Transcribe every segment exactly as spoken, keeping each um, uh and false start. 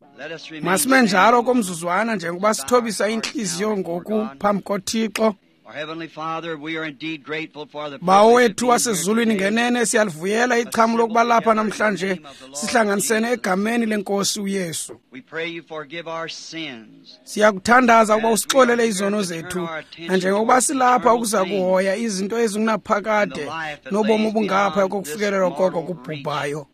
Masime njalo komzuzwana njengoba sithobisa inhliziyo ngoku phambi koThixo. Bawo wethu wasezulwini ngenene siyalivuyela ichamu lokuba lapha namhlanje sihlanganisene egameni lenkosi uYesu. Siyakuthandaza ukuba usixolele izono zethu, nanjengokuba silapha ukuza kuhoya izinto ezingunaphakade nobomi obungapha kokufikelelwa koko kubhubhayo.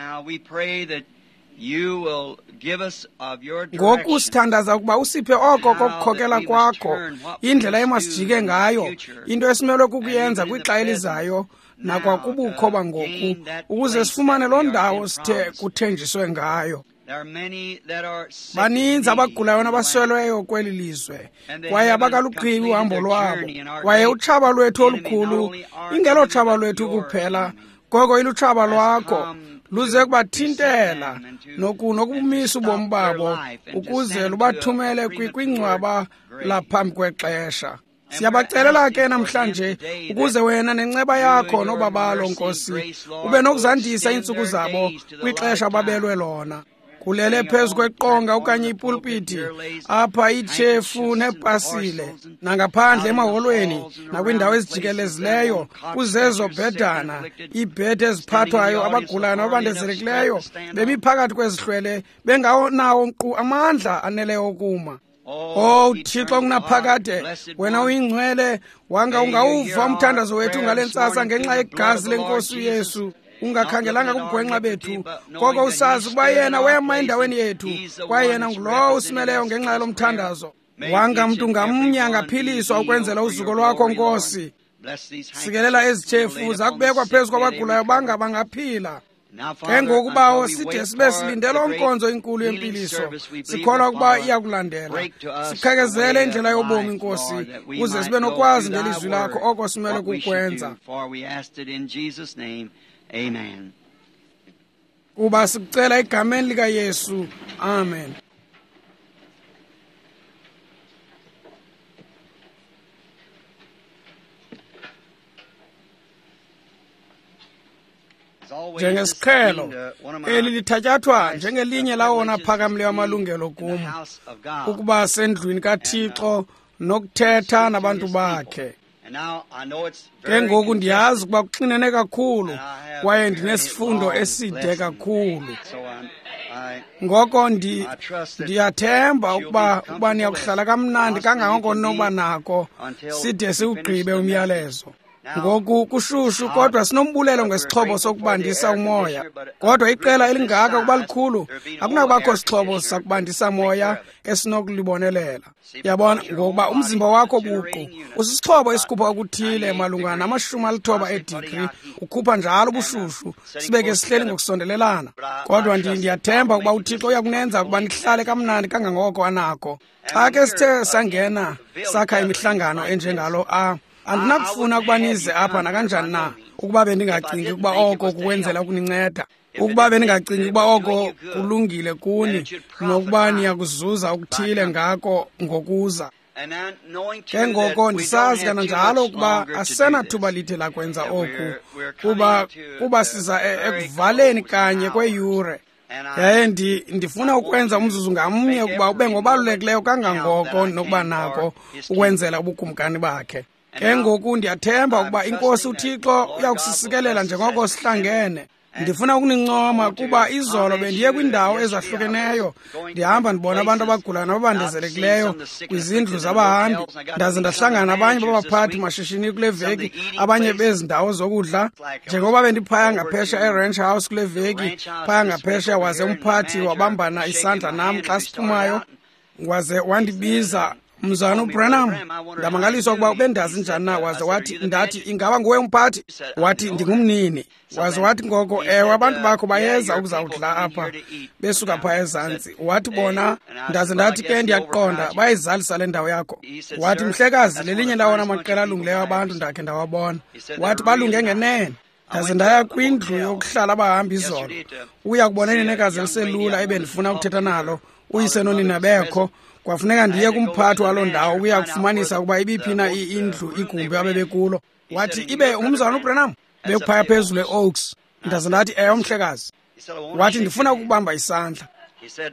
Ngoku sithandaza ukuba usiphe oko kokukhokela kwakho, indlela emasijike ngayo, into esimelwe kukuyenza kwixa elizayo nakwakubukho bangoku, ukuze sifumane loo ndawo sithe kuthenjiswe ngayo. Baninzi abagulayo nabaswelweyo kweli lizwe, kwaye abakalugqibi uhambo lwabo, kwaye utshaba lwethu olukhulu ingelo tshaba lwethu kuphela, koko ilutshaba lwakho luze kubathintela nokubumisa ubomi babo ukuze lubathumele kwingcwaba laphambi kwexesha. Siyabacelela ke namhlanje ukuze wena nenceba yakho nobabalo Nkosi ube nokuzandisa iintsuku zabo kwixesha babelwe lona. Kulele phezu kweqonga okanye ipulpiti, apha itshefu nepasile, nangaphandle emaholweni nakwindawo ezijikelezileyo, kuzezo bhedana, iibhedi eziphathwayo, abagulayo nababandezelekileyo, bemi phakathi kwezihlwele, bengawonawo nkqu amandla aneleyo okuma. Oh Thixo kunaphakade, wena uyingcwele, wanga ungawuva umthandazo wethu ngale ntsasa ngenxa yegazi lenkosi uYesu. Ungakhangelanga kubugwenxa bethu, koko usazi ukuba yena wema endaweni yethu, kwaye yena ngulowo usimeleyo ngenxa yalo mthandazo. Wanga mntu ngamnye angaphiliswa ukwenzela uzuko lwakho Nkosi. Sikelela ezitshefu zakubekwa phezu kwabagulayo banga bangaphila. Ke ngokubawo side sibe silinde lo nkonzo inkulu yempiliso, sikholwa ukuba iyakulandela. Sikhakezele indlela yobomi Nkosi, ukuze sibe nokwazi ngelizwi lakho oko simele kukwenza. Amen. Kuba sikucela egameni lika Yesu. Amen. Njengesiqhelo eli lithatyathwa njengelinye lawona phakamileyo amalungelo kum, ukuba sendlwini kaThixo nokuthetha nabantu bakhe. Ke ngoku ndiyazi ukuba kuxinene kakhulu, kwaye ndinesifundo eside kakhulu. Ngoko ndiyathemba ukuba ukuba niyakuhlala kamnandi kangangoko noba nako side siwugqibe umyalezo. Ngoku kushushu kodwa sinombulelo ngesixhobo sokubandisa umoya, kodwa iqela elingaka kuba likhulu akunakubakho sixhobo sakubandisa moya esinokulibonelela. Yabona ngokuba umzimba wakho buqu usisixhobo esikhupha okuthile malunga namashumi alithoba edigri, ukhupha njalo ubushushu sibeke sihleli ngokusondelelana. Kodwa ndiyathemba ukuba uThixo uyakunenza ukuba nihlale kamnandi kangangoko anako. Xa ke sithe sangena sakha imihlangano enjengalo a andinakufuna ukuba nize apha nakanjani na, ukuba bendingacingi ukuba oko kukwenzela ukuninceda, ukuba bendingacingi ukuba oko kulungile kuni, nokuba niyakuzuza ukuthile ngako ngokuza. Ke ngoko ndisazi kananjalo ukuba asenathuba lide lakwenza oku, kuba kuba siza ekuvaleni kanye kweyure. Yaye ndifuna ukwenza umzuzu ngamnye ukuba ube ngobalulekileyo kangangoko nokuba nako ukwenzela ubukumkani bakhe. Ke ngoku ndiyathemba ukuba inkosi uThixo uyakusisikelela njengoko sihlangene. Ndifuna ukunincoma kuba izolo bendiye kwindawo ezahlukeneyo, ndihamba ndibona abantu abagulayo nababandezelekileyo kwizindlu zabahambi, ndaze ndahlangana nabanye babaphathi mashishini kule veki, abanye bezi ndawo zokudla. Njengoba bendiphaya ngaphesha eRanch House kule veki, phaya ngaphesha, waze umphathi wabambana isandla nam xa siphumayo, waze wandibiza, "Mzana uBranham, ndamangaliswa ukuba ubendazi njani na?" Waze wathi, "Ndathi, ingaba nguwe umphathi?" Wathi, "Ndingumnini." Waze wathi ngoko, "Ewe, abantu bakho bayeza ukuzawudla apha besuka phaya ezantsi." Wathi bona, ndaze ndathi, "Ke ndiyaqonda bayizalisa le ndawo yakho." Wathi, "Mhlekazi, lelinye lawona maqela alungileyo abantu ndakhe ndawabona." Wathi, "Balunge ngenene." Ndaze ndaya kwindlu yokuhlala abahambi izolo, uya kubona inenekazi eliselula ebendifuna ukuthetha nalo, uyise nonina bekho. Kwafuneka ndiye kumphathi waloo ndawo uya kufumanisa ukuba ibiphi na indlu igumbi abebekulo. Wathi, "Ibe umzana uBranham?" Bekuphaya phezulu e-Oaks. Ndaze ndathi, "Ewe mhlekazi." Wathi, "Ndifuna ukubamba isandla."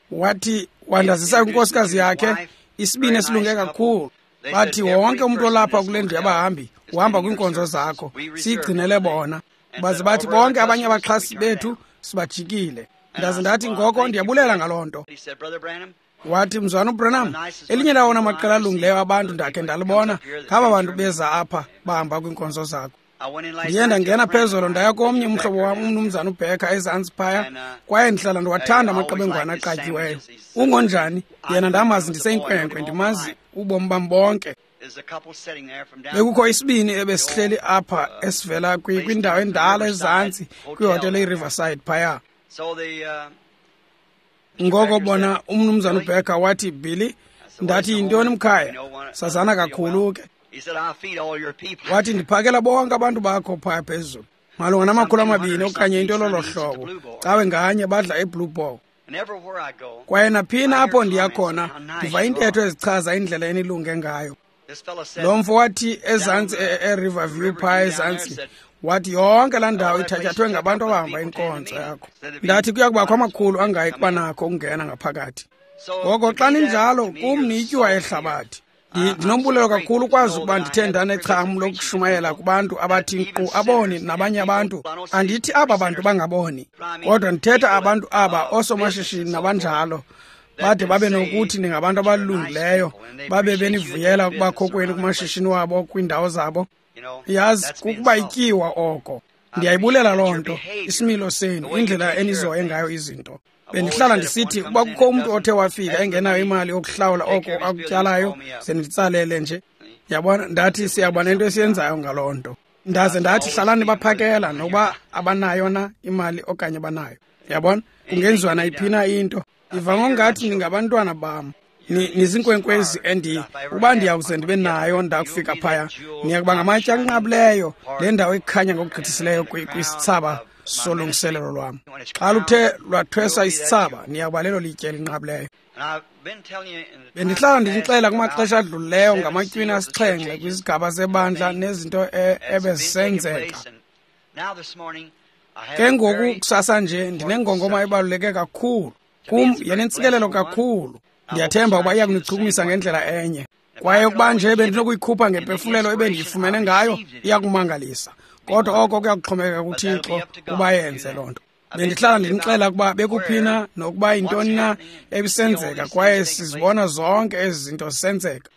wathi wandazisa inkosikazi yakhe isibini esilunge kakhulu. Bathi wonke umuntu olapha kule ndlu yabahambi uhamba kwinkonzo zakho, siyigcinele bona. Baze bathi bonke abanye abaxhasi bethu sibajikile. Ndaze ndathi ngoko ndiyabulela ngaloo nto. Wathi mzwana uBranham, elinye lawona maqela alungileyo abantu ndakhe ndalibona ngaba bantu beza apha bahamba kwinkonzo zakho. Ndiye ndangena phezulu ndaya komnye umhlobo wam umnumzana uBheka ezantsi phaya, kwaye ndihlala ndiwathanda amaqebengwana aqatyiweyo. Ungonjani? Yena ndamazi ndiseyinkwenkwe, ndimazi ubomi bam bonke. Bekukho isibini ebesihleli apha esivela kwindawo endala ezantsi kwihotele iRiverside phaya. Ngoko bona umnumzana uBheka wathi, Billy, ndathi yintoni mkhaya? Sazana kakhulu ke. Wathi ndiphakela bonke abantu bakho phaya phezulu malunga namakhulu amabini okanye into lolo hlobo, cawe nganye badla eBlue Ball. Kwaye naphina apho ndiyakhona ndiva intetho ezichaza indlela enilunge ngayo. Lo mfo wathi ezantsi eRiverview phaya ezantsi, wathi yonke laa ndawo ithatyathwe ngabantu abahamba inkonzo yakho. Ndathi kuya kubakho amakhulu angayi kuba nakho ukungena ngaphakathi. Ngoko xa ninjalo kum niyityuwa yehlabathi. Ndinombulelo kakhulu ukwazi ukuba ndithe ndanecham lokushumayela kubantu abathi nkqu aboni nabanye abantu. Andithi aba bantu bangaboni, kodwa ndithetha abantu aba oosomashishini nabanjalo bade babe nokuthi ningabantu abalungileyo, babe benivuyela ukubakho kwenu kumashishini wabo kwindawo zabo. Yazi kukuba ityiwa oko. Ndiyayibulela loo nto, isimilo senu, indlela enizoye ngayo izinto. Bendihlala ndisithi ukuba kukho umuntu othe wafika engenayo imali yokuhlawula oko akutyalayo, senditsalele nje. Yabona, ndathi siyabona into esiyenzayo ngaloo nto. Ndaze ndathi hlalani baphakela noba abanayo na imali okanye banayo. Yabona, kungenziwa nayiphina into. Ndiva ngongathi ningabantwana bam, nizinkwenkwezi endi uba ndiyawuze ndibe nayo ndakufika phaya, niyakuba ngamatye anqabileyo, le ndawo ikhanya ngokugqithisileyo kwisithsaba solungiselelo lwam. Xa luthe lwathwesa isithsaba niyakuba lelo litye elinqabileyo. Bendihlala ndinixela kumaxesha adlulileyo ngamatyhwini asixhenxe kwizigaba zebandla nezinto ebezisenzeka. Ke ngoku kusasa nje ndinengongoma ebaluleke kakhulu. Kum yenentsikelelo kakhulu. Ndiyathemba uba iya kunichukumisa ngendlela enye. Kwaye ukuba nje bendinokuyikhupha ngemphefumlelo ebendiyifumene ngayo iya kumangalisa. Kodwa oko kuya kuxhomekeka kuThixo uba yenze loo nto. Bendihlala ndinixela ukuba bekuphina nokuba yintoni na ebisenzeka, kwaye sizibona zonke ezi zinto zisenzeka.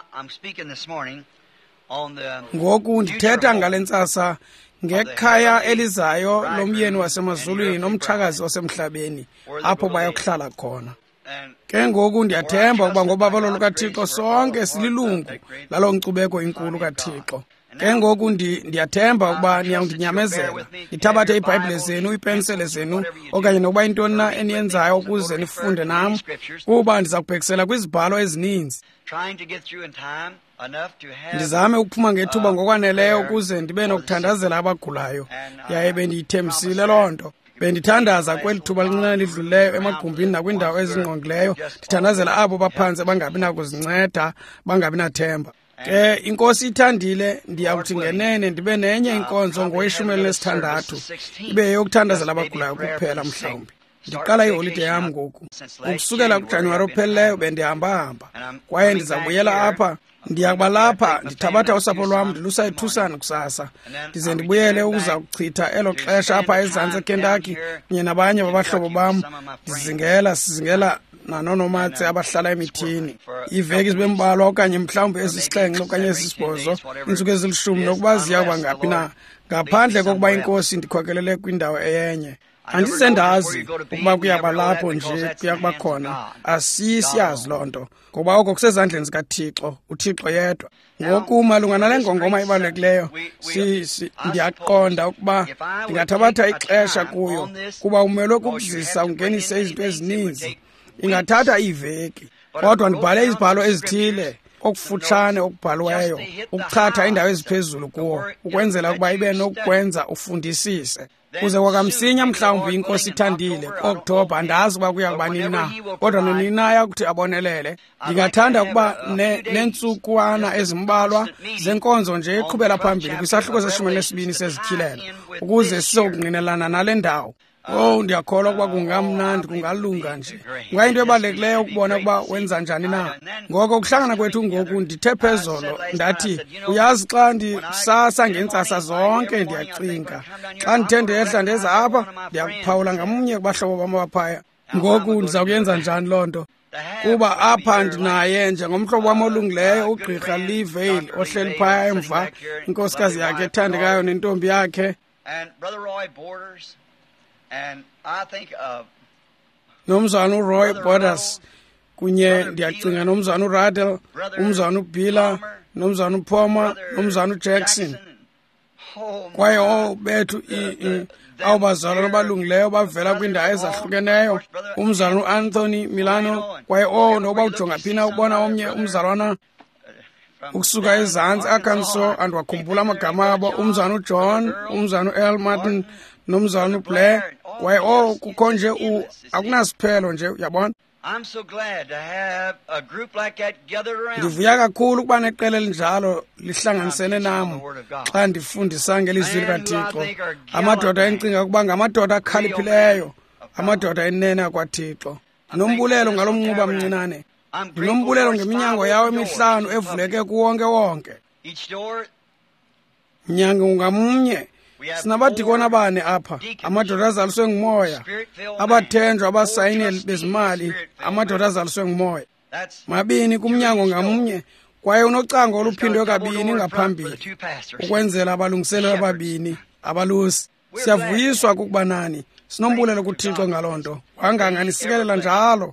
Ngoku ndithetha ngale ntsasa ngekhaya elizayo lomyeni wasemazulwini nomtshakazi wasemhlabeni apho bayokuhlala khona. Ke ngoku ndiyathemba ukuba ngobabalo lukaThixo sonke sililungu lalo nkcubeko inkulu kaThixo. Ke ngoku ndiyathemba ukuba niyawundinyamezela, nithabathe iiBhayibhile zenu, iipensele zenu, okanye nokuba intoni na eniyenzayo ukuze nifunde nam, kuba ndiza kubhekisela kwizibhalo ezininzi. Ndizame ukuphuma ngethuba ngokwaneleyo ukuze ndibe nokuthandazela abagulayo, yaye bendiyithembisile loo nto. Bendithandaza kweli thuba lincinane lidlulileyo emagumbini nakwindawo ezingqongileyo, ndithandazela abo baphantse bangabi nakuzinceda, bangabi nathemba. Ke inkosi ithandile, ndiyakuthi ngenene ndibe nenye inkonzo ngoweshumi elinesithandathu, ibe yeyokuthandazela abagulayo kuphela mhlawumbi. Ndiqala iholide yam ngoku. Ukusukela kuJanuwari ophelileyo bendihamba-hamba, kwaye ndizabuyela apha. Ndiyakuba lapha ndithabatha usapho lwam ndilusa eTucson kusasa, ndize ndibuyele ukuza kuchitha elo xesha apha ezantsi eKentucky kunye nabanye babahlobo bam. Ndizingela sizingela nanonomatse abahlala emithini. Iiveki zibe mbalwa okanye mhlawumbi ezisixhenxe okanye ezisibhozo, iintsuku ezilishumi nokuba ziyakuba ngaphi na, ngaphandle kokuba inkosi ndikhokelele kwindawo eyenye. Andisendazi ukuba kuyaba lapho nje kuyakuba khona, asiyi siyazi loo nto, ngoba oko kusezandleni zikaThixo, uThixo yedwa. Ngoku malunga nale ngongoma ibalulekileyo, ndiyaqonda ukuba ndingathabatha ixesha kuyo, kuba umelwe kukuzisa ungenise izinto ezininzi. Ingathatha iiveki, kodwa ndibhale izibhalo ezithile okufutshane okubhaliweyo, ukuchatha indawo eziphezulu kuwo, ukwenzela ukuba ibe nokukwenza ufundisise. Kuze kwakamsinya mhlawumbi inkosi ithandile ku-Okthobha, andazi ukuba kuya kuba nini na, kodwa nini na yakuthi abonelele. Ndingathanda ukuba neentsukwana ezimbalwa zenkonzo nje iqhubela phambili kwisahluko seshumi nesibini sezityhilelo, ukuze sizokungqinelana nale ndawo. Oh, ndiyakholwa ukuba kungamnandi, kungalunga nje. Ngayinto ebalulekileyo ukubona ukuba wenza njani na. Ngoko ukuhlangana kwethu ngoku ndithe phezolo ndathi, uyazi xa ndisasa ngentsasa zonke ndiyacinga. Xa ndithe ndehla ndeza apha ndiyakuphawula ngamunye kubahlobo bam abaphaya. Ngoku ndiza kuyenza njani loo nto? Kuba apha ndinaye njengomhlobo wam olungileyo uGqirha Lee Vale ohleli phaya emva, inkosikazi yakhe ethandekayo nentombi yakhe. Nomzana uRoy Borders kunye ndiyacinga nomzana uRadel, umzana uBilla, nomzana uPalmer, nomzana uJackson. Kwaye o bethu awubazalwana abalungileyo bavela kwiindawo ezahlukeneyo, umzana uAnthony Milano, kwaye o noba ujonga phina ubona omnye umzalwana ukusuka ezantsi Arkansas, andiwakhumbula amagama abo, umzana uJohn, umzana uEl Martin, nomzana uBlair, kwaye o kukho nje akunasiphelo nje, uyabona. I'm so glad to have a group like that gathered around. Ndivuya kakhulu ukuba neqela elinjalo lihlanganisene nam xa ndifundisa ngelizwi likaThixo. Amadoda encinga ukuba ngamadoda akhaliphileyo, amadoda enene akwaThixo. Nombulelo ngalo mnquba mncinane. Ndinombulelo ngeminyango yawo emihlanu evuleke kuwonke wonke. Mnyango ngamnye. Sinabadikona bane apha, amadoda azaliswe ngumoya, abathenjwa abasayineli bezimali, amadoda azaliswe ngumoya. Mabini kumnyango ngamnye, kwaye unocango oluphindwe kabini ngaphambili, ukwenzela abalungiselelo ababini, abalusi. Siyavuyiswa kukuba nani, sinombulelo kuThixo ngaloo nto, wanganganisikelela njalo.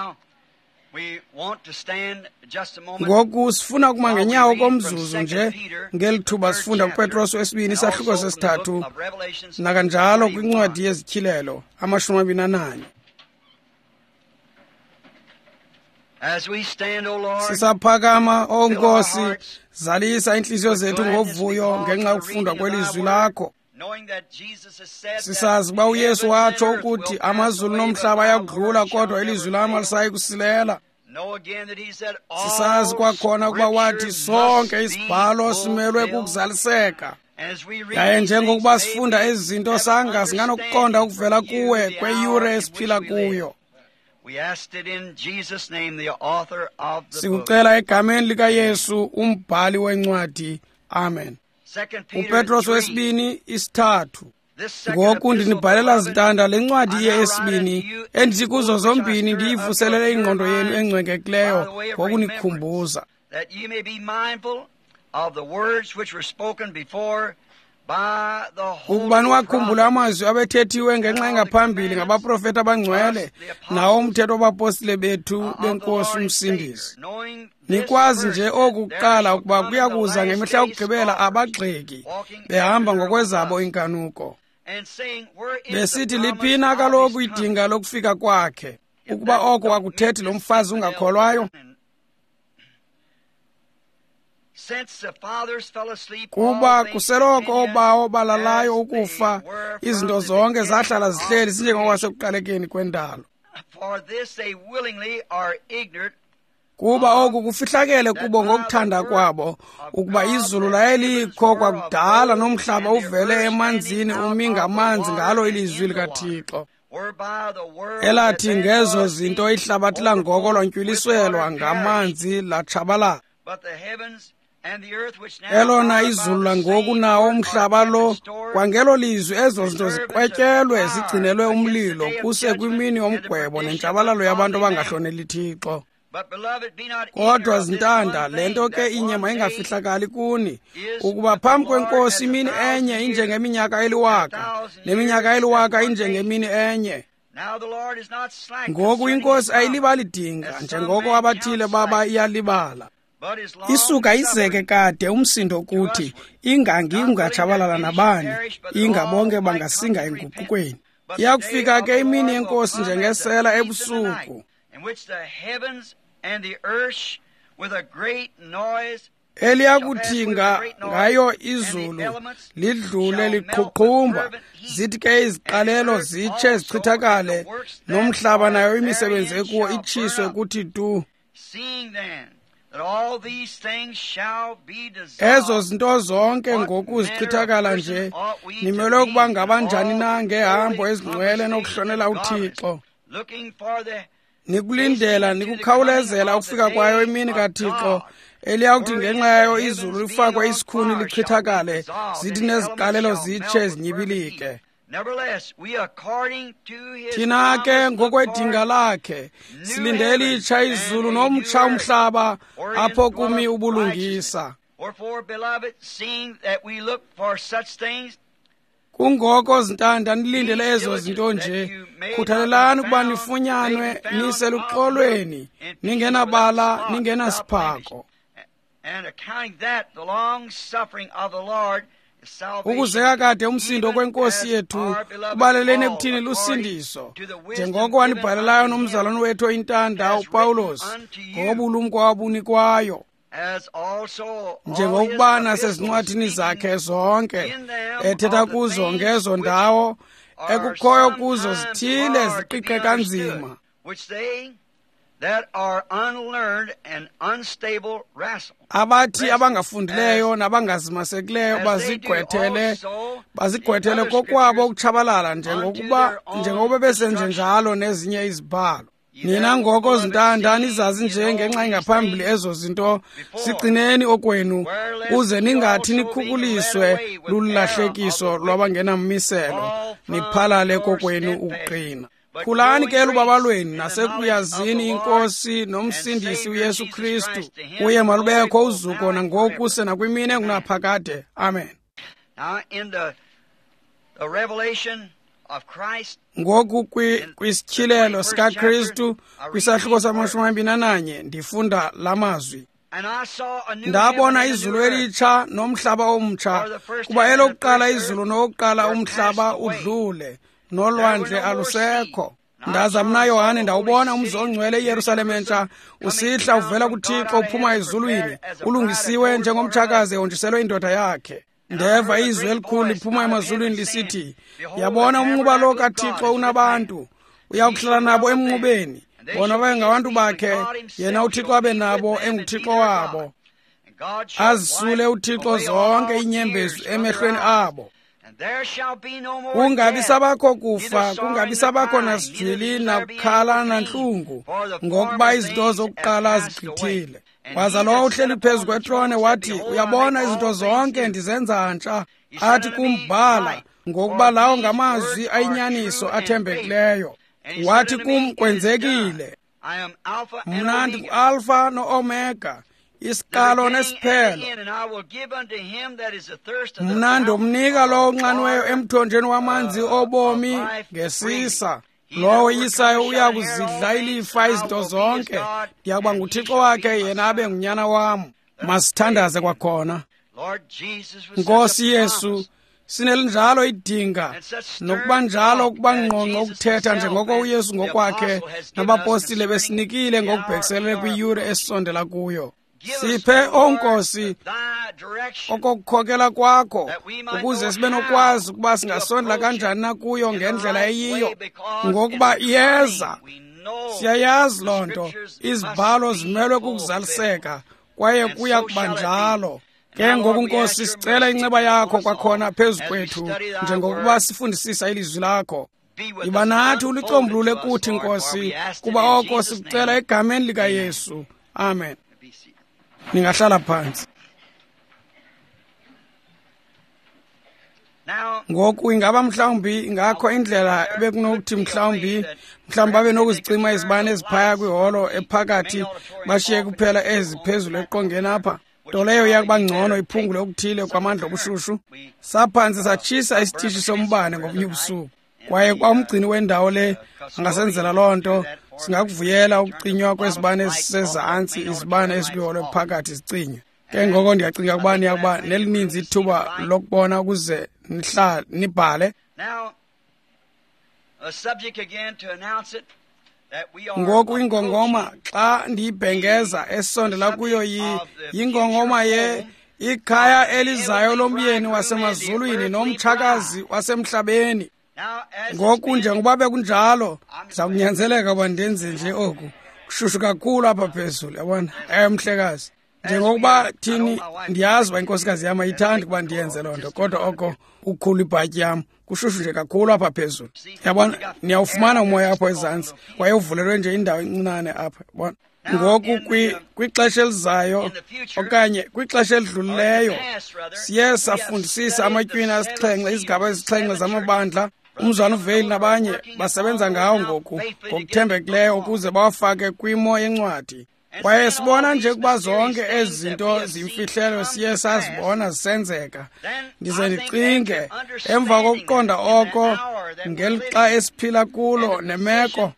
Ngoku sifuna kuma ngenyawo komzuzu nje ngeli thuba sifunda kuPetros wesibini isahluko sesithathu nakanjalo kwincwadi yezityhilelo amashumi amabini nananye. Sisaphakama o Nkosi, zalisa inhliziyo zethu ngovuyo ngenxa yokufunda kwelizwi lakho. Sisazi uba uYesu watsho ukuthi amazulu nomhlaba ayakudlula kodwa ilizwi lam alisayi kusilela. Sisazi kwakhona ukuba wathi sonke isibhalo simelwe kukuzaliseka. Yaye njengokuba sifunda ezi zinto sanga singanokuqonda ukuvela kuwe kweyure esiphila kuyo. Sikucela egameni likaYesu umbhali wencwadi. Amen. uPetros wesibini isithathu. Ngoku ndinibhalela zintanda le ncwadi yesibini endithi kuzo zombini ndiyivuselele ingqondo yenu engcwengekileyo ngokunikhumbuza. Ukuba niwakhumbule amazwi abethethiwe ngenxa engaphambili ngabaprofeti abangcwele nawo umthetho wabapostile bethu beNkosi uMsindisi. Nikwazi nje oku kuqala ukuba kuya kuza ngemihla yokugqibela abagxeki behamba ngokwezabo inkanuko, besithi liphina kaloku idinga lokufika kwakhe, ukuba oko akuthethi lo mfazi ungakholwayo. Kuba kuseloko obawo balalayo ukufa, izinto zonke zahlala zihleli zinjengokwasekuqalekeni kwendalo. Kuba oku kufihlakele kubo ngokuthanda kwabo, ukuba izulu layelikho kwakudala nomhlaba uvele emanzini umi ngamanzi ngalo ilizwi likaThixo, elathi ngezo zinto ihlabathi langoko lwantyuliselwa ngamanzi latshabalala. Elona izulu langoku nawo umhlaba lo kwangelo lizwi ezo zinto ziqwetyelwe zigcinelwe umlilo kuse kwimini yomgwebo nentshabalalo yabantu abangahloneli Thixo. Kodwa zintanda, le nto ke inyama ingafihlakali kuni, ukuba phambi kweNkosi imini enye injengeminyaka eliwaka, neminyaka eliwaka injengemini enye. Ngoku iNkosi ayilibali dinga, njengoko abathile baba iyalibala. Isuka izeke kade umsindo kuthi, ingangi ungatshabalala nabani, ingabonke bangasinga enguqukweni. Iyakufika ke imini yeNkosi njengesela ebusuku, eliyakuthinga ngayo izulu lidlule liqhuqhumba, zithi ke iziqalelo zitshe zichithakale, nomhlaba nayo imisebenzi ekuwo itshiswe kuthi tu. that all these things shall be ezo dissolved. zinto zonke ngokuzichithakala nje nimelwe ukuba ngabanjani na ngehambo ezingcwele nokuhlonela uThixo, Looking for the nikulindela nikukhawulezela ukufika kwayo imini kaThixo eliyakuthi ngenxa yayo izulu lifakwe isikhuni lichithakale, zithi neziqalelo zitshe zinyibilike. Nevertheless, we according to his Thina ke promise ngokwedinga lakhe silindele itsha izulu nomtsha umhlaba apho kumi ubulungisa. Wherefore, beloved, seeing that we look for such things, Kungoko zintanda nilindele ezo zinto nje, khuthalelani ukuba nifunyanwe niseluxolweni, ningenabala ningenasiphako, and accounting that the long suffering of the Lord is salvation, ukuzeka kade umsindo kwenkosi even yethu as our beloved kubalelene Paul, ekuthini according lusindiso, to the wisdom njengoko given wanibhalelayo unto him, nomzalwane wethu oyintanda has uPawulos written unto you, ngobulumko wabunikwayo, as also all njengokuba his nasezincwadini epistles, zakhe zonke in them ethetha of the kuzo things ngezo which ndawo are ekukhoyo kuzo sometimes zithile hard to be ziqiqe kanzima, understood, which they that are unlearned and unstable wrestle. abathi abangafundileyo nabangazimasekileyo As they do bazigwethele also bazigwethele in other kokwabo scriptures ukutshabalala njengokuba njengoba besenje njalo nezinye izibhalo. Nina ngoko zintanda nizazi nje ngenxa ingaphambili ezo zinto, sigcineni okwenu uze ningathi nikhukuliswe lulahlekiso lwabangenammiselo, niphalale kokwenu ukuqina. Khulani ke lubaba lwenu nasekuyazini iNkosi nomsindisi uYesu Kristu, uye malubekho uzuko nangoku senakwimini engunaphakade. Amen. Now in the, the revelation of Christ, Ngoku kwisityhilelo sikaKristu kwisahluko samashumi amabini nanye ndifunda lamazwi. and I saw a new Ndabona heaven and a izulu new earth. elitsha nomhlaba omtsha, kuba elokuqala izulu nokuqala umhlaba udlule nolwandle alusekho. Ndaza mna Yohane ndawubona umzi ongcwele iYerusalem entsha usihla uvela kuThixo uphuma ezulwini, ulungisiwe njengomtshakazi ehonjiselwe indoda yakhe. Ndeva izwi elikhulu liphuma emazulwini lisithi, yabona umnquba lo kaThixo unabantu, uyakuhlala nabo emnqubeni, bona babe ngabantu bakhe, yena uThixo abe nabo enguThixo wabo. Azisule uThixo zonke inyembezi emehlweni abo. Kungabi sabakho kufa, kungabi sabakho nasijwili nakukhala nantlungu, ngokuba izinto zokuqala zigqithile. Waza lowo uhleli phezu kwetrone wathi, uyabona izinto zonke ndizenza ntsha. Athi kumbhala, ngokuba lawo ngamazwi ayinyaniso athembekileyo. Wathi kum, kwenzekile. Mna ndingu-Alpha no-Omega, isikalo nesiphelo. Mna ndomnika lowo unxaniweyo emthonjeni wamanzi obomi ngesisa. Lowo yisayo uya kuzidla ilifa izinto zonke. Ndiyakuba nguThixo wakhe, yena abe ngunyana wam. Masithandaze kwakhona. Nkosi Yesu, sinelinjalo idinga nokuba njalo ukuba ngqongqo ukuthetha njengoko uYesu ngokwakhe nabapostile besinikile ngokubhekiselele kwiyure esisondela kuyo. Siphe onkosi okokukhokela kwakho, ukuze sibe nokwazi ukuba singasondela kanjani na kuyo ngendlela eyiyo, ngokuba iyeza. Siyayazi loo nto, izibhalo zimelwe kukuzaliseka, kwaye kuya kuba njalo. Ke ngoku Nkosi, sicela inceba yakho kwakhona phezu kwethu, njengokuba sifundisisa ilizwi lakho. Iba nathi ulicombulule kuthi Nkosi, kuba oko sikucela egameni likaYesu. Amen. Ningahlala phansi. Ngoku ingaba mhlawumbi ingakho indlela bekunokuthi mhlawumbi mhlawumbi babe nokuzicima izibane eziphaya kwiholo ephakathi bashiye kuphela eziphezulu eqongeni apha, nto leyo yakuba ngcono iphungule okuthile kwamandla obushushu. Saphansi satshisa isitishi sombane ngobunye ubusuku, kwaye kwamgcini wendawo le angasenzela loo nto. Singakuvuyela ukucinywa kwezibane ezisezantsi, izibane ezikwiholo ephakathi zicinywe. Ke ngoko ndiyacinga ukuba niyakuba nelininzi ithuba lokubona ukuze nihlale nibhale. Ngoku ingongoma xa ndiyibhengeza esondela kuyo yingongoma ye ikhaya elizayo lomyeni wasemazulwini nomtshakazi wasemhlabeni. Ngoku njengoba bekunjalo, ndiza kunyanzeleka uba ndenze nje oku, kushushu kakhulu apha phezulu, yabona. Eh mhlekazi, njengokuba thini ndiyazi uba inkosikazi yam ayithandi ukuba ndiyenze loo nto, kodwa oko ukhulu ibhatyi yam kushushu nje kakhulu apha phezulu, yabona. Niyawufumana umoya apho ezantsi, kwaye uvulelwe nje indawo encinane apha, yabona. Ngoku kwixesha elizayo okanye kwixesha elidlulileyo siye safundisisa amatyhwini asixhenxe, izigaba ezisixhenxe zamabandla. Umzwana uVale nabanye basebenza ngawo ngoku ngokuthembekileyo ukuze bawafake kwimo yencwadi. Kwaye sibona nje ukuba zonke ezi zinto ziyimfihlelo siye sazibona zisenzeka. Ndize ndicinge emva kokuqonda oko ngelixa esiphila kulo nemeko,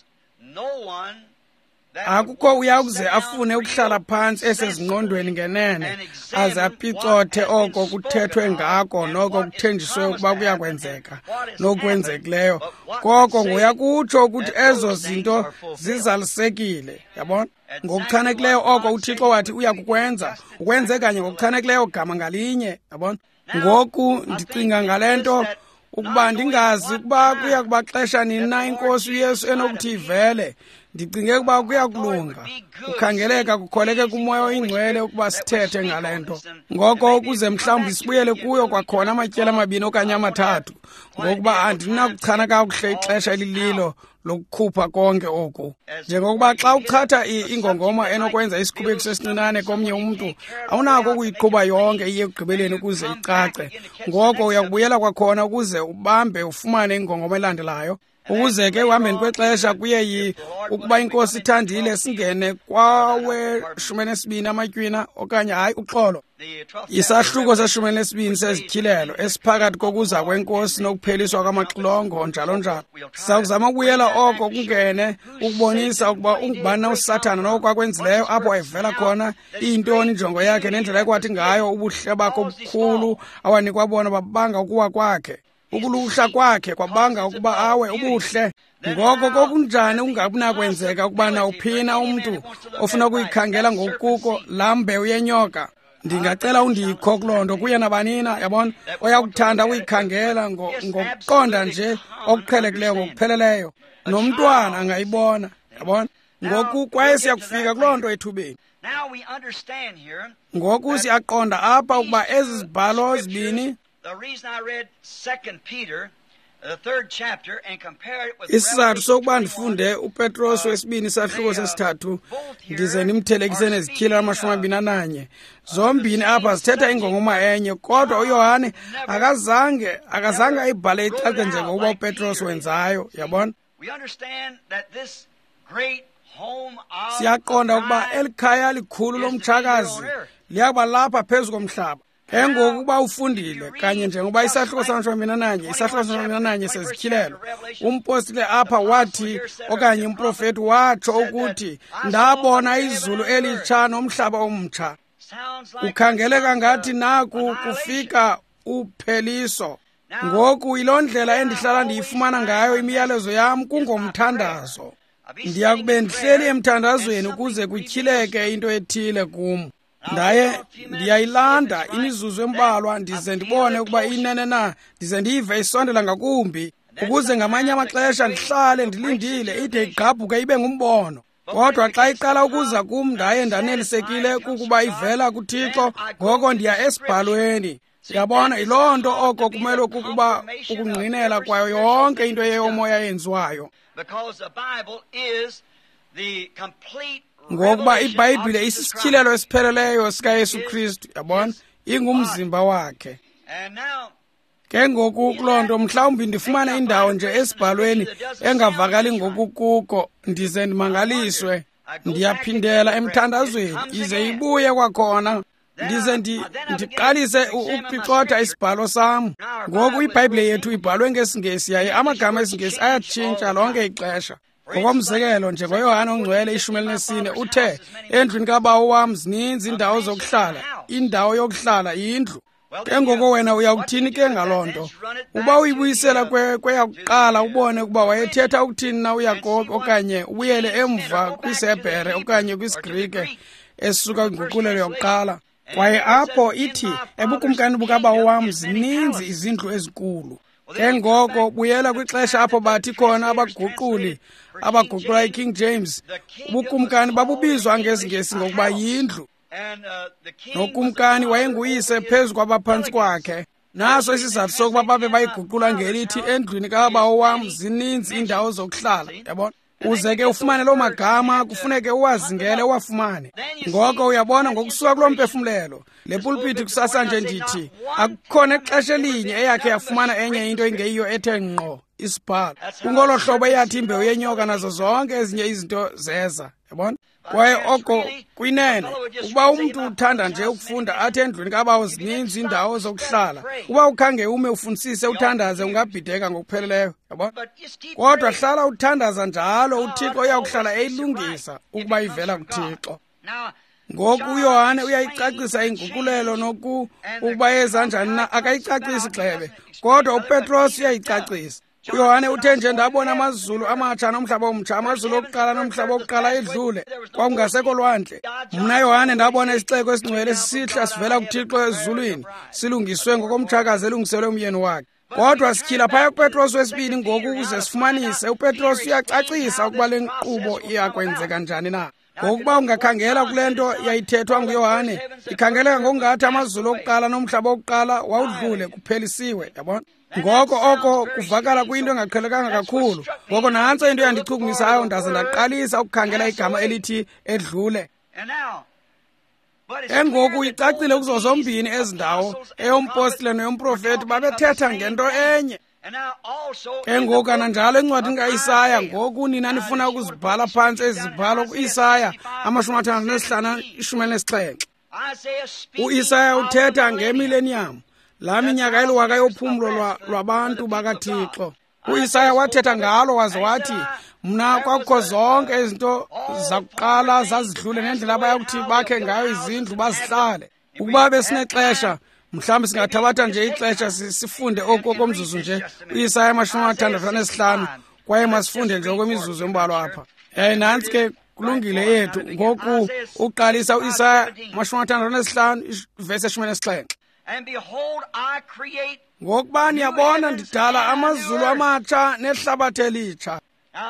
akukho uyakuze afune ukuhlala phantsi esezingqondweni ngenene aze apicothe oko kuthethwe ngako noko kuthenjiswe ukuba kuyakwenzeka nokwenzekileyo. Koko nguyakutsho ukuthi ezo zinto zizalisekile, yabona. Ngokuchanekileyo oko uThixo wathi uya kukwenza, ukwenze kanye ngokuchanekileyo gama ngalinye, yabona. Ngoku ndicinga ngale nto ukuba ndingazi ukuba kuya kuba xesha nini na iNkosi uYesu enokuthi ivele. Ndicinge ukuba kuya kulunga, kukhangeleka kukholeke kumoya oyingcwele ukuba sithethe ngale nto. Ngoko ukuze mhlawumbi sibuyele kuyo kwakhona amatyeli amabini okanye amathathu, ngokuba andinakuchana kakuhle ixesha elililo lokukhupha konke oku. Njengokuba xa uchatha ingongoma enokwenza isikhubekiso esincinane komnye umntu, awunako ukuyiqhuba yonke iye ekugqibeleni ukuze icace. Ngoko uyakubuyela kwakhona ukuze ubambe ufumane ingongoma elandelayo. Ukuze ke uhambeni kwexesha kuye yi ukuba iNkosi ithandile singene kwawe shumi nesibini amatyhwina okanye hayi uxolo. Isahluko seshumi nesibini sezityhilelo esiphakathi kokuza kweNkosi nokupheliswa kwamaxilongo njalo njalo. Sizakuzama ukubuyela oko kungene ukubonisa ukuba ungubani na uSathane noko akwenzileyo, apho ayivela khona, iyintoni injongo yakhe nendlela ekwathi ngayo ubuhle bakho obukhulu awanikwa bona babanga ukuwa kwakhe. Ukuluhla kwakhe kwabanga ukuba awe ubuhle. Ngoko kokunjani ungabunakwenzeka ukuba nawuphina umntu ofuna ukuyikhangela ngokuko laa mbewu yenyoka. Ndingacela undikho kuloo nto kuye nabanina, yabona, oyakuthanda uyikhangela ngokuqonda nje okuqhelekileyo ngokupheleleyo. Nomntwana angayibona, yabona. Ngoku kwaye siyakufika kuloo nto ethubeni. Ngoku siyaqonda apha ukuba ezi zibhalo zibini, the reason I read Second Peter, the third chapter, and compare it with isizathu sokuba ndifunde uPetros wesibini isahluko sesithathu ndize ndimthelekise nezityhilelo amashumi amabini ananye. Zombini apha zithetha ingongoma enye, kodwa uYohane akazange akazange ayibhale icace njengokuba uPetros wenzayo, yabona. Siyaqonda ukuba elikhaya likhulu lomtshakazi liyakuba lapha phezu komhlaba. Engokuba ufundile kanye njengoba isahluko samashumi amabini ananye isahluko samashumi amabini ananye sezityhilelo, umpostile apha wathi okanye umprofeti watsho ukuthi ndabona izulu elitsha nomhlaba omtsha. Ukhangeleka ngathi naku kufika upheliso. Ngoku yiloo ndlela endihlala ndiyifumana ngayo imiyalezo yam kungomthandazo. Ndiyakube ndihleli emthandazweni ukuze kutyhileke into ethile kum. Ndaye ndiyayilanda imizuzu embalwa ndize ndibone ukuba inene na, ndize ndiyive isondela ngakumbi, ukuze ngamanye amaxesha ndihlale ndilindile ide igqabhuke ibe ngumbono. Kodwa xa iqala ukuza kum ndaye ndanelisekile kukuba ivela kuThixo, ngoko ndiya esibhalweni. Siyabona yiloo nto oko kumele kukuba ukungqinela kwayo yonke into yomoya yenziwayo. Ngokuba iBhayibhile isisityhilelo esipheleleyo sikaYesu Kristu, yabona, ingumzimba wakhe. Ke ngoku kuloo nto mhlawumbi ndifumane indawo nje esibhalweni engavakali ngokukuko ndize ndimangaliswe. Ndiyaphindela emthandazweni ize ibuye kwakhona ndize ndiqalise ukupicotha isibhalo sam. Ngoku iBhayibhile yethu ibhalwe ngesiNgesi yaye amagama esiNgesi ayatshintsha lonke ixesha. Ngokomzekelo njengoYohane Ongcwele ishumi elinesine uthe, endlwini kaBawo wam zininzi indawo zokuhlala, indawo yokuhlala yindlu. Ke ngoko wena uyawuthini ke ngaloo nto? Uba uyibuyisela kweyakuqala ubone ukuba wayethetha ukuthini na uYakobi, okanye ubuyele emva kwisihebhere okanye kwisiGrike esisuka kwinguqulelo yokuqala. Kwaye apho ithi ebukumkani bukaBawo wam zininzi izindlu ezinkulu. Ke ngoko buyela kwixesha apho bathi khona abaguquli abaguqula iKing James, ubukumkani babubizwa ngesiNgesi ngokuba yindlu, nokumkani wayenguyise phezu kwabaphantsi kwakhe. Naso isizathu sokuba babe bayiguqula ngelithi endlwini kabawo wam zininzi iindawo zokuhlala. Yabona, uze ke ufumane loo magama kufuneke uwazingele uwafumane. Ngoko uyabona, ngokusuka kuloo mphefumlelo le pulpiti kusasa nje ndithi akukhona ixesha elinye eyakhe yafumana enye into engeyiyo ethe ngqo isibhalo. Kungolo hlobo eyathi imbewu yenyoka nazo zonke ezinye izinto zeza. Yabona, kwaye oko kwinene ukuba umntu uthanda nje ukufunda athi endlwini kabawo zininzi iindawo zokuhlala, uba ukhange ume ufundisise uthandaze ungabhideka ngokupheleleyo. Yabona, kodwa hlala uthandaza njalo, uThixo uyakuhlala eyilungisa ukuba ivela kuThixo. Ngoku uYohane uyayicacisa inguqulelo noku ukuba yeza njani na, akayicacisi gxebe, kodwa uPetros uyayicacisa. uYohane uthe nje ndabona amazulu amatsha nomhlaba omtsha, amazulu okuqala nomhlaba okuqala edlule, kwakungasekho lwandle. Mna Yohane ndabona isixeko esingcwele sisihla sivela kuThixo ezulwini, silungiswe ngokomtshakazi elungiselwe umyeni wakhe. Kodwa sityhila phaya kuPetros wesibini ngoku ukuze sifumanise. uPetros uyacacisa ukuba le nkqubo iyakwenzeka njani na. Ngokuba ungakhangela kule nto yayithethwa nguYohane, ikhangeleka ngokungathi amazulu okuqala nomhlaba okuqala wawudlule kuphelisiwe. Yabona, ngoko oko kuvakala kuyinto engaqhelekanga kakhulu. Ngoko nantso into yandichukumisayo, ndaze ndaqalisa ukukhangela igama elithi edlule. Engoku icacile kuzo zombini ezi ndawo, eyompostile neyomprofeti babethetha ngento enye. Ke ngoku kananjalo encwadini kaIsaya, ngoku nina nifuna ukuzibhala phantsi ezibhalo kuIsaya amashumi athandathu nesihlanu ishumi elinesixhenxe. uIsaya uthetha ngemilenium, laa minyaka eliwaka yophumlo lwabantu bakaThixo. uIsaya wathetha ngalo waze wathi, mna kwakukho zonke izinto zakuqala zazidlule nendlela abayakuthi bakhe ngayo izindlu bazihlale. Ukuba besinexesha mhlawumbi singathabatha nje ixesha sifunde oku komzuzu nje uIsaya amashumi athandathu anesihlanu, kwaye masifunde nje okwemizuzu embalwa apha. Yaye nantsi ke kulungile yethu ngoku uqalisa uIsaya amashumi athandathu anesihlanu ivesi eshumi enesixhenxe. Ngokuba niyabona ndidala amazulu amatsha nehlabathi elitsha.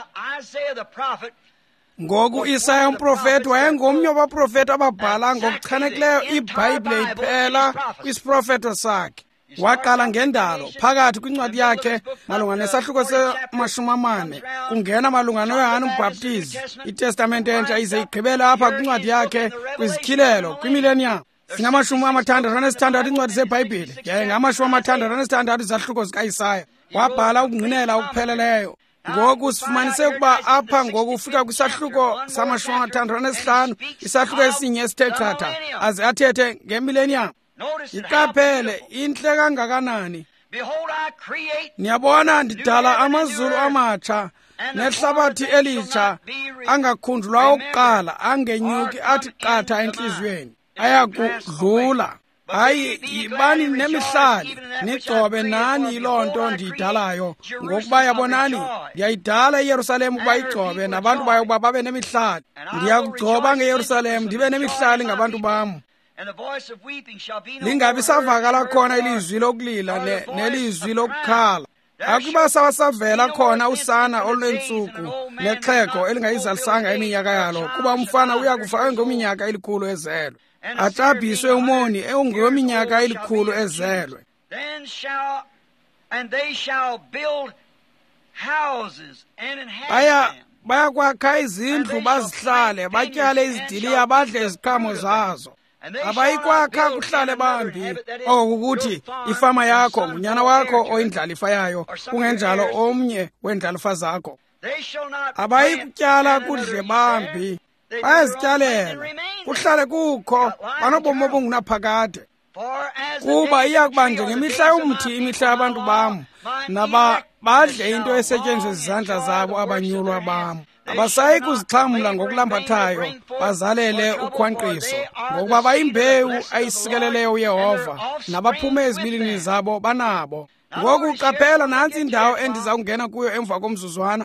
Ngoku uIsaya umprofeti wayengomnye wabaprofeti ababhala ngokuchanekileyo iBhayibhile iphela kwisiprofeto sakhe. Waqala ngendalo phakathi kwincwadi yakhe malunga nesahluko semashumi amane, kungena malunga noYohane uMbhaptizi, iTestamente entsha, ize igqibele apha kwincwadi yakhe kwizityhilelo kwimilenium. Singamashumi amathandathu anesithandathu incwadi zeBhayibhile, yaye ngamashumi amathandathu anesithandathu izahluko zikaIsaya. Wabhala ukungqinela okupheleleyo. Ngoku sifumanise ukuba apha ngoku ufika kwisahluko samashumi amathandathu anesihlanu, isahluko esinye esithe chatha, aze athethe ngemilenium. Iqaphele intle kangakanani. Niyabona ndidala amazulu amatsha nehlabathi elitsha, angakhunjulwa okuqala, angenyuki athi qatha entliziyweni, ayakudlula. Hayi, yibani nemihlali nigcobe nani yiloo nto ndiyidalayo. Ngokuba yabonani, ndiyayidala iYerusalem ukuba igcobe nabantu bayo ukuba babe nemihlali. Ndiyakugcoba ngeYerusalem ndibe nemihlali ngabantu bam. Lingabi savakala khona ilizwi lokulila nelizwi lokukhala. Akuba sawasavela khona usana olwentsuku nexhego elingayizalisanga iminyaka yalo, kuba umfana uyakufa engeminyaka elikhulu ezelwe, atabhiswe umoni engeminyaka elikhulu ezelwe. Baya bayakwakha izindlu bazihlale, batyale izidiliya badle iziqhamo zazo. Abayikwakha kuhlale bambi, okukuthi ifama yakho ngunyana wakho oyindlalifa yayo, kungenjalo omnye weendlalifa zakho. Abayikutyala kudle bambi, bayazityalela kuhlale kukho banobomi obungunaphakade. Kuba iyakuba njengemihla yomthi imihla yabantu bam, naba badle into esetyenziswa zizandla zabo abanyulwa bam. Abasayi kuzixhamla ngokulambathayo bazalele ukhwankqiso, ngokuba bayimbewu ayisikeleleyo uYehova, nabaphume ezibilini zabo banabo. Ngoku qaphela, nantsi indawo endiza kungena kuyo emva komzuzwana.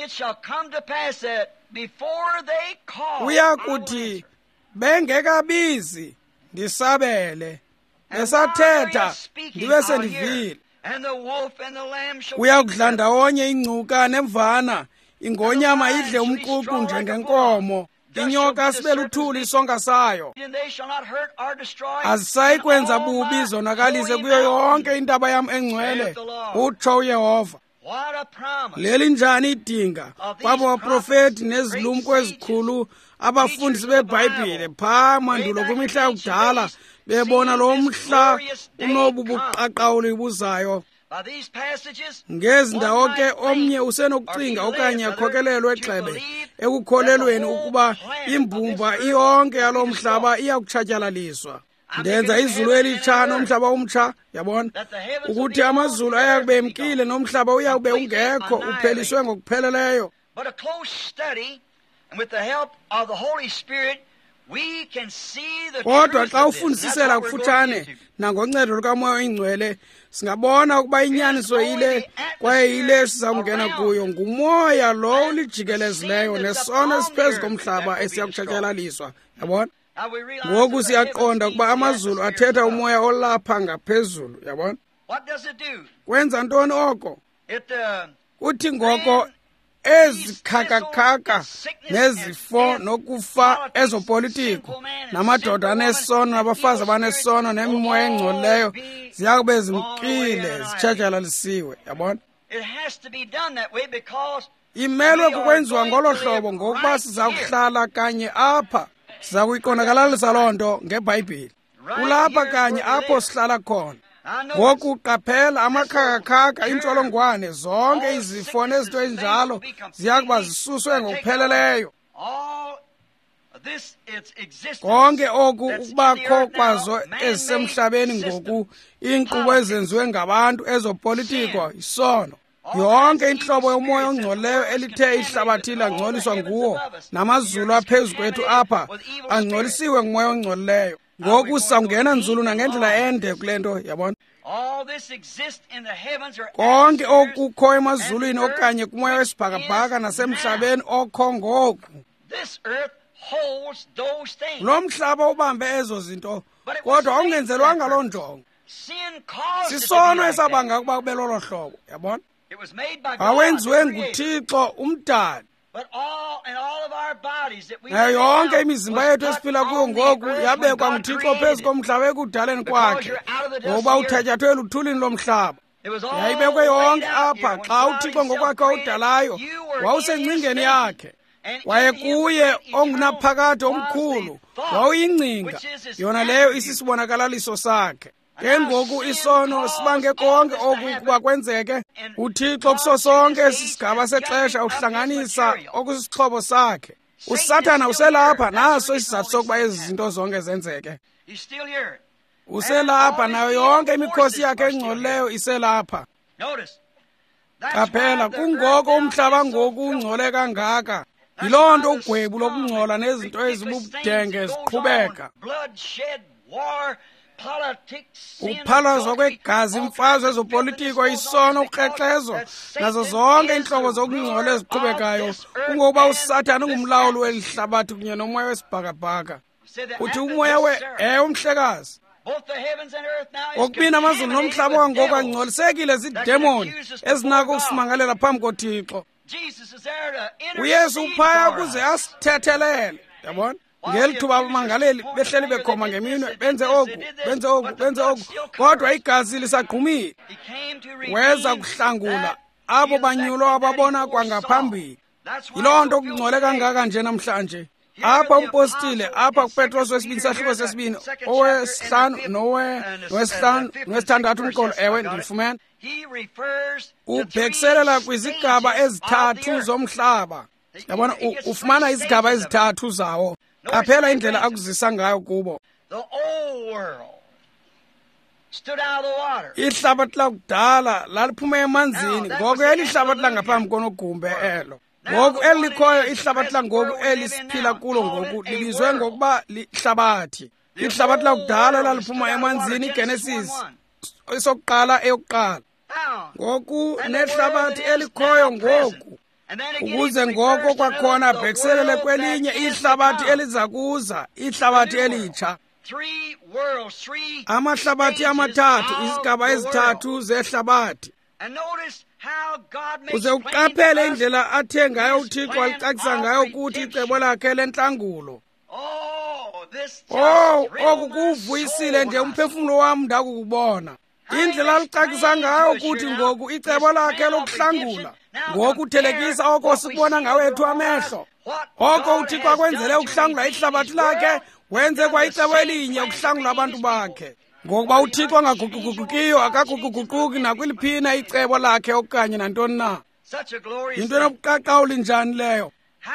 Uyakuthi bengekabizi ndisabele, besathetha ndibe sendivile. Uyakudla ndawonye ingcuka nemvana, ingonyama idle umququ njengenkomo, inyoka sibe luthuli isonga sayo. Azisayi kwenza bubi zonakalise kuyo yonke intaba yam engcwele, utsho uYehova. Leli njani idinga kwabo baprofeti nezilumko ezikhulu, abafundisi beBhayibhile phaa mandulo kwimihla yakudala, bebona lo mhla unobu buqaqawuli buzayo. Ngezi ndawo ke omnye usenokucinga okanye akhokelelwe exhebe ekukholelweni ukuba imbumba iyonke yalo mhlaba iya kutshatyalaliswa. Ndenza izulu elitsha nomhlaba umtsha, yabona, ukuthi amazulu ayakube emkile nomhlaba uyakube ungekho, upheliswe ngokupheleleyo. Kodwa xa ufundisisela kufutshane nangoncedo lukaMoya Oyingcwele, singabona ukuba inyaniso yile kwaye yile sizamngena kuyo ngumoya lo ulijikelezileyo nesono esiphezu komhlaba esiya kutshatyalaliswa, yabona. Ngoku siyaqonda ukuba amazulu athetha umoya olapha ngaphezulu, yabona. Kwenza ntoni oko? Kuthi ngoko ezikhakakhaka nezifo nokufa ezopolitiko namadoda anesono nabafazi abanesono nemimoya engcolileyo ziyakube zimkile zitshatyalaliswe, yabona. Imelwe kukwenziwa ngolo hlobo ngokuba siza kuhlala kanye apha. Siza kuyiqondakalalisa loo nto ngeBhayibhile. Kulapha kanye apho sihlala khona. Ngoku qaphela, amakhakakhaka, intsholongwane, zonke izifo nezinto ezinjalo ziyakuba zisuswe ngokupheleleyo. Konke oku ukubakho kwazo ezisemhlabeni ngoku, iinkqubo ezenziwe ngabantu, ezopolitiko, isono, yonke intlobo yomoya ongcolileyo elithe ihlabathi langcoliswa nguwo, namazulu aphezu kwethu apha angcolisiwe ngumoya ongcolileyo. Ngoku sawungena nzulu nangendlela ende kule nto, yabona. Konke okukho emazulwini okanye kumoya wesibhakabhaka nasemhlabeni okho ngoku, lo mhlaba ubambe ezo zinto, kodwa awungenzelwanga loo njongo. Sisono esabanga ukuba kube lolo hlobo, yabona. Awenziwe nguThixo umdali. Nayo yonke imizimba yethu esiphila kuyo ngoku yabekwa nguThixo phezu komhlaba ekudaleni kwakhe, ngoba uthatyathwe luthulini lomhlaba. Yayibekwe yonke apha xa uThixo ngokwakhe awudalayo wawusengcingeni yakhe. Wayekuye ongunaphakade omkhulu, wawuyingcinga, yona leyo isisibonakalaliso sakhe. Ke ngoku isono sibange konke oku ukuba kwenzeke. uThixo kuso sonke esisigaba sexesha uhlanganisa okusisixhobo sakhe. USathana uselapha, naso isizathu sokuba ezi zinto zonke zenzeke. Uselapha, nayo yonke imikhosi yakhe engcolileyo iselapha. Qaphela, kungoko umhlaba ngoku ungcole kangaka. Yiloo nto ugwebu lokungcola nezinto ezibubudenge ziqhubeka. Ukuphalazwa kwegazi, imfazwe ezopolitiko, isono, uqeqezo, nazo zonke iintlobo zokungcola eziqhubekayo, kungokuba uSathane ungumlawuli weli hlabathi kunye nomoya wesibhakabhaka. Uthi umoya we, ewe umhlekazi. Okubini amazulu nomhlaba wangoku angcolisekile zidemoni ezinako ukusimangalela phambi koThixo. uYesu uphaya ukuze asithethelele, yabona. Ngeli thuba abamangaleli behleli bekhoma ngeminwe, benze oku, benze oku, benze oku, kodwa igazi lisagqumile. Weza kuhlangula abo banyulo ababona kwangaphambili. Yiloo nto kungcole kangaka nje namhlanje. Apha umpostile, apha kuPetros wesibini sahluko sesibini, owesihlanu nowesihlanu nowesithandathu umqolo, ewe ndilifumene. Ubhekiselela kwizigaba ezithathu zomhlaba. Yabona, ufumana izigaba ezithathu zawo. Qaphela indlela akuzisa ngayo kubo. Ihlabathi lakudala laliphuma emanzini, ngoku eli hlabathi langaphambi konogumbe elo. Ngoku elikhoyo ihlabathi langoku elisiphila kulo ngoku libizwe ngokuba lihlabathi. Ihlabathi lakudala laliphuma emanzini, iGenesis esokuqala eyokuqala. Ngoku nehlabathi elikhoyo ngoku, ukuze ngoko kwakhona bhekiselele kwelinye ihlabathi eliza kuza, ihlabathi elitsha. Amahlabathi amathathu, izigaba ezithathu zehlabathi. uze uqaphele indlela athe ngayo uThixo alicacisa ngayo ukuthi icebo lakhe lentlangulo. Oh, oku kuvuyisile nje umphefumulo wam ndakukubona. Indlela alicacisa ngayo ukuthi ngoku icebo lakhe lokuhlangula, ngoku uthelekisa oko sikubona ngawethu amehlo. Oko uThixo akwenzele ukuhlangula ihlabathi lakhe, wenze kwa icebo elinye ukuhlangula abantu bakhe. Ngokuba uThixo angaguquguqukiyo, akaguquguquki nakwiliphina icebo lakhe okanye nantoni na. Into enobuqaqawuli njani leyo?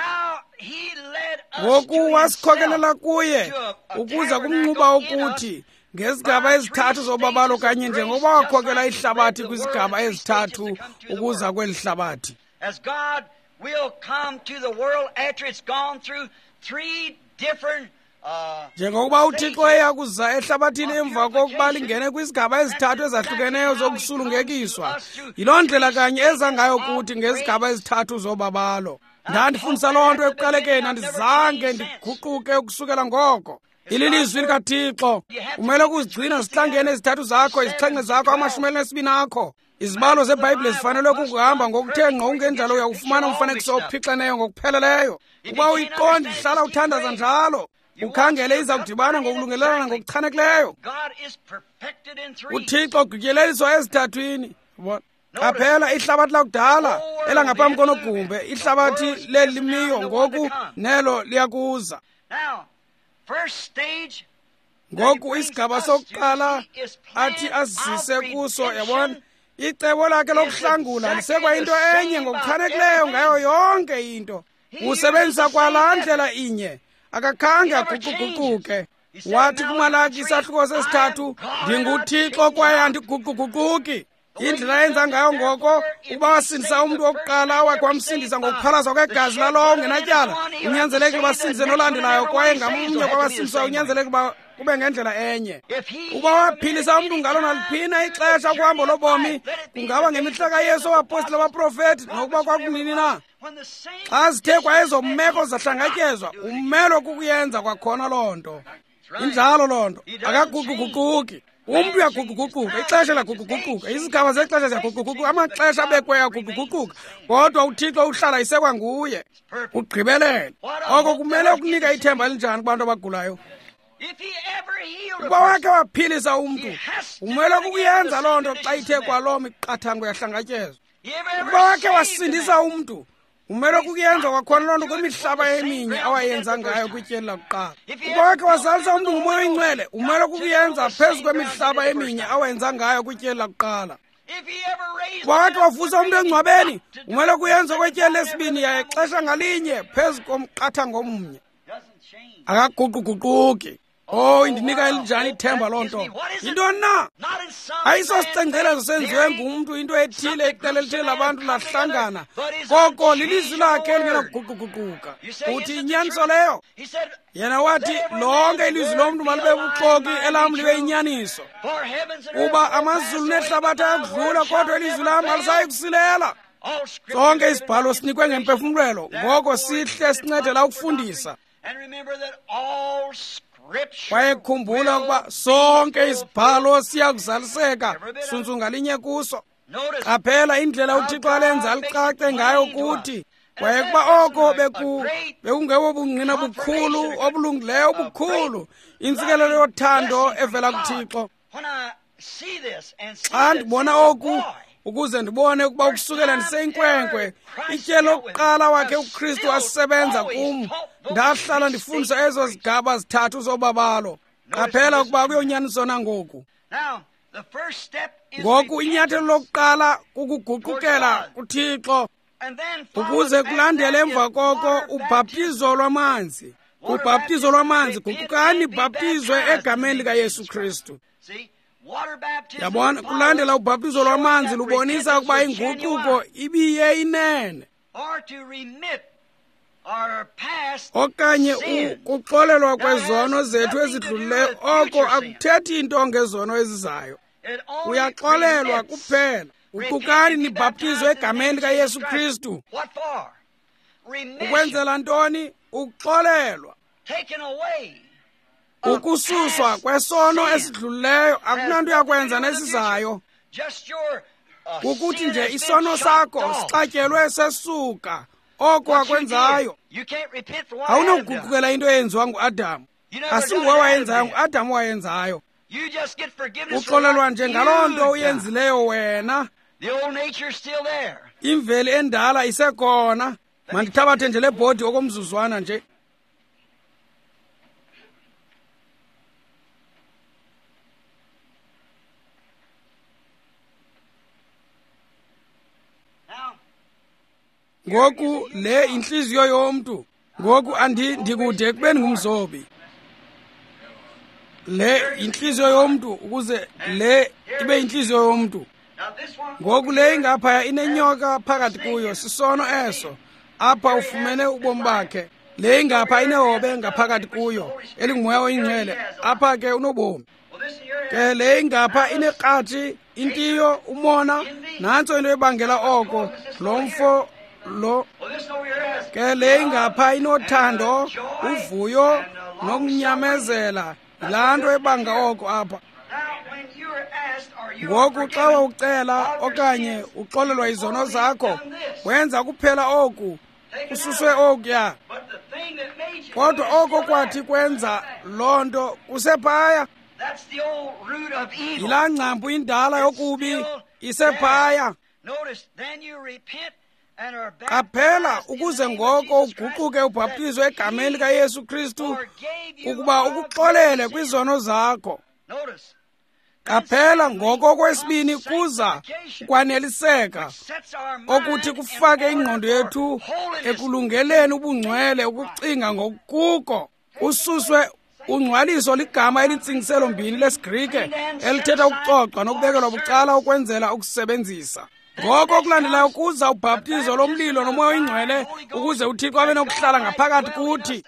Ngoku wasikhokelela kuye ukuza kumnquba ukuthi ngezigaba ezithathu zobabalo kanye njengoba wakhokela ihlabathi kwizigaba ezithathu ukuza kweli hlabathi. As God will come to the world after it's gone through three different njengokuba uThixo eyakuza ehlabathini emva kokuba lingene kwizigaba ezithathu ezahlukeneyo zokusulungekiswa, yiloo ndlela kanye eza ngayo kuthi ngezigaba ezithathu zobabalo. Ndandifundisa loo nto ekuqalekeni, andizange ndiguquke ukusukela ngoko. Ililizwi likaThixo, umele ukuzigcina zihlangene izithathu zakho, izixhenxe zakho, amashumi elinesibini akho. Izibalo zeBhayibhile zifanele ukuhamba ngokuthe ngqo, ungenjalo uyawufumana umfanekiso ophixeneyo ngokupheleleyo. Uba uyiqonda ihlala uthandaza njalo, ukhangele iza kudibana ngokulungelelana ngokuchanekileyo. uThixo ugqityeliswa ezithathwini. Qaphela ihlabathi lakudala elangaphambi konogumbe, ihlabathi lelimiyo ngoku nelo liyakuza. Ngoku isigaba sokuqala athi azise kuso, yabona, icebo lakhe lokuhlangula lisekwa into enye ngokuchanekileyo ngayo yonke into. Usebenzisa kwalaa ndlela inye, akakhange aguquguquke. Wathi kuMalaki isahluko sesithathu, ndinguThixo kwaye andiguquguquki. Indlela yenza ngayo ngoko, uba wasindisa umntu wokuqala wakhe wamsindisa ngokuphalazwa kwegazi lalowo ungenatyala, unyanzelekile basindise nolandelayo kwaye ngamunye kwabasindiswa unyanzelekile uba kube ngendlela enye. Uba waphilisa umntu ngalo naliphina ixesha kuhambo lobomi, kungaba ngemihla kaYesu, abapostile, abaprofethi, nokuba kwakunini na. Xa zithe kwa ezo meko zahlangatyezwa, umelo kukuyenza kwakhona loo nto. Injalo loo nto, akaguquguquki. Umntu uyaguquguquka, ixesha liyaguquguquka, izigaba zexesha ziyaguquguquka, amaxesha abekwe ayaguquguquka, kodwa uThixo uhlala isekwa nguye. Ugqibelele. Oko kumele ukunika ithemba elinjani kubantu abagulayo. Uba wakhe waphilisa umntu, umele kukuyenza loo nto xa ithe kwaloo miqathango yahlangatyezwa. Uba wakhe wasindisa umntu, umele kukuyenza kwakhona loo nto kwimihlaba eminye awayenza ngayo kwityeli lakuqala. Uba wakhe wazalisa umntu ngumoya oyingcwele, umele kukuyenza phezu kwemihlaba eminye awenza ngayo kwityeli lakuqala. Uba wakhe wavusa umntu engcwabeni, umele kuyenza kwityeli lesibini yaye xesha ngalinye phezu komqathango omnye. Akaguquguquki. Oh, indinika elinjani ithemba loo nto. Yintoni na? Ayisosicengcelezo senziwe ngumntu, into ethile, iqela elithile labantu lahlangana, koko lilizwi lakhe elingenakuguquguquka. Uthi inyaniso leyo? Yena wathi lonke ilizwi lomntu malibe buxoki, elam libe inyaniso. Uba amazulu nehlabathi ayakudlula, kodwa ilizwi lam alisayi kusilela. Sonke isibhalo sinikwe ngemphefumlelo, ngoko sihle sincedela ukufundisa. Kwaye khumbula ukuba sonke isibhalo siyakuzaliseka, sunsu ngalinye kuso. Qaphela indlela uThixo alenza alicace ngayo ukuthi kwaye kuba oko bekungebo bungqina bukhulu obulungileyo obukhulu, intsikelelo yothando evela kuThixo. Xa ndibona oku, ukuze ndibone ukuba ukusukela ndiseyinkwenkwe ityeli lokuqala wakhe uKristu asebenza kum, ndahlala ndifundisa ezo zigaba zithathu zobabalo. Qaphela ukuba kuyonyaniswa nangoku. Ngoku inyathelo lokuqala kukuguqukela kuThixo, ukuze kulandele emva koko ubhaptizo lwamanzi. Ubhaptizo lwamanzi, guqukani bhaptizwe egameni likaYesu Kristu. Yabona, kulandela ubhaptizo lwamanzi lubonisa ukuba inguquko ibiye inene, okanye ukuxolelwa kwezono zethu ezidlulileyo. Oko akuthethi into ngezono ezizayo, uyaxolelwa kuphela. Uqukani nibhaptizwe egameni likaYesu Kristu. Ukwenzela ntoni? Ukuxolelwa, ukususwa kwesono esidlulileyo. Akunanto yakwenza nesizayo, kukuthi nje isono sakho sixatyelwe sesuka oko akwenzayo. Awunokugugukela into eyenziwa nguAdamu. Asinguwe wayenzayo, nguAdamu wayenzayo. Uxolelwa nje ngaloo nto uyenzileyo wena. Imveli endala isekhona. Mandithabathe nje le bhodi okomzuzwana nje. Ngoku le inhliziyo yomntu. Ngoku andi ndikude ekubeni ngumzobi. Le inhliziyo yomntu ukuze le ibe inhliziyo yomntu. Ngoku le ingapha inenyoka phakathi kuyo, sisono eso. Apha ufumene ubomi bakhe. Le ingapha inehobe ngaphakathi kuyo elingumoya oyingcwele. Apha ke unobomi. Ke le ingapha ineqathi, intiyo, umona, nanso into ebangela oko. Lo mfo lo ke le ingapha inothando, uvuyo nokunyamezela. Laa nto ebanga oko apha. Ngoku xa wawucela okanye uxolelwa izono zakho, wenza kuphela oku, ususwe okuya. Kodwa oko kwathi kwenza loo nto kusephaya. Yilaa ngcambu indala yokubi isephaya. Qaphela ukuze ngoko uguquke ubhaptizwe egameni likaYesu Kristu ukuba ukuxolele kwizono zakho. Qaphela ngoko kwesibini kuza ukwaneliseka okuthi kufake ingqondo yethu ekulungeleni ubungcwele, ukucinga ngokuko. Ususwe ungcwaliso ligama elintsingiselo mbini lesiGrike elithetha ukuxoxa nokubekelwa bucala ukwenzela ukusebenzisa. Ngoko kulandelayo kuza ubhaptizo lomlilo nomoya oyingcwele ukuze uThixo abe nokuhlala ngaphakathi kuthi.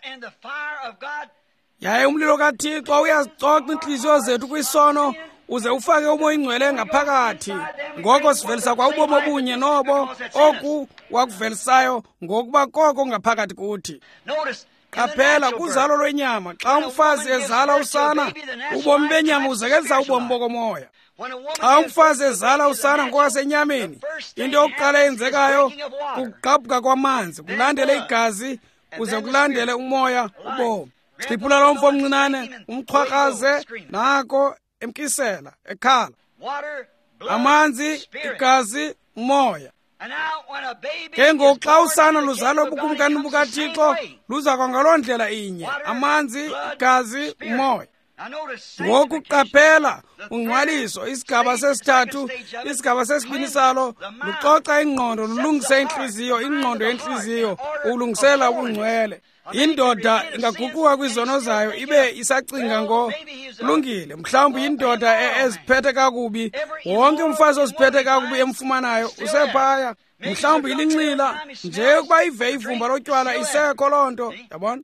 Yaye umlilo kaThixo uyazicoca inhliziyo zethu kwisono uze ufake umoya oyingcwele ngaphakathi. Ngoko sivelisa kwa ubomi obunye nobo oku wakuvelisayo ngokuba koko ngaphakathi kuthi. Qaphela kuzalo lwenyama. Xa umfazi ezala usana, ubomi benyama uzekelisa ubomi bokomoya. Xa umfazi ezala usana ngokwasenyameni, into yokuqala eyenzekayo kugqabhuka kwamanzi, kulandele igazi, kuze kulandele umoya, ubomi. Xiphula lo mfo omncinane, umchwakaze, nako emkisela, ekhala. Amanzi, igazi, umoya. Ke ngoku xa usana luzalwa bukumkani bukaThixo, luza kwangaloo ndlela inye, amanzi, igazi, umoya. Ngoku qaphela ungcwaliso, isigaba sesithathu, isigaba sesibini salo, luxoxa ingqondo, lulungise inhliziyo, ingqondo yenhliziyo, ulungisela ubungcwele. Indoda ingaguquka kwizono zayo ibe isacinga ngo kulungile. Mhlawumbi indoda eziphethe kakubi, wonke umfazi oziphethe kakubi emfumanayo usephaya. Mhlawumbi ilinxila nje ukuba ive ivumba lotywala isekho loo nto, yabona.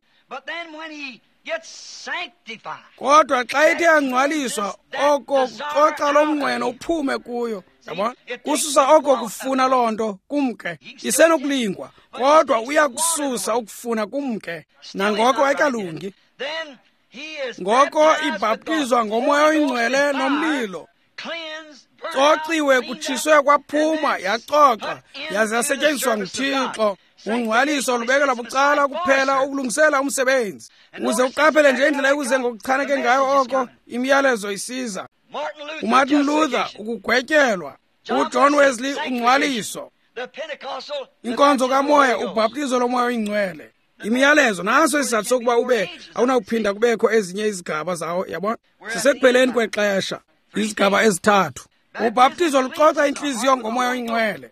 Kodwa xa ithe yangcwaliswa, oko kuxoxa lomnqweno uphume kuyo, yabona. Kususa oko kufuna loo nto kumke. Isenokulingwa, kodwa uyakususa ukufuna kumke, nangoko ayikalungi. Ngoko ibhaptizwa ngomoya oyingcwele nomlilo. Cociwe, kutshiswe, kwaphuma, yaxoxa, yaze yasetyenziswa nguThixo. Ungcwaliso lubekelwa bucala kuphela ukulungisela umsebenzi. Uze uqaphele nje indlela ekuze ngokuchaneke ngayo oko imiyalezo isiza. uMartin Luther, ukugwetyelwa. uJohn Wesley, ungcwaliso. Inkonzo kamoya, ubhaptizo lomoya oyingcwele. Imiyalezo, naso isizathu sokuba ube awunawuphinda kubekho ezinye izigaba zawo, yabona. Sisekupheleni kwexesha, izigaba ezithathu. Ubhaptizo luxoxa inhliziyo ngomoya oyingcwele.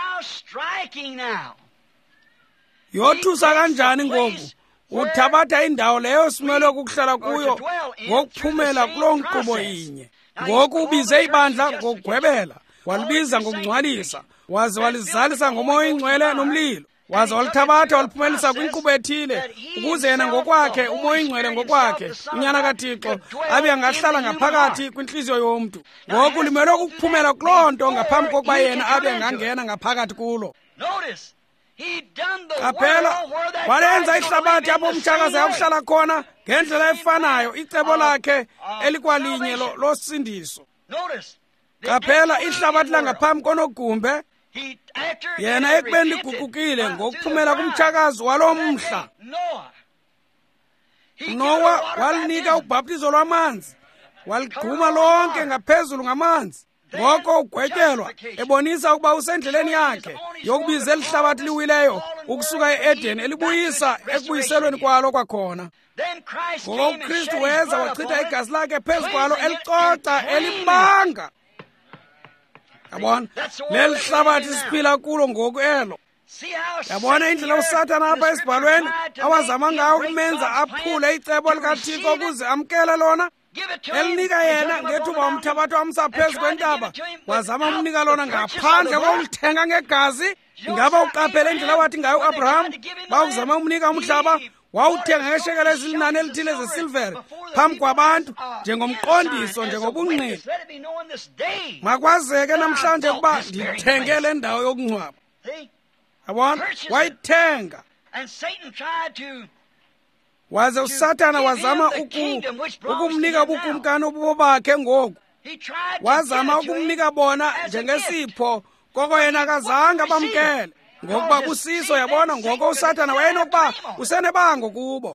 Yothusa kanjani ngoku uthabatha indawo leyo simelwe ukuhlala kuyo ngokuphumela kuloo nkqubo inye. Ngoku ubize ibandla ngokugwebela, walibiza ngokungcwalisa, waze walizalisa ngomoya oyingcwele nomlilo, waze walithabatha waliphumelisa kwinkqubo ethile, ukuze yena ngokwakhe, umoya oyingcwele ngokwakhe, unyana kaThixo, abe angahlala ngaphakathi kwinhliziyo yomntu. Ngoku limelwe ukuphumela kuloo nto ngaphambi kokuba yena abe angangena ngaphakathi kulo. Qaphela, walenza ihlabathi apho umtshakazi yawuhlala khona ngendlela efanayo, icebo lakhe elikwalinye losindiso. qaphela ihlabathi langaphambi konogumbe yena ekubeni liguqukile ngokuphumela kumtshakazi walo mhla Nowa walinika ubhaptizo lwamanzi waligquma lonke ngaphezulu ngamanzi ngoko ugwetyelwa ebonisa ukuba usendleleni yakhe yokubiza elihlabathi liwileyo ukusuka e-Eden elibuyisa ekubuyiselweni kwalo kwakhona ngoko uKristu weza wachitha igazi lakhe phezu kwalo elicoca elibanga yabona leli hlabathi siphila kulo ngoku elo yabona indlela uSathane apha esibhalweni awazama ngayo ukumenza aphule icebo likaThixo ukuze amkele lona elinika yena ngethuba umthabatho wamsa phezu kwentaba wazama umnika lona ngaphandle kokulithenga ngegazi ingaba uqaphele indlela wathi ngayo uAbraham bawuzama umnika umhlaba wawuthenga ngeshekeli ezilinani elithile zesilvere phambi kwabantu njengomqondiso njengobungqina makwazeke namhlanje ukuba ndithenge le ndawo yokungcwaba yabona wayithenga waze uSathane wazama ukumnika ubukumkani obubo bakhe ngoku wazama ukumnika bona njengesipho koko yena kazange bamkele ngokuba busiso yabona ngoko uSathane wayenokuba usenebango kubo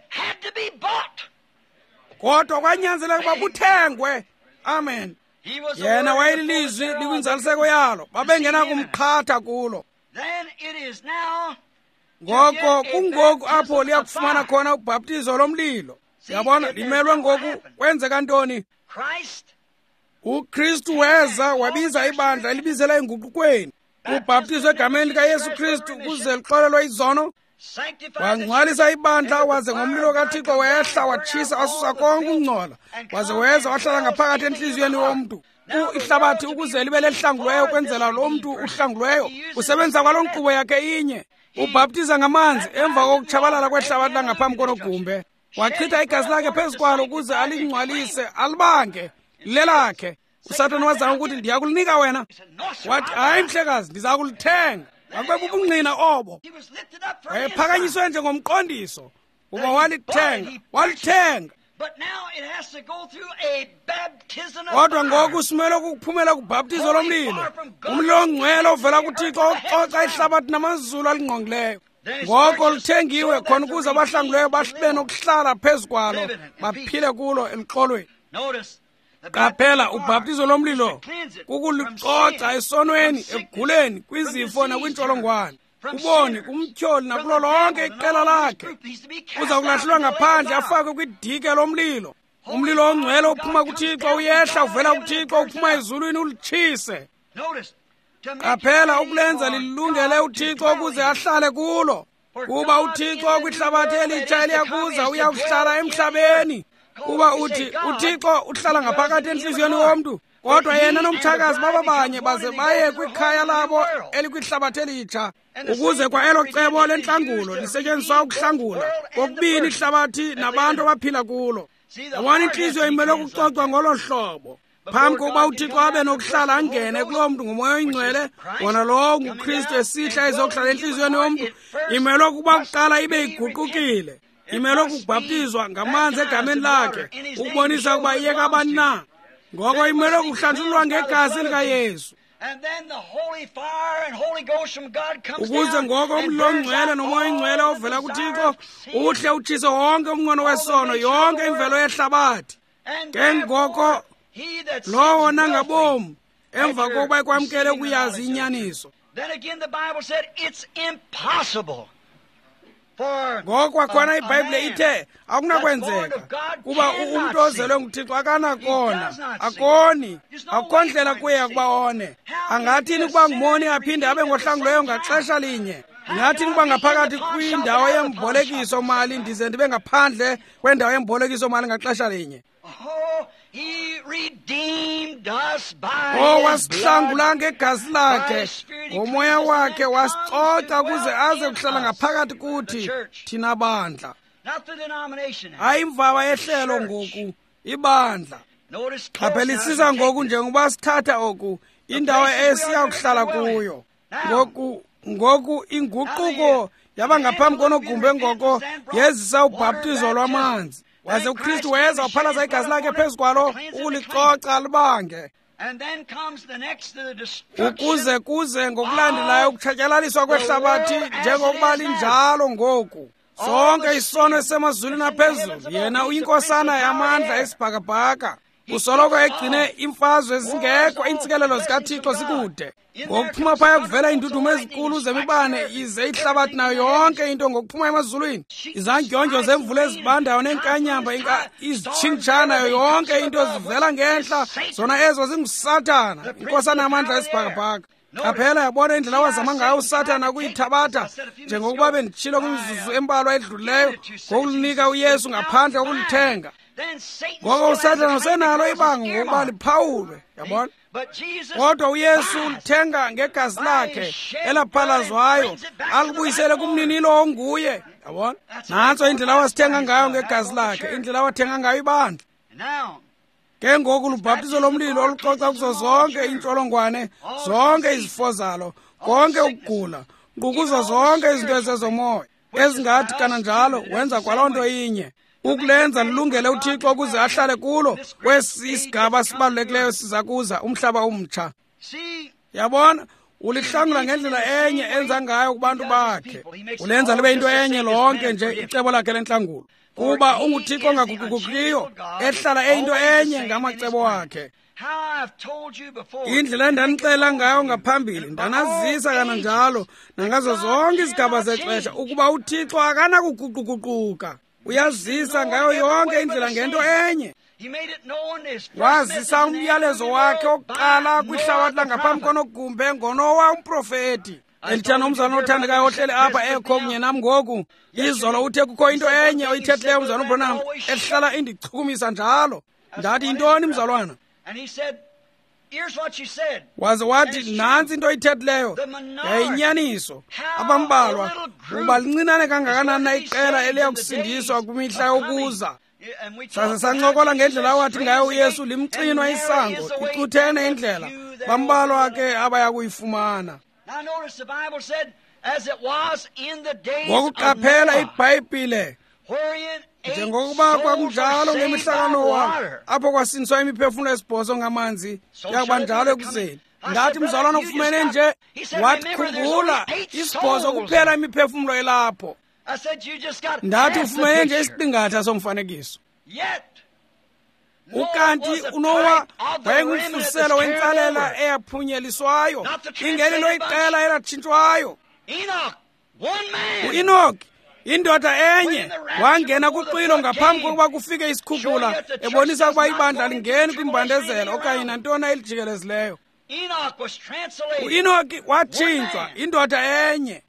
kodwa kwanyanzeleka ukuba buthengwe amen yena wayelilizwi likwinzaliseko yalo babengena kumqhatha kulo ngoko kungoku apho liyakufumana khona ubhaptizo lomlilo yabona limelwe ngoku kwenzeka ntoni uKristu weza wabiza ibandla elibizela inguqukweni ubhaptizo egameni likaYesu Kristu ukuze lixolelwe izono wangcwalisa ibandla waze ngomlilo kaThixo wehla watshisa wasusa konke ukungcola waze weza wahlala ngaphakathi enhliziyweni yomntu ihlabathi ukuze libe lehlanguleyo kwenzela lo mntu uhlangulweyo usebenza kwalo nkqubo yakhe inye ubhaptiza ngamanzi emva kokutshabalala kwehlabathi langaphambi konogumbe wachitha igazi lakhe phezu kwalo ukuze alingcwalise alibange lelakhe uSathane wazama ukuthi ndiyakulinika wena wathi hayi mhlekazi ndiza kulithenga akube bubungqina obo wayephakanyiswe njengomqondiso uba walithenga walithenga kodwa ngoku simele ukuphumela kubhaptizo lomlilo umlilo ongcwele ovela kuThixo ococa ihlabathi namazulu alingqongileyo ngoko lithengiwe khona ukuze abahlanguleyo babe nokuhlala phezu kwalo baphile kulo emxolweni qaphela ubhaptizo lomlilo kukulicoca esonweni ekuguleni kwizifo nakwintsholongwane kuboni kumtyholi nakulo lonke iqela lakhe uza kulahlelwa ngaphandle afakwe kwidike lomlilo umlilo ongcwele uphuma kuThixo uyehla uvela kuThixo uphuma ezulwini ulitshise qaphela ukulenza lilungele uThixo ukuze ahlale kulo kuba uThixo kwihlabathi elitsha eliyakuza uyakuhlala emhlabeni kuba uthi uThixo uhlala ngaphakathi enhliziyweni womntu kodwa yena nomtshakazi bababanye baze baye kwikhaya labo elikwihlabathi elitsha ukuze kwa elo cebo lentlangulo lisetyenziswa ukuhlangula kokubini ihlabathi nabantu abaphila kulo yabona inhliziyo imele ukucocwa ngolo hlobo phambi kokuba uThixo abe nokuhlala angene kulo mntu ngomoya oyingcwele wona lowo nguKristu esihla ezokuhlala enhliziyweni yomntu imele ukuba kuqala ibe iguqukile imele ukubhaptizwa ngamanzi egameni lakhe ukubonisa ukuba iyeka abani na ngoko imele ukuhlanjululwa ngegazi likaYesu ukuze ngoko umlilo ongcwele nomoya oyingcwele ovela kuThixo uhle utshise wonke umnqweno wesono yonke imvelo yehlabathi ke ngoko lowo nangabomu emva kokuba ekwamkele ukuyazi inyaniso ngoko kwakhona iBhayibhile ithe akunakwenzeka kuba umntu ozelwe nguThixo akanakona akoni akukho ndlela kuye ukuba one angathini ukuba ngumoni aphinde abe ngohlanguleyo ngaxesha linye ngathini ukuba ngaphakathi kwindawo yembolekiso mali ndize ndibe ngaphandle kwendawo yembolekiso mali ngaxesha linye oh wasihlangula ngegazi lakhe ngomoya wakhe wasicoca ukuze aze kuhlala ngaphakathi kuthi thina bandla hayi imvaba yehlelo ngoku ibandla qaphelisisa ngoku njengoba sithatha oku indawo esiya kuhlala kuyo ngoku ngoku inguquko yaba ngaphambi konogumbe ngoko yezisa ubhaptizo lwamanzi waze uKristu weza waphalaza igazi lakhe phezu kwalo ukulicoca libange ukuze kuze ngokulandelayo ukutshatyalaliswa kwehlabathi njengokuba linjalo ngoku. Sonke isono esemazulwini aphezulu, yena uyinkosana yamandla esibhakabhaka, usoloko egcine imfazwe ezingekho, iintsikelelo zikaThixo zikude. Ngokuphuma phaya kuvela iindudumo ezinkulu zemibane, ize ihlabathi nayo yonke into ngokuphuma emazulwini. Izandyondyo zemvula ezibandayo neenkanyamba izitshintshana nayo yonke into zivela ngentla, zona ezo zinguSathana, inkosana yamandla esibhakabhaka. Qaphela, yabona indlela awazama ngayo uSathane ukuyithabatha, njengokuba benditshilo kwimizuzu embalwa edlulileyo, ngokulinika uYesu ngaphandle kokulithenga. Ngoko uSathane usenalo ibanga ngokuba liphawulwe, yabona. Kodwa uYesu ulithenga ngegazi lakhe elaphalazwayo, alibuyisele kumninilo onguye, yabona. Nantso indlela awasithenga ngayo ngegazi lakhe, indlela awathenga ngayo ibandla. Ke ngoku lubhaptizo lomlilo olucoca kuzo zonke intsholongwane, zonke izifo zalo, konke ukugula, ngukuzo zonke izinto ezezomoya, ezingathi kananjalo wenza kwaloo nto inye, ukulenza lilungele uThixo ukuze ahlale kulo. Kwesi isigaba sibalulekileyo siza kuza, umhlaba umtsha. Yabona, ulihlangula ngendlela enye enza ngayo kubantu bakhe, ulenza libe into enye lonke nje icebo lakhe lentlangulo. Kuba unguThixo ongagugugukiyo, ehlala eyinto enye ngamacebo wakhe. Indlela endanixela ngayo ngaphambili ndanazisa kananjalo nangazo zonke izigaba zexesha ukuba uThixo akanakuguquguquka. Uyazisa ngayo yonke indlela ngento enye. Wazisa umyalezo wakhe oqala kwihlabathi langaphambi konogumbe ngoNowa umprofeti. Elithanda umzana othandekayo ohlele apha ekho kunye nam ngoku. Izolo uthe kukho into enye oyithethileyo umzana uBranham ehlala indichukumisa njalo. Ndathi yintoni mzalwana? Waze wathi nansi into oyithethileyo yayinyaniso. Abambalwa uba lincinane kangakanani na iqela eliya kusindiswa kwimihla yokuza. Sase sancokola ngendlela awathi ngayo uYesu limxinwa isango, ixuthene indlela, bambalwa ke abaya kuyifumana. Ngokuqaphela iBhayibhile, njengokuba kwakunjalo ngemihla kaNowa, apho kwasindiswa imiphefumulo esibhozo ngamanzi, yakuba njalo ekuzeni. Ngathi mzalwana ufumene nje, wathi khumbula isibhozo kuphela imiphefumulo elapho. Ndathi ufumene nje isiqingatha somfanekiso. Ukanti uNowa wayengumfuselo wentsalela eyaphunyeleliswayo, ingelilo iqela elatshintshwayo. U-Enoki, indoda enye, wangena kuxwilo ngaphambi kokuba kufike isikhukhula, ebonisa ukuba ibandla lingeni kwimbandezelo okanye nantoni elijikelezileyo. U-Enoki watshintshwa, indoda enye.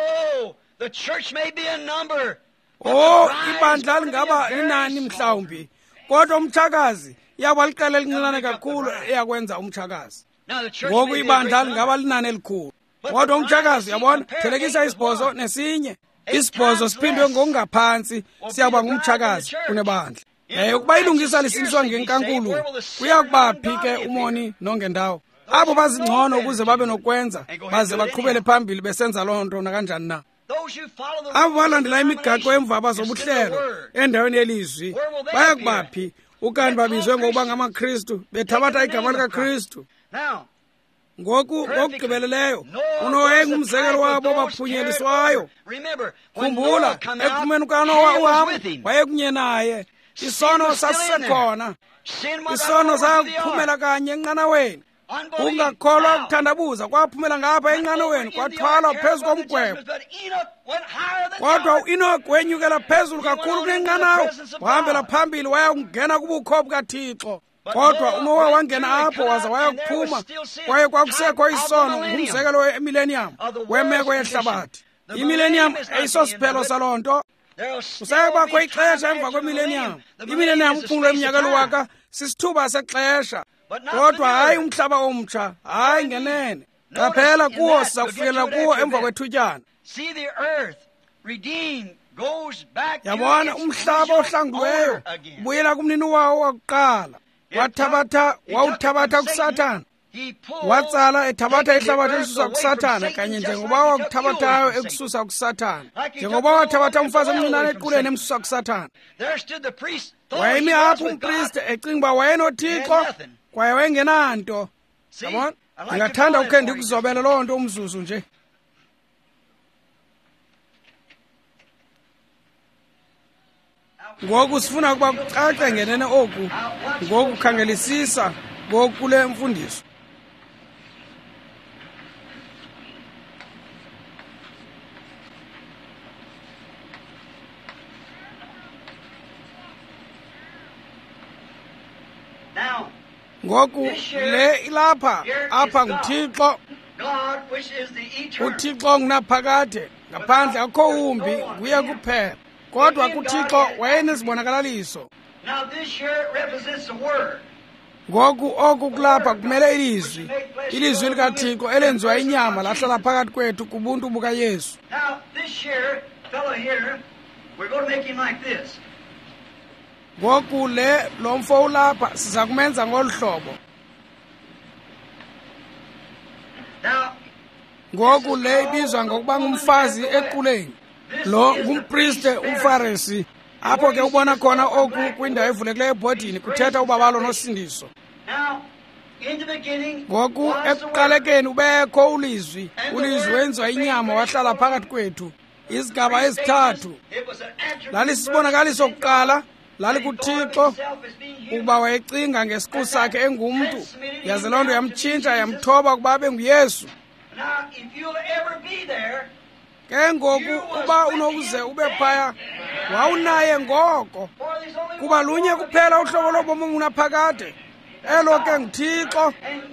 Oh, ibandla lingaba linani mhlawumbi, kodwa umtshakazi yaba liqela elincinane kakhulu eyakwenza umtshakazi. Ngoku ibandla lingaba linani elikhulu, kodwa umtshakazi, yabona, thelekisa isibhozo nesinye. Isibhozo siphindwe ngokungaphansi siyaba ngumtshakazi kunebandla. Yaye ukuba ilungisa lisindiswa ngenkankulu, kuyakuba phi ke umoni nongendawo? Abo bazingcono ukuze babe nokwenza, baze baqhubele phambili besenza loo nto nakanjani na. Abo balandela imigaqo emva bazobuhlelo endaweni yelizwi, bayakubaphi ukanti babizwe ngokuba ngamaKristu, bethabatha igama likaKristu. Ngoku ngokugqibeleleyo, uNowa engumzekelo wabo baphunyeleliswayo. Khumbula, ekuphumeni kukaNowa uHamu wayekunye naye. Isono sasisekhona, isono sakuphumela kanye enqanaweni. Ungakholwa ukuthandabuza kwaphumela ngapha enqanaweni, kwathwala phezu komgwebo. Kodwa u-Enoki wenyukela phezulu kakhulu kunenqanawa, wahambela phambili waya kungena kubukho bukaThixo. Kodwa uNowa wangena apho waza waya kuphuma, kwaye kwakusekho isono, ngumzekelo we-millennium wemeko yehlabathi. I-millennium ayisosiphelo saloo nto. Kusayakubakho ixesha emva kwemillennium. Imillennium uphumlo eminyaka luwaka sisithuba sexesha, kodwa hayi umhlaba omtsha, hayi ngenene. Qaphela kuwo siza kufikelela kuwo emva kwethutyana. Yabona, umhlaba ohlanguweyo ubuyela kumnini wawo wakuqala. Wathabatha wawuthabatha kuSathane, watsala ethabatha ihlabathi elisusa kuSathane, kanye njengoba wakuthabathayo ekususa kuSathane, njengoba wathabatha umfazi omncinane equleni emsusa kuSathane. Wayemi apho umpristi ecinga uba wayenoThixo, kwaye wayengenanto. Yabona, ndingathanda ukhe ndikuzobele loo nto umzuzu nje. Ngoku sifuna ukuba kucace ngenene oku ngoku khangelisisa ngoku kule mfundiso. Ngoku le ilapha apha nguThixo, uThixo ongunaphakade, ngaphandle akho umbi, nguye kuphela. Kodwa kuThixo wayenesibonakaliso. Ngoku oku kulapha kumele ilizwi, ilizwi likaThixo elenziwa inyama lahlala phakathi kwethu kubuntu bukaYesu. Ngoku le lo mfo ulapha siza kumenza ngolu hlobo. Ngoku le ibizwa ngokuba ngumfazi equleni. Lo ngumpriste umfarisi. Apho ke ubona khona oku kwindawo evulekileyo ebhodini kuthetha ubabalo nosindiso. Ngoku ekuqalekeni ubekho ulizwi, ulizwi wenziwa inyama wahlala phakathi kwethu. Izigaba ezithathu. Lalisibonakaliso sokuqala lali kuThixo ukuba wayecinga ngesiqu sakhe engumntu, yaze loo nto yamtshintsha yamthoba ukuba abe nguYesu. Ke ngoku uba unokuze ube phaya wawunaye ngoko, kuba lunye kuphela uhlobo lobomi unaphakade, elo ke nguThixo.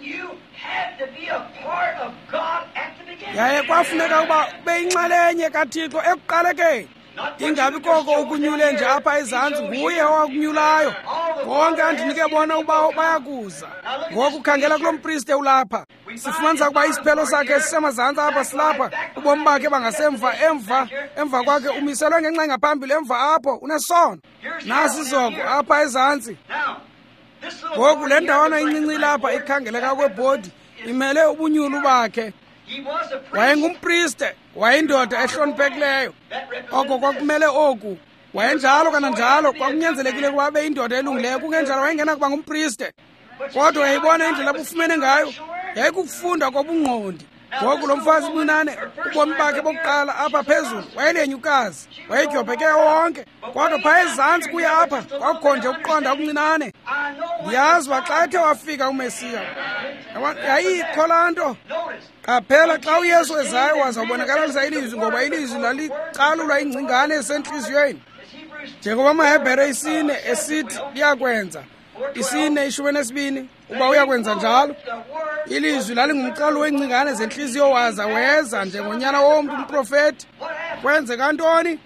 Yaye kwafuneka ukuba ube yinxalenye kaThixo ekuqalekeni. Ingabi koko ukunyule nje apha ezantsi, nguye owakunyulayo. Bonke andinike bona uba bayakuza. Ngoku khangela kulo mpriste ulapha. Sifumanisa ukuba isiphelo sakhe sisemazantsi apha silapha. Ubomi bakhe bangasemva, emva emva kwakhe umiselwe ngenxa ngaphambili, emva apho unesono. Nasi izoko apha ezantsi. Ngoku le ndawana incinci lapha ikhangeleka kwebhodi imele ubunyulu bakhe. Wayengumpriste, wayindoda ehloniphekileyo. Oko kwakumele oku. Wayenjalo kananjalo, kwakunyanzelekile ukuba abe yindoda elungileyo. Kungenjalo wayengena kuba ngumpriste. Kodwa wayibona indlela abufumene ngayo yayikufunda kobungqondi. Ngoku lo mfazi munane, ubomi bakhe bokuqala apha phezulu wayenenyukazi, wayedyobheke wonke. Kodwa phaa ezantsi kuye apha kwakho nje ukuqonda okuncinane. Ndiyazi uba xa ethe wafika uMesiya yayikho laa nto. Qaphela xa uYesu ezayo wazawubonakalisa ilizwi, ngoba ilizwi lalicalulwa ingcingane esentliziyweni. Njengoba amaHebhere isine esithi liyakwenza, isine ishumi nesibini, uba uyakwenza njalo. Ilizwi lalingumqalo wengcingane zentliziyo, waza weza njengonyana womntu umprofeti. Kwenzeka ntoni?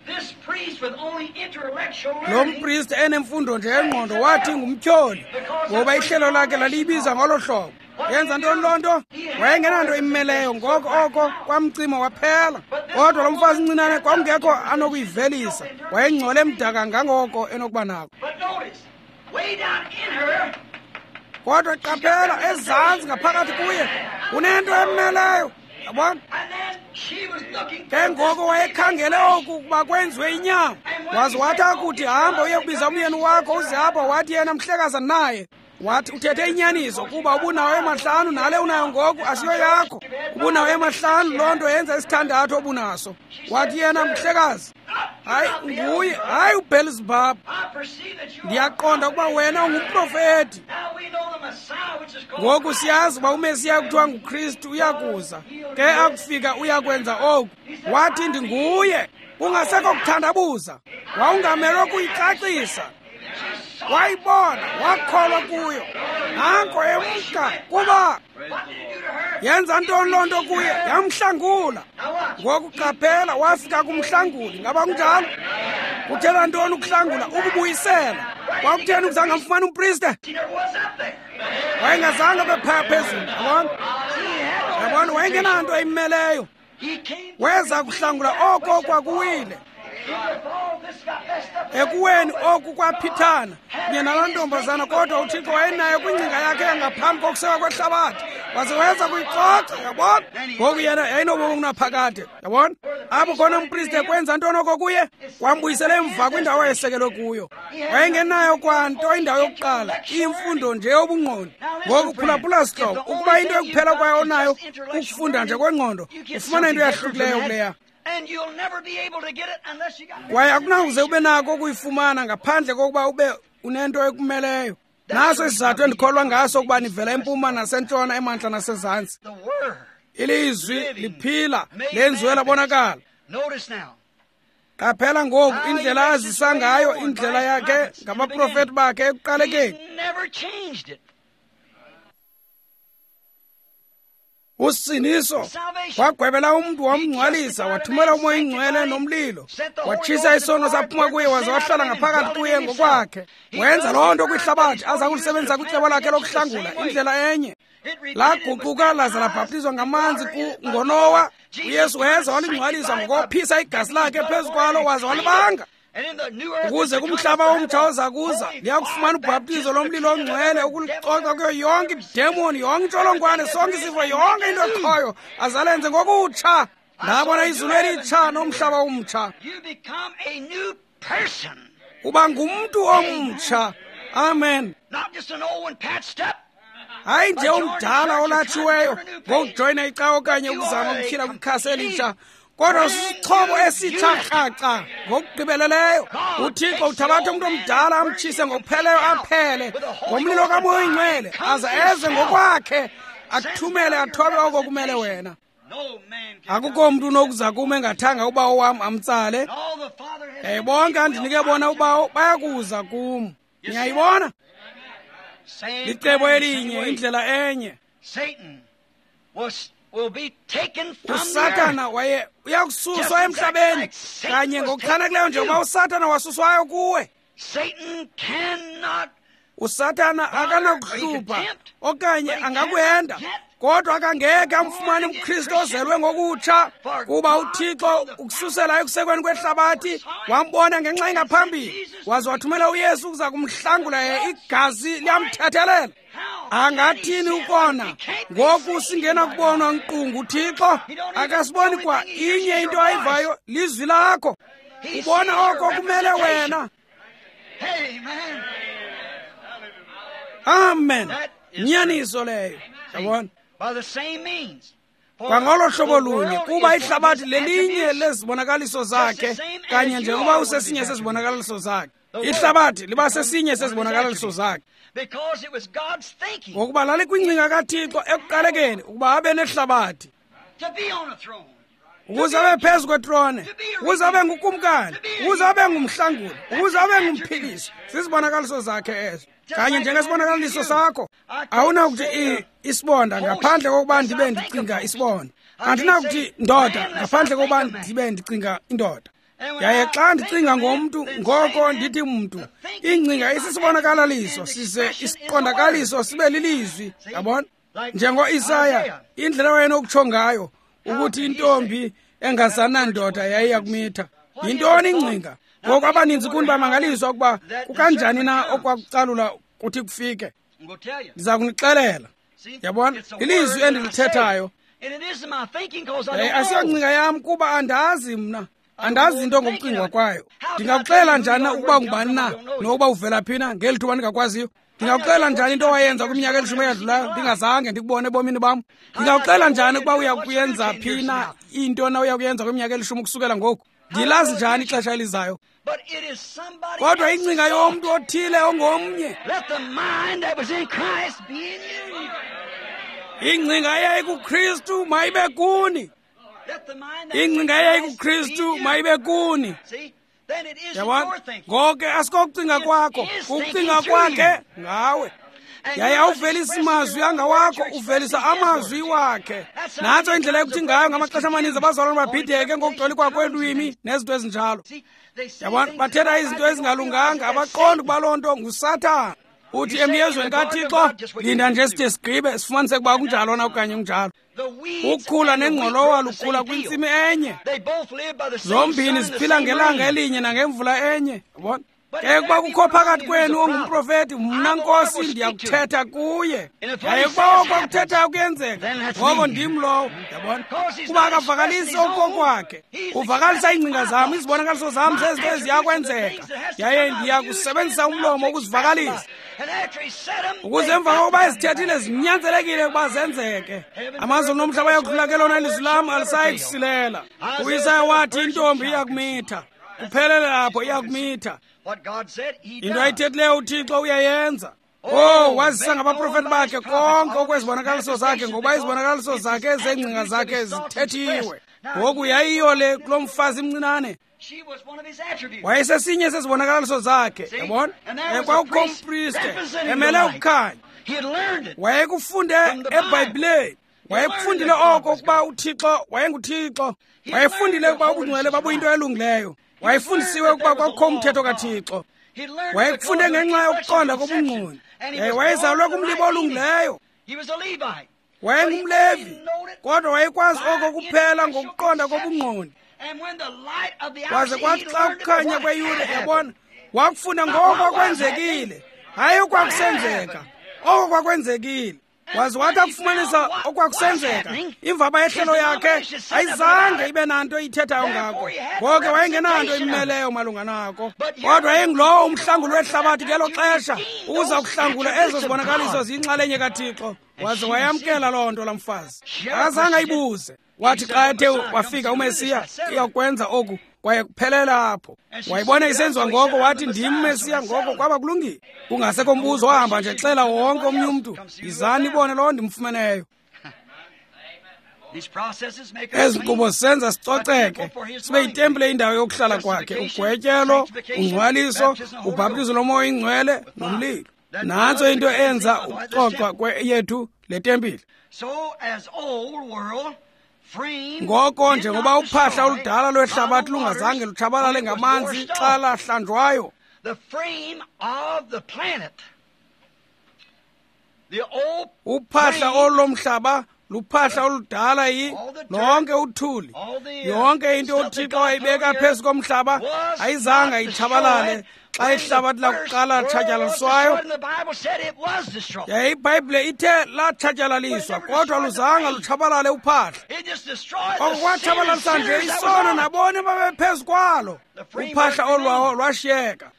Lo mpriste enemfundo nje engqondo wathi ngumtyholi, ngoba ihlelo lakhe laliyibiza ngolo hlobo. Yenza ntoni loo nto? Wayengenanto immeleyo, ngoko oko kwamcima waphela. Kodwa lo mfazi mncinane kwakungekho anokuyivelisa, wayengcole mdaka ngangoko enokuba nako. Kodwa qaphela ezantsi ngaphakathi kuye unento emmeleyo. Yabona? Ke ngoko wayekhangele oku ukuba kwenziwe inyama. Waze wathi akuthi hamba uye kubiza umyeni wakho uze apha. Wathi yena mhlekaza naye, wathi uthethe inyaniso kuba ubunawo emahlanu, nale unayo ngoku asiyo yakho. Ubunawo emahlanu, loo nto yenza isithandathu obunaso. Wathi yena mhlekazi, hayi nguye, hayi uBelzebub, ndiyaqonda ukuba wena ungumprofeti. Ngoku siyazi uba uMesiya kuthiwa nguKristu uyakuza, ke akufika uyakwenza oku. Wathi ndinguye, kungasekho kuthandabuza. Wawungamelwe kuyicacisa. Wayibona, wakholwa kuyo. Nanko emka kuba yenza ntoni loo nto kuye? Yamhlangula. Ngoku qaphela, wafika kumhlanguli. Ngaba kunjalo? Kuthela ntoni ukuhlangula? Ukubuyisela. Kwakutheni ukuzange amfumane umpriste? Wayengazange bephaya phezulu. Yabona? Yabona, wayengenanto ayimeleyo. Weza kuhlangula oko kwakuwile. Ekuweni oku kwaphithana kunye naloo ntombazana, kodwa uThixo wayenayo kwingcinga yakhe yangaphambi kokuseka kwehlabathi. waze weza kuyicoca, yabona. Ngoku yena yayinobomi unaphakade, yabona. Apho khona umpristi ekwenza ntoni oko kuye? Wambuyisela emva kwindawo ayesekelwe kuyo. Wayengenayo kwanto indawo yokuqala, imfundo nje yobungqondo. Ngoku phulaphula sihlobo, ukuba into ekuphela kwayo onayo ukufunda nje kwengqondo, ufumana into eyahlukileyo kuleya. Kwaye akunakuze ube nako ukuyifumana ngaphandle kokuba ube unento ekumeleyo. Naso isizathu endikholwa ngaso ukuba nivela empuma nasentshona, emantla nasezantsi. Ilizwi liphila, lenziwe labonakala. Qaphela ngoku indlela azisa ngayo, indlela yakhe ngabaprofeti bakhe ekuqalekeni. Usiniso wagwebela umuntu wamngcwalisa, wathumela umoya ingcwele nomlilo, watshisa isono saphuma kuye waze wahlala ngaphakathi kuye ngokwakhe. Wenza loo nto kwihlabathi aza kulisebenzisa kwicebo lakhe lokuhlangula, indlela enye. Laguquka laza labhaptizwa ngamanzi ngoNowa. uYesu weza walingcwalisa ngokophisa igazi lakhe phezu kwalo waze walibanga, ukuze kumhlaba omtsha oza kuza liyakufumana ubhaptizo lomlilo ongcwele, ukulicoca kuyo yonke idemoni, yonke intsholongwane, sonke isifo, yonke into ekhoyo, azalenze ngokutsha. Ndabona izulu elitsha nomhlaba omtsha. Uba ngumntu omtsha. Amen. Hayi nje umdala olatshiweyo ngokujoyina icawa okanye ukuzama ukutyhila kwikhasi elitsha, kodwa sisichoko esitsha rhaca ngokugqibeleleyo. UThixo uthabatha umuntu omdala amtshise ngokupheleyo, aphele ngomlilo kamoya ingcwele, aze eze ngokwakhe athumele athobe oko kumele wena. Akukho mntu unokuza kum engathanga ubawo wam amtsale. Eh bonke andinike bona ubawo bayakuza kum. Niyayibona? Licebo elinye, indlela enye. uSathana waye uyakususwa emhlabeni kanye ngokuchanekileyo njengoba uSathana wasuswayo kuwe. uSathana akanakuhlupha okanye angakwenda, kodwa akangeke amfumane umKristu ozelwe ngokutsha, kuba uThixo ukususela ekusekweni kwehlabathi wambona ngenxa engaphambili, waze wathumela uYesu ukuza kumhlangula ye. Igazi liyamthethelela. Angathini ukona ngoku singena kubonwa nqungu? uThixo akasiboni kwa inye into ayivayo, lizwi lakho. Ubona oko kumele wena. Amen. Nyaniso leyo. Yabona? Kwangolo hlobo lunye, kuba ihlabathi lelinye lezibonakaliso zakhe, kanye njengoba usesinye sezibonakaliso zakhe. Ihlabathi liba sesinye sezibonakaliso zakhe. Ngokuba lalikwingcinga kaThixo ekuqalekeni ukuba abe nehlabathi, ukuze abe phezu kwetrone, ukuze abe ngukumkani, ukuze abe ngumhlanguli, ukuze abe ngumphilisi. Zizibonakaliso zakhe ezo. Kanye njengesibonakaliso sakho, awunakuthi isibonda ngaphandle kokuba ndibe ndicinga isibonda. Andinakuthi ndoda ngaphandle kokuba ndibe ndicinga indoda. Yaye xa ndicinga ngomntu ngoko ndithi mntu. Ingcinga isisibonakaliso, size isiqondakaliso sibe lilizwi. Yabona? Njengo-Isaya, indlela wayenokutsho ngayo ukuthi intombi engazanandoda yayiya kumitha. Yintoni ingcinga? Ngoku abaninzi kuni bamangaliswa ukuba kukanjani na okwakucalula kuthi kufike. Ndiza kunixelela. Yabona? Ilizwi endilithethayo. Asiyongcinga yam kuba andazi mna. Andazi into ngokucingwa kwayo. Ndingakuxelela njani na ukuba ngubani na nokuba uvela phi na ngeli thuba ndingakwaziyo? Ndingakuxelela njani into wayenza kwiminyaka elishumi eyadlulayo ndingazange ndikubone ebomini bam? Ndingakuxelela njani ukuba uya kuyenza phi na into na uya kuyenza kwiminyaka elishumi ukusukela ngoku? Ndilazi njani ixesha elizayo? Kodwa ingcinga yomntu othile ongomnye. Ingcinga eyayikuKristu mayibe kuni. Ingcinga eyayikuKristu mayibe kuni. Yabona? Ngoku asikokucinga kwakho, ukucinga kwakhe ngawe. Yaye awuvelisa amazwi angawakho, uvelisa amazwi wakhe. Nanso indlela yokuthi ngayo ngamaxesha amaninzi abazalwane babhideke ngokugcwala kwakho elwimi nezinto ezinjalo. Yabona? Bathetha izinto ezingalunganga, abaqondi ukuba loo nto nguSathana. Uthi emyezweni kaThixo, linda nje side sigqibe sifumanise ukuba kunjalo na okanye kunjalo. Ukukhula nengqolowa lukhula kwintsimi enye. Zombini ziphila ngelanga elinye nangemvula enye. Yabona? ke kuba kukho phakathi kwenu ongumprofeti, mna Nkosi ndiyakuthetha kuye. Yaye kuba oko akuthethayo kuyenzeka, ngoko ndim lowo, yabona, kuba akavakalisi okokwakhe. Uvakalisa iingcinga zam, izibonakaliso zam zezinto eziyakwenzeka, yaye ndiyakusebenzisa umlomo ukuzivakalisa, ukuze emva kokuba ezithethile zinyanzelekile ukuba zenzeke. Amazulu nomhlaba ayakudlula ke lona ilizwi lam alisayi kusilela. UIsaya wathi intombi iyakumitha, kuphelele lapho iyakumitha. Into ayithethileyo uThixo uyayenza. Oh, wazisa ngabaprofeti bakhe konke okwezibonakaliso zakhe, ngoba izibonakaliso zakhe zengcinga zakhe zithethiwe. Ngoku yayiyo le kulo mfazi mncinane, wayesesinye sezibonakaliso zakhe, yabona. Kwakukho umpriste emele ukukhanya, wayekufunde eBhayibhileni, wayekufundile oko ukuba uThixo wayenguThixo, wayefundile ukuba ubungcwele babuyinto elungileyo, wayefundisiwe ukuba kwakukho umthetho kaThixo, wayekufunde ngenxa yokuqonda kobungqondo, yaye wayezalwe kumlibo olungileyo, wayengumLevi, kodwa wayekwazi oko kuphela ngokuqonda kobungqondo. Kwaze kwathi xa kukhanya kweyure, yabona, wakufunda ngoko kwenzekile, hayi okwakusenzeka, oko kwakwenzekile. Waze wathi akufumanisa okwakusenzeka, imvaba yehlelo yakhe ayizange ibe nanto ithethayo ngako, ngoko wayengenanto imeleyo malunga nako. Kodwa wayengulowo umhlanguli wehlabathi ngelo xesha, uza kuhlangula ezo zibonakaliso ziyinxalenye kaThixo. Waze wayamkela loo nto lamfazi, akazange ayibuze. Wathi xa ethe wafika uMesiya iyakwenza oku, kwaye kuphelela apho. Wayibona isenziwa ngoko, wathi ndim uMesiya, ngoko kwaba kulungile. Kungasekho mbuzo, wahamba nje xela wonke omnye umntu, yizani ibone lowo ndimfumeneyo. Ezi nkqubo zenza sicoceke, sibe yitempile indawo yokuhlala kwakhe, ugwetyelo, ungcwaliso, ubhaptizo lomoya ingcwele nomlilo. Nantso into enza ukucocwa yethu le tempile. Ngoko njengoba uphahla oludala lwehlabathi lungazange lutshabalale ngamanzi xa lahlanjwayo, uphahla olomhlaba luphahla oludala yi lonke uthuli, yonke into uThixo wayibeka phezu komhlaba ayizange ayitshabalale xa ihlabathi lakuqala latshatyalaliswayo. Yaye iBhayibhile ithe latshatyalaliswa, kodwa luzange lutshabalale uphahla. Oko kwatshabalalisa nje isono nabone babephezu kwalo, uphahla olwawo lwashiyeka.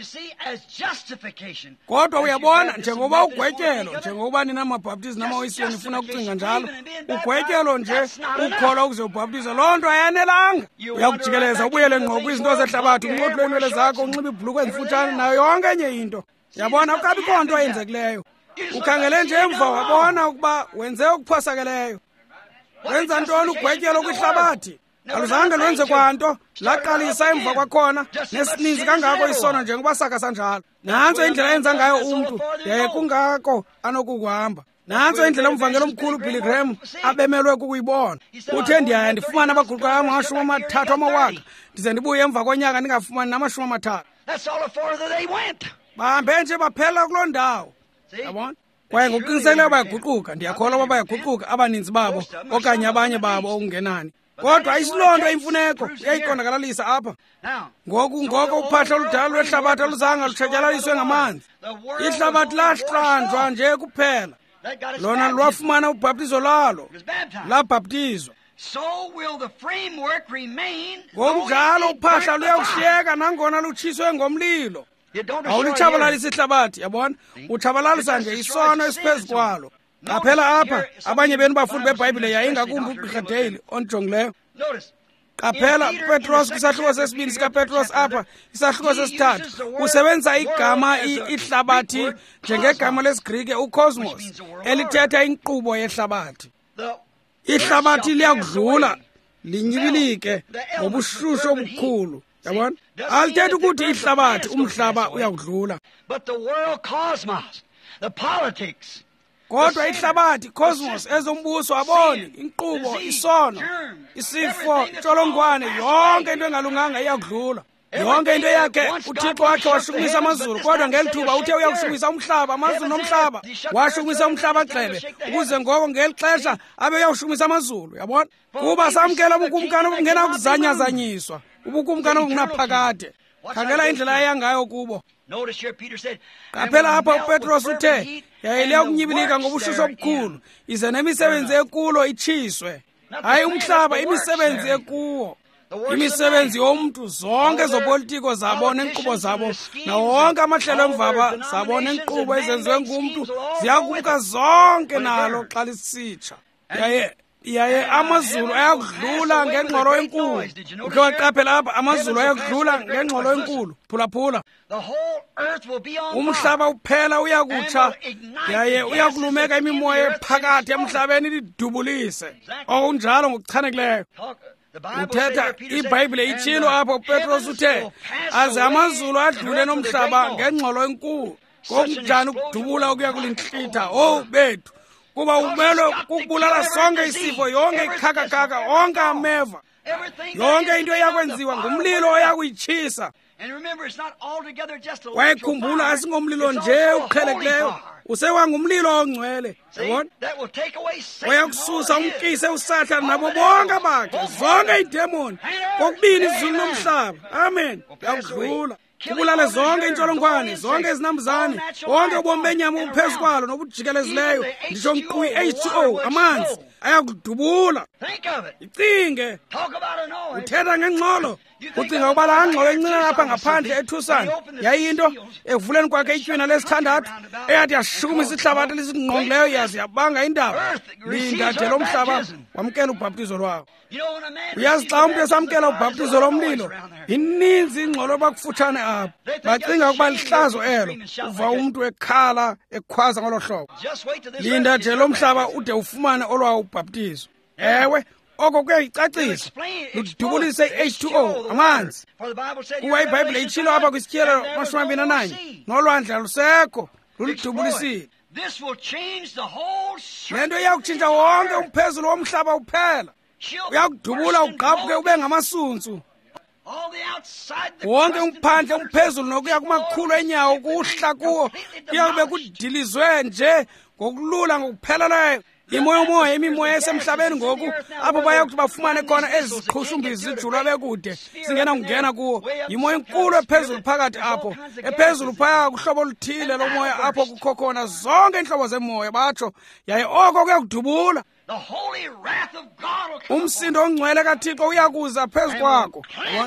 Kodwa uyabona, njengoba ugwetyelo, njengoba nina mabhaptizi namaOyisiya nifuna ukucinga njalo, ugwetyelo nje ukholwa ukuze ubhaptize, loo nto ayanelanga. Uyakujikeleza ubuyele ngqo kwizinto zehlabathi, uncothule iinwele zakho, unxibe ibhulukhwe ezimfutshane nayo yonke enye into. Yabona, akukabikho nto eyenzekileyo. Ukhangele nje emva wabona ukuba wenze okuphosakeleyo. Wenza ntoni ugwetyelo kwihlabathi? Aluzange lwenze kwanto, laqalisa emva kwakhona, nesininzi kangako isono njengoba saka sanjalo. Nantso indlela yenza ngayo umntu, yaye kungako anokukuhamba. Nantso indlela umvangelo omkhulu uBilly Graham abemelwe kukuyibona. Uthe ndiyaya ndifumane abaguqula amashumi amathathu amawaka, ndize ndibuye emva konyaka ndingafumani namashumi amathathu. Bahambe nje baphela kuloo ndawo, yabona. Kwaye ngokuqinisekileyo bayaguquka, ndiyakholwa uba bayaguquka abaninzi babo, okanye abanye babo okungenani. Kodwa ayisiloo nto imfuneko, uyayiqondakalalisa apha. Ngoku ngoko uphahla oludala lwehlabathi oluzange lutshatyalaliswe ngamanzi. Ihlabathi lahlanjwa nje kuphela, lona lwafumana ubhaptizo lalo, labhaptizwa. Ngokunjalo uphahla luyawushiyeka nangona lutshiswe ngomlilo. Awulitshabalalisa ihlabathi, yabona, utshabalalisa nje isono esiphezu kwalo. Qaphela apha, abanye benu bafundi beBhayibhile yayingakumbi uGqirha Dale onjongileyo. Qaphela uPetros kwisahluko sesibini sikaPetros apha, isahluko sesithathu, usebenzisa igama ihlabathi njengegama lesiGrike ucosmos, elithetha inkqubo yehlabathi. Ihlabathi liyakudlula linyibilike ngobushushu obukhulu, yabona. Alithethi ukuthi ihlabathi umhlaba uyakudlula. Kodwa ihlabathi, cosmos, ezombuso, aboni, inkqubo, isono, isifo, intsholongwane, yonke into engalunganga iyakudlula. Yonke into yakhe uThixo wakhe washukumisa amazulu, kodwa ngeli thuba uthe uyakushumisa umhlaba, amazulu nomhlaba. Washumisa umhlaba gxebe, ukuze ngoko ngeli xesha abe uyawushumisa amazulu, yabona. Kuba samkela ubukumkani obungena kuzanyazanyiswa, ubukumkani obungunaphakade. khangela indlela ayangayo kubo. Qaphela apha uPetros uthe yayiliya ukunyibilika ngobushushu obukhulu ize nemisebenzi ekulo itshiswe, hayi umhlaba, imisebenzi ekuwo, imisebenzi yomntu, zonke zopolitiko zabo nenkqubo zabo nawo wonke amahlelo emvaba zabo nenkqubo ezenziwe ngumntu ziyakumka zonke nalo xa lisitsha. yaye yaye amazulu ayakudlula ngengxolo enkulu. Ukhe waqaphela apha, amazulu ayakudlula ngengxolo enkulu, phulaphula. Umhlaba uphela uyakutsha, yaye uyakulumeka imimoya ephakathi emhlabeni lidubulise. Okunjalo ngokuchanekileyo. Uthetha iBhayibhile itshilo apho uPetros uthe aze amazulu adlule nomhlaba ngengxolo enkulu. Ngokunjani ukudubula ukuya kulintlitha, oh bethu, kuba umelo kukubulala sonke isifo, yonke ikhakakaka, onke ameva, yonke into eyakwenziwa ngumlilo oyakuyitshisa. Wayekhumbula asingomlilo nje uqhelekileyo, usewangumlilo ongcwele, yabona, oyakususa umkise usahla nabo bonke bakhe, zonke idemoni, kokubini izulu nomhlaba. Amen. Yakudlula kubulale zonke intsholongwane, zonke izinambuzane, bonke ubomi benyama obuphezu kwalo nobujikelezileyo, nditsho nkqu i-H two O, amanzi ayakudubula. Icinge, uthetha ngengxolo, ucinga ukuba laa ngxolo encinane apha ngaphandle ethusana yayinto ekuvuleni kwakhe itywina lesithandathu eyathi yashukumisa ihlabathi lisingqongileyo yaze yabanga indaba. Linda nje lo mhlaba wamkela ubhaptizo lwawo. Uyazi xa umntu esamkela ubhaptizo lomlilo, ininzi ingxolo bakufutshane apho. Bacinga ukuba lihlazo elo, uva umntu ekhala ekhwaza ngolo hlobo. Linda nje lo mhlaba ude ufumane olwawo ubhaptizo. Ewe, oko kuyayicacisa, ludubulise i-H two O, amanzi. Kuba iBhayibhile itshilo apha kwisityelo mashumi amabini nanye, nolwandle alusekho, lulidubulisile. Le nto iyakutshintsha wonke umphezulu womhlaba uphela. Uyakudubula ugqabhuke ube ngamasunsu. Wonke umphandle umphezulu nokuya kumakhulu enyawo kuhla kuwo kuyakube kudilizwe nje ngokulula ngokupheleleyo. Imoyomoya, imimoya esemhlabeni ngoku apho bayakuthi bafumane khona ezi ziqhushumbizi zijulwa bekude singena kungena kuwo. Imoya enkulu ephezulu phakathi apho, ephezulu phaya kuhlobo oluthile lomoya apho kukho khona zonke iintlobo zemoya batsho, yaye oko kuyakudubula. Umsindo ongcwele kaThixo uyakuza phezu kwakho,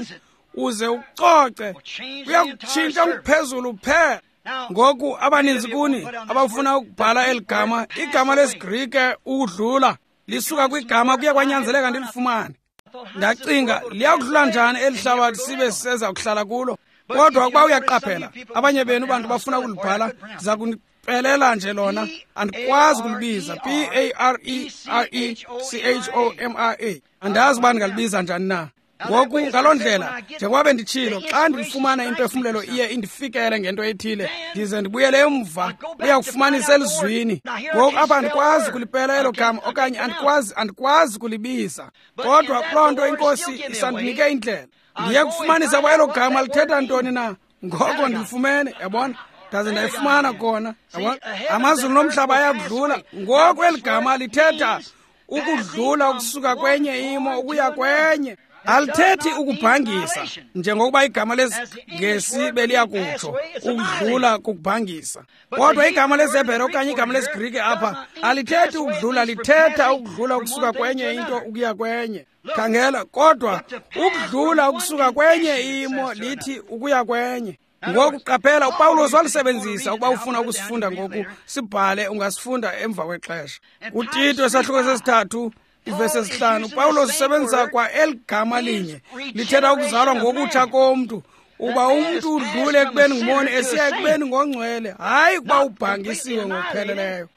uze ucoce, uyakutshintsha umphezulu uphela. Ngoku abaninzi kuni abafuna ukubhala eli gama, igama lesiGrike udlula lisuka kwigama kuye kwanyanzeleka ndilifumane. Ndacinga liyakudlula njani eli hlabathi sibe siseza kuhlala kulo. Kodwa ukuba uyaqaphela, abanye benu bantu bafuna ukulibhala, ndiza kunipelela nje lona, andikwazi ukulibiza. P A R E R E C H O M R A. Andazi uba ndingalibiza njani na. Ngoku ngaloo ndlela njengoba benditshilo, xa ndilifumana imphefumlelo iye indifikele ngento ethile, ndize ndibuyele emva uyakufumanisa elizwini. Ngoku apha andikwazi kulipela elo gama okanye andikwazi andikwazi kulibiza. Kodwa kuloo nto inkosi isandinike indlela. Ndiye kufumanisa kwa elo gama lithetha ntoni na. Ngoko ndilifumene, yabona, ndaze ndayifumana khona, yabona. Amazulu nomhlaba ayakudlula. Ngoku eli gama lithetha ukudlula ukusuka kwenye imo ukuya kwenye. Alithethi ukubhangisa njengokuba igama lesiNgesi beliyakutsho ukudlula kukubhangisa. Kodwa igama leseBhele okanye igama lesiGrike apha alithethi ukudlula, lithetha ukudlula ukusuka kwenye into ukuya kwenye. Khangela, kodwa ukudlula ukusuka kwenye imo lithi ukuya kwenye. Ngoku qaphela, uPawulos walisebenzisa ukuba ufuna ukusifunda ngoku sibhale, ungasifunda emva kwexesha. uTito esahluko sesithathu ivesi yesihlanu, uPawulos usebenzisa kwa eli gama linye lithetha ukuzalwa ngokutsha komntu, uba umntu udlule ekubeni ngumoni esiya ekubeni ngongcwele, hayi kuba ubhangisiwe ngokupheleleyo.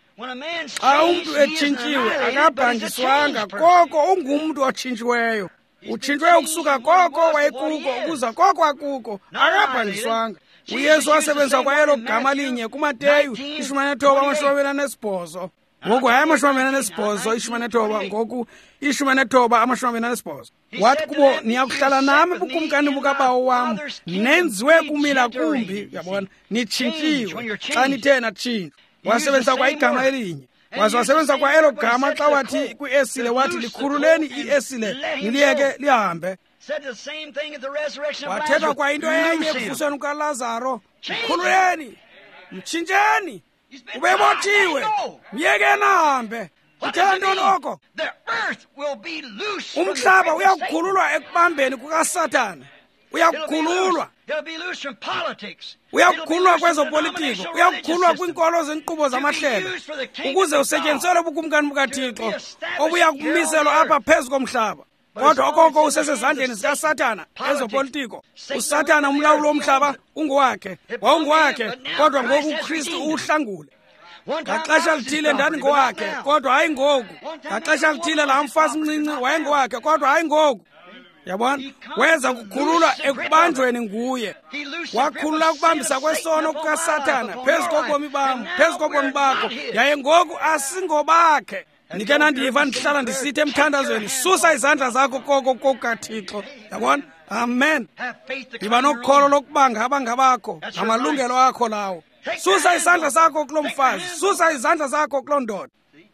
Xa umntu etshintshiwe akabhangiswanga, koko ungumntu otshintshiweyo. Utshintshwe ukusuka koko wayekuko ukuza koko akuko, akabhangiswanga. uYesu wasebenzisa kwa elo gama linye kuMateyu ishumi nethoba amashumi amabini anesibhozo. Ngoku hayi amashumi amabini anesibhozo ishumi nethoba, ngoku ishumi nethoba amashumi amabini anesibhozo. Wathi kubo, niyakuhlala nami bukumkani bukaBawo wam, nenziwe kumila kumbi, yabona, nitshintshiwe xa nithe natshintsha. Wasebenzisa kwa igama elinye. Waze wasebenzisa kwa elo gama xa wathi kwi-esile wathi likhululeni i-esile niliyeke lihambe. said the same thing at the resurrection of wathetha Lazarus. kwa into enye Loose him. ekufusweni kukaLazaro, mkhululeni, mtshintsheni, ubebotshiwe, myekeni ahambe. Kuthela ntoni oko? The earth will be loose from the Umhlaba grip of Satan. uyakukhululwa ekubambeni kukaSathane. It'll be loose. Uyakukhululwa. It'll be loose from politics. Uyakukhululwa kwezopolitiko, uyakukhululwa kwinkolo zenkqubo zamahlelo, ukuze usetyenziselwe ubukumkani bukaThixo obuya kumiselwa apha phezu komhlaba. Kodwa okoko usesezandleni zikaSathana ezopolitiko. USathana umlawuli womhlaba ungowakhe, wawungowakhe, kodwa ngoku uKristu uhlangule. Ngaxesha lithile ndani ngowakhe, kodwa hayi ngoku. Ngaxesha lithile laa mfazi mncinci wayengowakhe, kodwa hayi ngoku. Yabona, weza kukhululwa ekubanjweni nguye. Wakhulula ukubambisa kwesono kukaSathana phezu kobomi bam, phezu kobomi bakho. Yaye ngoku asingobakhe. Ndike nandiva ndihlala ndisithi emthandazweni, susa izandla zakho koko kukaThixo. Yabona? Amen. Yiba nokholo lokuba ngaba ngabakho, amalungelo akho lawo. Susa izandla zakho kulo mfazi, susa izandla zakho kulo ndoda.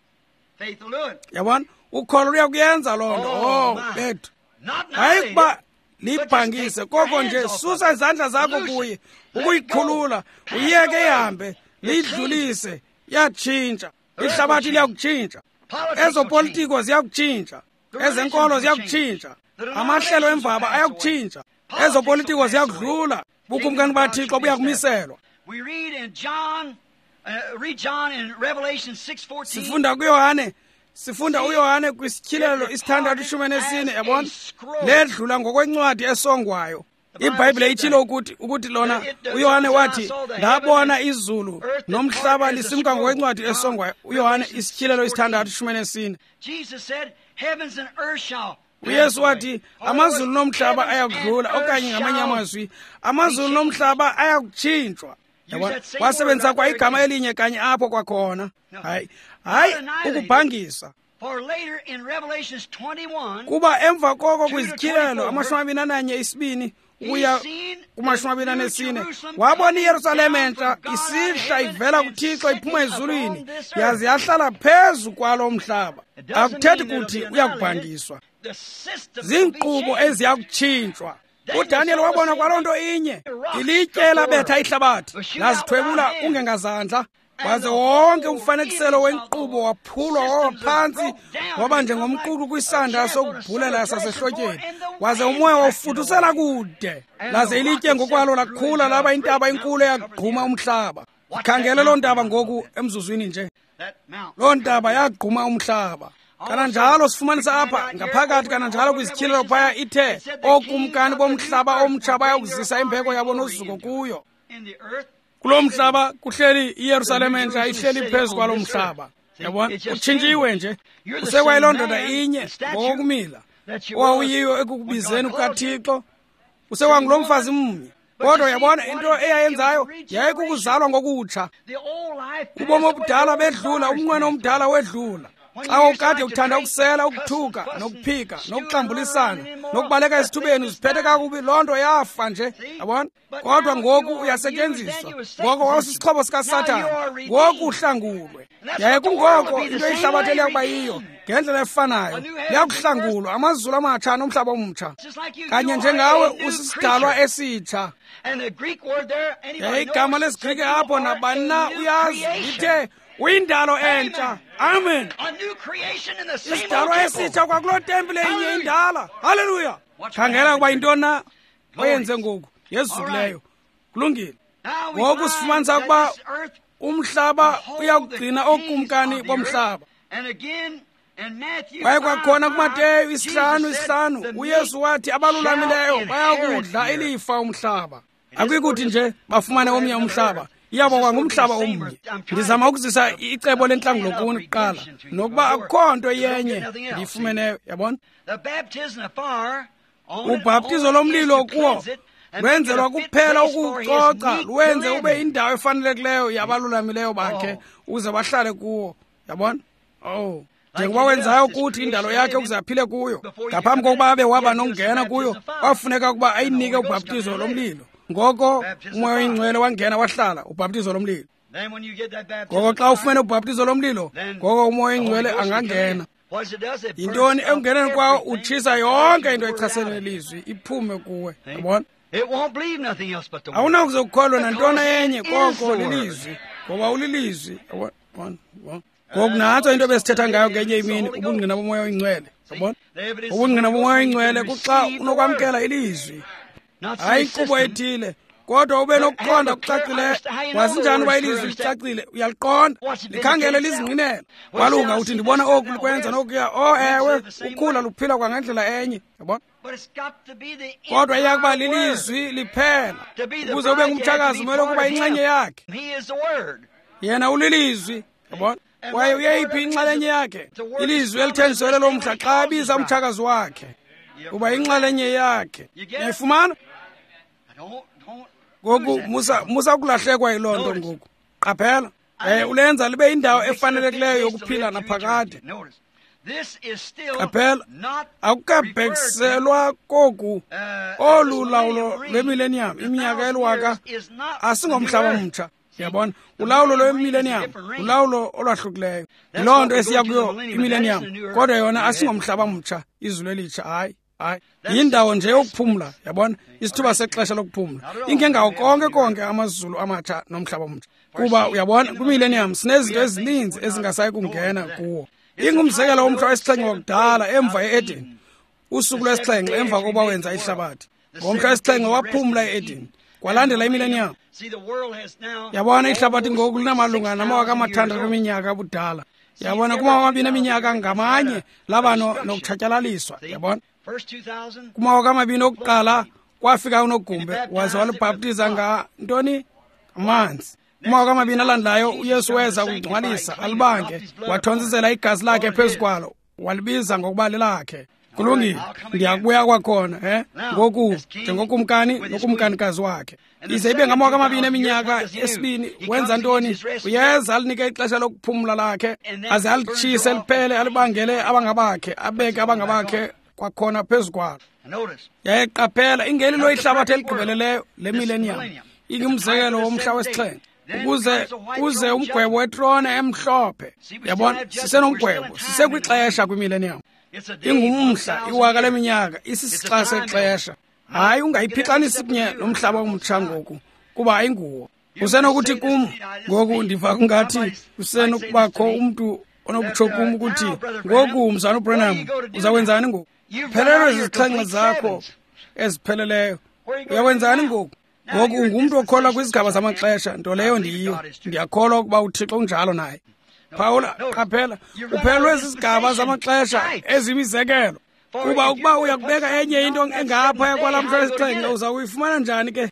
Yabona? Ukholo luyakuyenza loo nto. Oh, bethu. Hayi kuba libhangise koko nje, susa izandla zakho kuye, ukuyikhulula, uyeke ihambe, liyidlulise, yatshintsha. Ihlabathi liyakutshintsha. Ezopolitiko ziyakutshintsha. Ezenkolo ziyakutshintsha. Amahlelo emvaba ayakutshintsha. Ezopolitiko ziyakudlula. Ubukumkani baThixo buyakumiselwa. We read in John, uh, read John in Revelation six fourteen. Sifunda kuYohane, sifunda uYohane kwisithilelo isithandathu ishumi nesine, yabona? Ledlula ngokwencwadi esongwayo. IBhayibhile itshilo ukuthi ukuthi lona uYohane wathi ndabona izulu nomhlaba lisimka ngokwencwadi esongwayo. uYohane isithilelo isithandathu ishumi nesine. Jesus said, heavens and earth shall. uYesu wathi amazulu nomhlaba ayakudlula, okanye ngamanye amazwi amazulu nomhlaba ayakutshintshwa. Yabona, wasebenzisa kwa igama elinye kanye apho kwakhona. Hayi, hayi ukubhangisa. For later in Revelations twenty-one, kuba emva koko kwizithilelo amashumi amabini ananye isibini uya kumashumi amabini anesine, wabona iYerusalem entsha isihla ivela kuThixo iphuma ezulwini, yaze yahlala phezu kwalo mhlaba. Akuthethi ukuthi uyakubhangiswa, ziinkqubo eziyakutshintshwa. uDaniel wabona kwaloo nto inye, ilitye elabetha ihlabathi lazithwebula ungengazandla, waze wonke umfanekiselo wenkqubo waphulwa waba phansi, waba njengomququ kwisanda sokubhulela sasehlotyeni, waze umoya wawufuthusela kude, laze ilitye ngokwalo lakhula laba intaba enkulu eyagquma umhlaba. Khangele loo ntaba ngoku emzuzwini nje, loo ntaba yagquma umhlaba. Kananjalo sifumanisa apha ngaphakathi, kananjalo kwizithilelo phaya ithe okumkani bomhlaba omtsha bayakuzisa imbeko yabo nosuku kuyo. Kulo mhlaba kuhleli iYerusalem entsha ihleli phezu kwalo mhlaba. Yabona, utshintshiwe nje, usekwayiloo ndoda inye ngokokumila owawuyiyo ekukubizeni kukaThixo, usekwangulo mfazi mnye. Kodwa yabona into eyayenzayo yayikukuzalwa ngokutsha. Ubomi obudala bedlula, umnqweno omdala wedlula. Xa ukade uthanda ukusela, ukuthuka, nokuphika, nokuxambulisana, nokubaleka esithubeni uziphethe kakubi, loo nto yafa nje. Yabona? Kodwa ngoku uyasetyenziswa. Ngoko wawusisixhobo sikaSathane, ngoku uhlangulwe. Yaye kungoko into ihlabathi eliyakuba yiyo, ngendlela efanayo liyakuhlangulwa amazulu amatsha nomhlaba omtsha, kanye njengawe usisidalwa esitsha. Yaye igama lesiGrike apho nabani na uyazi lithe uyindalo entsha. Amen. Isidalwa esitsha kwakuloo tempile enye indala. Haleluya. Khangela ukuba yintoni na oyenze ngoku yezukileyo. Kulungile. Ngoku sifumanisa ukuba umhlaba uyakugcina okumkani bomhlaba. Kwaye kwakhona kuMateyu isihlanu isihlanu uYesu wathi abalulamileyo bayakudla ilifa umhlaba. Akuyikuthi nje bafumane omnye umhlaba, iyaba kwangumhlaba omnye. Ndizama ukuzisa icebo lentlangulo kuni kuqala, nokuba akukho nto yenye ndiyifumeneyo. Yabona, ubhaptizo lomlilo kuwo lwenzelwa kuphela ukucoca, lwenze ube indawo efanelekileyo yabalulamileyo bakhe ukuze bahlale kuwo. Yabona, oh, njengoba wenzayo ukuthi indalo yakhe ukuze aphile kuyo, ngaphambi kokuba abe waba nokungena kuyo kwafuneka ukuba ayinike ubhaptizo lomlilo. Ngoko umoya oyingcwele wangena wahlala, ubhaptizo lomlilo. Ngoko xa ufumene ubhaptizo lomlilo, ngoko umoya oyingcwele angangena. yintoni ekungeneni kwawo utshisa yonke into echasene nelizwi iphume kuwe, yabona. Awunakuzokholwa nantona yenye koko lilizwi, ngoba ulilizwi, yabona. Ngoku nantso into besithetha ngayo ngenye imini, ubungqina bomoya oyingcwele, yabona. Ubungqina bomoya oyingcwele kuxa unokwamkela ilizwi, hayi inkqubo ethile, kodwa ube nokuqonda kucacileyo. Wasinjani uba ilizwi licacile? Uyaliqonda, likhangele lizingqinela. Walunga uthi ndibona oku likwenza nokuya, oh ewe, ukhula luphila kwangendlela enye, yabona. Kodwa iyakuba lilizwi liphela. Ukuze ube ngumtshakazi umele ukuba inxenye yakhe. Yena ulilizwi, yabona. Kwaye uyeyiphi inxalenye yakhe? Ilizwi elithenjiselwe lo mhla xa abiza umtshakazi wakhe uba inxalenye yakhe. Uyayifumana? Ngoku musa musa kulahlekwa yiloo nto ngoku. Qaphela. Eh ulenza libe indawo efanelekileyo yokuphila naphakade. Qaphela. Akukabhekiselwa koku olu lawulo lwemillennium, iminyaka elwaka asingomhlaba omtsha. Yabona, ulawulo lwemillennium ulawulo olwahlukileyo. Yiloo nto esiya kuyo imillennium, kodwa yona asingomhlaba omtsha, izulu elitsha, hayi. Hayi, yindawo nje yokuphumla, yabona, isithuba sexesha lokuphumla. Ingengawo konke konke amazulu amatsha nomhlaba omtsha. Kuba uyabona, kwimillennium sinezinto ezininzi ezingasayi kungena kuwo. Ingumzekelo womhla wesixhenxe wakudala emva e-Eden. Usuku lwesixhenxe emva kokuba wenza ihlabathi. Ngomhla wesixhenxe waphumla e-Eden. Kwalandela imillennium. Yabona ihlabathi ngoku linamalunga namawaka amathandathu eminyaka abudala. Yabona kumawaka amabini eminyaka ngamanye laba nokuthatyalaliswa, yabona. Kumawaka amabini okuqala kwafika unogumbe waze walubhaptiza ngantoni? Amanzi. Kumawaka amabini alandelayo uYesu weza ukugcwalisa alibange, wathontsisela igazi lakhe phezu kwalo, walibiza ngokuba lelakhe. Kulungile, ndiyakubuya kwakhona, eh? Ngoku njengokumkani nokumkanikazi wakhe. Ize ibe ngamawaka amabini eminyaka esibini wenza ntoni? Uyeza alinike ixesha lokuphumla lakhe, aze alitshise liphele alibangele abangabakhe, abeke abangabakhe kwakhona phezu kwalo. Yayeqaphela ingelilo ihlabathi eligqibeleleyo lemillennium. Ingumzekelo womhla wesixhenxe. Ukuze uze umgwebo wetrone emhlophe. Yabona, sisenomgwebo, sisekwixesha kwimillennium. Ingumhla iwaka leminyaka, isisixa sexesha. Hayi ungayiphixanisi kunye nomhlaba omtsha ngoku, kuba ayinguwo. Usenokuthi kum ngoku ndiva kungathi usenokubakho umntu onokutsho kum ukuthi ngoku mzana uBranham uzawenzani ngoku? Phelelwe izixhenxe zakho ezipheleleyo. Uyawenzani ngoku? Ngoku ungumntu okholwa kwizigaba zamaxesha, nto leyo ndiyiyo. Ndiyakholwa ukuba uThixo unjalo naye. Phawula, qaphela, uphelelwe izigaba zamaxesha ezimizekelo. Kuba ukuba uyakubeka enye into engapha kwalamhla wesixhenxe uzawuyifumana njani ke?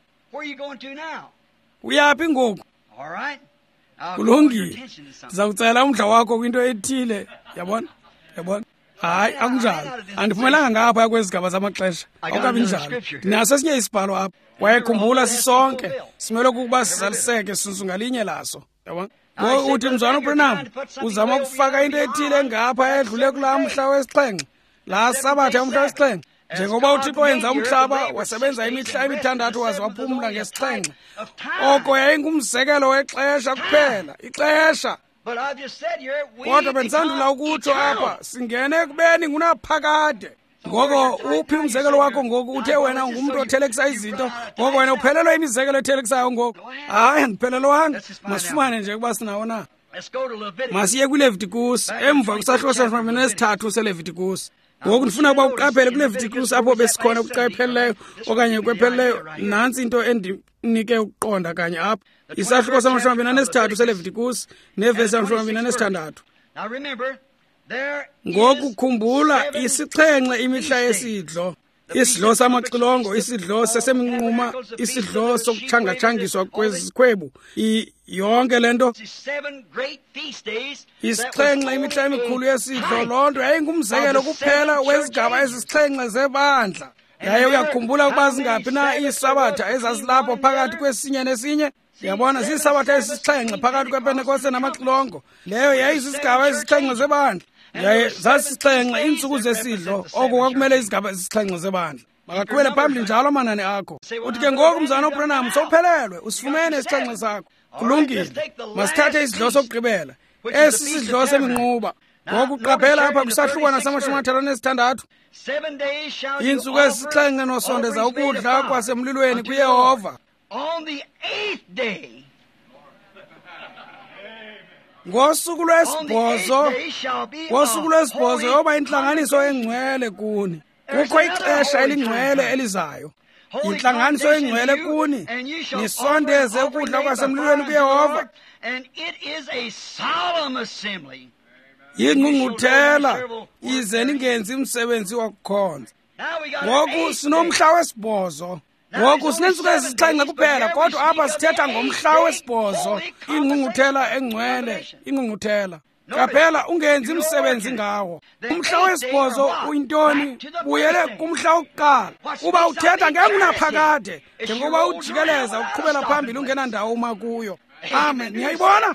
Uyaphi ngoku? Kulungile. Ndizawucela umdla wakho kwinto ethile, yabona? Yabona? Hayi, akunjalo. Andiphumelanga ngapha kwezigaba zamaxesha. Awukabi njalo. Ndinaso esinye isibhalo apha. Wayekhumbula sisonke. Simele ukuba sizaliseke sinsungalinye laso. Yabona? Ngoku uthi mzwana uBranham uzama ukufaka into ethile ngapha edlule kulaa mhla wesixhenxe. La sabatha yomhla wesixhenxe. Njengoba uThixo wenza umhlaba wasebenza imihla emithandathu waze waphumla ngesixhenxe. Oko yayingumzekelo wexesha kuphela. Ixesha. Kodwa bendisandula ukutsho apha singene ekubeni ngunaphakade. Ngoko uphi umzekelo wakho ngoku? Uthe wena ungumntu othelekisa izinto, ngoko wena uphelelwe imizekelo ethelekisayo ngoku. Hayi, andiphelelwanga. Masifumane nje ukuba sinawo na. Masiye kwiLeviticus, emva kusahluko samashumi nesithathu seLeviticus. Ngoku ndifuna ukuba uqaphele kwiLeviticus apho besikhona kuqapheleyo okanye kwepheleleyo. Nantsi into endinike ukuqonda kanye apha. Isahluko samashumi nesithathu seLeviticus nevesi yamashumi nesithandathu. Ngoku khumbula isixhenxe imihla yesidlo, isidlo samaxilongo, isidlo sesemnquma, isidlo sokutshangatshangiswa kwezikhwebu, yonke lento. Isixhenxe imihla emikhulu yesidlo, loo nto yayingumzekelo kuphela wezigaba ezisixhenxe zebandla. Yaye uyakhumbula ukuba zingaphi na iisabatha ezazilapho phakathi kwesinye nesinye? Yabona, ziisabatha ezisixhenxe phakathi kwePentekoste namaxilongo. Leyo yayizizigaba ezisixhenxe zebandla. Yaye zasixhenxe iintsuku zesidlo, oko kwakumele izigaba ezisixhenxe zebandla. Makaqhubele phambili njalo amanani akho. Uthi ke ngoku mzana uBranham sowuphelelwe, usifumene isixhenxe sakho. Kulungile, masithathe isidlo sokugqibela. Esi sidlo seminquba. ngoku qaphela apha kusahlukwana samashumi amathathu anesithandathu. Iintsuku ezisixhenxe nosondeza ukudla kwasemlilweni kuyehova. Ngosuku lwesibhozo, ngosuku lwesibhozo yoba intlanganiso engcwele kuni. Kukho ixesha elingcwele elizayo. Intlanganiso engcwele kuni. Nisondeze ukudla kwasemlilweni kuyehova. Yingqungquthela ize ningenzi umsebenzi wokukhonza. Ngoku sinomhla wesibhozo. Ngoku sinentsuku ezisixhenxe kuphela, kodwa apha sithetha ngomhla wesibhozo. Ingqungquthela engcwele, ingqungquthela. Qaphela ungenzi umsebenzi ngawo. Umhla wesibhozo uyintoni? Buyele kumhla wokuqala. Uba uthetha ngengunaphakade, njengoba ujikeleza uqhubela phambili ungena ndawo uma kuyo. Amen. Niyayibona?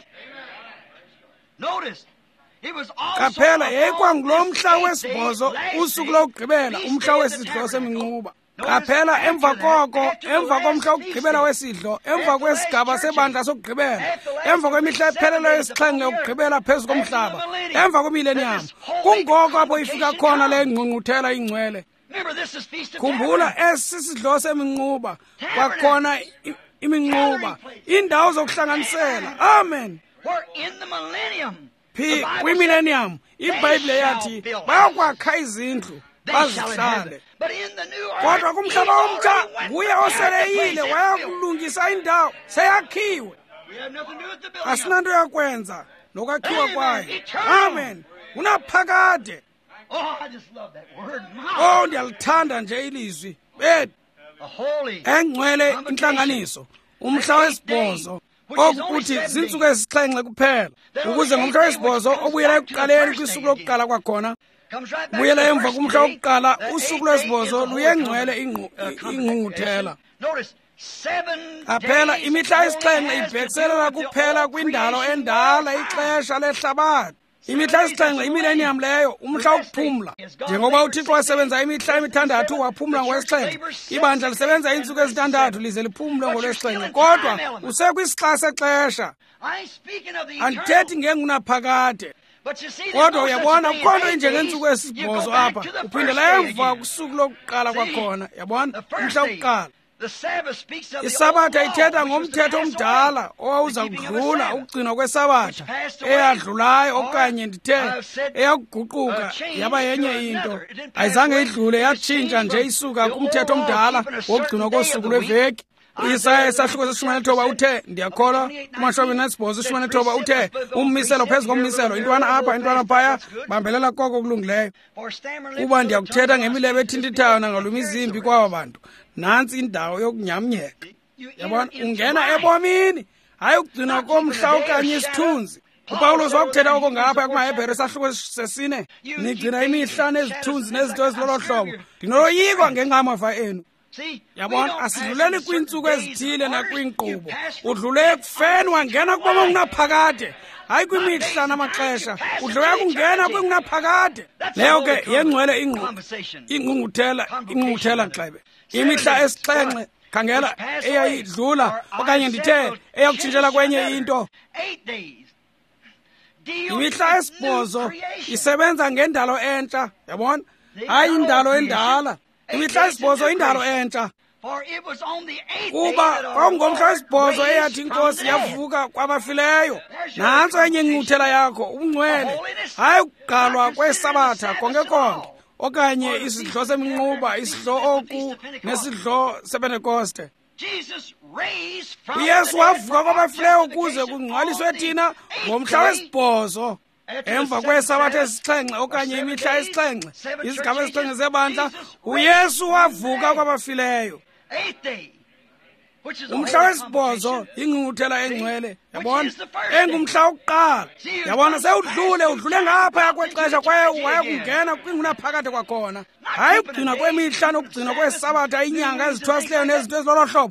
Qaphela yayikwangulo mhla wesibhozo, usuku lokugqibela, umhla wesidlo seminquba. Qaphela emva koko, emva komhla wokugqibela wesidlo, emva kwesigaba sebandla sokugqibela, emva kwemihla epheleleyo yesixhenxe yokugqibela phezu komhlaba, emva kwemileniyam, kungoko apho ifika khona le ngqungquthela ingcwele. Khumbula, esi sisidlo seminquba, kwakhona iminquba, indawo zokuhlanganisela. Amen. Phi kwimileniyam iBhayibhile yathi bayakwakha izindlu bazihlale. Kodwa kumhlaba omtsha nguye oseleyile wayakulungisa indawo, seyakhiwe. Asinanto yakwenza nokwakhiwa kwayo. Amen. Unaphakade. Oh, ndiyalithanda nje ilizwi. Bet engcwele intlanganiso, umhla wesibhozo, okuthi zintsuku ezisixhenxe kuphela, ukuze ngomhla wesibhozo obuyela ekuqaleni kwisuku lokuqala kwakhona, buyela emva kumhla wokuqala, usuku lwesibhozo luyengcwele ingqungquthela. Qaphela imihla yesixhenxe ibhekiselela kuphela kwindalo endala, ixesha lehlabathi. Imihla yesixhenxe imileniyam leyo, umhla wokuphumla. Njengoba uThixo wasebenza imihla emithandathu waphumla ngowesixhenxe, ibandla lisebenza iintsuku ezintandathu lize liphumle ngolwesixhenxe. Kodwa usekwisixa sexesha. Andithethi ngengunaphakade. Kodwa uyabona kukho nto injengeentsuku ezisibhozo apha. Uphindela emva kusuku lokuqala kwakhona. Yabona umhla wokuqala. Isabatha ithetha ngomthetho omdala owawuza kudlula, ukugcinwa kwesabatha eyadlulayo, okanye ndithe eyakuguquka yaba yenye into. Ayizange idlule, yatshintsha nje isuka kumthetho omdala wokugcinwa kosuku lweveki. Isaya esahluko seshumi nethoba uthe, ndiyakholwa kumashumi nesibhozo ishumi nethoba uthe, ummiselo phezu kommiselo, intwana apha intwana phaya, bambelela koko kulungileyo. Kuba ndiyakuthetha ngemilebe ethintithayo nangalumizimbi kwaba bantu. Nantsi indawo yokunyamnyeka. Yabona, ungena ebomini, hayi ukugcinwa komhla okanye isithunzi. uPawulos wakuthetha oko ngapha kumaHebhere esahluko sesine. Nigcina imihla nezithunzi nezinto ezilolo hlobo. Ndinoloyikwa ngenqamava enu. Yabona, asidluleli kwiintsuku ezithile nakwiinkqubo. Udlule ekufeni wangena kubomi obunaphakade, hayi kwimihla namaxesha. Udlule kungena kwingunaphakade. Leyo ke yengcwele ingqungquthela, ingqungquthela gxebe. Imihla esixhenxe, khangela, eyayidlula okanye ndithe eyakutshintshela kwenye into. Imihla esibhozo isebenza ngendalo entsha, yabona, hayi indalo endala. Imihla esibhozo indalo entsha. Kuba kwangomhla wesibhozo eyathi inkosi yavuka kwabafileyo. Nantso enye ingqungquthela yakho, ungcwele, hayi ukuqalwa kwesabatha konke konke, okanye isidlo seminquba, isidlo oku nesidlo sePentekoste. uYesu wavuka kwabafileyo ukuze kungcwaliswe thina ngomhla wesibhozo, emva kwesabatha esixhenxe okanye imihla esixhenxe, izigaba ezixhenxe zebandla. uYesu wavuka kwabafileyo. Umhla wesibhozo ingqungquthela engcwele, yabona, engumhla wokuqala. Yabona, sewudlule, udlule ngapha kwexesha kwaye wayakungena kwingunaphakade kwakhona, hayi ukugcinwa kwemihla nokugcinwa kwesabatha, inyanga ezithwasileyo nezinto ezilolo hlobo.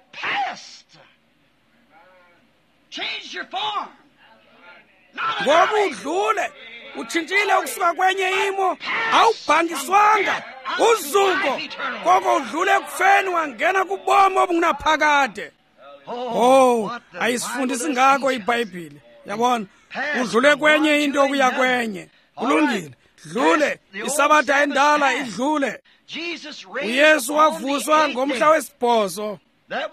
Ngoba udlule, utshintshile ukusuka kwenye imo, awubhangiswanga uzuko, koko udlule ekufeni wangena kubomi obungunaphakade. Oh, ayisifundisi ngako iBhayibhile. Yabona, udlule kwenye into kuya kwenye. kulungile, dlule, isabatha endala idlule. uYesu wavuswa ngomhla wesibhozo.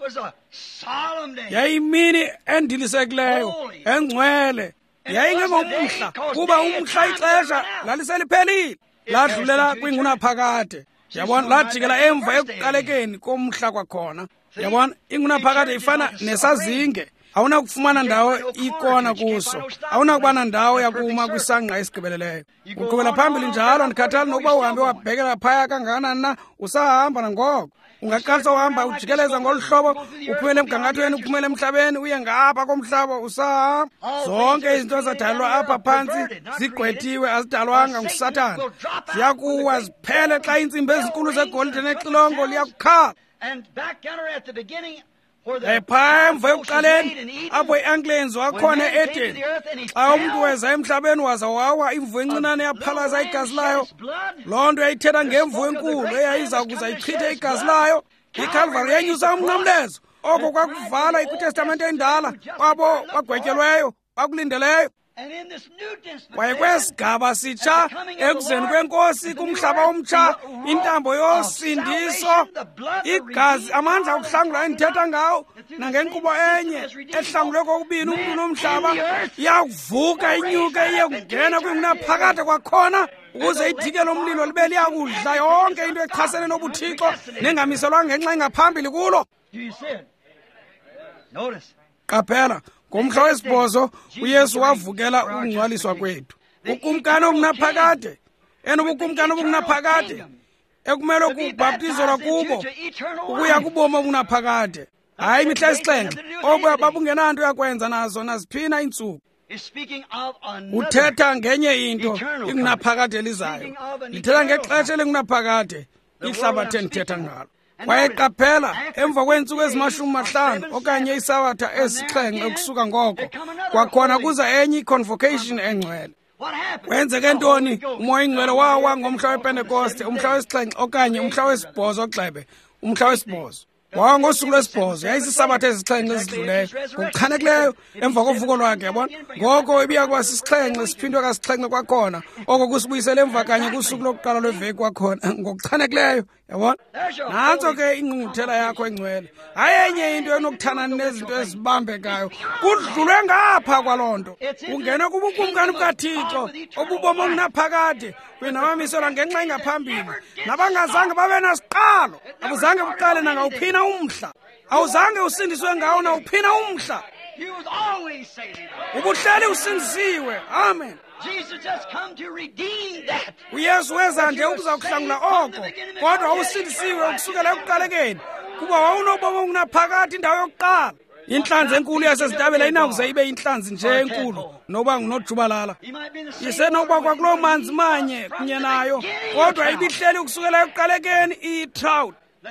Yayimini endilisekileyo, engcwele. Yayingengomhla, kuba umhla ixesha laliseliphelile. Ladlulela kwingunaphakade. Yabona, lajikela emva ekuqalekeni komhla kwakhona. Yabona, ingunaphakade ifana nesazinge. Awunakufumana ndawo ikona kuso, awunakuba ndawo yakuma kwisangqa esigqibeleleyo. Uqhubela phambili njalo, andikhathali nokuba uhambe wabhekela phaya kangakanani na, usahamba nangoko. Ungaqalisa uhamba ujikeleza ngolu hlobo, uphumele emgangathweni, uphumele emhlabeni, uye ngapha komhlaba, usahamba. Zonke izinto ezadalwa apha phantsi zigqwethiwe, azidalwanga nguSathane. Ziyakuwa ziphele xa iintsimbi ezinkulu zegolide nexilongo liyakukhala. Epha emva ekuqaleni, apho i-Anglians wakhona e-Edeni, xa umntu weza emhlabeni waza wawa, imvu encinane yaphalaza igazi layo. Loo nto yayithetha ngemvu enkulu eyayiza kuza ichithe igazi layo. ICalvary yenyusa umnqamlezo. Oko kwakuvala ikwitestamente endala kwabo bagwetyelweyo, bakulindeleyo. Kwaye kwesigaba sitsha ekuzeni kwenkosi kumhlaba omtsha, intambo yosindiso, igazi, amandla okuhlangula endithetha ngawo, nangenkqubo enye ehlangulwe kokubini umntu nomhlaba, iyakuvuka inyuke iye kungena kwingunaphakade kwakhona, ukuze idikelo umlilo libe liyakudla yonke into echasene nobuthixo nengamiselwa ngenxa engaphambili kulo. Qaphela, ngomhla wesibhozo uYesu wavukela ukungcwaliswa kwethu. Ukumkani obungaphakade, enobukumkani obungaphakade, ekumele ukubhaptizwa kubo ukuya kubomi obungaphakade. Hayi imihla esixhenxe, obo babungenanto yakwenza nazo naziphina iintsuku. Uthetha ngenye into, ingunaphakade elizayo. Lithetha ngexesha elingunaphakade, ihlabathi endithetha ngalo. Kwaye qaphela, emva kweentsuku ezimashumi mahlanu okanye isabatha esixhenxe ukusuka ngoko, kwakhona kuza enye i-convocation engcwele. Kwenzeke ntoni? Umoya ingcwele wawa ngomhla wePentekoste, umhla wesixhenxe okanye umhla wesibhozo gxebe, umhla wesibhozo. Wawa ngosuku lwesibhozo, yayisisabatha ezixhenxe ezidluleyo, ngokuchanekileyo emva kovuko lwakhe, yabona. Ngoko ibiya kuba sisixhenxe siphindwe kasixhenxe kwakhona, oko kusibuyisele emva kanye kusuku lokuqala lweveki kwakhona, ngokuchanekileyo, yabona. Nantso ke ingqungquthela yakho engcwele. Hayi enye into enokuthanani nezinto ezibambekayo, kudlulwe ngapha kwaloo nto. Ungene kubukumkani bukaThixo obubomi obunaphakade, kwinabamiselwa ngenxa engaphambili, nabangazange babe nasiqalo, abuzange buqale nangawuphina umhla, awuzange usindiswe ngawo nawuphina umhla. Ubuhleli usindisiwe. Amen. uYesu weza nje ukuza kuhlangula oko, kodwa wawusindisiwe ukusukela ekuqalekeni, kuba wawunobomi obunaphakade indawo yokuqala. Inhlanzi enkulu yasezitabela inakuze ibe inhlanzi nje enkulu, noba ngunojubalala. Isenokuba kwakuloo manzi manye kunye nayo, kodwa ibihleli ukusukela ekuqalekeni iyi-trout.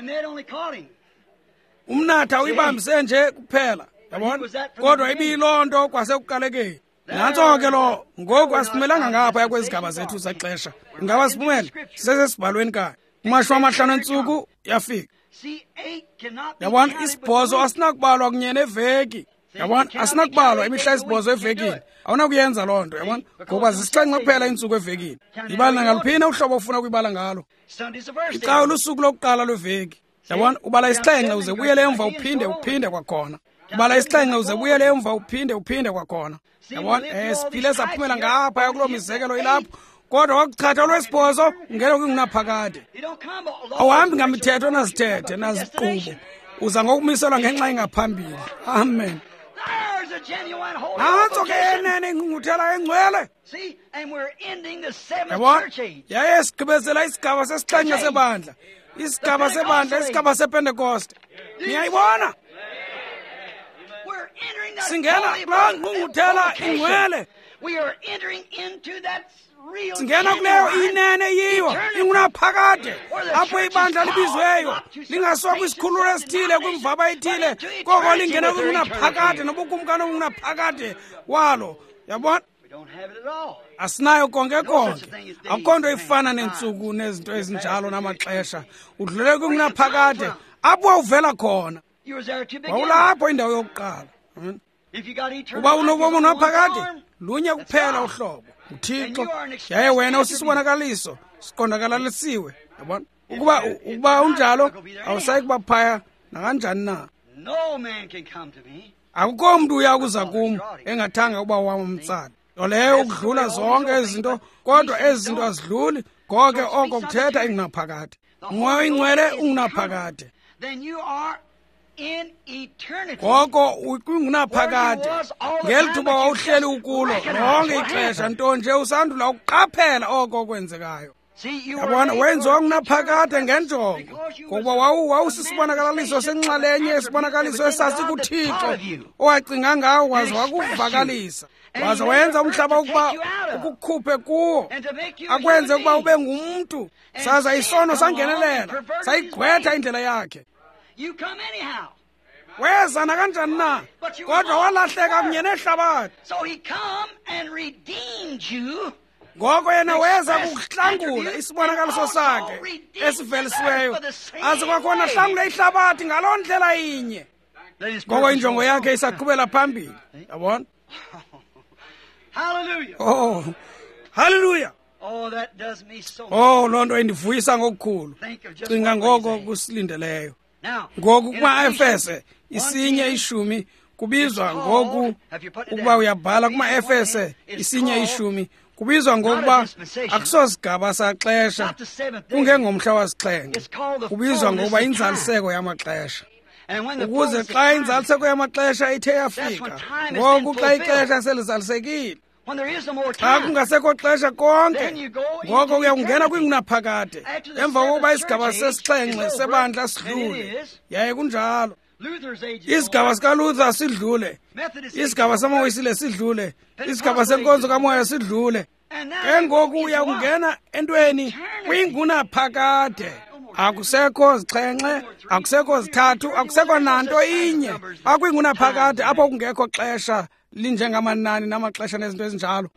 Umnatha uyibambise nje kuphela, yabona, kodwa ibiyiloo nto kwasekuqalekeni. Nantso ke lo, ngoku asimelanga ngapha kwezigaba zethu zexesha. Ingaba siphumele sisesibhalweni kanye. Umashwa amahlanu entsuku yafika. Yabona, isibhozo asinakubalwa kunye neveki. Yabona, asinakubalwa imihla esibhozo evekini. Awunakuyenza loo nto, yabona, ngoba zisixhenxe kuphela iintsuku evekini. Ibala ngaluphina uhlobo ofuna ukuyibala ngalo. Icawe lusuku lokuqala lweveki. Yabona, ubala isixhenxe uze ubuyele emva uphinde uphinde kwakhona. Ubala isixhenxe uze ubuyele emva uphinde uphinde kwakhona. Yabona, eh siphile saphumela ngapha kuloo mizekelo ilapho. Kodwa wakuchatha lwesibhozo ungena kwingunaphakade. Awuhambi ngamithetho nazithethe naziqubo, uza ngokumiselwa ngenxa engaphambili. Amen. Nantso ke enene ingqungquthela engcwele. Yabona, yaye sigqibezela isigaba sesixhenxe sebandla, isigaba sebandla, isigaba sePentekoste. Niyayibona? Singena kulaa ngqungquthela ingcwele. Singena kuleyo inene yiyo, ingunaphakade, apho ibandla libizweyo, lingaswa kwisikhululo esithile, kwimvaba ethile, koko lingena kwingunaphakade nobukumkani obungunaphakade walo. Yabona? Asinayo konke konke. Akukho nto ifana neentsuku nezinto ezinjalo namaxesha. Udlule kwingunaphakade, apho wawuvela khona. Wawulapho indawo yokuqala. Uba unobomi obunaphakade, lunye kuphela uhlobo. uThixo, yaye wena usisibonakaliso siqondakalisiwe. Yabona ukuba ukuba unjalo awusayi kuba phaya nakanjani na. No man can come to me. Akukho umuntu uyakuza kum engathanga uba wami umtsala. Nto leyo ukudlula zonke izinto, kodwa ezi zinto azidluli, konke oko kuthetha ingunaphakade. Umoya Oyingcwele ungunaphakade. Then you are in eternity. Ngoko ungunaphakade. Ngeli thuba wawuhleli ukulo lonke ixesha, nto nje usandula ukuqaphela oko okwenzekayo. Yabona wenziwa ngunaphakade ngenjongo, ngoba wawusisibonakaliso senxalenye esibonakaliso esasi kuThixo owacinga ngawo waze wakuvakalisa, waze wenza umhlaba ukuba ukukhuphe kuwo, akwenze ukuba ube ngumntu. Saza isono sangenelela, sayigqwetha indlela yakhe. Weza nakanjani na, kodwa walahleka kunye nehlabathi. Ngoko yena weza kuhlangula isibonakaliso sakhe esivelisiweyo, aze kwakhona hlangula ihlabathi ngaloo ndlela inye. Ngoko injongo yakhe isaqhubela phambili. Yabona? Hallelujah. Oh, hallelujah. Oh, that does me so. Oh, loo nto indivuyisa ngokukhulu. Cinga ngoko kusilindeleyo. Ngoku kuma-Efese isinye ishumi kubizwa ngoku, ukuba uyabhala kuma-Efese isinye ishumi kubizwa ngokuba akusosigaba saxesha, kungengomhla wasixhenxe, kubizwa ngokuba inzaliseko yamaxesha. Ukuze xa inzaliseko yamaxesha ithe yafika, ngoku xa ixesha selizalisekile, xa kungasekho xesha konke, ngoko uya kungena kwingunaphakade emva kokuba isigaba sesixhenxe sebandla sidlule. Yaye kunjalo, isigaba sikaLuther sidlule, isigaba samaWesile sidlule, isigaba senkonzo kamoya sidlule. Ke ngoku uya kungena entweni kwingunaphakade. Akusekho zixhenxe, akusekho zithathu, akusekho nanto inye. Akwingunaphakade apho kungekho xesha linjengamanani namaxesha nezinto ezinjalo.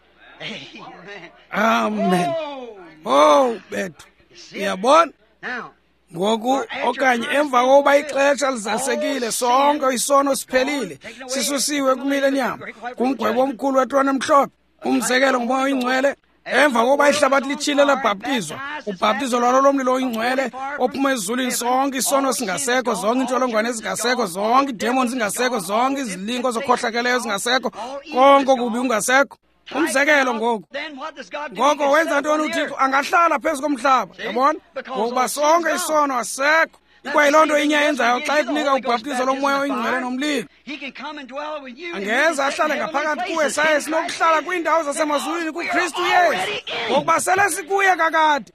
Amen. Oh bethu, uyabona ngoku okanye emva kokuba ixesha lizalisekile, sonke isono siphelile, sisusiwe kumillennium, kumgwebo omkhulu wetrone emhlophe, umzekelo ngumoya oyingcwele. Emva kokuba ihlabathi litshile labhaptizwa, ubhaptizo lwalo lomlilo oyingcwele ophuma ezulwini, sonke isono singasekho, zonke intsholongwane zingasekho, zonke idemoni zingasekho, zonke izilingo zokhohlakeleyo zingasekho, konke kubi ungasekho. Umzekelo ngoku, ngoko wenza ntoni uThixo? Angahlala phezu komhlaba. Yabona, ngokuba sonke isono asekho. Ikwayiloo nto inye yenzayo xa ekunika ubhaptizo lomoya oyingcwele nomlilo. Angeza ahlale ngaphakathi kuwe, saye sinokuhlala kwiindawo zasemazulwini kuKristu Yesu, ngokuba sele sikuye kakade.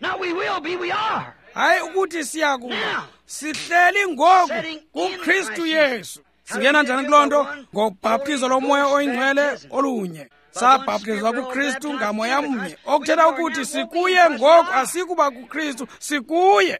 Hayi ukuthi siya kuba, sihleli ngoku kuKristu Yesu. Singena njani kuloo nto? Ngobhaptizo lomoya oyingcwele olunye. Sabhaptizwa kuKristu ngamoya mnye, okuthetha ukuthi sikuye ngoku, asikuba kuKristu, sikuye.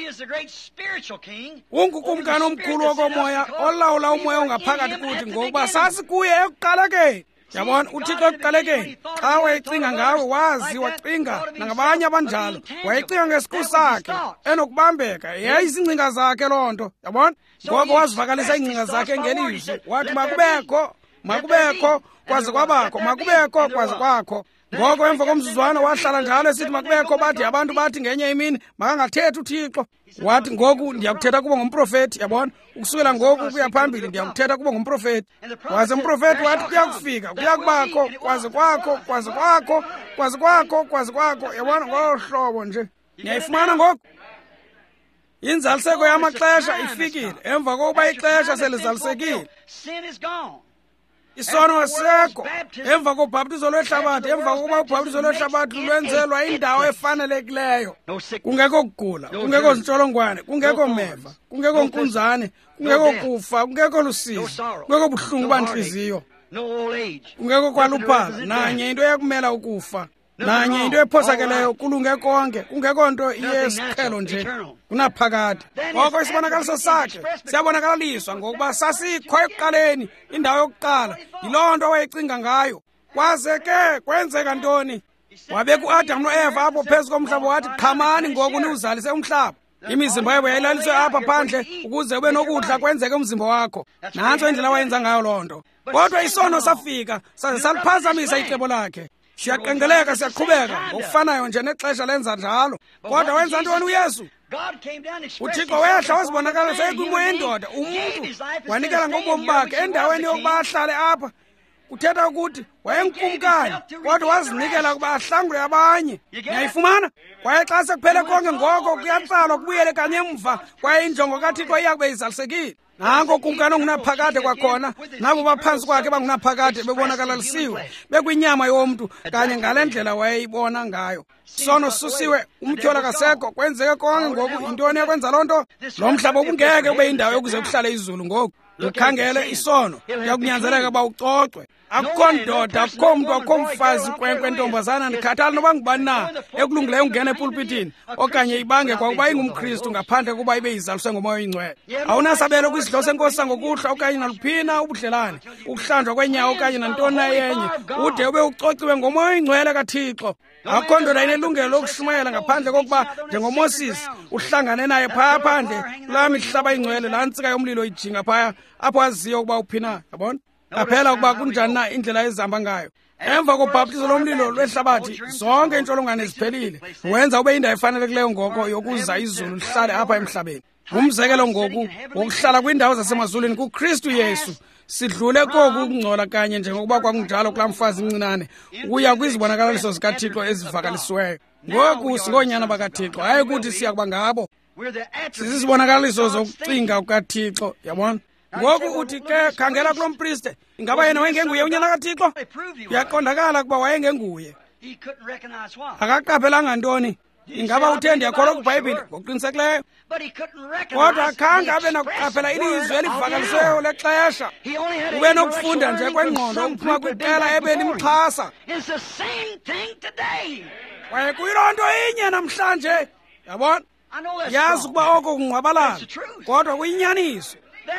Ungukumkani omkhulu wokomoya olawula umoya ongaphakathi kuthi, ngokuba sasikuye ekuqalekeni. Yabona, uThixo ekuqalekeni xa wayecinga ngawe, wazi wacinga nangabanye abanjalo, wayecinga ngesikhulu sakhe enokubambeka. Yayizingcinga zakhe loo nto. Yabona, ngoko wazivakalisa iingcinga zakhe ngelizwi, wathi makubekho, makubekho kwaze kwabakho, makubekho kwaze kwakho. Ngoko emva komzuzwana wahlala njalo esithi makubekho, bathi abantu bathi ngenye imini makangathethi uThixo. Wathi ngoku ndiyakuthetha kuba ngumprofeti. Yabona, ukusukela ngoku kuya phambili ndiyakuthetha kuba ngumprofeti. Waze umprofeti wathi kuya kufika, kuya kubakho, kwaze kwakho, kwaze kwakho, kwaze kwakho, kwaze kwakho. Yabona, ngolo hlobo nje niyayifumana ngoku. Inzaliseko yamaxesha ifikile, emva kokuba ixesha selizalisekile. Isono asekho, emva kobhaptizo lwehlabathi, emva kokuba ubhaptizo lwehlabathi lwenzelwa indawo efanelekileyo. Kungekho kugula, kungekho zintsholongwane, kungekho meva, kungekho nkunzane, kungekho kufa, kungekho lusizi, kungekho buhlungu bantliziyo, kungekho kwaluphala, nanye into eyakumela ukufa, nanye into ephosakeleyo, kulunge konke, kungekho nto iyesiqhelo nje, kunaphakade. Ngoko isibonakaliso sakhe siyabonakaliswa ngokuba sasikho ekuqaleni, indawo yokuqala, yiloo nto wayecinga ngayo. Kwaze ke kwenzeka ntoni? Wabeka uAdam noEva apho phezu komhlaba, wathi qhamani ngoku niwuzalise umhlaba. Imizimba yabo yayilaliswe apha phandle ukuze ube nokudla kwenzeke umzimba wakho. Nantso indlela wayenza ngayo loo nto. Kodwa isono safika saze saliphazamisa icebo lakhe. siyaqengeleka siyaqhubeka ngokufanayo nje nexesha lenza njalo. Kodwa wenza ntoni uYesu? uThixo wehla wazibonakalisa ekwimo yendoda, umuntu wanikela ngobomi bakhe endaweni yokuba ahlale apha. Kuthetha ukuthi wayenkumkani kodwa wazinikela ukuba ahlangule abanye. Niyayifumana? Kwaye xa sekuphele konke ngoko kuyatsalwa kubuyele kanye emva, kwaye injongo kaThixo iya kube izalisekile. Nango kumkani ongunaphakade kwakhona, nabo baphansi kwakhe bangunaphakade bebonakalisiwe bekwinyama yomntu kanye ngale ndlela wayeyibona ngayo. Sono susiwe, umtyhola kasekho, kwenzeke konke ngoku. Yintoni yakwenza loo nto? Lo mhlaba ubungeke ube yindawo yokuze kuhlale izulu ngoku. Ukhangele isono, kuyakunyanzeleka uba ucocwe. Akukho ndoda, akukho mntu, akukho mfazi, kwenkwe, ntombazana, ndikhathali noba ngubani na ekulungileyo ungena epulpitini okanye ibange kwakuba ingumKristu ngaphandle kuba ibe izaliswe ngomoya oyingcwele. Awunasabelo kwisidlo senkosi sangokuhla okanye naluphina ubudlelane, ukuhlanjwa kwenyawo okanye nantoni na yenye, ude ube ucociwe ngomoya oyingcwele kaThixo. Akukho ndoda inelungelo lokushumayela ngaphandle kokuba njengoMoses uhlangane naye phaya phandle kulaa mihlaba ingcwele, laa ntsika yomlilo ijinga phaya apho aziyo ukuba uphina. Yabona? Qaphela ukuba kunjani na indlela ezihamba ngayo. Emva kobhaptizo lomlilo lwehlabathi zonke intsholongwane ziphelile. Wenza ube yindawo efanelekileyo ngoko yokuza izulu lihlale apha emhlabeni. Umzekelo ngoku wokuhlala kwiindawo zasemazulwini kuKristu Yesu. Sidlule koku ukungcola kanye njengokuba kwakunjalo kulaa mfazi mncinane ukuya kwizibonakaliso zikaThixo ezivakalisiweyo. Ngoku singoonyana bakaThixo, hayi kuthi siya kuba ngabo. Sizizibonakaliso zokucinga kukaThixo. Yabona? Ngoku uthi ke khangela kulo mpriste, ingaba yena wayengenguye unyana kaThixo? Yaqondakala ukuba wayengenguye. Akaqaphelanga ntoni? Ingaba uthe ndiyakholwa kwibhayibhile ngokuqinisekileyo? Kodwa khange abe nakuqaphela ilizwi elivakalisiweyo lexesha. Ube nokufunda nje kwengqondo ukuphuma kwiqela ebelimxhasa. Kwaye kuyiloo nto inye namhlanje. Yabona? Yazi ukuba oko kungqwabalala, kodwa kuyinyaniso.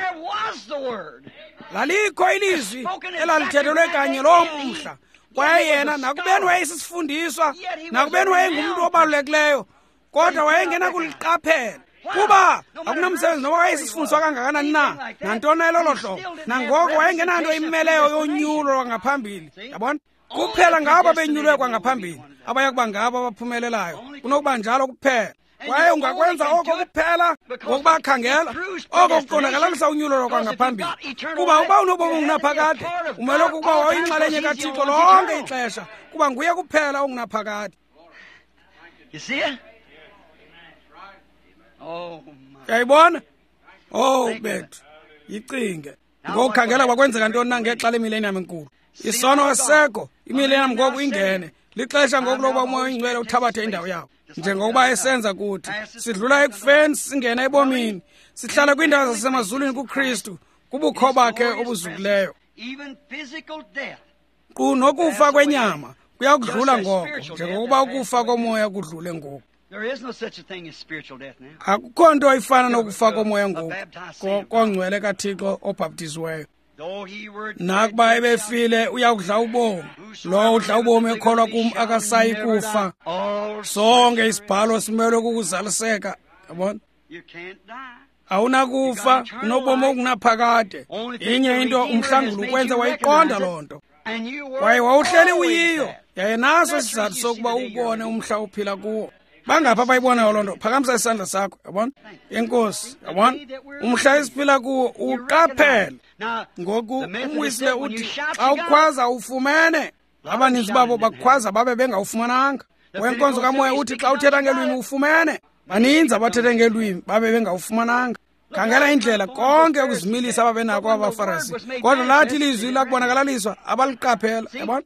Lalikho ilizwi elalithethelwe kanye loo mhla. Kwaye yena nakubeni wayesisifundiswa, nakubeni wayengumntu obalulekileyo, kodwa wayengena kuliqaphela kuba akunamsebenzi noba wayesifundiswa kangakanani na nantoni na elolo hlobo. Nangoko wayengenanto imeleyo yonyulo lwangaphambili. Yabona? Kuphela ngabo benyulwe kwangaphambili abaya kuba ngabo abaphumelelayo, kunokuba njalo kuphela. Kwaye ungakwenza oko kuphela ngokuba khangela oko kuqondakalalisa unyulo lwangaphambili. Kuba uba unobomi ungunaphakade umele ukuba wayinxalenye kaThixo lonke ixesha, kuba nguye kuphela ongunaphakade. Yayibona? Oh bethu, yicinge. Ngokukhangela kwakwenzeka ntoni na ngexa lemilenium enkulu. Isono asekho, imilenium ngoku ingene. Lixesha ngoku lokuba umoya oyingcwele uthabathe indawo yawo. Njengokuba esenza kuthi sidlula ekufeni singena ebomini, sihlala kwiindawo zasemazulwini kuKristu, kubukho bakhe obuzukileyo. Kunokufa kwenyama kuyakudlula ngoko, njengokuba ukufa komoya kudlule ngoku. Akukho nto ifana nokufa komoya ngoku kongcwele kaThixo obhaptiziweyo. Nakuba ebefile uyakudla ubomi, lo udla ubomi ekholwa kum akasayi kufa. Sonke isibhalo simelwe kukuzaliseka. Yabona? Awunakufa, unobomi okungaphakade. Inye into umhlangulu ukwenza wayiqonda loo nto. Kwaye wawuhleli uyiyo, yaye naso isizathu sokuba ubone umhla uphila kuwo. Bangapha abayibonayo loo nto, phakamisa isandla sakho. Yabona? Enkosi. Yabona? Umhla esiphila kuwo uqaphela. Ngoku umwisile uthi xa ukhwaza ufumene. Abaninzi babo bakhwaza babe bengawufumananga. Wenkonzo kamoya uthi xa uthetha ngelwimi ufumene. Baninzi abathetha ngelwimi babe bengawufumananga. Khangela indlela konke ukuzimilisa ababenako abaFarisi, kodwa lathi ilizwi lakubonakaliswa abaliqaphela. Yabona?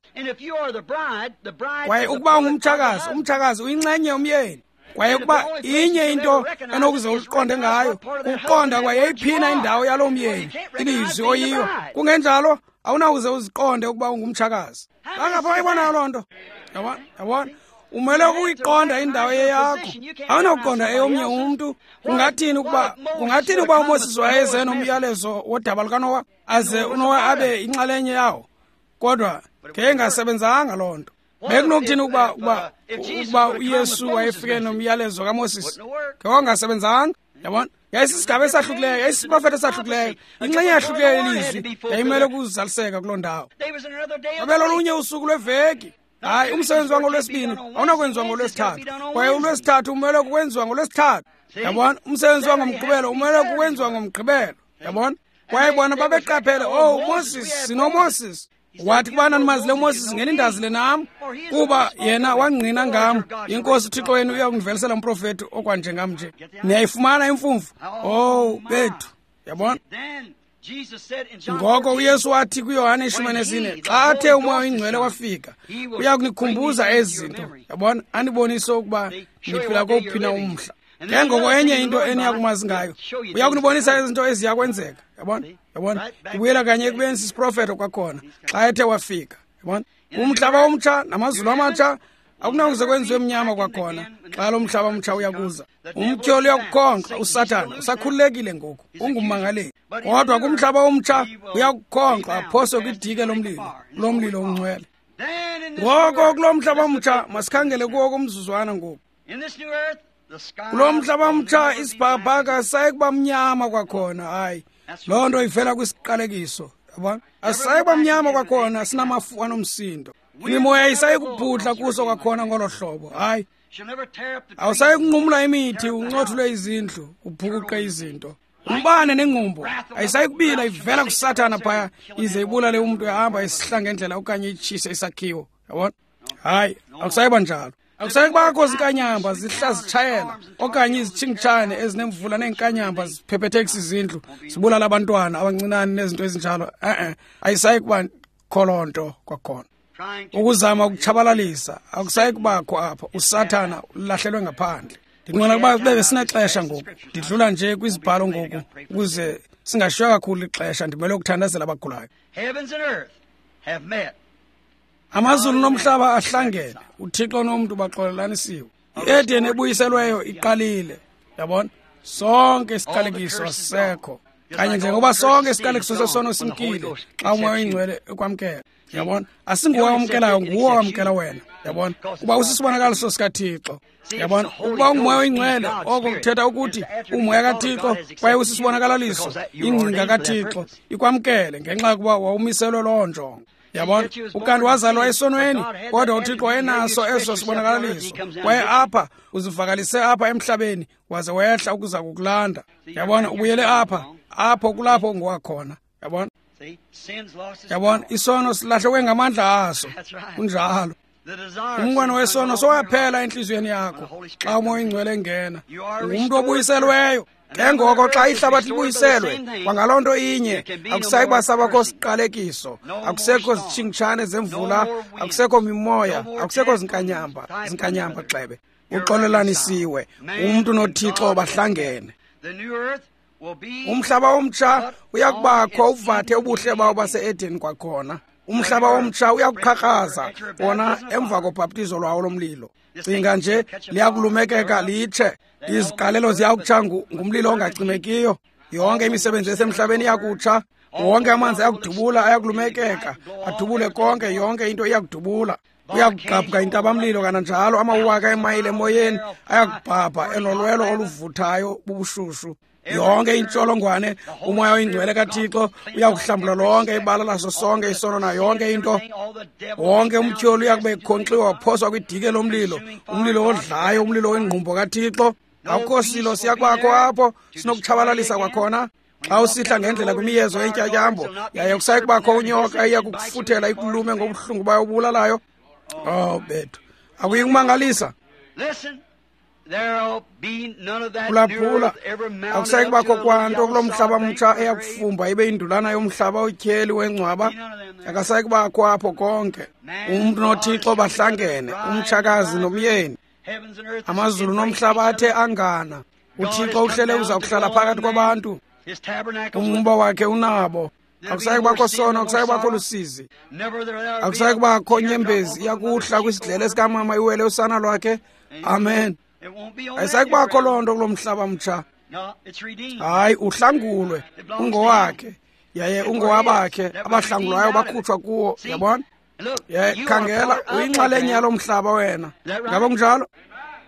Kwaye ukuba ungumtshakazi, umtshakazi uyinxenye yomyeni. Kwaye ukuba inye into enokuze uliqonde ngayo, uqonda kwayeyiphina indawo yalo myeni, ilizwi oyiyo. Kungenjalo awunawuze uziqonde ukuba ungumtshakazi. Bangapha bayibonayo loo nto. Yabona? Yabona? Umele ukuyiqonda indawo eyakho, awunawuqonda eyomnye umntu. Kungathini ukuba kungathini ukuba uMoses wayeze nomyalezo wodaba lukaNowa aze uNowa abe inxalenye yawo, kodwa ngengasebenzanga loo nto? Bekunokuthini ukuba ukuba uYesu wayefike nomyalezo kaMoses ngengasebenzanga? yabona yayisisigaba esahlukileyo yayisiprofeti esahlukileyo inxenye yahlukileyo ilizwi yayimele ukuzaliseka kuloo ndawo babelolunye usuku lweveki hayi umsebenzi wangolwesibini awunakwenziwa ngolwesithathu kwaye ulwesithathu umele kukwenziwa ngolwesithathu yabona umsebenzi wangomgqibelo umele kukwenziwa ngomgqibelo yabona kwaye bona babeqaphele oh Moses sinoMoses wathi kubana nimazile uMoses ngenindazile nam kuba yena wangqina ngam inkosi uThixo wenu uyakundivelisela umprofeti okwanjengam nje niyayifumana imfumfu oh bethu yabona ngoko uYesu wathi kuYohane ishumi nesine xa athe umoya oyingcwele wafika uya kunikhumbuza ezi zinto yabona anibonise ukuba niphila kokuphina umhla ke ngoko enye into eniyakumazi ngayo uya kunibonisa izinto eziya kwenzeka yabona yabona ibuyela kanye ekubeni sisiprofeto kwakhona xa ethe wafika yabona umhlaba omtsha namazulu amatsha akunakuze kwenziwe emnyama kwakhona xa lo mhlaba omtsha uyakuza umtyholi uyakukhonkqa uSathane usakhululekile ngoku ungumangaleli kodwa kumhlaba omtsha uyakukhonkqa aphoswe kwidike lomlilo lomlilo ongcwele ngoko kulo mhlaba omtsha masikhangele kuwo kumzuzwana ngoku kulo mhlaba omtsha isibhakabhaka saye kuba mnyama kwakhona hayi loo nto ivela kwisiqalekiso yabona asaye kuba mnyama kwakhona sinamafu anomsindo imimoya isaye kubhudla kuso kwakhona ngolo hlobo hayi awusaye kunqumla imithi uncothule izindlu ubhukuqe izinto umbane nengqumbo ayisaye kubila ivela kuSathane phaya ize ibulale umuntu ehamba isihla ngendlela okanye itshise isakhiwo yabona hayi akusayiba njalo akusaye kubakho zinkanyamba zihla zitshayela okanye izitshingitshane ezinemvula neenkanyamba ziphephethekisa izindlu zibulala abantwana abancinane nezinto ezinjalo eh ayisaye kuba kholonto kwakhona ukuzama ukuchabalalisa akusaye kubakho apha uSathane ulahlelwe ngaphandle ndinqona ukuba bebe sinexesha ngoku ndidlula nje kwizibhalo ngoku ukuze singashiywa kakhulu ixesha ndimele ukuthandazela abagulayo amazulu nomhlaba ahlangene uThixo nomuntu baxolelanisiwe i-Eden ebuyiselweyo iqalile yabona sonke isiqalekiso asisekho kanye njengoba sonke isiqalekiso sesono simkile xa umoya oyingcwele ekwamkela yabona asinguwe wamkelayo nguwe wamkela wena yabona kuba usisibonakaliso sikaThixo yabona ukuba umoya oyingcwele oko kuthetha ukuthi umoya kaThixo kwaye usisibonakaliso ingcinga kaThixo ikwamkele ngenxa yokuba wawumiselwe loo njongo yabona ukanti wazalwa esonweni kodwa uThixo wayenaso eso sibonakaliso kwaye apha uzivakalise apha emhlabeni waze wehla ukuza kukulanda yabona ubuyele apha apho kulapho ngowakhona yabona yabona isono silahlwe ngamandla aso kunjalo umnqweno wesono sowaphela enhliziyweni yakho xa umoya oyingcwele engena umuntu obuyiselweyo ke ngoko xa ihlabathi libuyiselwe kwangaloo nto inye akusayi kuba sabakho siqalekiso akusekho zitshingitshane zemvula akusekho mimoya akusekho zinkanyamba zinkanyamba xebe uxolelanisiwe umuntu noThixo bahlangene umhlaba omtsha uyakubakho uvathe ubuhle bawo base-Eden kwakhona umhlaba omtsha uyakuqhaqhaza wona emva kobhaptizo lwawo lomlilo cinga nje liyakulumekeka litshe izigalelo ziyakutsha ngumlilo ongacimekiyo yonke imisebenzi esemhlabeni iyakutsha wonke amanzi ayakudubula ayakulumekeka adubule konke yonke into iyakudubula uyakugqabhuka intabamlilo kananjalo amawaka emayile emoyeni ayakubhabha enolwelo oluvuthayo bubushushu yonke intsholongwane umoya oyingcwele kaThixo uyakuhlambula lonke ibala laso sonke isono na yonke into wonke umtyholi uyakube ekhonxiwe waphoswa kwidike lomlilo umlilo odlayo umlilo wengqumbo kaThixo akukho silo siyakwakho apho sinokutshabalalisa kwakhona xa usihla ngendlela kwimiyezo entyatyambo yaye kusaye kubakho unyoka iyakukufuthela ikulume ngobuhlungu bayo obulalayo oh bethu akuyi kumangalisa kulaphula akusayi kubakho kwanto kulo mhlaba mtsha eyakufumba ibe yindulana yomhlaba otyheli wengcwaba akasayi kubakho apho konke umntu noThixo bahlangene umtshakazi nomyeni amazulu nomhlaba athe angana uThixo uhlele uza kuhlala phakathi kwabantu umnqumba wakhe unabo akusayi kubakho sono akusayi kubakho lusizi akusayi kubakho nyembezi iyakuhla kwisidlele sikamama iwele usana lwakhe amen ayisayi kubakho loo nto kulo mhlaba mtsha hayi uhlangulwe ungowakhe yaye ungowabakhe abahlangulwayo bakhutshwa kuwo yabona yaye khangela uyinxalenye yalo mhlaba wena ngabe kunjalo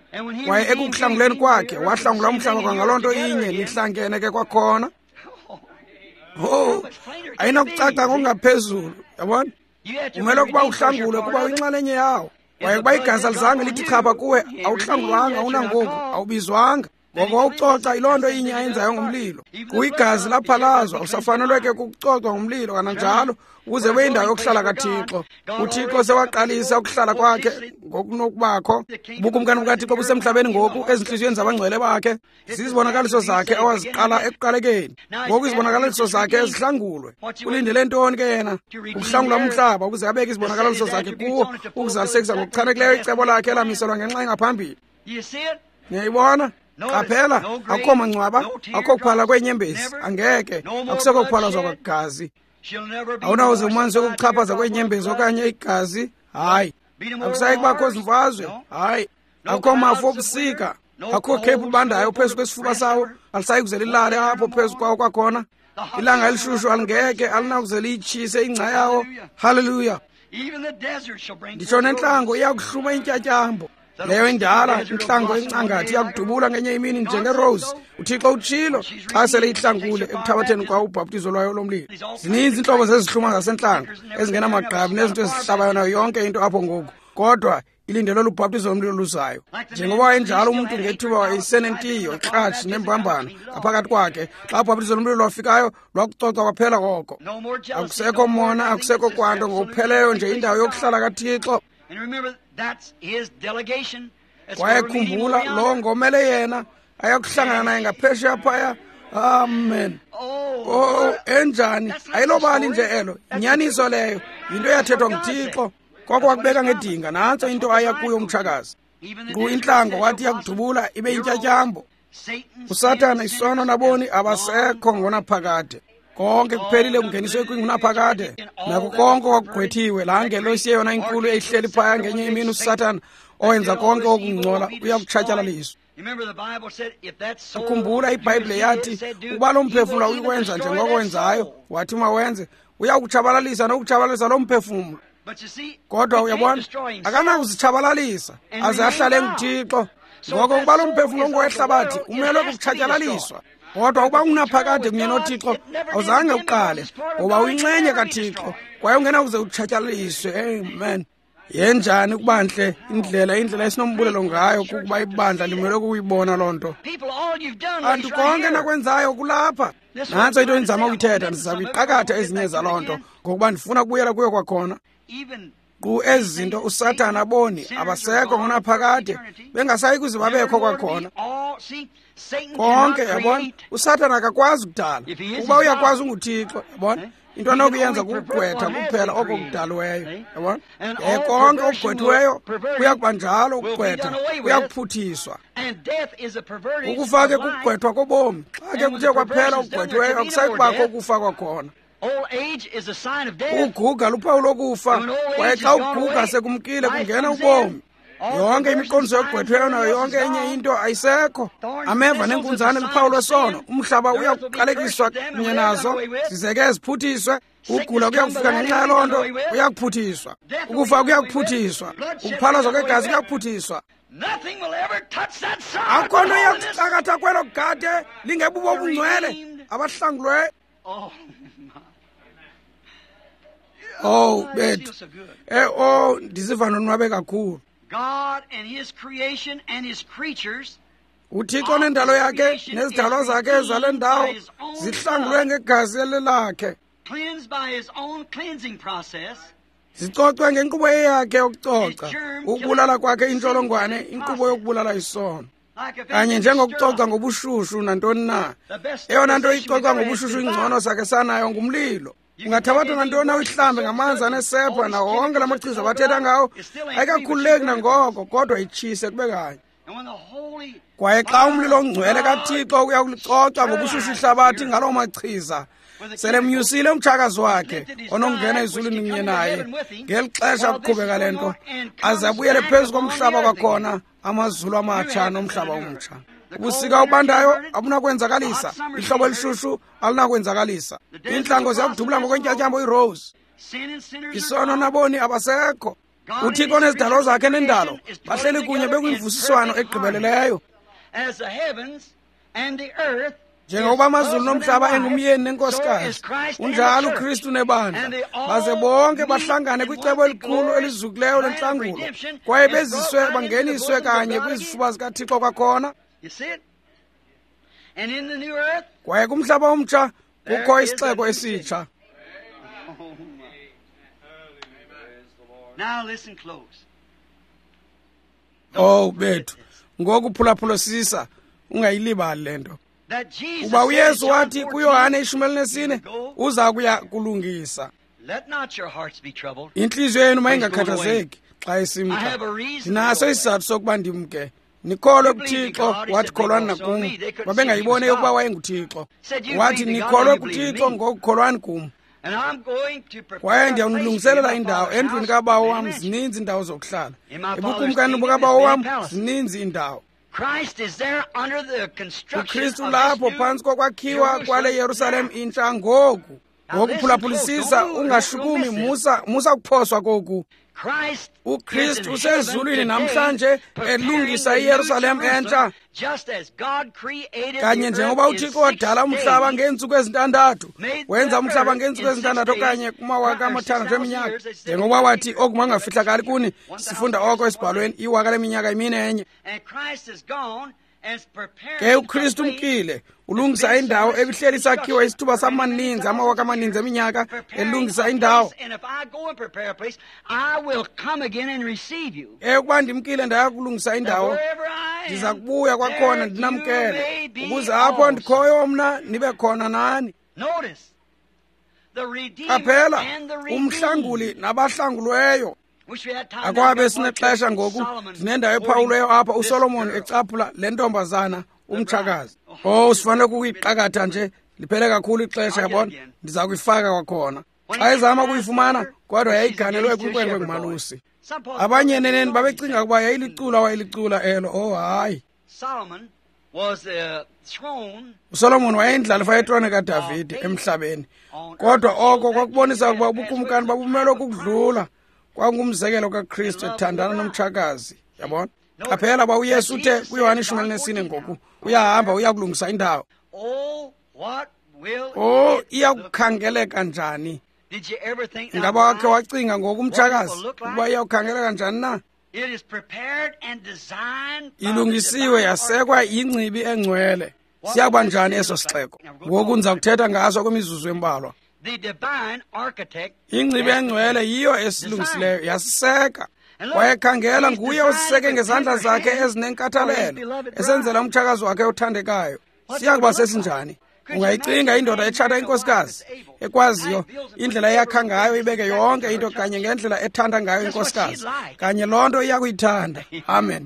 kwaye ekuhlanguleni kwakhe wahlangula umhlaba kwangaloo nto inye lihlangene ke kwakhona. Oh, ayinakucaca ngokungaphezulu, yabona? Kumele ukuba uhlangule kuba uyinxalenye yawo. Kwaye kuba igazi alizange lithi chapha kuwe, awuhlangulwanga, unangoku, awubizwanga. Ngoko wawucoca yiloo nto inye ayenzayo ngomlilo. Kuyigazi laphalazwa, usafanelwe ke kucocwa ngomlilo kananjalo ukuze ube yindawo yokuhlala kaThixo. UThixo sewaqalisa ukuhlala kwakhe ngokunokubakho. Ubukumkani bukaThixo busemhlabeni ngoku ezinhliziyweni zabangcwele bakhe. Zizibonakaliso zakhe awaziqala ekuqalekeni. Ngoku izibonakaliso zakhe ezihlangulwe. Ulindele ntoni ke yena? Ukuhlangula umhlaba ukuze abeke izibonakaliso zakhe kuwo ukuzalisekisa ngokuchanekileyo icebo lakhe elamiselwa ngenxa engaphambili. Niyayibona? Qaphela, akukho mangcwaba, akukho kuphala kweenyembezi, angeke, akusekho kuphalazwa kwagazi. Awunawuze umanise ukuchaphaza kweenyembezi okanye igazi, hayi. Akusayi kubakho zimfazwe, hayi. Akukho mafu obusika, akukho khephu ubandayo phezu kwesifuba sawo, alisayi kuze lilale apho phezu kwawo kwakhona. Ilanga elishushu alingeke, alinakuze liyitshise ingca yawo, haleluya. Nditsho nentlango iyakuhluma intyatyambo. Leyo indala intlango encangathi yakudubula ngenye imini njengerose. UThixo utshilo xa sele ihlangule ekuthabatheni kwa ubhaptizo lwayo lomlilo. Zininzi intlobo zezihluma zasentlango ezingenamagqabi nezinto ezihlabayo nayo yonke into apho ngoku, kodwa ilindelo lubhaptizo lomlilo luzayo. Njengoba wayenjalo umuntu ngethuba wayesenentiyo, ikratshi nembambano ngaphakathi kwakhe, xa ubhaptizo lomlilo lwafikayo lwakucocwa kwaphela koko. Akusekho mona, akusekho kwanto, ngokupheleyo nje indawo yokuhlala kaThixo. Kwaye khumbula lo ngomele yena ayakuhlangana naye ngaphesheya phaya. Amen. Oh, enjani? Ayilobali nje elo, inyaniso leyo, yinto yathethwa nguThixo. Kwakho wakubeka ngedinga, nantso into aya kuyo umtshakazi. Kuyintlango wathi yakudubula ibe intyatyambo. USathane, isono naboni abasekho ngonaphakade. Konke kuphelile kungeniswe kwingunaphakade. Nakho konke kwakugqwethiwe, laa ngelo isiyeyona inkulu eyihleli phaya ngenye imini uSathane owenza konke okungcola uyakutshatyalaliswa. Khumbula iBhayibhile yathi ukuba lo mphefumlo uyikwenza njengoko wenzayo, wathi mawenze, uyakutshabalalisa nokutshabalalisa lo mphefumlo. Kodwa uyabona, akanakuzitshabalalisa aze ahlale nguThixo. Ngoko ukuba lo mphefumlo ungowehlabathi umele ukutshatyalaliswa. Kodwa uba unaphakade kunye noThixo awuzange uqale, ngoba uyinxenye kaThixo kwaye ungena kuze utshatyalaliswe. Amen. Yenjani ukuba ntle indlela indlela esinombulelo ngayo kukuba ibandla limele ukuyibona loo nto. Kanti konke nakwenzayo kulapha. Nantso into endizama ukuyithetha, ndiza kuyiqakatha ezinye zaloo nto ngokuba ndifuna ukubuyela kuyo kwakhona. Ku ezi zinto uSathane aboni abasekho ngonaphakade bengasayi kuze babekho kwakhona. Konke yabona, uSathane akakwazi ukudala. Ukuba uyakwazi unguThixo, yabona, into anokuyenza kukugqwetha kuphela oko kudaliweyo, yabona. Eh, konke okugqwethiweyo kuyakuba njalo ukugqwetha, kuyakuphuthiswa. Ukufake kukugqwethwa kobomi. Xa ke kuthe kwaphela ukugqwethiweyo akusayi kubakho ukufa kwakhona. Uguga luphawu lokufa, kwaye xa uguga sekumkile kungena ubomi. Yonke imiqondiso yogqwethiweyo nayo yonke enye into ayisekho. Ameva nenkunzane luphawu lwesono. Umhlaba uyakuqalekiswa kunye nazo, zizeke ziphuthiswe. Ugula kuyakufika ngenxa yaloo nto, uyakuphuthiswa. Ukufa kuyakuphuthiswa. Ukuphalazwa kwegazi kuyakuphuthiswa. Akukho nto iyakucakatha kwelo gade lingebubo obungcwele abahlangulweyo. Oh bethu, eh oh ndiziva nonwabe kakhulu. God and his creation and his creatures, uThixo nendalo yakhe nezidalwa zakhe zale ndawo zihlangulwe ngegazi lakhe, cleansed by his own cleansing process, zicocwe ngenkqubo yakhe yokucoca, ukubulala kwakhe intsholongwane, inkqubo yokubulala isono. Kanye njengokucoca ngobushushu nantoni na, eyona nto icoca ngobushushu ingcono sakhe sanayo ngumlilo. Ungathabatha ngantoni uyihlambe ngamanzi anesepha na wonke lamachiza bathetha ngawo, ayikakhululeki nangoko, kodwa itshise kube kanye. Kwaye xa umlilo ongcwele kaThixo uyakulicoca ngobushushu ihlabathi ngaloo machiza, sele mnyusile umtshakazi wakhe onongena ezulwini kunye naye ngeli xesha kuqhubeka le nto, aze abuyele phezu komhlaba kwakhona amazulu amatsha nomhlaba omtsha. Ubusika ubandayo abunakwenzakalisa, ihlobo elishushu alinakwenzakalisa. Intlango ziyakudubula ngokwentyatyambo irose. Isono naboni abasekho. uthixo onezidalo zakhe nendalo bahleli kunye bekwimvusiswano egqibeleleyo. Njengoba amazulu nomhlaba engumyeni nenkosikazi, unjalo uKristu nebandla, baze bonke bahlangane kwicebo elikhulu elizukileyo lentlangulo, kwaye beziswe bangeniswe kanye kwizifuba zikaThixo kwakhona. Kwaye kumhlaba omtsha kukho isixeko esitsha. Oh bethu, ngoku phulaphula sisa, ungayilibali lento. Uba uYesu wathi kuYohane ishumi elinesine uza kuya kulungisa. Inhliziyo yenu mayingakhathazeki xa isimka. Ndinaso isizathu sokuba ndimke. Nikholwe kuThixo, wathi kholwani nakum. Babengayibone yokuba wayenguThixo. Wathi nikholwe kuThixo ngokukholwani kum. Kwaye ndiyawulungiselela indawo. Endlwini kaBawo wam zininzi indawo zokuhlala. Ebukumkani bukaBawo wam zininzi indawo. uKristu lapho phantsi kokwakhiwa kwale Yerusalem intsha ngoku. Ngokuphulasisa ungashukumi, musa musa kuphoswa koku. uKristu usezulwini namhlanje elungisa iYerusalem entsha. Kanye njengoba uThixo wadala umhlaba ngeentsuku ezintandathu, wenza umhlaba ngeentsuku ezintandathu okanye kumawaka amathandathu eminyaka. Njengoba wathi oku mangafihlakali kuni, sifunda oko esibhalweni, iwaka leminyaka imine enye. Ke uKristu umkile ulungisa indawo ebihleli isakhiwa isithuba samaninzi amawaka amaninzi eminyaka elungisa indawo. Ekuba ndimkile ndaya kulungisa indawo, ndiza kubuya kwakhona ndinamkele, ukuze apho ndikhoyo mna nibe khona nani. Qaphela, umhlanguli nabahlangulweyo. Akwabe sinexesha ngoku, sinendawo ephawulweyo apha uSolomon ecaphula le ntombazana umtshakazi. Oh, sifanele kuyiqakatha nje, liphele kakhulu ixesha yabona, ndiza kuyifaka kwakhona. Xa ezama kuyifumana, kodwa yayiganelwe kwinkwenkwe ngumalusi. Abanye neneni babecinga ukuba yayilicula wayelicula elo. Oh hayi. uSolomon wayeyindlalifa yetrone kaDavide emhlabeni, kodwa oko kwakubonisa ukuba ubukumkani babumelwe kukudlula. Kwangumzekelo kaKristu ethandana nomtshakazi, yabona. Qaphela ba uYesu uthe kuYohane ishumi elinesine ngoku, uyahamba uyakulungisa indawo. Oh, iyakukhangeleka njani? Ngaba wakhe wacinga ngokumtshakazi ukuba iyakukhangeleka njani na? Ilungisiwe yasekwa yingcibi engcwele. Siyakuba njani eso sixeko? Ngoku ndiza kuthetha ngaso kwimizuzu embalwa. Ingcibi engcwele yiyo esilungisileyo, yasiseka. Kwaye khangela, nguye osiseke ngezandla zakhe ezinenkathalelo, esenzela umtshakazi wakhe othandekayo. Siyakuba sesinjani? Ungayicinga indoda etshata inkosikazi, ekwaziyo indlela eyakha ngayo ibeke yonke into kanye ngendlela ethanda ngayo inkosikazi, kanye loo nto iyakuyithanda. Amen.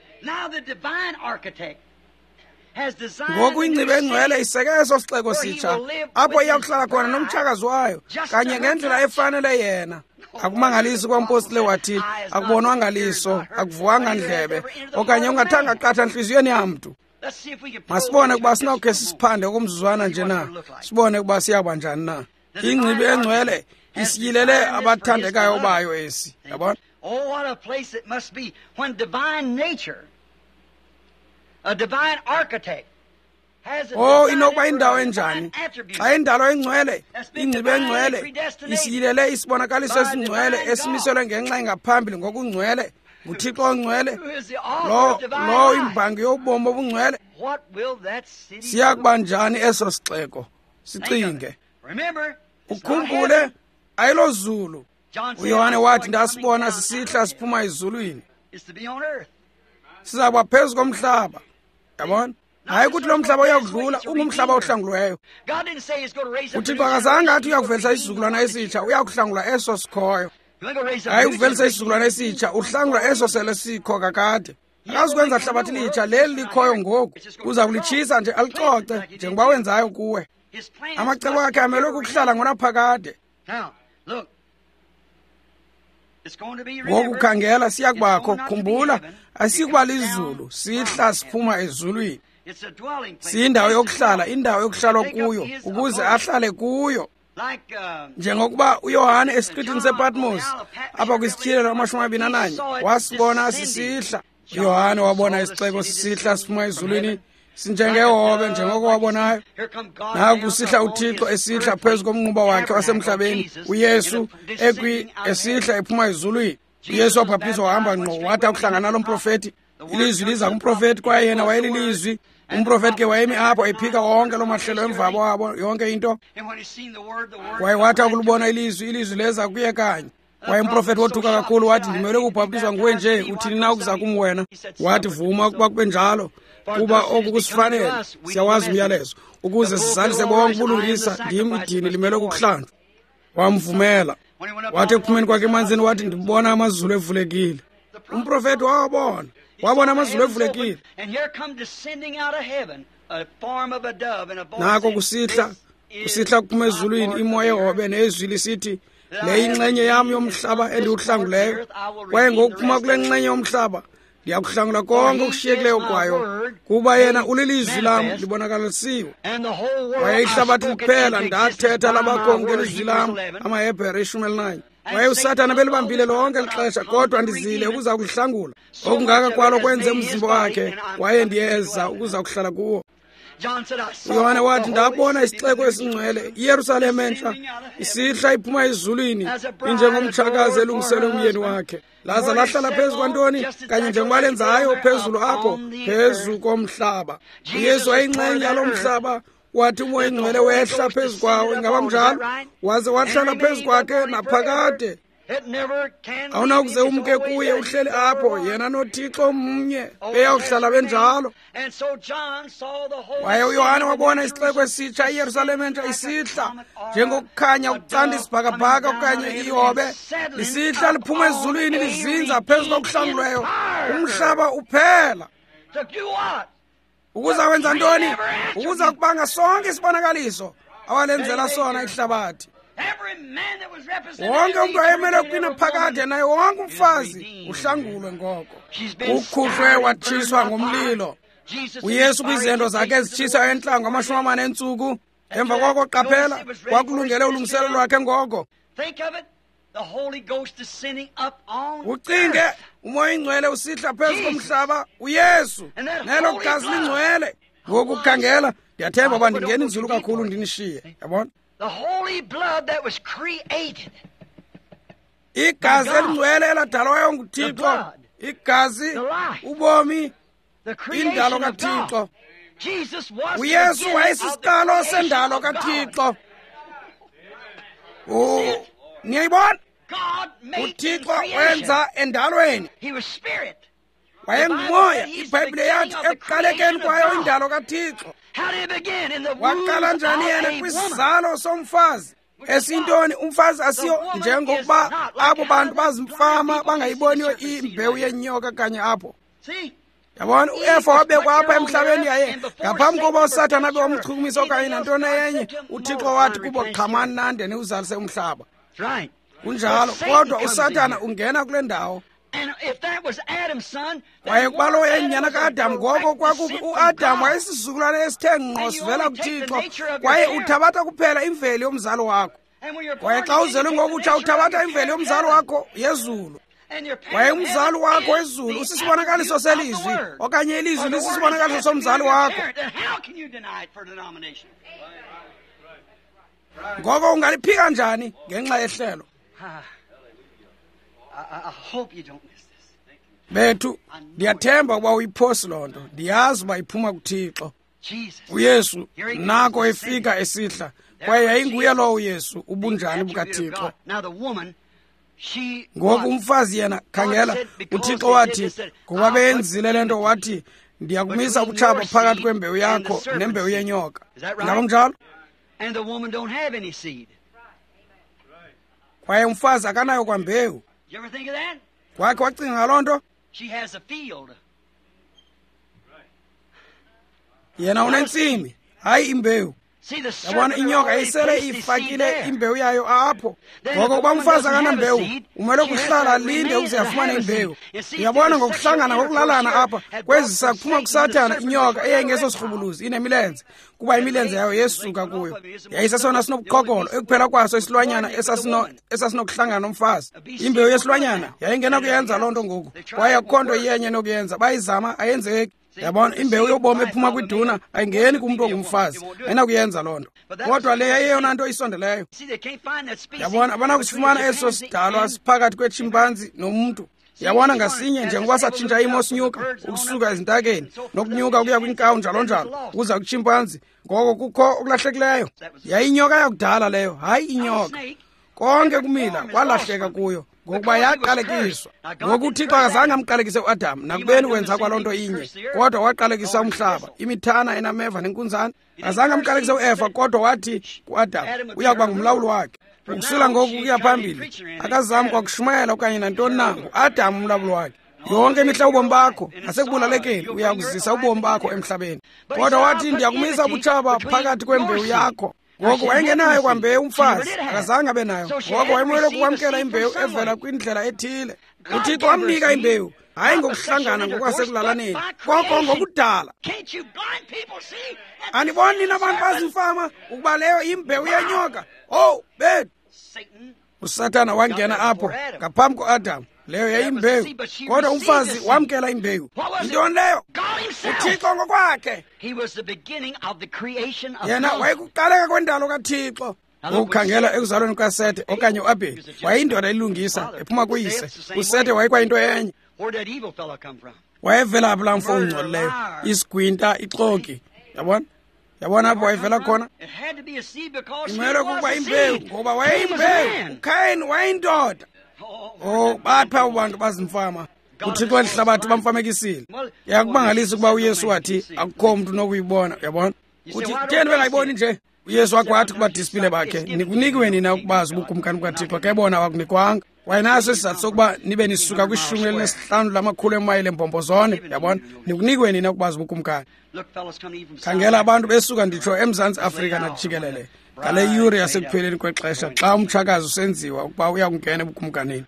Ngoku ingcibi engcwele iseke eso sixeko sitsha, apho iyakuhlala khona nomtshakazi wayo, kanye ngendlela efanele yena. Akumangalisi kwampostile wathi, akubonwanga liso, akuvuwanga ndlebe, okanye ungathanga qatha enhliziyweni yamntu. Masibone ukuba sinawukhe sisiphande okumzuzwana nje na, sibone ukuba siyakuba njani na. Ingcibi engcwele isiyilele abathandekayo bayo esi, yabona. Oh, what a place it must be when divine nature, a divine architect, Oh, inokuba indawo enjani xa indalo engcwele, ingcibi engcwele isiyilele isibonakaliso esingcwele esimiselwe ngenxa engaphambili ngokungcwele, nguThixo ongcwele, lo lo imbangi yobomi obungcwele. Siyakuba njani eso sixeko? Sicinge. Ukhumbule, ayilozulu. uYohane wathi ndasibona sisihla siphuma ezulwini. Sizakuba phezu komhlaba, yabona. Hayi ukuthi lo mhlaba uyakudlula, ungumhlaba ohlangulweyo. uThixo akazange athi uyakuvelisa isizukulwana esitsha, uyakuhlangula eso sikhoyo. Hayi ukuvelisa isizukulwana esitsha, uhlangula eso sele sikho kakade. Akazukwenza hlabathi litsha leli likhoyo ngoku, uza kulitshisa nje alicoce njengoba wenzayo kuwe. Amacebo akhe amelwe kukuhlala ngonaphakade. Ngoku khangela, siyakubakho, khumbula, asikuba lizulu, sihla siphuma ezulwini. Siyindawo yokuhlala, indawo yokuhlalwa kuyo, ukuze ahlale kuyo. njengokuba uYohane esiqithini sePatmos apha kwisitshilelo amashumi amabini nanye wasibona sisihla. uYohane wabona isixeko sisihla siphuma ezulwini sinjengehobe njengoko wabonayo. Naku sihla uThixo esihla phezu komnquba wakhe wasemhlabeni, uYesu ekwi esihla ephuma ezulwini. uYesu wabhaptizwa wahamba ngqo wathi akuhlangana lo mprofeti. Ilizwi liza kumprofeti kwaye yena wayelilizwi. Umprofeti ke wayemi apho ephika wonke lo mahlelo emvabo wabo yonke into. Kwaye wathi akulubona ilizwi, ilizwi leza kuye kanye. Kwaye umprofeti wothuka kakhulu wathi ndimele ukubhaptizwa nguwe nje, uthini na ukuza kum wena? Wathi vuma ukuba kube njalo, kuba oku kusifanele. Siyawazi umyalezo ukuze sizalise bonke ubulungisa, ndim idini limele ukuhlanjwa. Wamvumela. Wathi ekuphumeni kwakhe emanzini wathi ndibona amazulu evulekile. Umprofeti wawabona wabona amazulu evulekile. Nako kusihla kusihla kuphuma ezulwini imoya ehobe nezwi lisithi, le inxenye yami yomhlaba endiwuhlanguleyo. Kwaye ngokuphuma kule nxenye yomhlaba ndiyakuhlangula konke okushiyekileyo kwayo, kuba yena ulilizwi lam libonakalisiwe. Kwaye ihlabathi liphela ndathetha labakho ngelizwi lam. AmaHebhere ishumi elinanye. Kwaye uSathane belibambile lonke lixesha, kodwa ndizile ukuza kulihlangula. Okungaka kwalo kwenze umzimba wakhe, kwaye ndiyeza ukuza kuhlala kuwo. uYohane wathi ndabona isixeko esingcwele, iYerusalem entsha, isihla iphuma ezulwini, injengomtshakazi elungiselwe umyeni wakhe. Laza lahlala phezu kwantoni? Kanye njengoba lenzayo phezulu apho, phezu komhlaba. uYesu wayingxenye yalo mhlaba, wathi umoya ingcwele wehla phezu kwawo. Ingaba njalo? Waze wahlala phezu kwakhe naphakade. Awunakuze umke kuye, uhleli apho yena noThixo mnye, beyawuhlala benjalo. Kwaye uYohane wabona isixeko esitsha, iYerusalem entsha, isihla njengokukhanya ukucanda isibhakabhaka okanye ihobe, lisihla liphuma ezulwini lizinza phezu kokuhlangulweyo. Umhlaba uphela. Ukuza kwenza ntoni? Ukuza kubanga sonke isibonakaliso awalenzela sona ihlabathi. Wonke umuntu wayemele ukuqina phakade, naye wonke umfazi uhlangulwe ngoko. Ukhuhlwe watshiswa ngomlilo. uYesu kwizendo zakhe ezitshiswa entlango amashumi amane entsuku. Emva kwako qaphela, kwakulungele ulungiselo lwakhe ngoko. Ucinge umoya ingcwele usihla phezu komhlaba, uYesu nelo gazi lingcwele. Ngokukhangela ndiyathemba uba ndingena inzulu kakhulu ndinishiye. Yabona? The holy blood that was created. Igazi elingcwele eladalwayo nguThixo. Igazi, ubomi, indalo kaThixo. uYesu wayesisiqalo sendalo kaThixo. Oh, niyayibona? uThixo wenza endalweni. Wayengumoya. iBhayibhile yathi ekuqalekeni kwayo indalo kaThixo. Waqala njani yena kwisizalo somfazi? Esintoni umfazi asiyo njengokuba abo bantu bazimfama bangayiboniyo imbewu yenyoka kanye apho. Yabona, uEfa wabekwa apha emhlabeni yaye ngaphambi kokuba uSathane abe wamchukumisa okanye nantoni enye. uThixo wathi kubo, qhamani nande niwuzalise umhlaba. Kunjalo kodwa uSathane ungena kule ndawo. Kwaye kubalo yenyana kaAdamu, ngoko kwakuba uAdamu wayesisizukulwane esithe ngqo sivela kuThixo, kwaye uthabatha kuphela imveli yomzalo wakho. Kwaye xa uzelwe ngokutsha uthabatha imveli yomzalo wakho yezulu. Kwaye umzali wakho wezulu usisibonakaliso selizwi, okanye ilizwi lisisibonakaliso somzali wakho. Ngoko ungaliphika njani ngenxa yehlelo? Bethu, ndiyathemba ukuba uyiphosi loo nto. Ndiyazi uba iphuma kuThixo. uYesu nako efika esihla, kwaye yayinguye lowo uYesu, ubunjani bukaThixo. Ngoku umfazi yena, khangela, uThixo wathi ngoba beyenzile le nto, wathi ndiyakumisa ubutshaba phakathi kwembewu yakho nembewu yenyoka. Ngalo njalo? Kwaye umfazi akanayo kwambewu. Kwakhe wacinga ngaloo nto? Yena unentsimi, hayi imbewu. Yabona, inyoka isele ifakile imbewu yayo apho. Ngoko kuba umfazi akanambewu, umele kuhlala linde ukuze afumane imbewu. Uyabona, ngokuhlangana ngokulalana apha kwezisa kuphuma kuSathane inyoka eyayingeso sirhubuluzi, inemilenze. kuba imilenze yayo yesuka kuyo. Yayisesona sinobuqhokolo ekuphela kwaso isilwanyana esasinokuhlangana nomfazi. Imbewu yesilwanyana yayingena kuyenza loo nto ngoku, kwaye akukho nto yenye nokuyenza. Bayizama ayenzeki. Yabona, imbewu yobomi ephuma kwiduna ayingeni kumntu ongumfazi, ayinakuyenza loo nto. Kodwa le yayiyeyona nto isondeleyo. Yabona, abanakusifumana eso sidalwa siphakathi kwetshimpanzi nomntu. Yabona, ngasinye njengoba satshintsha imo sinyuka ukusuka ezintakeni nokunyuka ukuya kwinkawu njalo njalo ukuza kwitshimpanzi, ngoko kukho okulahlekileyo. Yayinyoka yakudala leyo, hayi inyoka. Konke kumila kwalahleka kuyo ngokuba yaqalekiswa. Ngoku uThixo akazange amqalekise uAdam nakubeni wenza kwaloo nto inye, kodwa waqalekisa umhlaba, imithana enameva nenkunzane. Akazange amqalekise uEva, kodwa wathi kuAdam uya kuba ngumlawuli wakhe. Ukusula ngoku kuya phambili akazami kwakushumayela okanye nantoni na, uAdam umlawuli wakhe. Yonke imihla ubomi bakho nasekubulalekeni uya kuzisa ubomi bakho emhlabeni. Kodwa wathi ndiyakumisa ubutshaba phakathi kwembewu yakho. Ngoku wayengenayo kwambewu umfazi, akazange abe nayo. Ngoku wayemele ukwamkela imbewu evela kwindlela ethile. uThixo wamnika imbewu, hayi ngokuhlangana ngokwasekulalane, koko ngokudala. Aniboni nina abantu bazimfama ukuba leyo imbewu yenyoka? Oh bethu, uSathana wangena apho ngaphambi kuAdam. Leyo yayimbewu, kodwa umfazi wamkela imbewu. Yintoni leyo? uThixo ngokwakhe. Yena wayekuqaleka kwendalo kaThixo. Ukukhangela ekuzalweni kaSete okanye uAbeli, wayindoda elungisa ephuma kuyise. uSete wayekwayinto enye. Wayevelaphi laa mfo ungcolileyo? Isigwinta, ixoki. Yabona? Yabona apho wayevela khona? Imele kuba imbewu ngoba wayeyimbewu. uKhayini wayeyindoda. Oh, bathi abo bantu bazimfama. uThixo elihlabathi bamfamekisile. Yakubangalisa ukuba uYesu wathi akukho umuntu nokuyibona. Yabona? Uthi theni bengayiboni nje? uYesu wakwathi kuba disipile bakhe, nikunikiwe nina ukubazi ubukumkani bukaThixo, kebona wakunikwanga. Wayenaso isizathu sokuba nibe nisuka kwishumi elinesihlanu lamakhulu emayile embombozone. Yabona? Nikunikiwe nina ukubazi ubukumkani. Khangela abantu besuka nditsho eMzantsi Afrika najikelele ngale yure yasekupheleni kwexesha xa umtshakazi usenziwa ukuba uya kungena ebukumkanini.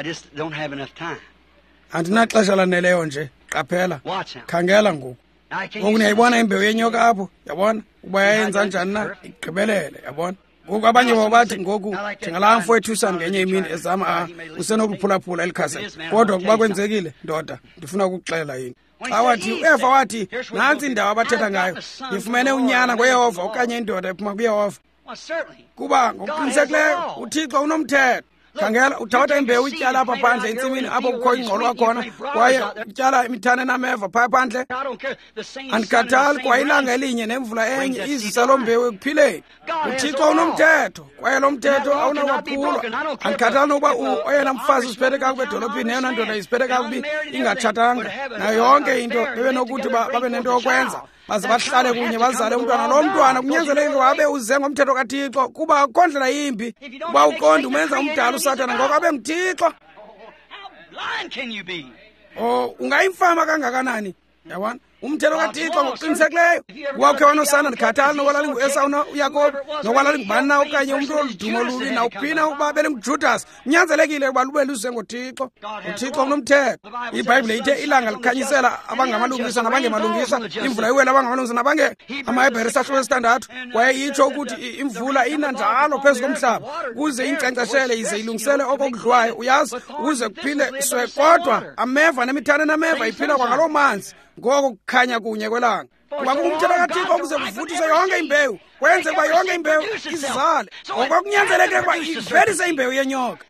Andinaxesha laneleyo nje. Qaphela, khangela ngoku. Ngoku niyayibona imbewu yenyoka apho? Yabona ukuba yayenza njani na? Igqibelele. Yabona? Ngoku abanye babo bathi ngoku njengalaa mfowethu usani ngenye imini ezama usenokuphulaphula elikhaseni. Kodwa kuba kwenzekile, ndoda, ndifuna ukukuxelela yini. Xa wathi uEva wathi nantsi indawo abathetha ngayo, ndifumene unyana ngoYehova okanye indoda ephuma kuYehova. Kuba ngokuqinisekileyo uThixo unomthetho. Khangela, uthatha imbewu utyala apha phandle entsimini apho kukho ingqolwa khona, kwaye utyala imithana enameva phaa phandle. Andikhathali kwa ilanga elinye nemvula enye izisa loo mbewu ekuphileni. uThixo unomthetho, kwaye lo mthetho awunowaphulwa. Andikhathali nokuba oyena mfazi usiphethe kakubi edolophini, eyona ndoda isiphethe kakubi ingatshatanga, nayo yonke into bebenokuthi babe nento yokwenza, baze bahlale kunye bazale umntwana. Lo mntwana kunyanzelekile wabe uze ngomthetho kaThixo, kuba akukho ndlela yimbi uba uqonde umenza umdala uSathane ngoko abe nguThixo. Oh, ungayimfama kangakanani? Yabona? Umthetho kaThixo ngokuqinisekileyo. Wakhe wanosana ndikhathali nokwalali nguEsau uYakobi nokwalali ngubani na okanye umntu oludumo lubi nawuphina ukuba belinguJudasi. Kunyanzelekile ukuba lube luze ngoThixo. uThixo unomthetho. iBhayibhile ithe ilanga likhanyisela abangamalungisa nabangemalungisa, imvula iwela abangamalungisa nabange. AmaHebhere isahluko sesithandathu kwaye itsho ukuthi imvula ina njalo phezu komhlaba ukuze inkcenkceshele ize ilungisele okokudliwayo, uyazi, ukuze kuphile swe. Kodwa ameva nemithana enameva iphila kwangaloo manzi, ngoko kukhanya kunye kwelanga. Kuba kumthetho kaThixo ukuze kuvuthise yonke imbewu, kwenze kuba yonke imbewu izizale. Ngoko kunyanzeleke ukuba ivelise imbewu yenyoka.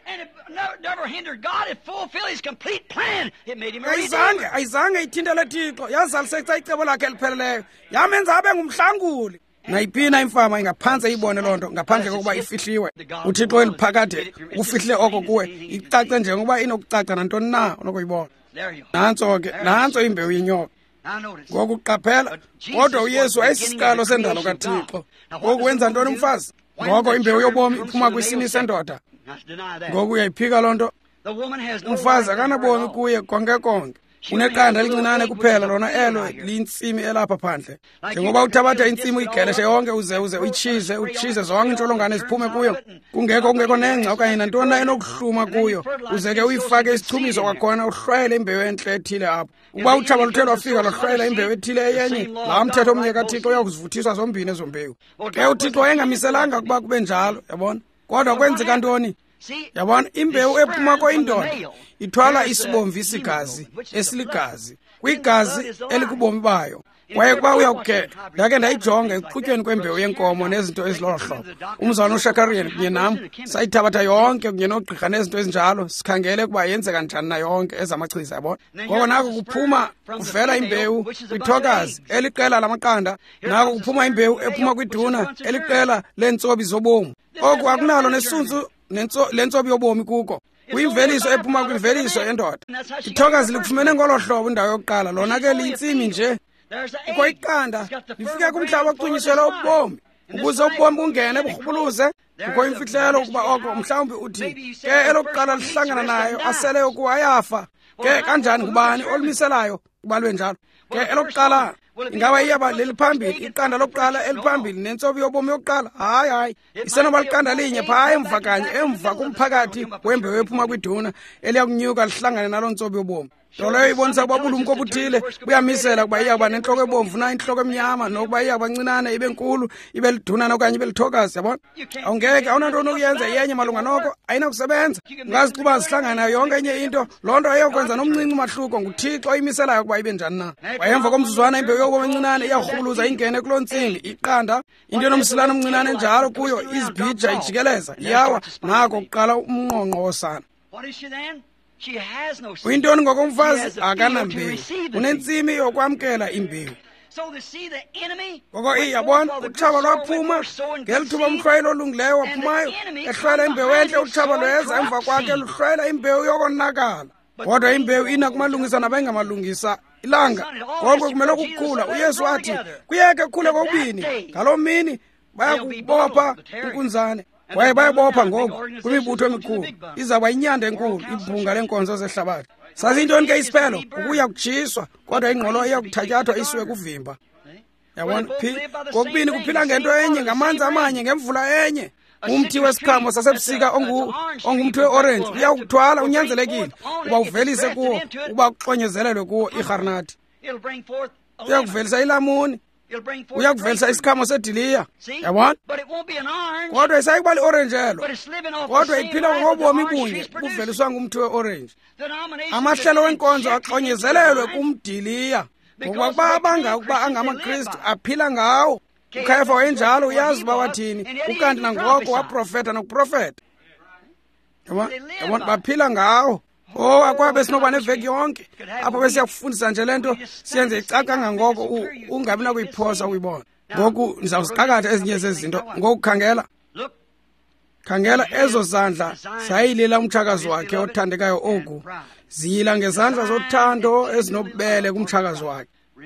Ayizange ayizange ithintele Thixo, yazalisekisa icebo lakhe elipheleleyo, yamenza abe ngumhlanguli. Nayiphina imfama ingaphantse ibone loo nto ngaphandle kokuba ifihliwe. uThixo eliphakade ufihle oko kuwe, icace njengoba inokucaca nantoni na onokuyibona. Nantso ke, nantso imbewu yenyoka. Ngoku qaphela, kodwa uYesu wayesisikalo sendalo kaThixo. Ngoku wenza ntoni umfazi? Ngoko imbewu yobomi iphuma kwisini sendoda. Ngoku uyayiphika loo nto. Umfazi akanabomi kuye konke konke. uneqanda elincinane kuphela lona elo liyintsimi elapha phandle. Njengoba uthabatha intsimi uyigeleshe yonke uze uze uyichize uchize zonke intsholongwane ziphume kuyo, kungekho kungekho nengca okanye nantoni enokuhluma kuyo, uze ke uyifake isichumiso kwakhona uhlwayele imbewu entle ethile apho. Uba utshaba luthe lwafika lwahlwayela imbewu ethile eyenye, laa mthetho omnye kaThixo uyakuzivuthiswa zombini ezo mbewu. Ke uThixo engamiselanga ukuba kube njalo, yabona. Kodwa kwenzeka ntoni? Yabona, imbewu ephuma koyindoda ithwala isibomvu isigazi esiligazi kwigazi elikubomi bayo. Kwaye kuba uyawukhetha, ndake ndayijonga ekuqhutyweni kwembewu yenkomo nezinto ezilolo hlobo. Umzalwane uShakariyeli kunye nam sayithabatha yonke kunye nogqirha nezinto ezinjalo, sikhangele ukuba yenzeka njani na yonke ezamachiza, yabona. Ngoko nako kuphuma kuvela imbewu kwithokazi eliqela lamaqanda, nako kuphuma imbewu ephuma kwiduna eliqela leentsobi zobomi. Oku akunalo nesunzu lentsobi yobomi kuko. Kuyimveliso ephuma kwimveliso yendoda. Ithokazi likufumene ngolo hlobo indawo yokuqala, lona ke liyintsimi nje. Kukho iqanda lifike kumhlaba ocunyisela ubomi ukuze ubomi bungene burhubuluze. Kukho imfihlelo ukuba oko mhlawumbi uthi ke elokuqala lihlangana nayo asele ukuba ayafa. Ke kanjani ngubani olumiselayo kubalwe njalo? Ke elokuqala ingaba iyaba leliphambili, iqanda lokuqala eliphambili nentsobi yobomi yokuqala? Hayi hayi, isenoba liqanda linye phaa emva kanye emva kumphakathi wembewu ephuma kwiduna eliyakunyuka lihlangane nalo ntsobi yobomi. Nto leyo ibonisa ukuba ubulumko obuthile buyamisela ukuba iyaba nentloko ebomvu na intloko emnyama, nokuba iyaba ncinane ibe nkulu ibe lidunana okanye ibe lithokazi, yabona. Awungeke, awunanto onokuyenza iyenye malunga noko, ayinakusebenza. Ungazixuba zihlangane nayo yonke enye into, loo nto ayokwenza nomncinci umahluko. nguThixo oyimiselayo ukuba ibe njani na. Wayemva komzuzwana imbewu yobomi encinane iyarhubuluza ingene kuloo ntsimbi, iqanda into enomsilana omncinane njalo kuyo izibhija ijikeleza iyawa, nako kuqala umnqonqo wosana. Uyintoni ngokomfazi? Akanambewu, unentsimi yokwamkela imbewu. Ngoko iyabona, utshaba lwaphuma ngelithuba umhlwayelo olungileyo waphumayo ehlwayela imbewu entle. Utshaba lweza emva kwakhe luhlwayela imbewu yokonakala. Kodwa imbewu inakumalungisa nabengamalungisa ilanga. Ngoko kumele ukukhula. UYesu athi kuyeke kukhule kokubini. Ngaloo mini bayakubopha ukunzane. Kwaye bayabopha ngoku kwimibutho emikhulu. Izawuba yinyanda enkulu, ibhunga leenkonzo zehlabathi. Sazi intoni ke isiphelo? Ukuya kutshiswa, kodwa ingqolo iyakuthatyathwa isiwe kuvimba. Yabona, phi kokubini kuphila ngento enye, ngamanzi amanye, ngemvula enye. Umthi wesiqhamo sasebusika ongumthi we-orange uyawuthwala, unyanzelekile uba uvelise kuwo, uba kuxonyezelelwe kuwo irharnathi. Uyakuvelisa ilamuni, uyakuvelisa isiqhamo sediliya, yabona. Kodwa isayi kuba li-orange elo, kodwa iphila ngobomi bunye buveliswa ngumthi we-orange. Amahlelo wenkonzo axonyezelelwe kumdiliya, ngokuba kuba abanga ukuba angamaKristu aphila ngawo. UKhayafa wayenjalo, uyazi uba wathini, ukanti nangoko waprofeta nokuprofeta. Yabona, baphila ngawo. Oh, akwabe sinoba neveki yonke apho besiya kufundisa nje lento siyenze icaca kangangoko ungabi nakuyiphosa uyibona. Ngoku ndizawuziqakatha ezinye zezinto. Ngoku khangela, khangela ezo zandla zayilila umtshakazi wakhe othandekayo oku, ziyila ngezandla zothando ezinobubele kumtshakazi wakhe.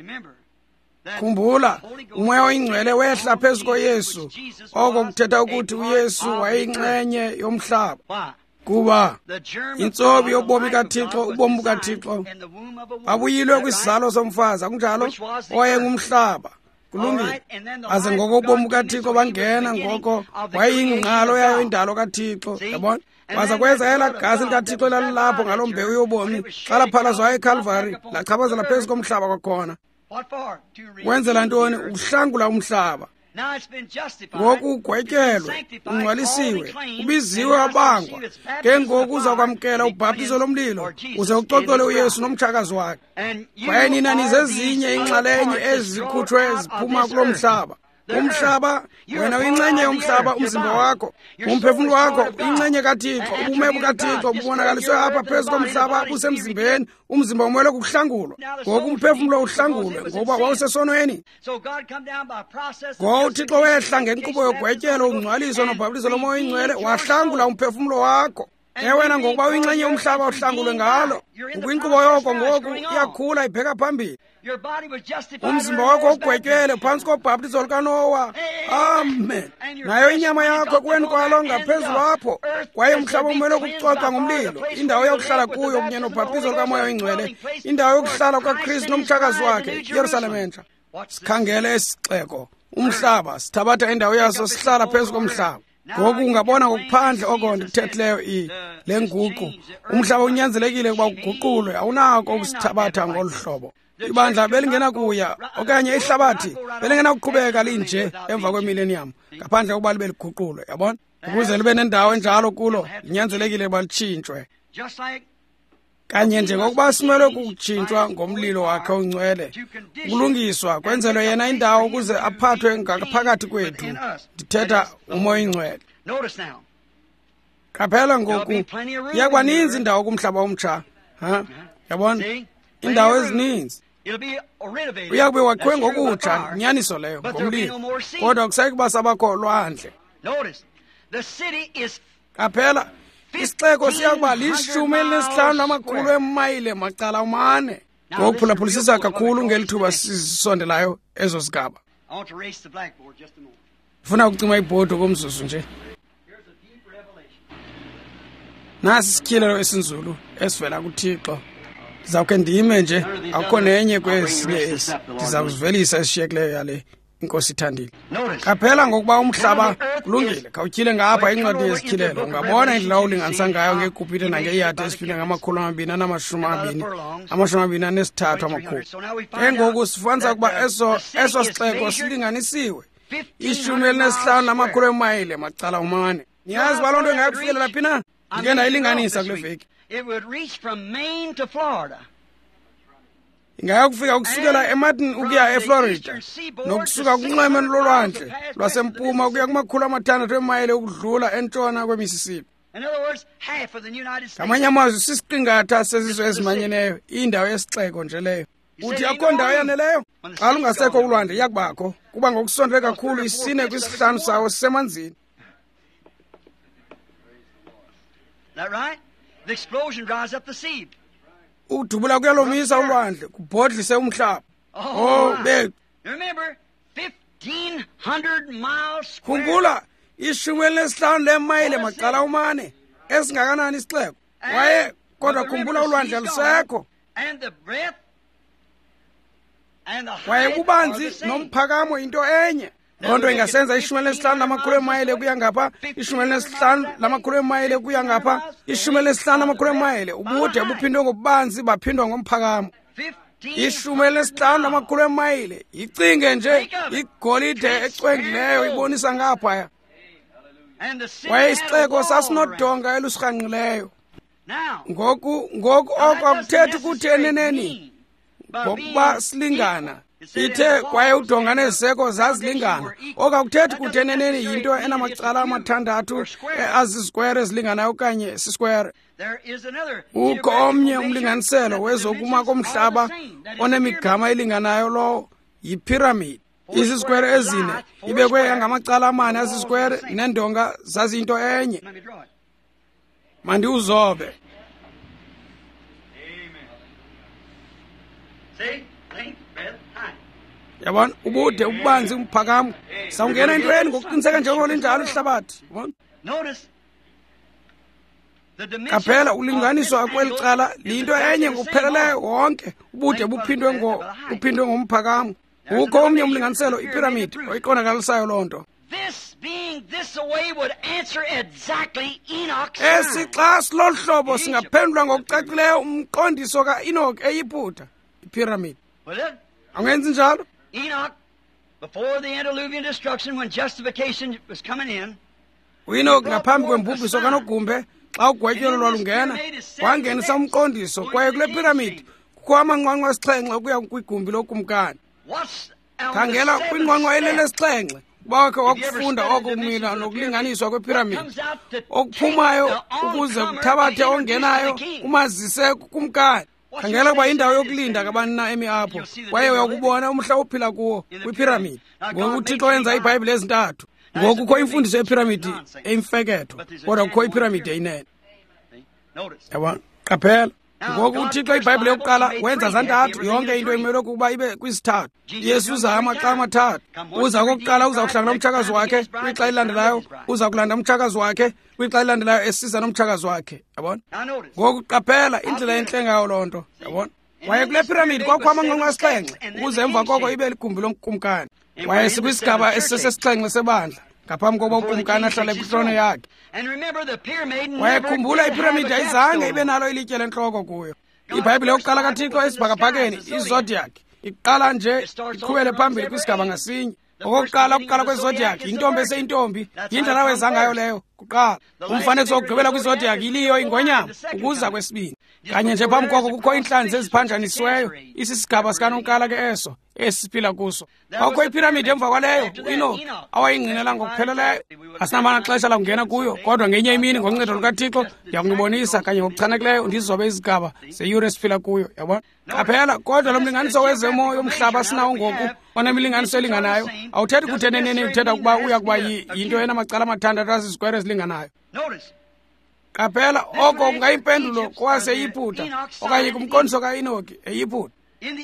Khumbula, umoya oyingcwele wehla phezu koYesu. Oko kuthetha ukuthi uYesu wayeyingxenye yomhlaba. Kuba intsobi yobomi kaThixo, ubomi bukaThixo babuyilwe kwisizalo somfazi, akunjalo, owayengumhlaba. Kulungile. Aze ngoko ubomi bukaThixo bangena, ngoko wayeyingqalo yayo indalo kaThixo, yabona. Waza kwenza elaa gazi likaThixo elalilapho ngaloo mbewu yobomi xa laphalazwa eCalvary lachapazela phezu komhlaba kwakhona. Wenzela ntoni? Ukuhlangula umhlaba. Ngoku ugwetyelwe, ungcwalisiwe, ubiziwe, wabangwa. Ke ngoku uza kwamkela ubhaptizo lomlilo uze ucocole uYesu nomtshakazi wakhe. Kwaye nina nizezinye inxalenye ezikhutshwe ziphuma kulo mhlaba. Umhlaba, wena uyinxenye yomhlaba, umzimba wakho, umphefumlo wakho uyinxenye kaThixo. Ubume bukaThixo bubonakaliswe apha phezu komhlaba busemzimbeni. Umzimba umele kuhlangulwa. Ngoku umphefumlo uhlangulwe ngoba wawusesonweni. Ngoku uThixo wehla ngenkqubo yogwetyelo, ungcwaliso nobhaptizo lomoya oyingcwele, wahlangula umphefumlo wakho. ke wena ngokuba uyingxenye umhlaba ohlangulwe ngalo ukwinkqubo yoko ngoku iyakhula ibheka phambili. Umzimba wakho ugwetyelwe phantsi kobhaptizo lukanowa. Amen. Nayo inyama yakho ekweni kwalo ngaphezulu apho, kwaye umhlaba umele ukucocwa ngomlilo, indawo yokuhlala kuyo kunye nobhaptizo lukamoya oyingcwele, indawo yokuhlala kwaKristu nomtshakazi wakhe, iYerusalem entsha. Sikhangele isixeko, umhlaba, sithabatha indawo yaso sihlala phezu komhlaba. Ngoku ungabona ngokuphandle oko ndikuthethileyo i le nguqu. Umhlaba unyanzelekile ukuba uguqulwe, awunako ukusithabatha ngolu hlobo. Ibandla belingenakuya okanye ihlabathi belingenakuqhubeka linje emva kwemillennium ngaphandle kokuba libe liguqulwe, yabona? Ukuze libe nendawo enjalo kulo linyanzelekile ukuba litshintshwe. Kanye njengokuba simelwe kukutshintshwa ngomlilo wakhe ongcwele, ukulungiswa kwenzelwe yena indawo ukuze aphathwe ngaphakathi kwethu, ndithetha umoya oyingcwele. Qaphela ngoku, iyakwaninzi indawo kumhlaba omtsha, ha? Yabona? Indawo ezininzi. Uyakube wakhiwe ngokutsha, inyaniso leyo, ngomlilo, kodwa kusayi kuba sabakho lwandle. Qaphela, isixeko siyakuba lishumi elinesihlanu namakhulu emayile macala umane. Ngokuphulaphulisisa kakhulu ngelithuba sisondelayo ezo zigaba. Ufuna ukucima ibhodi komzuzu nje. Nasi isityhilelo esinzulu esivela kuThixo. Ndizawukhe ndime nje, akukho nenye kwezinye ezi ndizawuzivelisa esishiyekileyo yale inkosi ithandile. Qaphela ngokuba umhlaba kulungile, khawutyhile ngapha incwadi yezityhilelo, ungabona indlela ulinganisa ngayo ngekupite nangeyadi esiphinde ngamakhulu amabini anamashumi amabini amashumi amabini anesithathu amakhulu. Ke ngoku sifumanisa ukuba eso eso sixeko silinganisiwe ishumi elinesihlanu namakhulu emayile macala umane. Niyazi uba loo nto ingayakufikelela phi na? Ndike ndayilinganisa kule veki. It would reach from Maine to Florida. Ingayakufika ukusukela eMartin ukuya eFlorida, nokusuka kunxwemeni lolwandle lwasempuma ukuya kumakhulu amathandathu emayile ukudlula entshona kweMississippi. Ngamanye amazwi sisiqingatha sezizwe ezimanyeneyo, indawo yesixeko nje leyo. Uthi akho ndawo yaneleyo? Xa lungasekho ulwandle iyakubakho, kuba ngokusondele kakhulu isine kwisihlanu sawo sisemanzini. That right? The explosion dries up the sea. Udubula kuyalomisa ulwandle, kubhodlise umhlaba. Oh, be. Remember, fifteen hundred miles square. Khumbula, ishumi elesihlanu lemayile macala umane, esingakanani isixeko. Kwaye kodwa khumbula ulwandle lusekho. And the breadth and the Kwaye height ububanzi are the same. nomphakamo into enye. Loo nto ingasenza ishumi elesihlanu lamakhulu emayile kuya ngapha, ishumi elesihlanu lamakhulu emayile kuya ngapha, ishumi elesihlanu lamakhulu emayile. Ubude buphindwe ngobubanzi baphindwa ngomphakamo. Ishumi elesihlanu lamakhulu emayile. Icinge nje igolide ecwengileyo ibonisa ngaphaya. Kwaye isixeko sasinodonga elusirhanqileyo. Ngoku ngoku oko akuthethi ukuthi eneneni ngokuba silingana. Ithe kwaye udonga neziseko zazilingana. Oku akuthethi ukuthi eneneni yinto enamacala amathandathu aziziskwere ezilinganayo okanye siskwere. Ukho omnye umlinganiselo wezokuma komhlaba onemigama elinganayo, lo yipiramidi. Iziskwere ezine ibekwe ngamacala amane aziskwere nendonga zaziyinto enye. Mandiwuzobe. Yabona ubude ububanzi umphakamo sawungena entweni ngokuqiniseka njengoko linjalo ihlabathi. Qaphela ulinganiswa kwelicala liyinto enye ngokupheleleyo wonke, ubude buphindwe ngo buphindwe ngomphakamo. Ukho omnye umlinganiselo ipiramidi oyiqondakalisayo loo nto. Esi xa silolu hlobo singaphendula ngokucacileyo umqondiso ka-Enoch eyiphutha ipiramidi. Angenzi njalo? Enoch, before the antediluvian destruction, when justification was coming in, uEnoch ngaphambi kwembubhiso kanogumbe xa ugwetyelo lwalungena wangenisa umqondiso, kwaye kule piramidi kukho amanqwanqwa esixhenxe ukuya kwigumbi lokumkani. Khangela kwinqwanqwa elelesixhenxe bakhe wakufunda okumila nokulinganiswa kwepiramidi okuphumayo ukuze kuthabathe ongenayo umazise kumkani. Khangela kuba indawo yokulinda kabani na emi apho, kwaye uyakubona umhla ophila kuwo kwipiramidi. Ngoku uThixo wenza iBhayibhile ezintathu. Ngoku kukho imfundiso yepiramidi eyimfeketho, kodwa kukho ipiramidi eyinene. yabona qaphela ngoku uthixo iBhayibhile yokuqala wenza zantathu yonke into imele ukuba ibe kwisithathu. Yesu uza amaxa amathathu. Uza kokuqala uza kuhlangana nomtshakazi wakhe, kwixa elilandelayo uza kulanda umtshakazi wakhe, kwixa elilandelayo esiza nomtshakazi wakhe, yabona. Ngoku qaphela indlela enhle ngayo loo nto, yabona. Waye kule pyramid kwakho amanqonqo asixhenxe ukuze emva koko ibe ligumbi lomkumkani. Waye sikwisigaba esisesixhenxe sebandla ngaphambi kokuba ukumkani ahlale kwitrone yakhe. Wayekhumbula ipyramid ayizange ibe nalo ilitye lentloko kuyo. iBhayibhile yokuqala kaThixo esibhakabhakeni, izodiac, iqala nje iqhubele phambili kwisigaba ngasinye. Okokuqala ukuqala kwezodiac intombi eseyintombi, yindlela weza ngayo leyo kuqala. Umfanekiso wokugqibela kwizodiac iliyo ingonyama ukuza kwesibini. Kanye nje phambi koko kukho inhlanzi eziphanjanisiweyo, isisigaba sikanokuqala ke eso esiphila kuso. Kwakho ipyramid emva kwaleyo uEnoki awayingqinela ngokupheleleyo. Asinamaxesha la kungena kuyo, kodwa ngenye imini ngoncedo lukaThixo ndiyakunibonisa kanye ngokuchanekileyo ndizobe izigaba zeyure esiphila kuyo, yabona. Qaphela kodwa lo mlinganiso wezemo yomhlaba sinawo ngoku onemilinganiso elinganayo awuthethi kutheneneni uthetha ukuba uya kuba yinto enamacala amathandathu azizigwere ezilinganayo. Qaphela oko kungayimpendulo kwaseyiphutha okanye kumqondiso kaEnoki eyiphutha.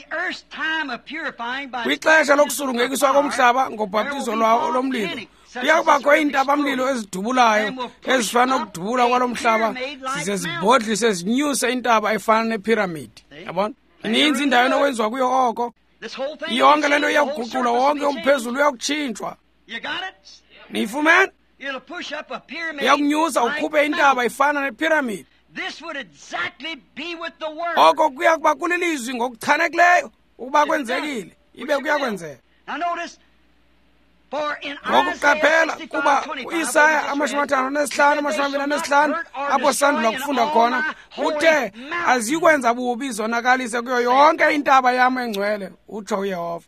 Kwixesha lokusulungekiswa komhlaba ngobhaptizo lwawo lomlilo kuyakubakho iintabamlilo ezidubulayo ezifana nokudubula kwalo mhlaba zize zibhodlise zinyuse intaba efana nepyramid, yabona. Ininzi indawo enokwenziwa kuyo oko. Yonke le nto iyakuguqula, wonke umphezulu uyakutshintshwa. Niyifumene? Iyakunyusa ukhuphe intaba ifana nepyramid. Oko kuya kuba kulilizwi ngokuchanekileyo ukuba kwenzekile ibe kuyakwenzeka. Ngokuqaphela kuba uIsaya amashumi amathathu nesihlanu amashumi amabini nesihlanu apho sandula kufunda khona uthe azikwenza bubi zonakalise kuyo yonke intaba yam engcwele, utsho uYehova.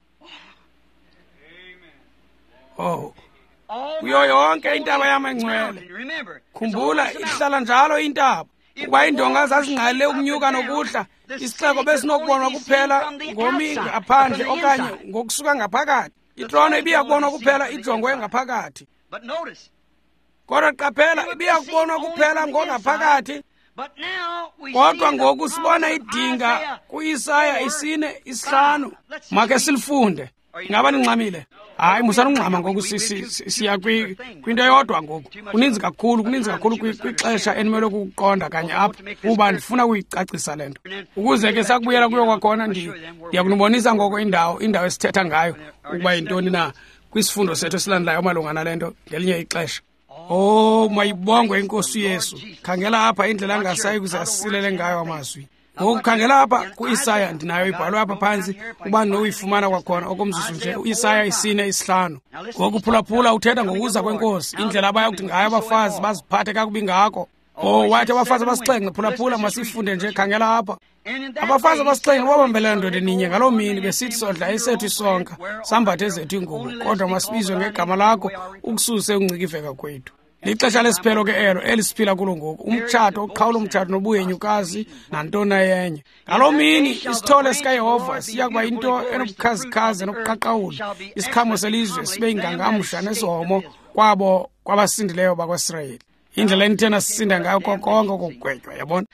Oh, kuyo yonke intaba yam engcwele. Khumbula ihlala njalo intaba. Kuba indonga zazingale ukunyuka nokuhla, isixeko besinokubonwa kuphela ngomi ngaphandle okanye ngokusuka ngaphakathi. Itrone ibiyakubonwa kuphela ijongwe ngaphakathi. Kodwa qaphela ibiyakubonwa kuphela ngonaphakathi. Kodwa ngoku sibona idinga kuIsaya isine isihlanu. Make silifunde. Ingaba nincamile? Hayi musanungxama ngoku siya kwinto yodwa ngoku. Kuninzi kakhulu, kuninzi kakhulu kwixesha enimele ukuqonda kanye apha kuba ndifuna ukuyicacisa le nto. Ukuze ke sakubuyela kuyo kwakhona ndiyakunibonisa ngoko indawo, indawo esithetha ngayo ukuba yintoni na kwisifundo sethu esilandelayo malunga nale nto ngelinye ixesha. Oh, mayibongwe inkosi Yesu. Khangela apha indlela angasayi kuze asilele ngayo amazwi. Ngokukhangela apha kuIsaya ndinayo ibhalwe apha phansi uba nowuyifumana kwakhona okomzuzu nje uIsaya isine isihlanu. Ngokuphulaphula uthetha ngokuza kwenkosi, indlela abayakuthi ngayo abafazi baziphathe kakubi ngako. Oh, wathi abafazi abasixhenxe phulaphula masifunde nje khangela apha. Abafazi abasixhenxe babambelana ndoda ninye ngaloo mini besithi sodla esethu isonka sambathe zethu ingubo, kodwa masibizwe ngegama lakho ukususe ungcikiveka kwethu. Lixesha lesiphelo ke elo elisiphila kulo ngoku, umtshato oqhawula umtshato nobuyenyukazi nantona yenye. Ngaloo mini isithole sikaYehova siya kuba into enobukhazikhazi nokuqaqawula, isikhamo selizwe sibe ingangamsha nesihomo kwabo kwabasindileyo bakwaIsrayeli. Indlela enithena sisinda ngayo konke okugwetywa, yabona.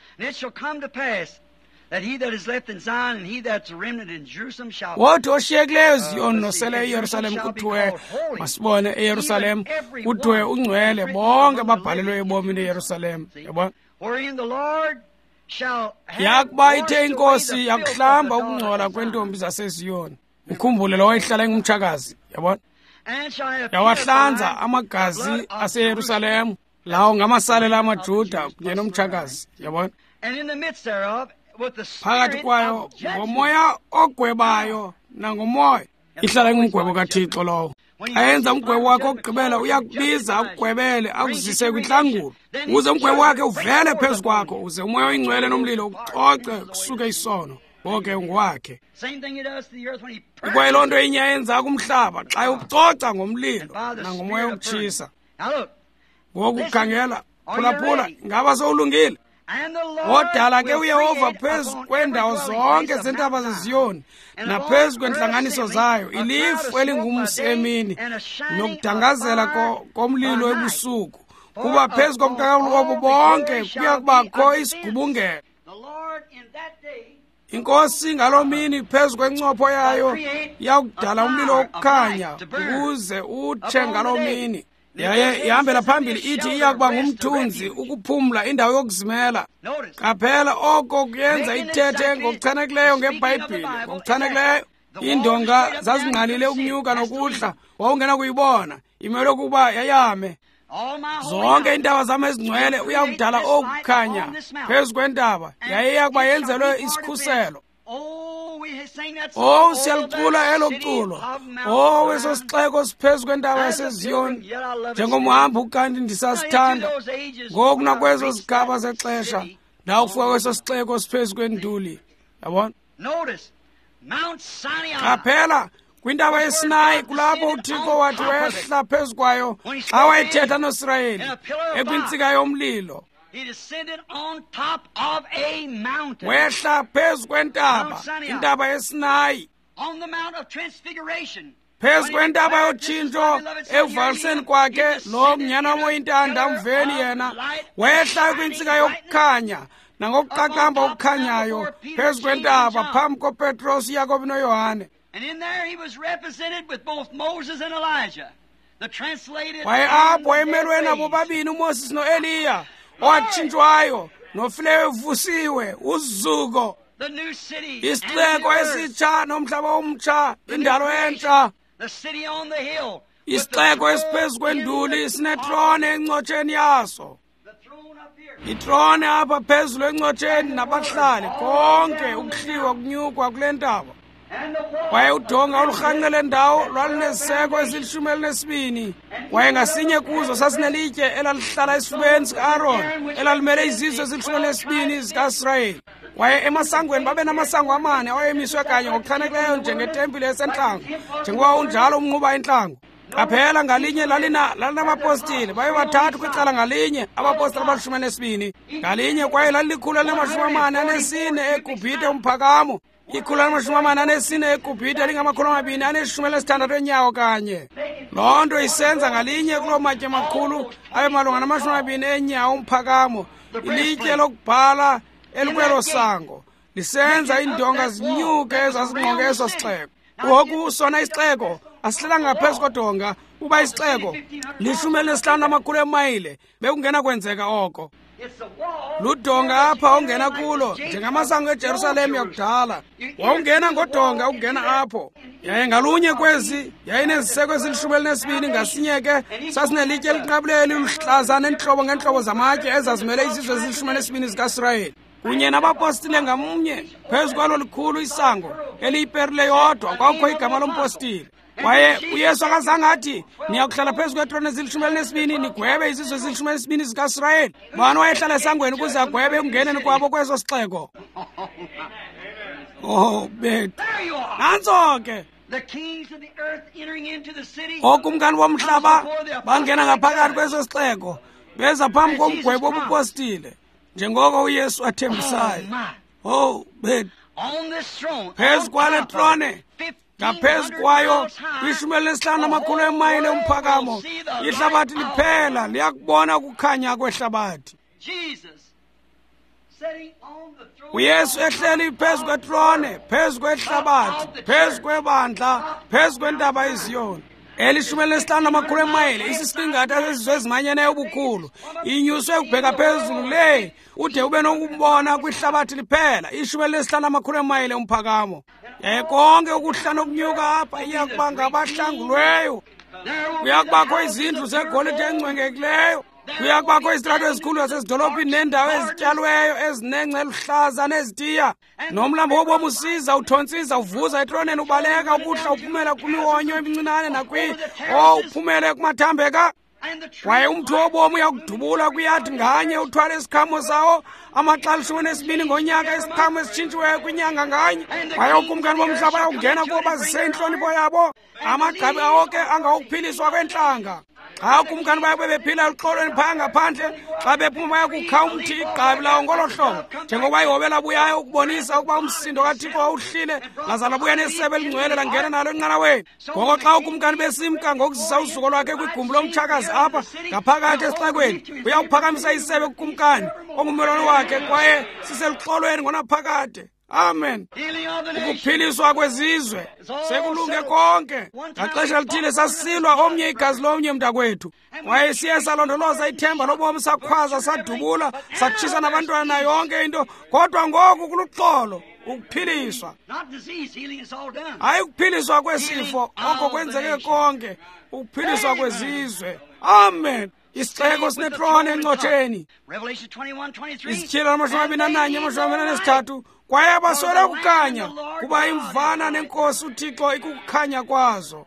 That he that is left in Zion and he that's a remnant in Jerusalem shall Wathi oshiyekileyo eZiyoni nosele eYerusalem kuthiwe masibone eYerusalem kuthiwe ungcwele bonke ababhalelwe ebomini eYerusalem, yabona. Wherein the Lord shall yakuba ithe inkosi yakuhlamba ukungcola kwentombi zaseZiyoni. Ukhumbule lo wayehlala engumtshakazi, yabona. Yawahlanza amagazi aseYerusalem lawo ngamasalela amaJuda kunye nomtshakazi, yabona. And in the midst thereof phakathi kwayo ngomoya ogwebayo nangomoya ihlala ingumgwebo kaThixo lowo. Ayenza umgwebo wakhe okugqibela uyakubiza akugwebele akuzise kwihlangulo uze umgwebo wakhe uvele phezu kwakho uze umoya oyingcwele nomlilo ucoce kusuke isono bonke ungwakhe. Ikwaye loo nto inye ayenza kumhlaba xa ucoca ngomlilo nangomoya okutshisa. Ngoku khangela phulaphula ngaba sowulungile. Wodala ke uYehova phezu kwendawo zonke zentaba zeZiyoni naphezu kwentlanganiso zayo, ilifu elingumsi emini nokudangazela komlilo ebusuku, kuba phezu komkakalo wabo bonke kuya kubakho isigubungelo. Inkosi ngaloo mini phezu kwencopho yayo yakudala umlilo wokukhanya ukuze utshe ngaloo mini. Yaye ihambela phambili ithi iyakuba ngumthunzi ukuphumla indawo yokuzimela. Qaphela oko kuyenza ithethe ngokuchanekileyo ngeBhayibhile. Ngokuchanekileyo indonga zazingqalile ukunyuka nokudla wawungena kuyibona imele ukuba yayame. Zonke iintaba zam ezingcwele uyakudala okukhanya phezu kwentaba yaye iyakuba yenzelwe isikhuselo. Oh, siyalicula elo culo. Oh, weso sixeko siphezu kwentaba yaseZiyoni. Njengomhambi ukanti ndisasithanda. Ngoku nakwezo zigaba zexesha ndawufika kweso sixeko siphezu kwenduli. Yabona? Qaphela kwintaba yeSinayi kulapho uThixo wathi wehla phezu kwayo xa wayethetha noIsrayeli ekwintsika yomlilo. He descended on top of a mountain. Wehla phezu kwentaba, intaba yeSinayi. On the Mount of Transfiguration. Phezu kwentaba yotshintsho evaliseni kwakhe lo mnyana woyintanda mveni yena. Wehla kwintsika yokukhanya nangokuqaqamba okukhanyayo phezu kwentaba phambi koPetros, uYakobi noYohane. And in there he was represented with both Moses and Elijah. The translated. Waye apho emelwe nabo babini uMoses noEliya. Watshintshwayo nofileyo evusiwe uzuko. The new city. Isixeko esitsha nomhlaba omtsha indalo entsha. The city on the hill. Isixeko esiphezu kwenduli sinetrone encotsheni yaso. Itrone apha phezulu encotsheni nabahlali konke ukuhliwa kunyukwa kule ntaba. Waye udonga olurhanqele ndawo lwalineziseko ezilishumi elinesibini. Waye ngasinye kuzo sasinelitye elalihlala esifubeni sika-Aaron elalimele izizwe ezilishumi elinesibini zika-Israyeli. Waye emasangweni babe namasango amane awayemiswe kanye ngokuchanekileyo njengetempile yesentlango njengoba unjalo umnquba intlango. Qaphela ngalinye lalina lalinamapostile baye bathathu kwicala ngalinye abapostile abalishumi elinesibini. Ngalinye kwaye lalilikhulu elinamashumi amane anesine eGibhithe umphakamo. Ikhulu lamashumi amane anesine eGibhithe lingamakhulu amabini aneshumi elesithandathu enyawo kanye. Loo nto isenza ngalinye kuloo matye makhulu abe malunga namashumi amabini enyawo umphakamo. Ilitye lokubhala elikwelo sango lisenza iindonga zinyuke ezazingqonge eso sixeko. Ngoku sona isixeko asihlelanga ngaphezu kodonga kuba isixeko lishumi elesihlanu namakhulu emayile bekungena kwenzeka oko. Ludonga apha ongena kulo njengamasango eJerusalem yakudala. Wawungena ngodonga ukungena apho. Yaye ngalunye kwezi yayineziseko ezilishumi elinesibini ngasinye ke sasinelitye elinqabileyo eliluhlaza nentlobo ngentlobo zamatye ezazimele izizwe ezilishumi elinesibini zikaIsrayeli. Kunye nabapostile ngamnye phezu kwalo likhulu isango eliyiperile yodwa kwakho igama lompostile. Waye uYesu akazange athi niyakuhlala phezu kwetrone ezilishumi elinesibini nigwebe izizwe ezilishumi elinesibini zikaIsrayeli. Bani wayehlala esangweni ukuze agwebe ekungeneni kwabo kweso sixeko? Oh, bethu nantso ke okumkani bomhlaba bangena ngaphakathi kweso sixeko beza phambi komgwebo obupostile njengoko uYesu athembisayo. Oh, bethu phezu kwale trone ngaphezu kwayo kwishumi elesihlanu namakhulu emayile umphakamo ihlabathi liphela liyakubona ukukhanya kwehlabathi. uYesu ehleli phezu kwetrone phezu kwehlabathi phezu kwebandla phezu kwentaba iZiyoni. Elishumi elesihlanu namakhulu emayile isisilingatha sezizwe ezimanyeneyo ubukhulu inyuswe kubheka phezulu le ude ube nokumbona kwihlabathi liphela ishumi elesihlanu namakhulu emayile umphakamo. Yaye konke ukuhlana okunyuka apha iyakuba ngabahlangulweyo. Kuyakubakho izindlu zegolide encwengekileyo. Kuyakubakho izitrato ezikhulu zasezidolophini nendawo ezityalweyo ezinengce eluhlaza nezitiya. Nomlambo wobomi usiza uthontsiza uvuza etroneni ubaleka ukuhla uphumela kwimiwonyo emincinane nakwi o uphumele kumathambeka. Waye umthi wobomi uyakudubula kwiyathi nganye uthwale isikhamo sawo amaxa alishumi nesibini ngonyaka isikhamo esitshintshiweyo kwinyanga nganye. Waye ukumkani bomhlaba uyakungena kubo bazise intlonipho yabo amagqabi awo ke angawukuphiliswa kwentlanga. xa ukumkani baye bebephila eluxolweni phaya ngaphandle xa bephuma bayakukha umthi igqabi lawo ngolo hlobo njengoba ihobe labuyayo ukubonisa ukuba umsindo kaThixo wawuhlile laza labuya nesebe elingcwele langena nalo enqanaweni. Ngoko xa ukumkani besimka ngokuzisa usuko lwakhe kwigumbi lomtshakazi apha ngaphakathi esixekweni uyawuphakamisa isebe kukumkani ongummelwane wakhe kwaye siseluxolweni ngonaphakade. Amen. Ukuphiliswa kwezizwe sekulunge konke. Ngaxesha lithile sasilwa omnye igazi lomnye mntakwethu kwaye siye salondoloza ithemba lobomi sakhwaza sadubula satshisa nabantwana yonke into kodwa ngoku kuluxolo ukuphiliswa. Hayi ukuphiliswa kwesifo oko kwenzeke konke ukuphiliswa kwezizwe. Amen. Isixeko sinetrone encotsheni. Izityhila amashumi amabini nananye amashumi amabini nanesithathu kwaye abaswele ukukhanya kuba imvana nenkosi uThixo ikukukhanya kwazo.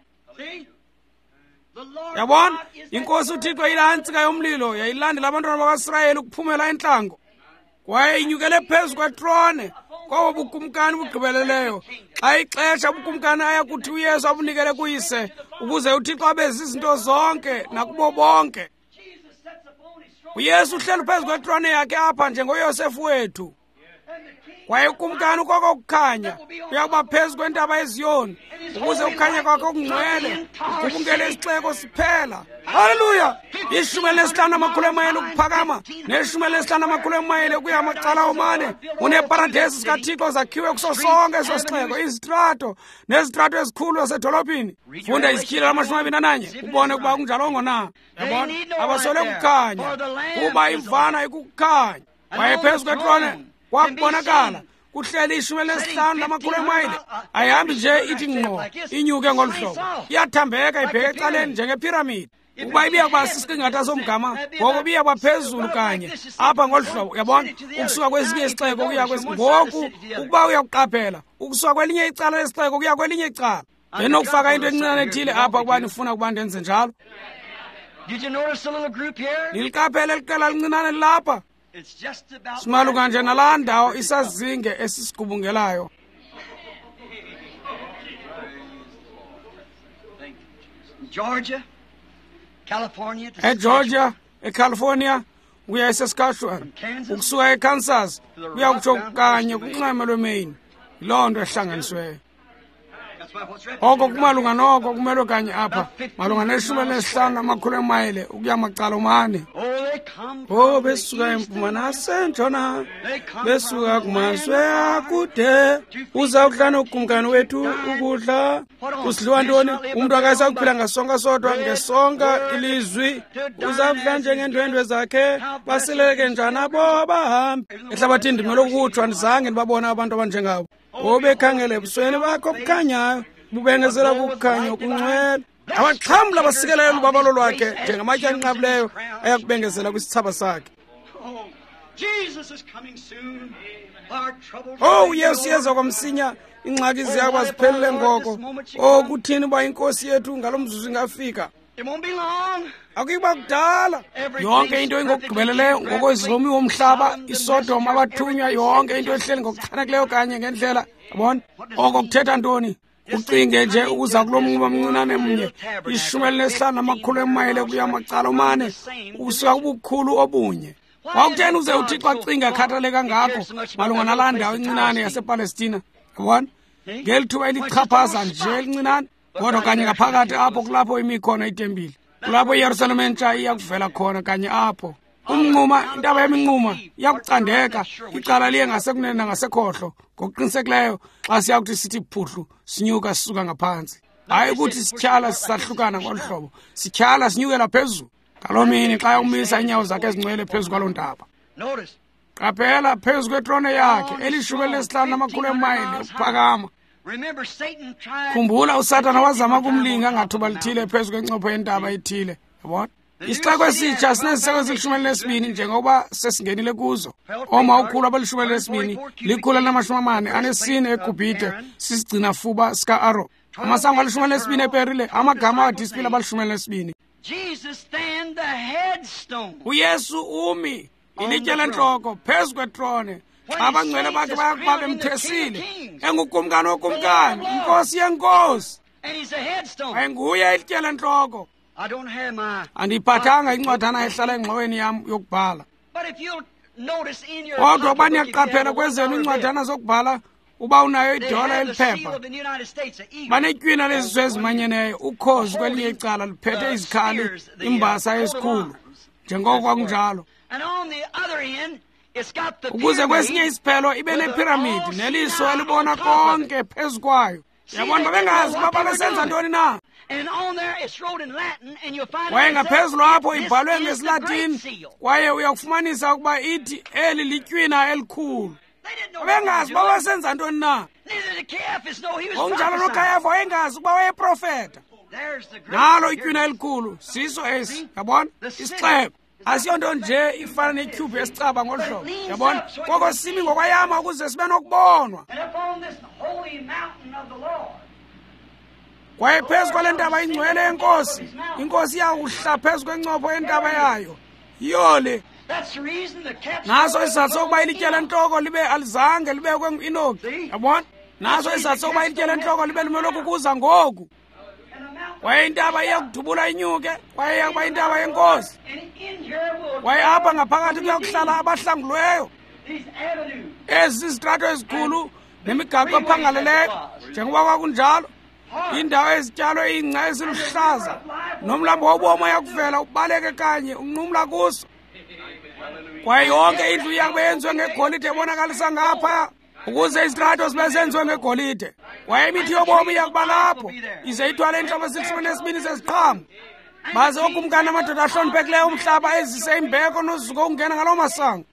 Yabona inkosi uThixo ilantsika yomlilo yayilandela abantwana bakaIsrayeli ukuphumela entlango kwaye inyukele phezu kwetrone kwabo bukumkani bugqibeleleyo xa ixesha bukumkani ayakuthi uYesu abunikele kuyise ukuze uThixo abeze izinto zonke nakubo bonke. uYesu uhleli phezu kwetrone yakhe apha njengoYosefu wethu kwaye ukumkani koko kukhanya uyakuba phezu kwentaba eZiyoni ukuze ukhanya kwakhe okungcwele ukubungele isixeko siphela. Haleluya. ishumi elinesihlanu amakhulu emayeli ukuphakama neshumi elinesihlanu amakhulu emayeli ukuya amacala omane uneparadesi sikaThixo zakhiwe kuso sonke eso sixeko izitrato nezitrato ezikhulu zasedolophini. Funda izityhila amashumi amabini nananye ubone ukuba kunjalongo na. Yabona abaswele kukhanya kuba imvana ikukukhanya kwaye phezu kwetrone kwakubonakala kuhleli ishumi elinesihlanu namakhulu emayeli. Ayihambi nje ithi ngqo inyuke ngolu hlobo iyathambeka ibheke ecaleni njengepiramidi ukuba ibiya kuba sisiqingatha somgama ngoko biya kuba phezulu kanye apha ngolu hlobo. Uyabona ukusuka kwesinye isixeko ukuya kwesinye ngoku ukuba uyakuqaphela ukusuka kwelinye icala lesixeko ukuya kwelinye icala benokufaka into encinane ethile apha kuba nifuna ukuba ndenze njalo. Niliqaphele liqela lincinane lapha simalunga nje nalaa ndawo isazinge esisigubungelayo. Georgia, California, eGeorgia, eCalifornia kuya eSaskatchewan, ukusuka eKansas kuya kutsho kanye kunxweme lweMaine. Yiloo nto ehlanganisweyo. Oko kumalunga noko kumele kanye apha malunga neshumi elinesihlanu amakhulu emayeli ukuya amacala omane. Oh besuka empuma nasentshona besuka kumazwe akude uzawudla nokumkani wethu ukudla usidliwa ntoni umuntu akasakuphila ngasonka sodwa ngesonka ilizwi uzawudla njengendwendwe zakhe basileke njani abo abahambi ehlabathini ndimele ukuthwa ndizange ndibabona abantu abanjengabo. Obekhangele ebusweni bakho okukhanyayo bubengezela kukukhanya okungcwele abaxhamli abasikeleyo lubabalo lwakhe njengamatye anqabileyo ayakubengezela kwisithaba sakhe. Oh uYesu yeza kwamsinya ingxaki ziyakwa ziphelele ngoko. Oh kuthini uba inkosi yethu ngalo mzuzu ingafika? Akuyiba kudala yonke into ingokugqibeleleyo ngokwezilumi womhlaba iSodom abathunywa yonke into ehleli ngokuchanekileyo kanye ngendlela. Yabona oko kuthetha ntoni? Ucinge nje ukuza kulo mnquba mncinane mnye ishumi elinesihlanu namakhulu emayeli kuya amacala omane ukusuka kubukhulu obunye. Wakutheni uze uThixo acinga akhathaleka ngakho malunga nalaa ndawo encinane yasePalestina? Yabona ngeli thuba elichaphaza nje elincinane kodwa kanye ngaphakathi apho kulapho imi khona itempile kulapho iYerusalem entsha iyakuvela khona kanye apho umnquma intaba yeminquma iyakucandeka icala liye ngasekunene nangasekhohlo ngokuqinisekileyo xa siyakuthi sithi phuhlu sinyuka sisuka ngaphansi. Hayi ukuthi sityhala sisahlukana ngolu hlobo sityhala sinyukela phezulu ngaloo mini xa umisa inyawo zakhe ezingcwele phezu kwaloo ntaba. Qaphela phezu kwetrone yakhe elishumi elinesihlanu namakhulu emayeli ukuphakama. Khumbula uSathane wazama kumlinga ngathuba lithile phezu kwencopho yentaba ethile. Yabona isixeko esitsha sineziseko ezilishumi elinesibini njengoba sesingenile kuzo. Oma ukhulu abalishumi elinesibini likhulu elinamashumi amane anesine eGibhithe sisigcina fuba sika-Aro. Amasango alishumi elinesibini ePerile amagama adisipili abalishumi elinesibini. uYesu umi ilitye lentloko phezu kwetrone abangcwele bakhe bayakuba bemthesile engukumkani okumkani inkosi yenkosi. Ayinguye ilitye lentloko. I don't have my andiyiphathanga incwadana ehlala engxoweni yam yokubhala. But if you'll notice in your Kodwa uba niyaqaphela kwezenu incwadana zokubhala uba unayo idola eliphepha banetywina lezizwe ezimanyeneyo ukhozi kwelinye icala liphethe izikhali imbasa esikhulu njengoko kwakunjalo. Ukuze kwesinye isiphelo ibe nepiramidi neliso elibona konke phezu kwayo. Yabona babengazi uba babesenza ntoni na. Kwaye ngaphezulu apho ibhalwe ngesiLatini kwaye uyakufumanisa ukuba ithi eli litywina elikhulu. Babengazi uba babesenza ntoni na. Ngokunjalo noKayafa wayengazi ukuba wayeprofeta. Nalo itywina elikhulu siso esi, yabona, isixeko. Asiyonto nje ifana netyhubhu yesicaba ngolu hlobo, yabona, koko simi ngokwayama ukuze sibe nokubonwa. Kwaye phezu kwale ntaba ingcwele yenkosi, inkosi iyawuhla phezu kwencopho yentaba yayo. Yiyo le. Naso isizathu sokuba ilitye lentloko libe alizange libekwe ngu-Enoki, yabona. Naso isizathu sokuba ilitye lentloko libe limelokhu kuza ngoku. Kwaye intaba iyakudubula inyuke, kwaye iyakuba intaba yenkosi. Kwaye apha ngaphakathi kuyakuhlala abahlangulweyo. Ezi zitrato ezikhulu nemigaqo ephangaleleyo, njengoba kwakunjalo. Indawo ezityalwe ingca eziluhlaza, nomlambo wobomi uyakuvela ubaleke kanye unqumla kuso. Kwaye yonke indlu iyakuba yenziwe ngegolide ebonakalisa ngapha, ukuze izitrato zibe zenziwe ngegolide. Kwaye imithi yobomi iyakuba lapho, ize ithwale intloko ezilishumi nesibini zeziqhamo. Baze okumkani amadoda ahloniphekileyo umhlaba ezise imbeko nozuko ukungena ngaloo masango.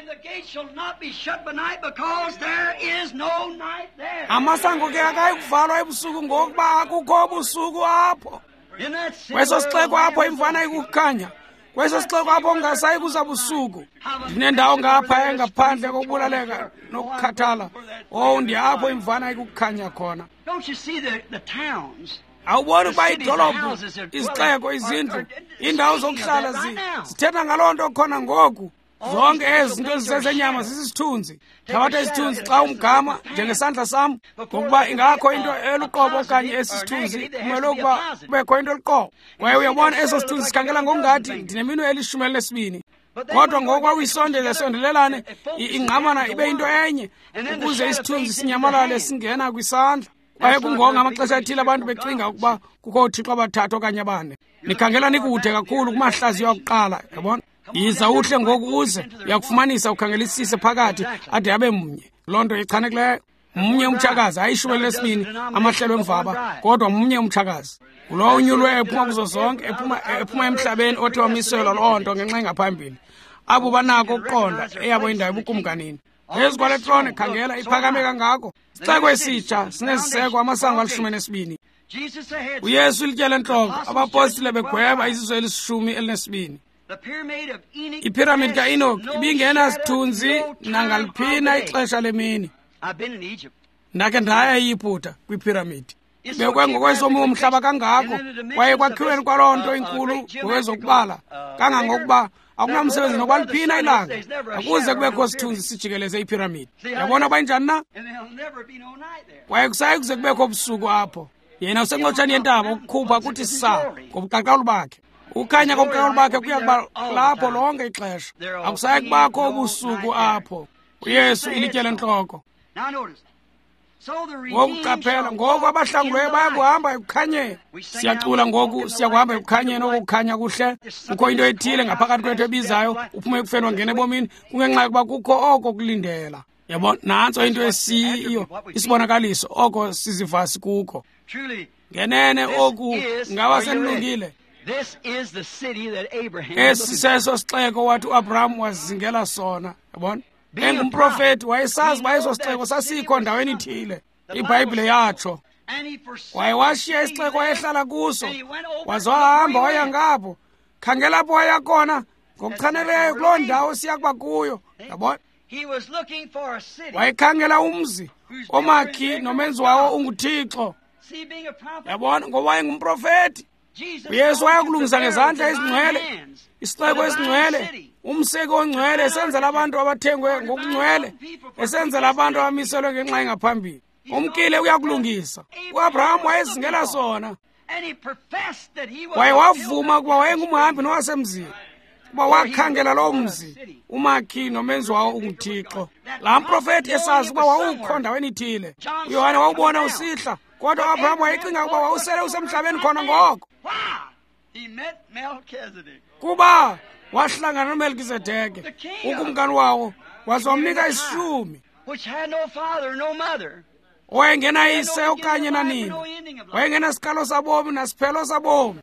Amasango ke akayi kuvalwa ebusuku ngokuba akukho busuku apho. Kweso sixeko apho imvana ikukhanya. Kweso sixeko apho ungasayi kuza busuku. Ndinendawo ngapha engaphandle kokubulaleka nokukhathala. Oh, ndi apho imvana ikukhanya khona. Awuboni ukuba idolobho, izixeko, izindlu, indawo zokuhlala zithetha ngaloo nto khona ngoku. Zonke ezi zinto zisezenyama zisisithunzi. Thabatha isithunzi xa umgama njengesandla sam, ngokuba ingakho into eluqobo okanye esisithunzi kumele ukuba kubekho into eluqobo. Kwaye uyabona eso sithunzi sikhangela ngokungathi ndineminwe elishumi elinesibini. Kodwa ngokuba uyisondele sondelelane ingqamana ibe into enye ukuze isithunzi sinyamalale singena kwisandla. Kwaye kungonga amaxesha athile abantu becinga ukuba kukho uthixo abathathu okanye abane. Nikhangela nikude kakhulu kumahlaziyo akuqala, yabona. Yiza uhle ngoku uze uyakufumanisa ukhangelisise phakathi ade abe munye. Loo nto ichanekileyo. Mnye umtshakazi ayishumi lesibini amahlelo emvaba, kodwa mnye umtshakazi. Kulo unyulwe ephuma kuzo zonke, ephuma ephuma emhlabeni othi wamiselwa loo nto ngenxa engaphambili. Abo banako ukuqonda eyabo indawo ebukumkanini. Phezu kwale trone khangela iphakame kangako. Isixeko esitsha sineziseko amasango alishumi nesibini. uYesu ilitye lentloko, abapostile begweba izizwe elishumi elinesibini. Ipiramidi ka-Enoki ibingena sithunzi nangaliphina ixesha lemini. Ndakhe ndaya eYiputa kwipiramidi. Bekwe ngokwesomu umhlaba kangako, kwaye kwakhiweni kwaloo nto inkulu ngokwezokubala, kangangokuba akunamsebenzi nokwaliphina ilanga, akuze kubekho sithunzi sijikeleze ipiramidi. Yabona uba injani na? Kwaye kusaye kuze kubekho busuku apho. Yena usencotshani yentaba ukukhupha kuthi saa ngobuqaqalu bakhe. Ukhanya kobuqaqalu bakhe kuyakuba lapho lonke ixesha. Akusaye kubakho ubusuku apho. uYesu ilitye lentloko. Ngokuqaphela ngoku abahlangulweyo bayakuhamba ekukhanyeni. Siyacula ngoku siyakuhamba ekukhanyeni okukhanya kuhle. Kukho into ethile ngaphakathi kwethu ebizayo uphume ekufeni wangena ebomini kungenxa yokuba kukho oko kulindela. Yabona, nantso into esiyo isibonakaliso oko sizivasi kuko. Ngenene oku ngaba senilungile. Esi seso sixeko wathi uAbraham wazingela sona. Yabona, engumprofeti wayesazi uba eso sixeko sasikho ndaweni ithile. iBhayibhile yatsho. Waye washiya isixeko wayehlala kuso, waze wahamba waya ngapho. Khangela apho waya khona ngokuchaneleyo kuloo ndawo siyakuba kuyo. Yabona, wayekhangela umzi omakhi nomenzi wawo unguThixo. Yabona, ngoba wayengumprofeti. uYesu wayakulungisa ngezandla ezingcwele isixeko esingcwele, umseki ongcwele, esenzela abantu abathengwe ngokungcwele, esenzela abantu abamiselwe ngenxa engaphambili. Umkile uyakulungisa. uAbraham wayezingela sona. waye wavuma ukuba wayengumhambi nowasemzini, kuba wakhangela lowo mzi umakhi nomenzi wawo unguThixo. Laa mprofethi esazi ukuba wawukho ndaweni ithile. uYohane wawubona usihla, kodwa uAbraham wayecinga ukuba wawusele usemhlabeni khona ngoko, kuba wahlangana noMelkizedeke ukumkani wawo, waze wamnika isishumi, wayengenayise okanye nanini, wayengenasikalo sabomi nasiphelo sabomi.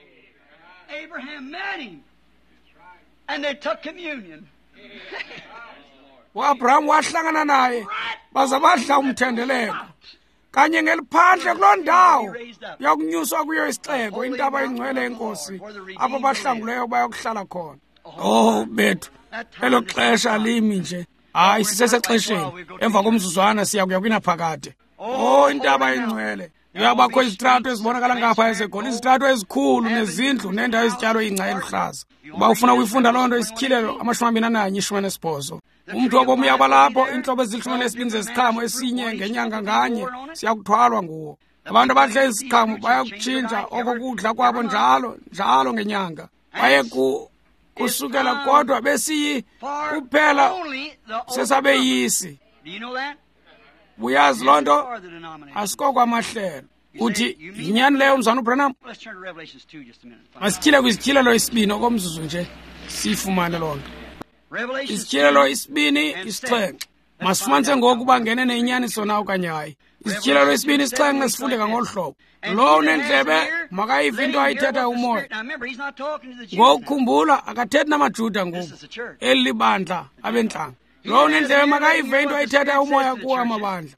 uAbraham wahlangana naye baze badla umthendeleko. Kanye ngeliphandle kuloo ndawo yakunyuswa kuyo isixeko, intaba engcwele yenkosi, apho bahlanguleyo bayokuhlala khona. Oh bethu, elo xesha limi nje, hayi sisesexesheni, emva komzuzwana siya kuya kwinaphakade. Oh intaba engcwele, uyabakho izitrato ezibonakala ngapha ezeGoli, izitrato ezikhulu nezindlu nendawo ezityalo ingca eluhlaza. Uba ufuna ukuyifunda loo nto, isityhilelo amashumi amabini ananye ishumi anesibhozo. Umntu obomi uyaba lapho, iintlobo ezilishumi nesibini zeziqhamo esinye ngenyanga nganye siyakuthwalwa nguwo. Abantu abadla iziqhamo bayakutshintsha okokudla kwabo njalo njalo ngenyanga. Baye kusukela kodwa besiyi kuphela sesabeyisi. Uyazi loo nto? Asikokwamahlelo. Uthi yinyani leyo mzwana uBranham? Masityhile kwizityhilelo isibini okomzuzu nje siyifumane loo nto. Isityhilelo isibini isixhenxe. Masifumanise ngoku uba ngene neyinyaniso na okanye hayi. Isityhilelo isibini isixhenxe sifunde ngangolu hlobo. Lo unendlebe makayive into ayithetha umoya. Ngokukhumbula akathethi namaJuda ngoku, eli libandla abentlanga. Lo unendlebe makayive into ayithetha umoya kuwo amabandla.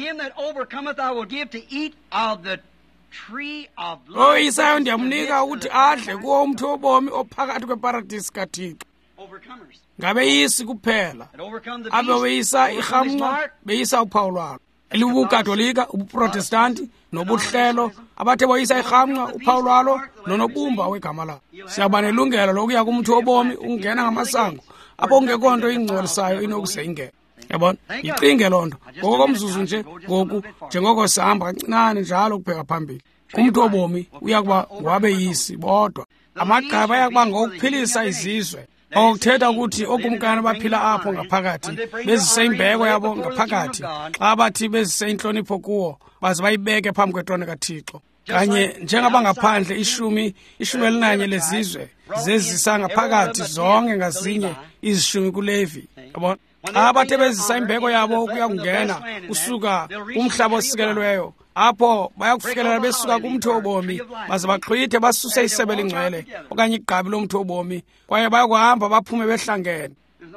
Lo Isayo ndiyamnika ukuthi adle kuwo umthi wobomi ophakathi kweparadisi kaThixo. Ngabe yisi kuphela abe weyisa irhamncwa, beyisa uphawu lwalo. Elibukatolika, ubuprotestanti nobuhlelo abathe boyisa irhamncwa, uphawu lwalo nonobumba wegama lalo. Siyaba nelungelo lokuya kumthi wobomi ungena ngamasango apho kungekho nto ingcolisayo inokuze ingene. Yabona, yicinge loo nto ngokomzuzu nje ngoku, njengoko sihamba kancinane njalo ukubheka phambili. Kumthi wobomi uyakuba ngowabeyisi bodwa. Amagqaba ayakuba ngokuphilisa izizwe, okuthetha ukuthi okumkani baphila apho ngaphakathi bezise imbeko yabo ngaphakathi, xa bathi bezise intlonipho kuwo baze bayibeke phambi kwetrone kaThixo. Kanye njengabangaphandle ishumi ishumi elinanye lezizwe zezisa ngaphakathi zonke ngazinye izishumi kuLevi. Yabona, xa bathe bezisa imbeko yabo ukuya kungena usuka kumhlaba osikelelweyo, apho bayakufikelela besuka kumthi wobomi baze baxhwithe basuse isebe lingcwele okanye igqabi lomthi wobomi, kwaye bayakuhamba baphume behlangene.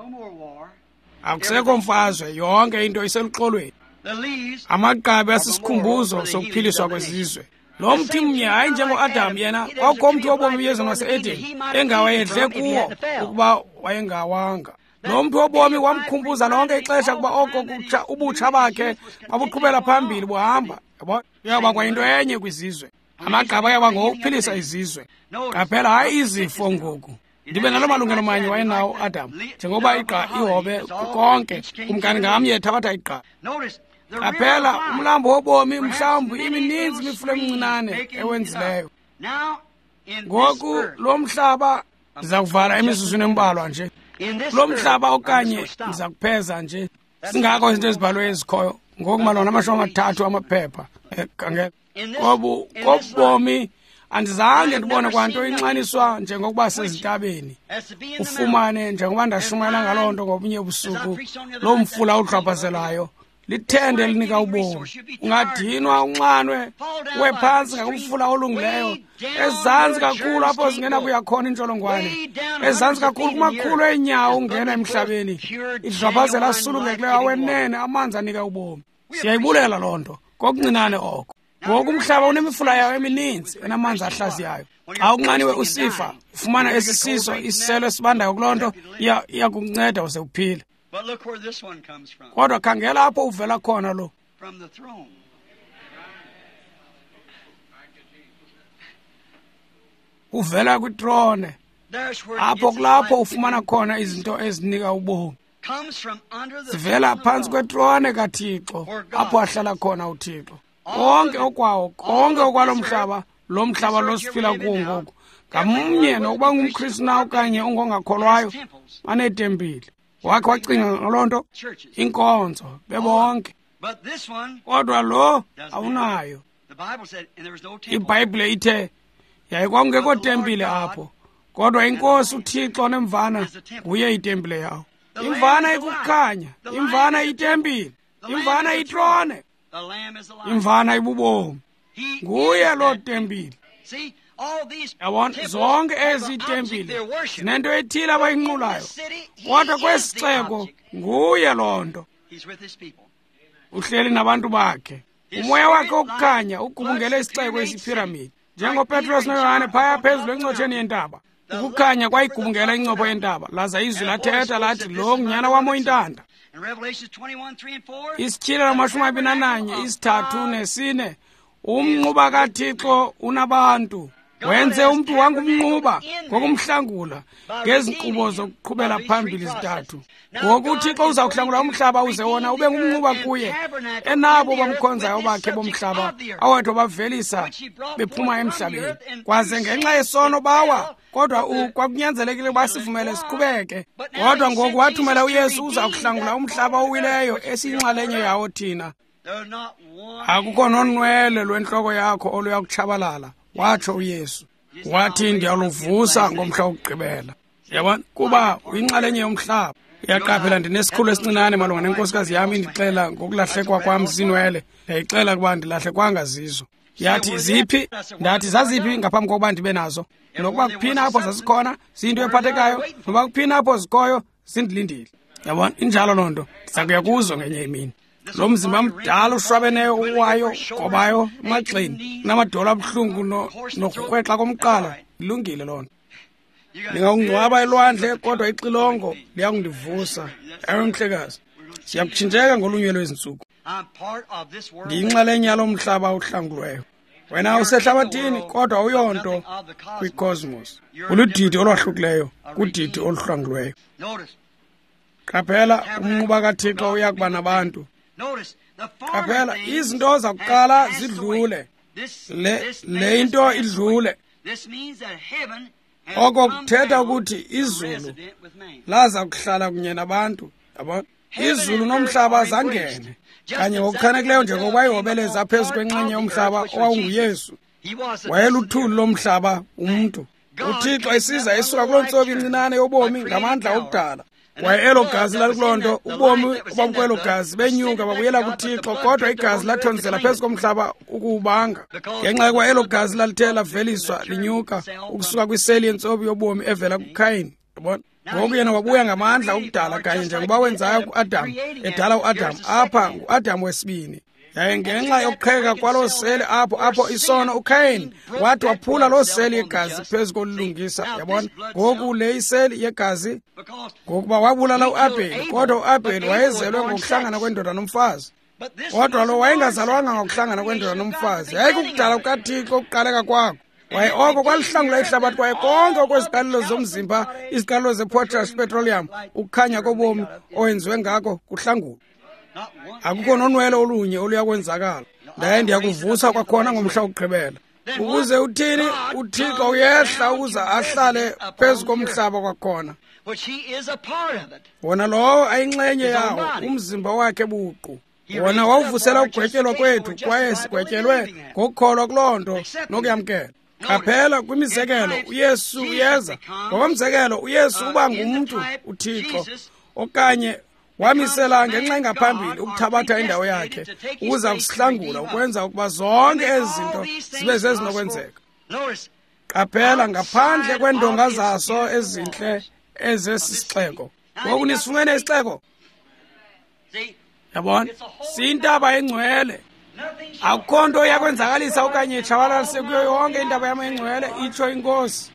Akusekho mfazwe, yonke into iseluxolweni. Amagqabi asisikhumbuzo sokuphiliswa kwezizwe. Lo mthi mnye hayi njengo-Adam, yena kwakho umthi wobomi yezona wase-Edeni engawayedle kuwo ukuba wayengawanga. Lo mthi wobomi wamkhumbuza lonke ixesha ukuba oko ubutsha bakhe babuqhubela phambili buhamba. Yabo, uyaba kwayinto enye kwizizwe. Amagqaba ayaba ngokuphilisa izizwe. Qaphela, hayi izifo ngoku. Ndibe nalo malungelo manye wayenawo uAdam, njengoba iqa ihobe konke kumkani ngamnye ethabatha iqa. Qaphela, umlambo wobomi mhlawumbi imininzi imifula emincinane ewenzileyo. Ngoku lo mhlaba ndiza kuvala emizuzwini embalwa nje. Lo mhlaba okanye ndiza kupheza nje singakho izinto ezibhalwe ezikhoyo ngokumalona amashumi amathathu amaphepha. Kobu kobomi andizange ndibone kwanto inxaniswa njengokuba sezintabeni ufumane, njengoba ndashumayela ngaloo nto ngobunye ubusuku, lo mfula udlabhazelayo lithende elinika ubomi. Ungadinwa unxanwe uwe phantsi ngakumfula olungileyo, ezantsi kakhulu apho zingena kuya khona intsholongwane, ezantsi kakhulu kumakhulu eenyawo ungena emhlabeni, idlabhazela asulungekileyo awenene, amanzi anika ubomi. Siyayibulela loo nto, kokuncinane oko. Ngoku umhlaba unemifula yawo emininzi enamanzi ahlaziyayo. Xa unxaniwe usifa, ufumana esisiso isiselo esibandayo kuloo nto, iya kukunceda uze uphile. Kodwa khangela apho uvela khona lo. Uvela kwitrone. Apho kulapho ufumana khona izinto ezinika ubomi. Zivela phantsi kwetrone kaThixo, apho ahlala khona uThixo. Konke okwawo, konke okwalo mhlaba lo mhlaba losiphila kuwo ngoku. Ngamunye nokuba ngumKristu na okanye ungongakholwayo banetempile. Wakhe wacinga ngaloo nto inkonzo bebonke. Kodwa lo awunayo. IBhayibhile ithe yayikwakungekho tempile apho, kodwa inkosi uThixo nemvana nguye itempile yawo. Imvana ikukhanya, imvana itempile, imvana itrone, imvana ibubomi. Nguye lo tempile. Yabona zonke ezi tempile zinento ethile abayinqulayo, kodwa kwesiceko nguye loo nto. Uhleli nabantu bakhe. Umoya wakhe wokukhanya ugubungele isiceko esiphiramidi. NjengoPetros noYohane phaya phezulu encotsheni yentaba, ukukhanya kwayigubungela incopho yentaba, laza izwi lathetha lathi, lo ngunyana wam oyintanda. Isityhilelo amashumi amabini nananye isithathu nesine, umnquba kaThixo unabantu. Wenze umntu wangumnquba ngokumhlangula ngezinkqubo zokuqhubela phambili zithathu. Ngoku uThixo uzawuhlangula umhlaba uze wona ube ngumnquba kuye, enabo bamkhonzayo bakhe bomhlaba awethu bavelisa bephuma emhlabeni. Kwaze ngenxa yesono bawa, kodwa kwakunyanzelekile basivumele siqhubeke. Kodwa ngoku wathumela uYesu uzawuhlangula umhlaba owileyo esiyinxalenye yawo thina. Akukho nonwele lwentloko yakho oluya kutshabalala, watsho uYesu. Wathi ndiyaluvusa ngomhla wokugqibela. Yabona kuba uyinxalenye yomhlaba. Uyaqaphela ndinesikhulu esincinane malunga nenkosikazi yami indixela ngokulahlekwa kwam zinwele. Yayixela ukuba ndilahlekwanga zizo. Yathi ziphi? Ndathi zaziphi ngaphambi kokuba ndibe nazo. Nokuba kuphina apho zazikhona ziyinto ephathekayo, noba kuphina apho zikhoyo zindilindile. Yabona injalo loo nto ndiza kuya kuzo ngenye imini. Lo mzimba mdala ushwabeneyo uwayo gobayo emagxeni namadolo abuhlungu nokurhwexa komqala, ilungile loo nto. Ndingawungcwaba elwandle kodwa ixilongo liyakundivusa. Ewe mhlekazi, siyakutshintsheka ngolunye lwezintsuku. Ndiyinxalenye yalo mhlaba uhlangulweyo. Wena usehlabathini kodwa uyonto kwicosmos. Uludidi olwahlukileyo kudidi oluhlangulweyo. Qaphela umnquba kaThixo uyakuba nabantu. Qaphela izinto zakuqala zidlule, le le into idlule. Oko kuthetha ukuthi izulu laza kuhlala kunye nabantu. Yabona, izulu nomhlaba zangene kanye ngokuchanekileyo njengokuba ihobeleza phezu kwenxenye yomhlaba owawunguYesu. Wayeluthuli lomhlaba umntu. uThixo esiza esuka kuloo ntsobi incinane yobomi ngamandla okudala. Kwaye elo gazi lalikuloo nto, ubomi obabukwelo gazi benyuka babuyela kuThixo, kodwa igazi lathonzela phezu komhlaba ukuwubanga. Ngenxa yokuba elo gazi lalithe laveliswa linyuka ukusuka kwiseli yentsobi yobomi evela kuKhayini. Yabona, ngoku yena wabuya ngamandla okudala kanye njengoba wenzayo kuAdamu, edala uAdamu apha nguAdamu wesibini. Yaye ngenxa yokuqheka kwaloo seli apho apho isono uKhayini wathi waphula loo seli yegazi phezu kolulungisa. Yabona, ngoku le iseli yegazi ngokuba wabulala uAbheli, kodwa uAbheli wayezelwe ngokuhlangana kwendoda nomfazi. Kodwa lo wayengazalwanga ngokuhlangana kwendoda nomfazi. Yayikukudala kukaThixo ukuqaleka kwakho. Kwaye oko kwalihlangula ihlabathi kwaye konke okweziqalelo zomzimba, iziqalelo zepotash petroleum, ukukhanya kobomi owenziwe ngako kuhlangula. Akukho nonwele olunye oluya kwenzakala. Ndaye ndiyakuvusa kwakhona ngomhla wokugqibela. Ukuze uthini? uThixo uyehla ukuze ahlale phezu komhlaba kwakhona. Wona lowo ayinxenye yawo, umzimba wakhe buqu. Wona wawuvusela ukugwetyelwa kwethu, kwaye sigwetyelwe ngokukholwa kuloo nto nokuyamkela. Qaphela kwimizekelo uYesu uyeza. Ngokomzekelo uYesu uba ngumntu uThixo, okanye wamisela ngenxa engaphambili ukuthabatha indawo yakhe ukuza kusihlangula ukwenza ukuba zonke ezi zinto zibe zezinokwenzeka. Qaphela ngaphandle kwendonga zaso ezinhle ezesisixeko. Ngoku nisifumene isixeko. Yabona, siyintaba engcwele. Akukho nto yakwenzakalisa okanye itshabalalise kuyo yonke intaba yam engcwele, itsho inkosi.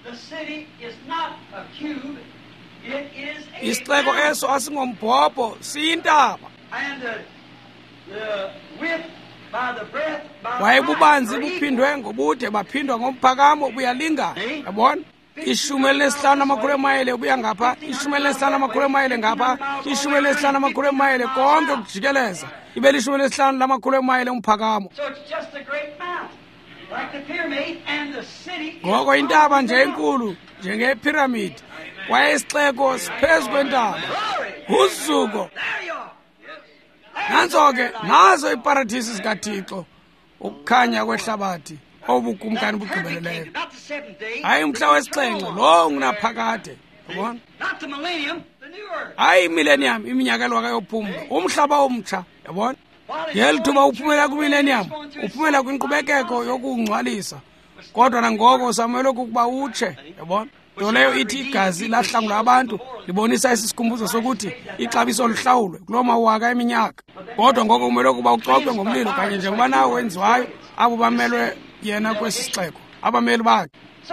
Isixeko eso asingombhobho, siyintaba. Waye bubanzi buphindwe ngobude baphindwa ngomphakamo buyalingana. Yabona, ishumi elinesihlanu amakhulu emayile buya ngapha, ishumi elinesihlanu amakhulu emayile ngapha, ishumi elinesihlanu amakhulu emayile konke ukujikeleza ibe lishumi elesihlanu lamakhulu emayile umphakamo. ngoko intaba nje enkulu njengephiramidi kwaye isixeko siphezu kwentaba usuko. Nanso ke nazo iparadisi zikaThixo, ukukhanya kwehlabathi obukumkani bugqibeleleyo. Hayi umhla wesixhenxe lo ungunaphakade, yabona? Hayi millennium, iminyaka elwaka yophumla, umhlaba omtsha, yabona? Ngeli thuba uphumela kwimillennium, uphumela kwinkqubekeko yokungcwalisa, kodwa nangoko usamele ukuba utshe, yabona? Nto leyo ithi igazi lahlangula abantu libonisa isisikhumbuzo sokuthi ixabiso lihlawulwe kuloo mawaka eminyaka. Kodwa ngoko kumele ukuba ucocwe ngomlilo kanye njengoba nawe wenziwayo abo bamelwe yena kwesi sixeko, abameli bakhe.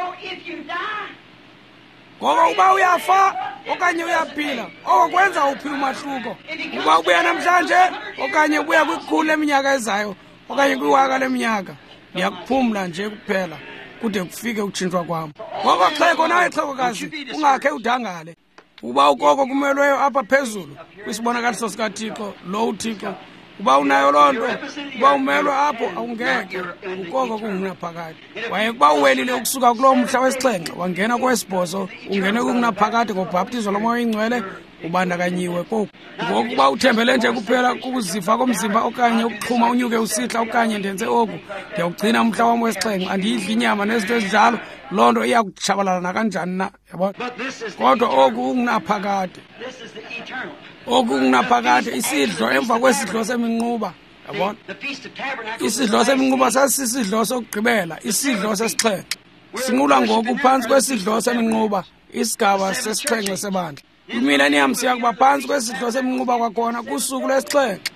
Ngoko uba uyafa okanye uyaphila, oko kwenza uphi umahluko? Uba ubuya namhlanje okanye ubuya kwikhulu leminyaka ezayo okanye kwiwaka leminyaka, ndiyakuphumla nje kuphela kude kufike ukutshintshwa kwam. Ngoko xhego nawe xhegokazi ungakhe udangale. Uba ukoko kumelweyo apha phezulu kwisibonakaliso sikaThixo lo uThixo, uba unayo loo nto, uba umelwe apho awungeke ukoko kungunaphakade. Waye kuba uwelile ukusuka kuloo mhla wesixhenxe wangena kwesibhozo ungene kungunaphakade ngobhaptizo lomoya oyingcwele, ubandakanyiwe koku. Ngokuba uthembele nje kuphela kukuziva komzimba okanye ukuxhuma unyuke usihla okanye ndenze oku, ndiyawugcina umhla wam wesixhenxe, andiyidli inyama nezinto ezinjalo, loo nto iya kutshabalala nakanjani na, yabona? Kodwa oku ungunaphakade, oku ungunaphakade, isidlo emva kwesidlo seminquba, yabona? Isidlo seminquba sasisidlo sokugqibela, isidlo sesixhenxe. Sinqula ngoku phantsi kwesidlo seminquba, isigaba sesixhenxe sebandla. Imillennium siya kuba phantsi kwesidlo seminquba kwakhona kusuku lwesixhenxe.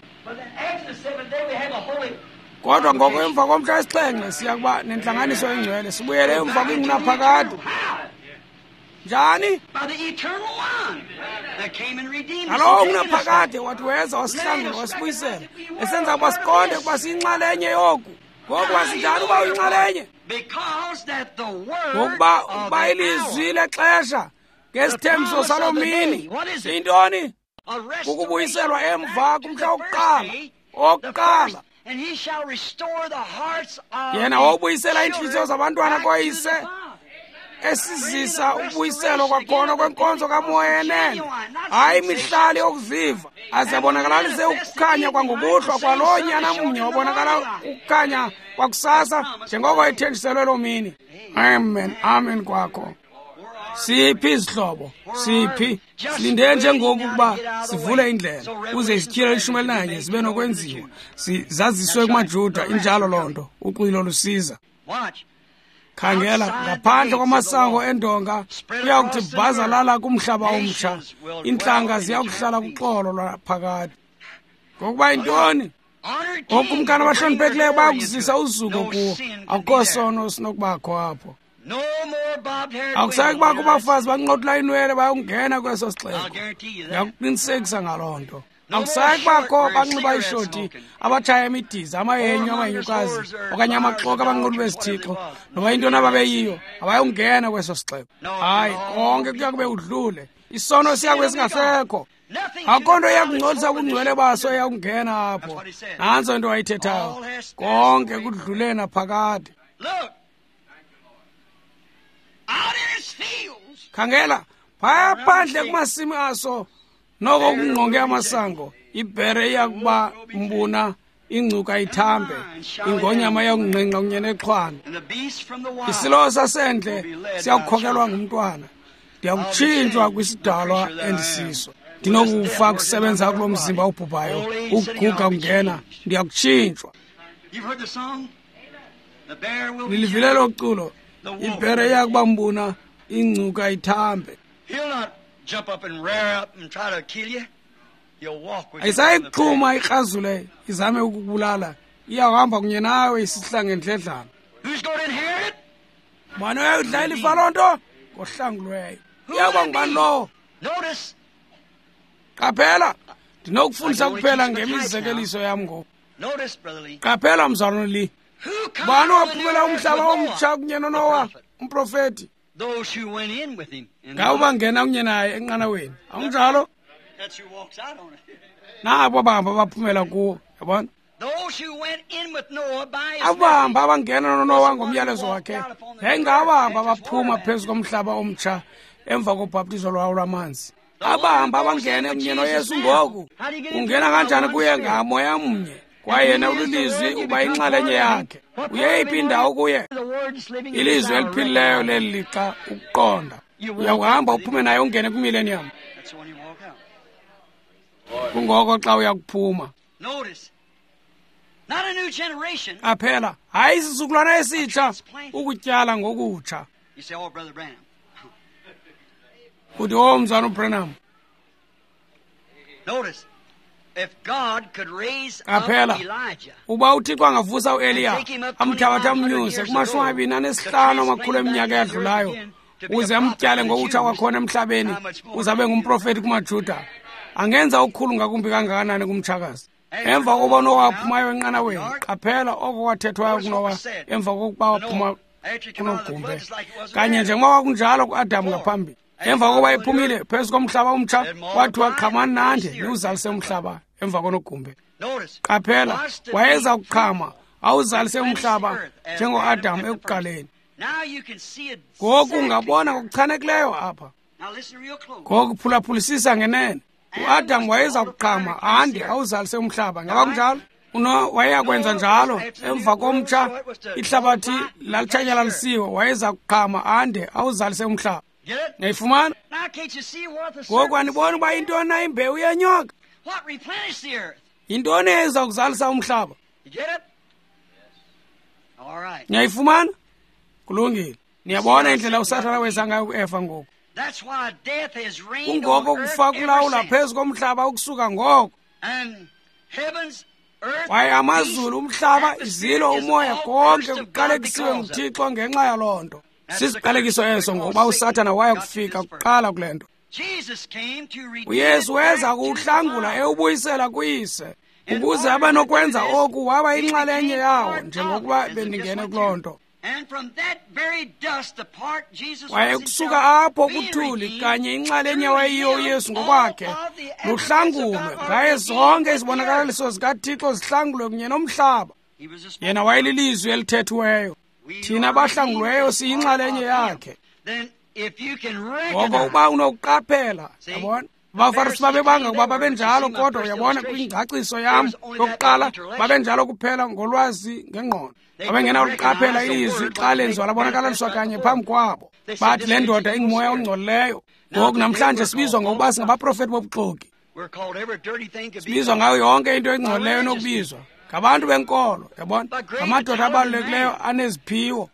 Kodwa ngoko emva komhla wesixhenxe siya kuba nentlanganiso engcwele, sibuyele emva kwingunaphakade. Njani? Nalowo ngunaphakade wathi weza wasihlangula wasibuyisela, esenza ukuba siqonde ukuba siyinxalenye yoku. Ngoku wasinjani uba uyinxalenye? Ngokuba uba ilizwi lexesha ngesithembiso saloo mini siyintoni? Ukubuyiselwa emva kumhla wokuqala, wokuqala. Yena wobuyisela inhliziyo zabantwana koyise, esizisa ukubuyiselo kwakhona kwenkonzo kamoya enene, hayi imihlali yokuziva, aze abonakalise ukukhanya kwangokuhlwa kwaloo nyana mnye wabonakala ukukhanya kwakusasa njengoko ethenjiselwe loo mini. Amen, amen kwakho. Siphi izihlobo, siphi? Silinde njengoku ukuba sivule indlela uze isithyelo lishumi elinanye zibe nokwenziwa, zaziswe kumaJuda, injalo loo nto, uxilo lusiza. Khangela, ngaphandle kwamasango endonga kuya kuthi bhazalala kumhlaba omtsha, intlanga ziya kuhlala kuxolo lwaphakade. Ngokuba yintoni? Okumkani abahloniphekileyo bayakuzisa uzuko kuwo, akukho sono sinokubakho apho. Akusayi kubakho abafazi banqothula inwele bayongena kweso sixeko, ndiyakuqinisekisa ngaloo nto. Akusayi kubakho banxiba ishoti, abatshaya imidiza, amahenyo, amanyukazi okanye amaxoka abanqothi bezithixo, noba intoni ababeyiyo, abayongena kweso sixeko. Hayi, konke kuya kube udlule, isono siya kube singasekho. Akho nto iyakungcolisa ubungcwele baso eyakungena apho. Nantso into ayithethayo, konke kudlule naphakade. Khangela, phaya phandle kumasimi aso, noko kungqonge amasango, ibhere iyakuba mbuna, ingcuka ithambe, ingonyama yakungqengqa kunye nexhwana. Isilo sasendle siyakukhokelwa ngumntwana, ndiyakutshintshwa kwisidalwa endisiso. Ndinokufa kusebenza kulo mzimba obhubhayo, ukuguga kungena, ndiyakutshintshwa. Nilivile lo culo, ibhere iyakuba mbuna, ingcuka ithambe. Ayisayixhuma ikrazule izame ukukubulala, iyahamba kunye nawe isihla ngendledlana. Bani uyayidla ilifa loo nto? Ngohlangulweyo. Iyakuba ngubani lowo? Qaphela, ndinokufundisa kuphela ngemizekeliso yam ngoku. Qaphela mzalwane li, bani waphumela umhlaba omtsha kunye noNowa umprofeti? Ngabo bangena kunye naye enqanaweni, akunjalo? Nabo bahamba baphumela kuwo, yabona? abahamba abangena noNowa ngomyalezo wakhe yayingabahamba abaphuma phezu komhlaba omtsha emva kobhaptizo lwawo lwamanzi. Abahamba abangene kunye noYesu ngoku ungena kanjani kuye ngamoya mnye kwaye yena ulilizwi uba inxalenye yakhe. Uyeyiphi indawo kuye? Ilizwi eliphilileyo leli lixa ukuqonda. Uyawuhamba uphume naye ungene kumillennium. Kungoko xa uyakuphuma. Aphela hayi isizukulwana esitsha ukutyala ngokutsha. Uthi oh mzana uBranham. Notice, if God could raise up Aphela Elijah, uba uThixo angavusa uEliya amthabatha amnyuse kumashumi amabini anesihlanu amakhulu eminyaka eyadlulayo uze amtyale ngokutsha kwakhona emhlabeni uzabe ngumprofeti kumaJuda, angenza ukhulu ngakumbi kangakanani kumtshakazi. Emva kokuba uNowa waphumayo enqanaweni, qaphela oko kwathethwayo kuNowa emva kokuba waphuma kunogumbe, kanye njengoba kwakunjalo kuAdamu ngaphambili. Emva kokuba ephumile phezu komhlaba omtsha wathiwa qhamani nande niwuzalise umhlaba emva konogumbe. Qaphela wayeza kuqhama awuzalise umhlaba njengoAdamu ekuqaleni. Ngoku ungabona ngokuchanekileyo apha. Ngoku phulaphulisisa ngenene. uAdamu wayeza kuqhama ande awuzalise umhlaba. Ngaba kunjalo uNowa wayakwenza njalo emva komtsha ihlabathi lalitshanyalisiwe wayeza kuqhama ande awuzalise umhlaba. Ngayifumana? Ngoku andibona uba yintoni na imbewu yenyoka? Yintoni eza kuzalisa umhlaba? Ngayifumana? Kulungile. Niyabona indlela uSathana wenza ngayo kuEva ngoku. Kungoko kufa kulawula phezu komhlaba ukusuka ngoko. Kwaye amazulu, umhlaba, izilo, umoya konke kuqalekisiwe nguThixo ngenxa yaloo nto. Sisiqalekiso eso ngoba uSathana waya kufika kuqala kule nto. uYesu weza kuhlangula ewubuyisela kuyise ukuze abe nokwenza oku waba inxalenye yawo njengokuba bendingene kuloo nto. Kwaye kusuka apho kuthuli kanye inxalenye wayiyo uYesu ngokwakhe luhlangulwe ngaye zonke izibonakaliso zikaThixo zihlangulwe kunye nomhlaba. Yena wayelilizwi elithethiweyo. Thina abahlangulweyo siyinxalenye yakhe. Ngoba uba unokuqaphela, yabona, abaFarisi babebanga ukuba babenjalo, kodwa uyabona kwingcaciso yam yokuqala babenjalo kuphela ngolwazi ngengqondo. Babengenakuliqaphela ilizwi xa lenziwa labonakaliswa kanye phambi kwabo. Bathi le ndoda ingumoya ongcolileyo. Ngoku namhlanje sibizwa ngokuba singabaprofeti bobuxoki. Sibizwa ngayo yonke into engcolileyo enokubizwa. Ngabantu benkolo, yabona, ngamadoda abalulekileyo aneziphiwo.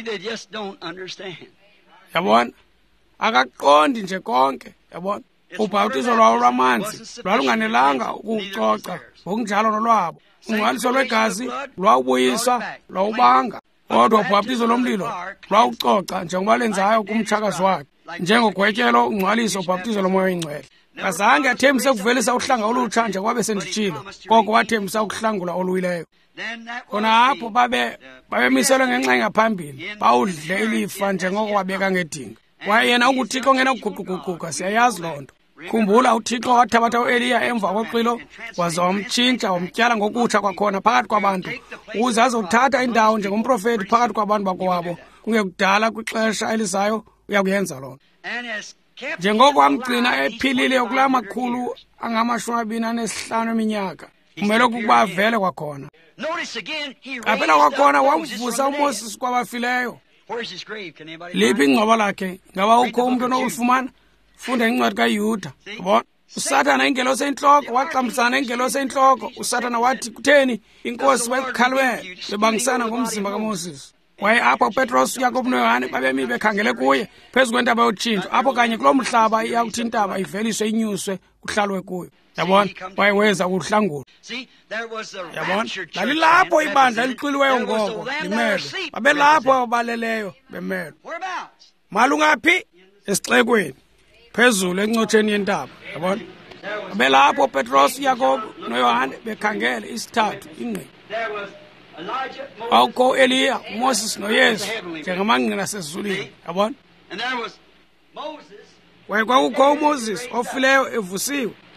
Yabona, akaqondi nje konke, yabona. Ubhaptizo lwawo lwamanzi lwalunganelanga ukucoca ngokunjalo nolwabo. Ungcwaliso lwegazi lwawubuyisa lwawubanga, kodwa ubhaptizo lomlilo lwawucoca njengoba lenzayo kumtshakazi wakhe. Njengogwetyelo, ungcwaliso, ubhaptizo lomoya oyingcwele. Kazange athembise ukuvelisa uhlanga olutsha njengoba besenditshilo, koko wathembisa ukuhlangula oluwileyo. Khona apho babe babemiselwe ngenxa engaphambili, bawudle ilifa njengoko wabeka ngedinga. Kwaye yena unguThixo ongenakuguquguquka, siyayazi loo nto. Khumbula uThixo wathabatha uEliya emva koxilo waze wamtshintsha wamtyala ngokutsha kwakhona phakathi kwabantu ukuze azothatha indawo njengomprofeti phakathi kwabantu bakowabo. Kungekudala kwixesha elizayo uyakuyenza loo nto. Njengoko wamgcina ephilile kulaa makhulu angamashumi amabini anesihlanu eminyaka, kumele ukuba avele kwakhona. Qaphela kwakhona wamvusa uMoses kwabafileyo. Liphi ingcwaba lakhe? Ngaba ukho umntu onokulifumana? Funda incwadi kaYuda. Yabona, uSathana ingelosi enhloko waxambisana ingelosi enhloko. uSathana wathi kutheni inkosi bayikhalwe bebangisana ngomzimba kaMoses. Kwaye apho uPetros, uYakobo noYohane babemi bekhangele kuye phezu kwentaba yotshintsho, apho kanye kulo mhlaba iyakuthi intaba iveliswe inyuswe kuhlalwe kuyo. Yabona, kwaye weza ukuhlangula. Yabona, lalilapho ibandla elixiliweyo ngoko limele. Babelapho ababaleleyo bemele. Malungaphi? Esixekweni phezulu encotsheni yentaba. Yabona, babelapho uPetros, uYakobo noYohane bekhangele isithathu ingqi. Awukho Eliya, uMoses noYesu njengamangqina asezulwini. Yabona, kwaye kwakukho uMoses ofileyo evusiwe.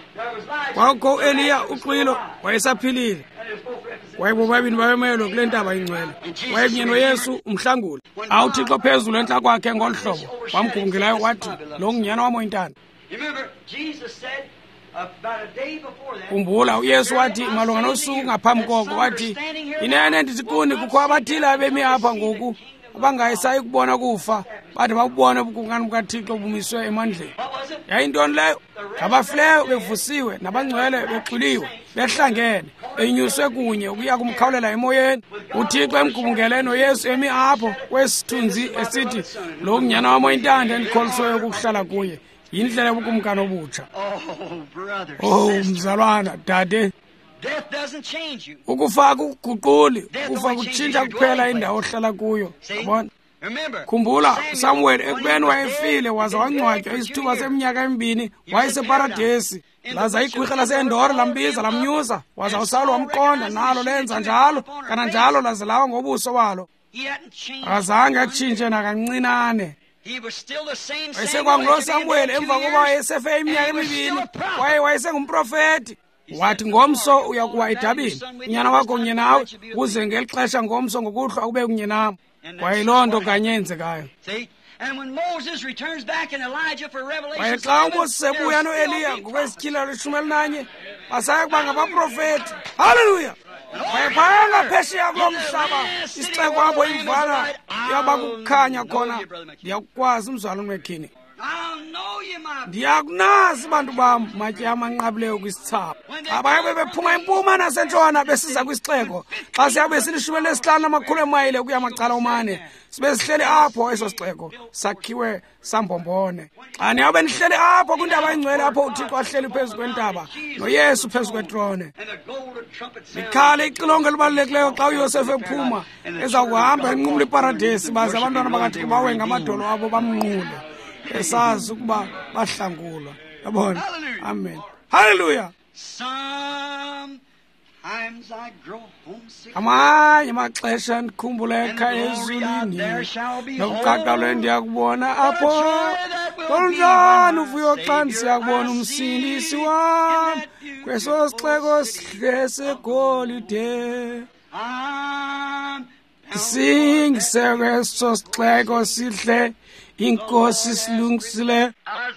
kwakho Eliya uqwilo wayesaphilile, wayebobabini babemelo kule ntaba ingcwele, wayekunye noYesu umhlanguli. Awuthixo phezulu enhla kwakhe ngolu hlobo wamgubungelayo wathi, lo ngunyana wami oyintando. Kumbula uYesu wathi malunga nosuku ngaphambi koko wathi, inene ndithi kuni kukho abathile abemi apha ngoku abangayisayi kubona kufa bade babubone ubukungani bukaThixo bumiswe emandleni. Yayintoni leyo? Abafileyo bevusiwe, nabangcwele bexuliwe, behlangene, benyuswe kunye ukuya kumkhawulela emoyeni. uThixo emgubungele noYesu emi apho kwesithunzi esithi, lo ngunyana wami oyintando endikholisiweyo ukuhlala kuye. Yindlela yobukumkani obutsha. Oh mzalwana, dade, ukufa akuguquli, ukufa kutshintsha kuphela indawo ohlala kuyo. Yabona? Khumbula uSamuel ekubeni wayefile waza wangcwatywa isithuba seminyaka emibini, wayeseparadesi. Laza igwirha laseNdora lambiza lamnyusa, waza uSawuli wamqonda, nalo lenza njalo kananjalo laze lawa ngobuso balo. Azange atshintshe nakancinane. Wayesekwangulo Samuel emva kokuba wayesefe iminyaka emibini, kwaye wayesengumprofeti. Wathi ngomso uyakuwa edabini, unyana wakho kunye nawe, ukuze ngeli xesha ngomso ngokuhlwa ube kunye nam. Kwayiloo nto kanye yenzekayo. Kwaye xa uMoses ebuya noEliya ngokwesityhilelo ishumi elinanye, basaya kuba ngabaprofeti. Haleluya! Wayephaya ngaphesheya kulo mhlaba, isixeko apho imvana yaba kukhanya khona. Ndiyakukwazi umzalwane wekhini, ndiyakunazi bantu bam matye amanqabileyo kwisithaba. Abaye bebephuma impuma nasentshona besiza kwisixeko, xa siyabe silishumi lesihlanu amakhulu emayile ukuya macala omane, sibe sihleli apho eso sixeko sakhiwe sambombone. Xa niyabe nihleli apho kwintaba engcwele apho uThixo ahleli phezu kwentaba noYesu phezu kwetrone, likhale ixilongo elibalulekileyo xa uYosefu ephuma ezawuhamba enqumla iparadesi, baze abantwana bakaThixo bawe ngamadolo abo bamnqule, esazi ukuba bahlangulwa. Yabona? Amen. Hallelujah. Amanye amaxesha ndikhumbula ekhaya ezulwini, nokuqaqalwe ndiyakubona apho. Kunjani uvuyo xa ndisiyakubona umsindisi wam kweso sixeko sihle segolide. Singise kweso sixeko sihle, inkosi silungisile.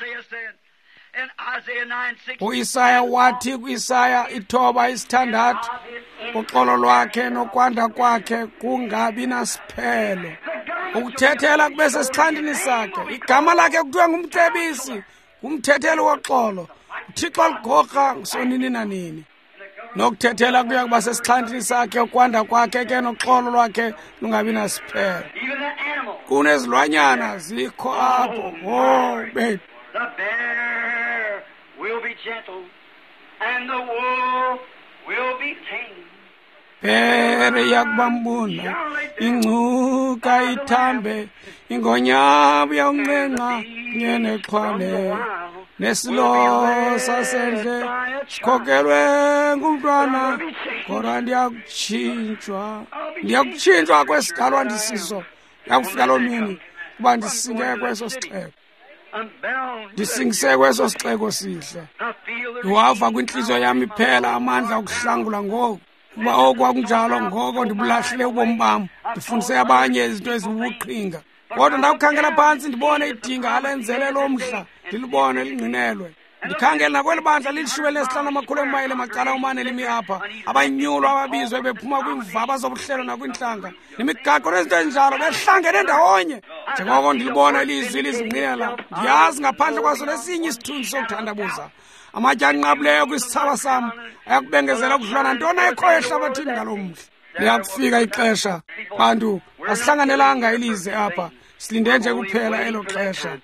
U-Isaya wathi kwi-Isaya ithoba isithandathu, uxolo lwakhe nokwanda kwakhe kungabi nasiphelo, ukuthethela kube sesixhantini sakhe. Igama lakhe kuthiwa ngumcebisi, ngumthethelo woxolo, uThixo ligorha sonini nanini. Nokuthethela kuya kuba sesixhantini sakhe, ukwanda kwakhe ke noxolo lwakhe lungabi nasiphelo. Kunezilwanyana zikho apho. Oh bethu, the bear will be gentle and the wolf will be tame. Bere yakubambuna, ingcuka ithambe, ingonyama yawuncenca nyenexhwane, nesilo sasendle sikhokelwe ngumntwana. Kodwa ndiyakutshintshwa, ndiyakutshintshwa kwesidalwa ndisiso. Yakufika loo mini kuba ndisinge kweso sixeko, ndisingise kweso sixeko sihle. Ndiwava kwintliziyo yam iphela amandla okuhlangula ngoku. Kuba okwakunjalo ngoko ndibulahlile ubomi bam, ndifundise abanye izinto ezibubuqhinga. Kodwa ndakukhangela phantsi ndibone idinga alenzele lo mhla, ndilibone lingqinelwe. Ndikhangela nakweli bandla lilishumi lesihlanu amakhulu emayile macala omane limi apha, abanyulo ababizwe bephuma kwimvaba zobuhlelo nakwintlanga nemigaqo nezinto ezinjalo, behlangene ndawonye. Njengoko ndilibona ilizwi lizingqinela, ndiyazi ngaphandle kwaso lesinye isithunzi sokuthandabuza. Amatye anqabileyo kwisithaba sam ayakubengezela ukudlwana ntoni ekhoyo ehlabathini ngaloo mhla. Liyakufika ixesha, bantu asihlanganelanga ilize apha, silinde nje kuphela elo xesha.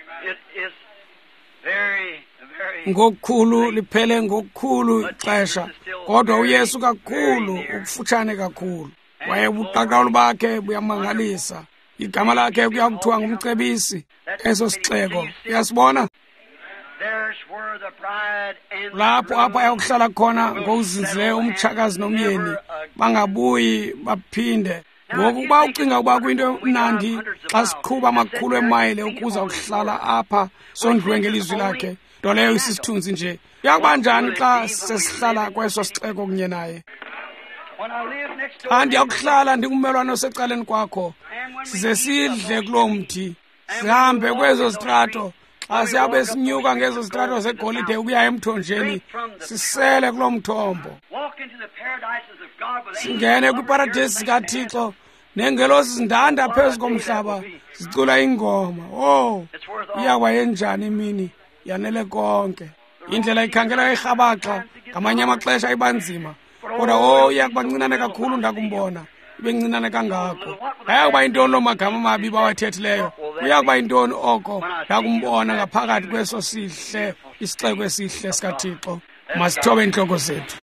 Ngokukhulu liphele ngokukhulu ixesha, kodwa uYesu kakhulu, ukufutshane kakhulu. Wayebuqaqawulo bakhe buyamangalisa, igama lakhe kuyakuthiwa ngumcebisi. Eso sixeko uyasibona lapho apho ayakuhlala khona ngowuzinzileyo umtshakazi nomyeni, bangabuyi baphinde. Ngoku uba ucinga ukuba kuyinto emnandi xa siqhuba amakhulu emayile ukuza ukuhlala apha sondliwe ngelizwi lakhe, nto leyo isisithunzi nje. Uyakuba njani xa sesihlala kweso sixeko kunye naye? Xa ndiyakuhlala ndingummelwane osecaleni kwakho, size sidle kuloo mthi, sihambe kwezo zitrato, xa siyabe sinyuka ngezo zitrato zegolide ukuya emthonjeni, sisele kuloo mthombo, singene kwiparadesi zikaThixo neengelosi zindanda phezu komhlaba zicula ingoma. Oh, iyakuba yenjani imini, yanele konke. Indlela ikhangela irhabaxa ngamanye amaxesha ibanzima, kodwa oh iyakuba ncinane kakhulu ndakumbona, ibe ncinane kangako. Ayakuba yintoni loo magama amabi bawathethileyo? Uyakuba yintoni oko ndakumbona ngaphakathi kweso sihle isixeko esihle sikaThixo? Masithobe iintloko zethu.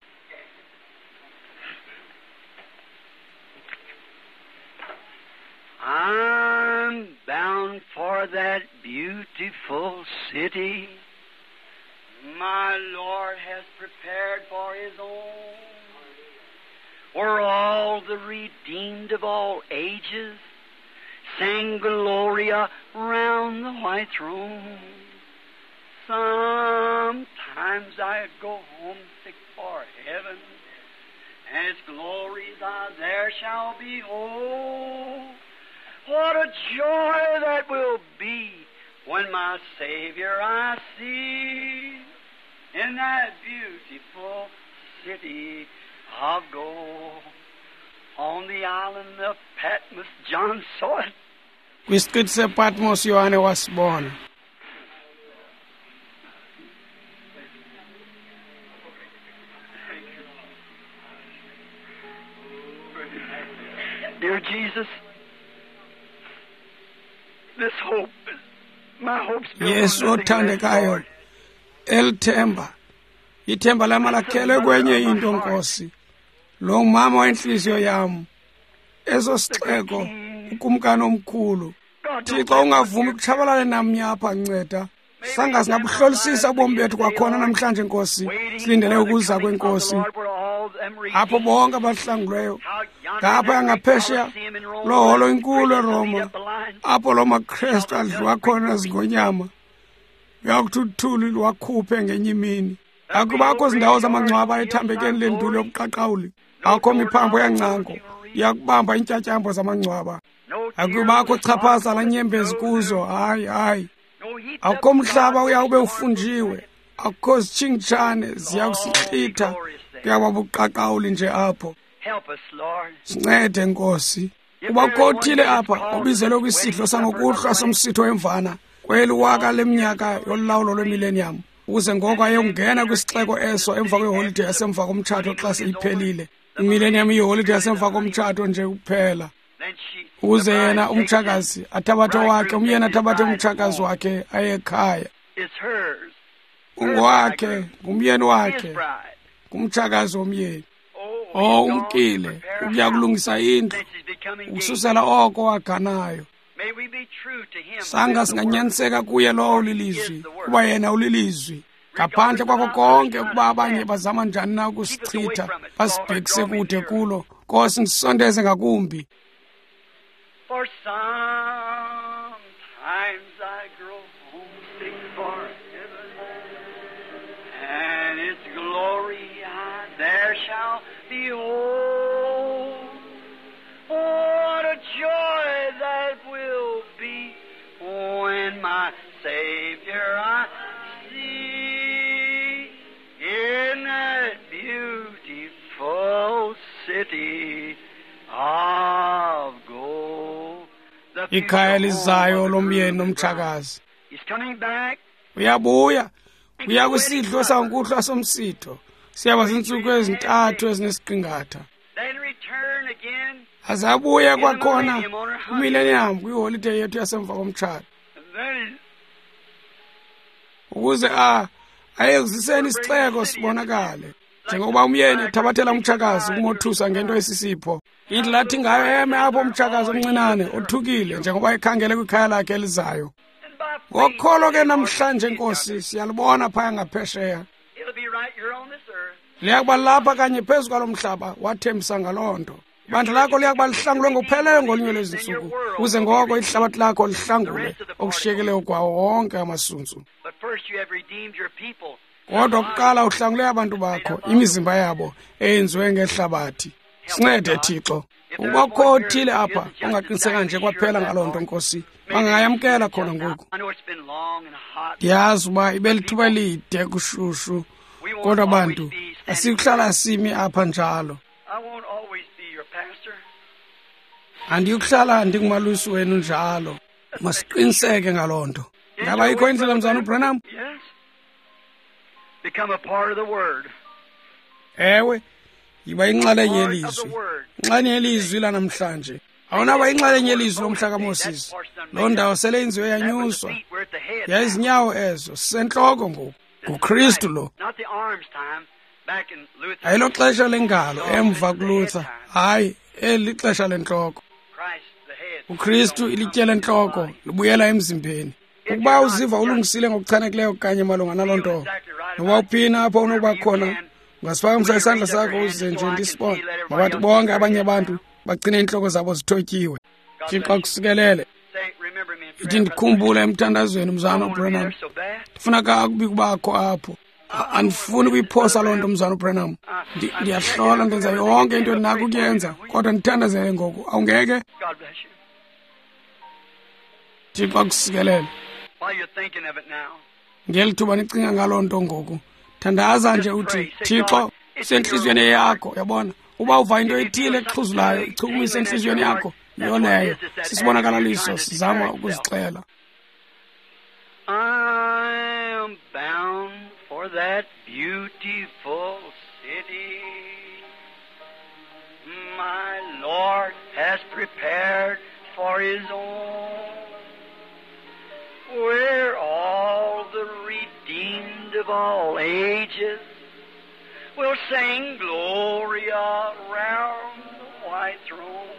I'm bound for that beautiful city my Lord has prepared for His own, where all the redeemed of all ages sing Gloria round the white throne. Sometimes I go homesick for heaven, and its glories I there shall behold. What a joy that will be when my Savior I see in that beautiful city of gold. On the island of Patmos, John saw it. Kwisqithi sePatmos Yohane wasibona. Dear Jesus, this hope is my hope's built Yesu on nothing less, othandekayo, Lord. elithemba ithemba lami lakhele kwenye into Nkosi, lo mama wenhliziyo yami, eso sixeko ukumkani omkhulu. Thixo ungavumi ukutshabalala nami apha, nceda. Sanga singabuhlolisisa ubomi bethu kwakhona namhlanje Nkosi, silindele ukuza kwenkosi. Apho bonke abahlanguleyo ngapha yangaphesheya loholo inkulu eRoma, apho lo maKristu adliwa khona zingonyama, uyakuthi uthuli lwakhuphe ngenye imini. Akubakho zindawo zamangcwaba ethambekeni lendulo yobuqaqawuli, akho miphambo yancango yakubamba intyatyambo zamangcwaba, akubakho chaphaza la nyembezi kuzo. Hayi hayi, akho mhlaba uyawube ufunjiwe, akho zitshingitshane ziyakusichitha, kuyaba buqaqawuli nje apho. Help us, Lord. Sincede Nkosi, kuba kothile apha ubizelwe kwisidlo sangokuhlwa somsitho wemvana kweli waka leminyaka yolawulo lwemillennium, ukuze ngoko ayongena kwisixeko eso emva kweholide yasemva komtshato xa seyiphelile. Imillennium iyiholide yasemva komtshato nje kuphela, Then she, ukuze yena umtshakazi athabathe wakhe, umyeni athabathe umtshakazi wakhe aye ekhaya. it's hers, Ungowakhe, ngumyeni his wakhe, bride. ngumtshakazi womyeni. Oh, Oh, he's gone to umkile prepare ukuya a kulungisa house. indlu, Then she's becoming engaged. ukususela oko waganayo. May we be true to him. Sanga with the word. singanyaniseka kuye lowo ulilizwi, kuba yena ulilizwi. Ngaphandle kwako konke ukuba abanye bazama njani na ukusichitha, basibhekise kude kulo, Nkosi ndisondeze ngakumbi. For sometimes I grow homesick for heaven, and its glory I there shall behold. What a joy that will be when my Savior I see in that beautiful city of gold. The Ikhaya future lizayo home of the lomyeni groom and bride. nomtshakazi. He's coming back. Uyabuya, uya kwisidlo sangokuhlwa somsitho. Siyaba zinsuku ezintathu ezinesiqingatha. Then return again. Azabuya kwakhona umillennium kwiholide yethu yasemva komtshato, And then ukuze a ayekuziseni isixeko sibonakale njengoba umyeni ethabathela umtshakazi kumothusa ngento esisipho. Indlela athi ngayo eme apho umtshakazi omncinane othukile njengoba ekhangele kwikhaya lakhe elizayo. and by faith, Ngokholo ke namhlanje Nkosi siyalibona phaya ngaphesheya, it'll be right here on this earth. liyakuba lapha kanye phezu kwalo mhlaba, wathembisa ngaloo nto. Ibandla lakho liyakuba lihlangulwe ngokupheleleyo ngolunye lwezinsuku, ukuze ngoko ihlabathi lakho lihlangulwe okushiyekeleyo kwawo wonke amasunzu. But first you have redeemed your people. Kodwa kuqala uhlangule abantu bakho imizimba yabo eyenziwe ngehlabathi. Sincede Thixo. Ukuba kukho othile apha ungaqiniseka nje kwaphela ngaloo nto Nkosi. Bangayamkela khona ngoku. Ndiyazi uba ibelithuba lide kushushu. Kodwa abantu asikuhlala simi apha njalo. Andiyukuhlala ndingumalusi wenu njalo. Masiqiniseke ngaloo nto. Ngaba ikho indlela mzana uBranham? Become a part of the word. Ewe, yiba inxalenye yelizwi. Nxani yelizwi la namhlanje. Awunaba inxalenye yelizwi lomhla kaMoses. Lo ndawo sele yenziwe yanyuswa. Yayizinyawo ezo, sisenhloko ngoku. NguKristu lo. Ayilo xesha lengalo emva kuLuther. Hayi, eli xesha lenhloko. uKristu ilitye lenhloko libuyela emzimbeni. Ukuba uziva ulungisile ngokuchanekileyo kanye malunga naloo nto, noba uphina apho unokuba khona, ungasifaka isandla sakho uze nje ndisibone. Mabathi bonke abanye abantu bagcine inhloko zabo zithotyiwe. Thixo akusikelele. Ithi ndikhumbule emthandazweni mzana uBranham. Ndifuna kakubi kubakho apho. Andifuni ukuyiphosa loo nto mzana uBranham. Ndiyahlola ndenza yonke into endinako ukuyenza, kodwa ndithandazele ngoku. Awungeke? Thixo akusikelele. While you're thinking of it now, ngeli thuba nicinga ngaloo nto ngoku, thandaza nje uthi Thixo usenhliziyweni yakho. Yabona uba uva into ethile exhuzulayo ichukumise enhliziyweni yakho, yiyo leyo sisibonakaliso sizama ukuzixela. I am bound for that beautiful city my Lord has prepared for his own, where all the redeemed of all ages will sing glory around the white throne.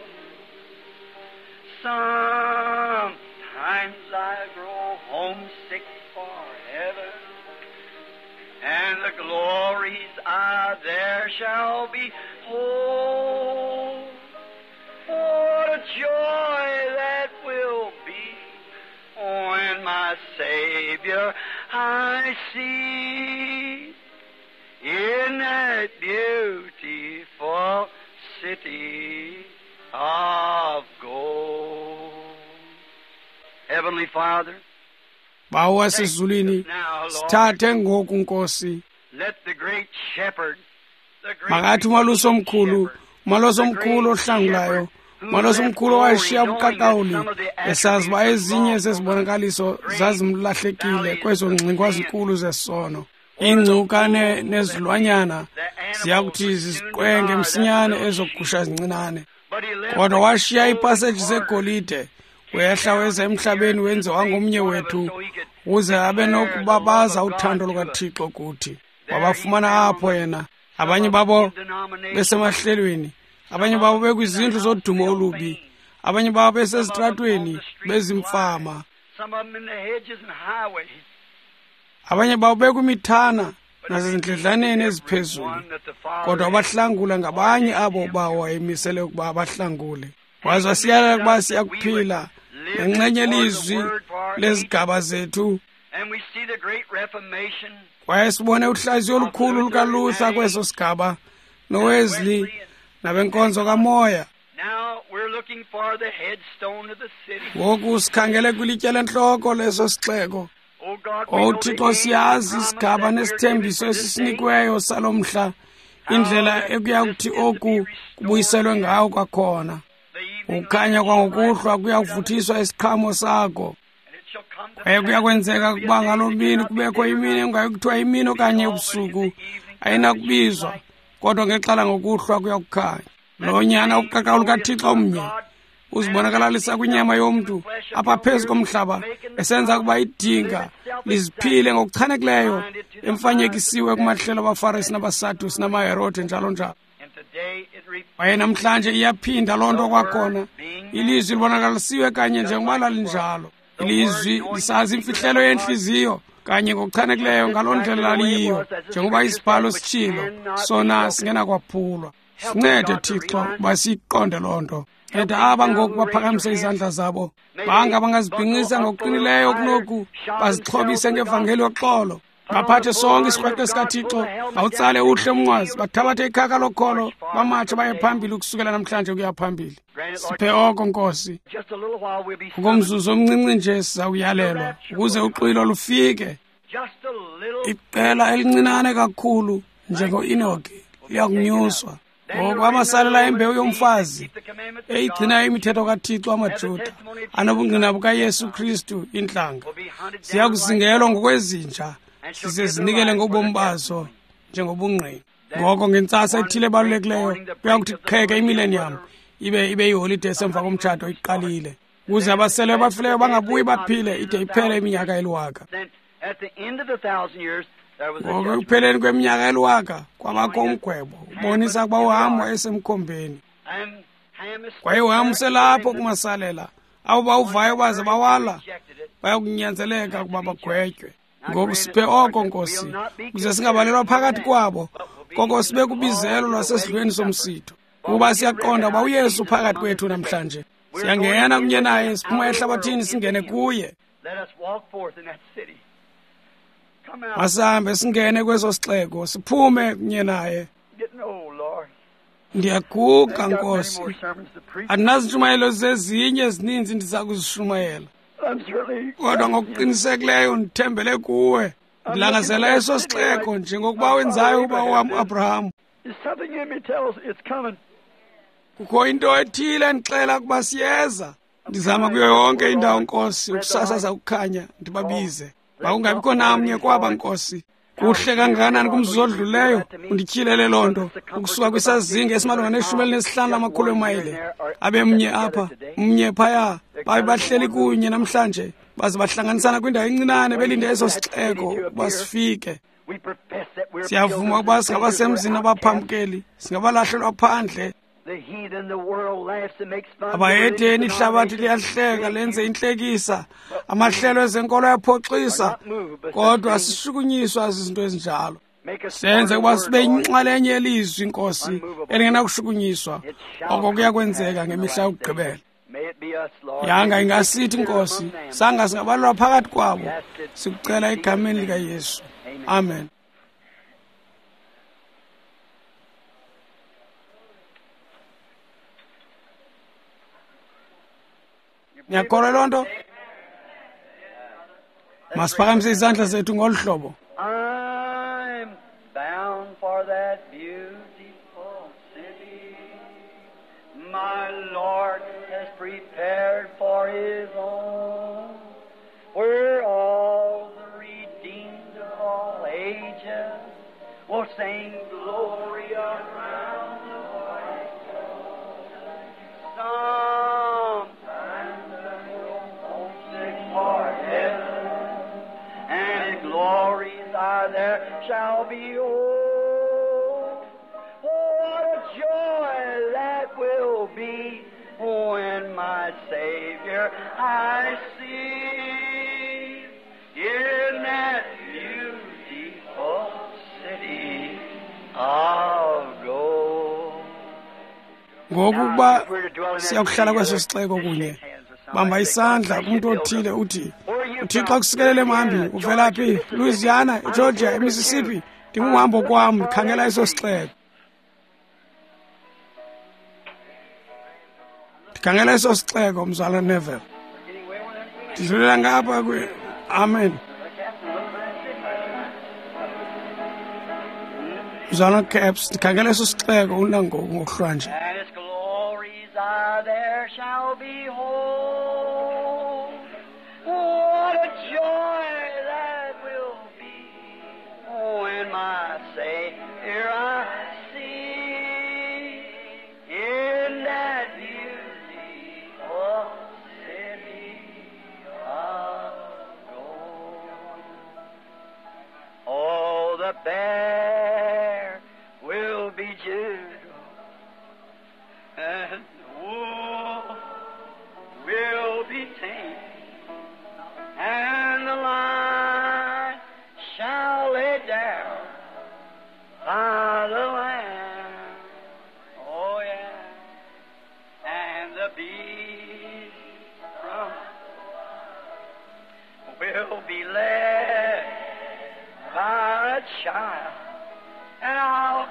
Sometimes I grow homesick for heaven, and the glories I there shall behold. What a joy that will be when my Savior I see in that beautiful city of gold. Heavenly Father, Bawa sezulwini, sithathe ngoku Nkosi. Let the great shepherd, the great Makathi umalusi omkhulu, umalusi omkhulu ohlangulayo, umalusi omkhulu owashiya ubuqaqawuli, esazi uba ezinye zezibonakaliso zazimlahlekile kwezo ngxingwa zinkulu zesono. Ingcuka nezilwanyana ziyakuthi ziziqwenge msinyane ezokugusha zincinane. Kodwa washiya iipaseji zegolide, wehla weza emhlabeni wenziwa ngomnye wethu, uze abe nokubabaza uthando lukaThixo kuthi. Wabafumana apho yena, abanye babo besemahlelweni, abanye babo bekwizindlu zodumo olubi, abanye babo besezitratweni bezimfama, abanye babo bekwimithana nasezindledlaneni eziphezulu. Kodwa abahlangula ngabanye abo bawo wayemisele ukuba abahlangule. Waze wasiyala ukuba siyakuphila ngenxenye lizwi lezigaba zethu. Kwaye sibone uhlaziyo olukhulu lukaLuther kweso sigaba, noWesley nabenkonzo kamoya. Ngoku sikhangele kwilitye lentloko leso sixeko. O Thixo, siyazi isigaba nesithembiso esisinikweyo salomhla, indlela ekuyakuthi oku kubuyiselwe ngawo kwakhona. Ukukhanya kwangokuhlwa kuyakuvuthiswa isiqhamo sakho. Kwaye kuyakwenzeka ukuba ngaloo mini kubekho imini engayikuthiwa imini okanye ubusuku, ayinakubizwa, kodwa ngexala ngokuhlwa kuyakukhanya. Lo nyana uqaqawu lukaThixo omnye uzibonakalisa kwinyama yomntu apha phezu komhlaba, esenza ukuba idinga liziphile ngokuchanekileyo, emfanyekisiwe kumahlelo abaFarisi nabaSadusi namaHerode njalo njalo. Kwaye namhlanje iyaphinda loo nto kwakhona, ilizwi libonakalisiwe kanye njengoba lalinjalo. Ilizwi lisazi imfihlelo yenhliziyo kanye ngokuchanekileyo ngaloo ndlela laliyiyo, njengoba isibhalo sitshilo, sona singena kwaphulwa. sincede Thixo basiqonde lonto eda aba ngoku baphakamise izandla zabo banga bangazibhinqisa ngokuqinileyo kunoku bazixhobise ngevangeli yoxolo baphathe sonke isikrweqe sikaThixo bawutsale uhle umnqwazi bathabathe ikhaka lokholo bamatshe baye phambili ukusukela namhlanje ukuya phambili siphe oko Nkosi ngokomzuzu omncinci nje sizawuyalelwa ukuze uxwilo lufike iqela elincinane kakhulu njengo-Enoki liyakunyuswa ngoku amasalela embewu yomfazi eyigcinayo imithetho kaThixo amaJuda anobungqina bukaYesu Kristu intlanga ziyakuzingelwa ngokwezinja size zinikele ngobomi bazo njengobungqina ngoko ngentsasa ethile ebalulekileyo kuya kuthi qheke imillennium ibe ibe yiholide esemva komtshato iqalile ukuze abasele bafileyo bangabuyi baphile ide iphele iminyaka eliwaka ngoko ekupheleni kweminyaka eliwaka kwabakho umgwebo ubonisa ukuba uhambo esemkhombeni kwaye uhambo uselapho kumasalela abo bawuvayo baze bawala bayakunyanzeleka ukuba bagwetywe ngoku siphe oko Nkosi ukuze singabalelwa phakathi kwabo koko sibe kubizelo lwasesidlweni somsitho kuba siyaqonda uba uYesu phakathi kwethu namhlanje siyangena kunye naye siphuma ehlabathini singene kuye masihambe singene kweso sixeko siphume kunye naye ndiyaguga Nkosi andinazintshumayelo zezinye ezininzi ndiza kuzishumayela kodwa ngokuqinisekileyo ndithembele kuwe ndilangazela eso sixeko njengokuba wenzayo uba wam uAbraham kukho into ethile endixela ukuba siyeza ndizama kuyo yonke indawo Nkosi ukusasaza ukukhanya ndibabize bakungabikho namnye kwaba Nkosi kuhle kangakanani kumzuzu odluleyo undityhilele loo nto ukusuka kwisazinge esimalunga neshumi elinesihlanu lamakhulu emayile abe mnye apha mnye phaya babe bahleli kunye namhlanje baze bahlanganisana kwindawo encinane belinde eso sixeko basifike siyavuma ukuba singabasemzini abaphambukeli singabalahlelwa phandle abayedeni ihlabathi liyahleka lenze intlekisa amahlelo ezenkolo ayaphoxisa kodwa sishukunyiswa zizinto ezinjalo senze ukuba sibe yinxalenye yelizwi Nkosi elingenakushukunyiswa oko kuyakwenzeka ngemihla yokugqibela yanga ingasithi Nkosi sanga singabalelwa phakathi kwabo sikucela egameni likaYesu amen Niyakholwa loo nto? Masiphakamise izandla zethu ngolu hlobo. I'm bound for that beautiful city my Lord has prepared for His own, where all the redeemed of all ages will sing glory around the white throne. Sometimes the world homesick for heaven, and glories are there shall be. Oh, what a joy that will be when my Savior I see in that beautiful city of gold. Ngokuba siyakuhlala kweso sixeko kunye bamba isandla kumuntu othile uthi uThixo akusikelele mambi uvela phi Louisiana Georgia Mississippi ndinguhambo kwami ndikhangela eso sixeko ndikhangela eso sixeko mzala Neville ndidlulela ngapha kwe amen mzala Caps ndikhangela eso sixeko unangoku ngohlwanje there shall be hope. What a joy that will be when my Savior I see in that beautiful city of gold. Oh, the bear will be Judah, and will be tame, and the lion shall lay down by the lamb.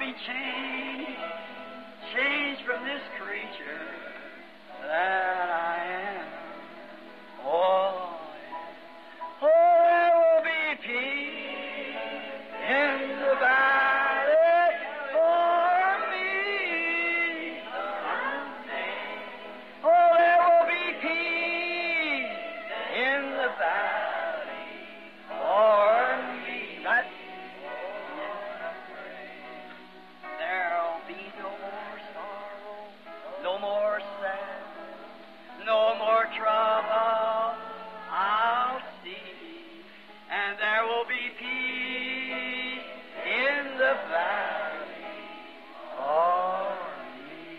be changed, changed from this creature that I am. Oh, oh, there will be peace in the valley for me. Oh, there will be peace in the valley for me. That's there'll be no more sorrow, no more sadness, no more trouble. I'll see, and there will be peace in the valley for me.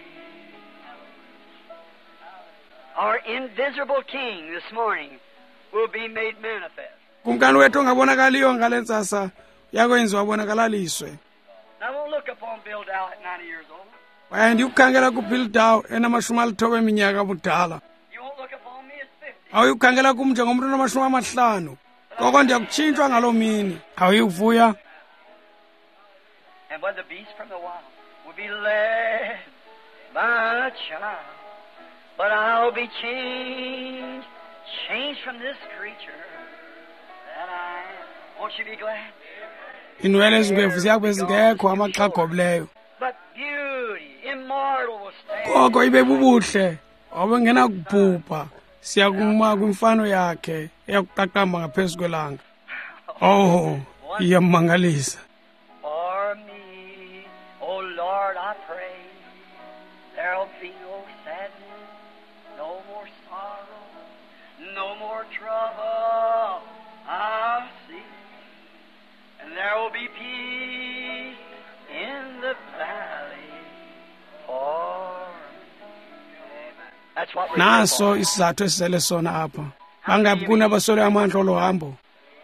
Our invisible King this morning will be made manifest. Kumkani wethu ongabonakaliyo ngalentsasa yakwenziwa abonakalaliswe. I won't look upon Bill Dow at ninety years old. Waye ndikukhangela kuBill Dow enamashumi alithoba eminyaka budala. You won't look upon me as fifty. Awuyukhangela kum njengomuntu onamashumi amahlanu. Koko ndiyakutshintshwa ngaloo mini. Awuyuvuya? And when the beast from the wild will be led by a child, but I'll be changed, changed from this creature that I am. Won't you be glad? Inwele ezingwevu ziyakube zingekho amaqhagobileyo. But beauty, immortal will stand. Koko ibe bubuhle obengena kubhubha siyakuma kwimfano yakhe eyakuqaqamba ngaphezu kwelanga. Oh, iyamangalisa. For me, oh Lord, I pray, there'll be no sadness, no more sorrow, no more trouble. I'll see, and there will be peace in the valley for me. That's what we're Naso isizathu esizele sona apha. Bangabi kunabasole amandla olohambo.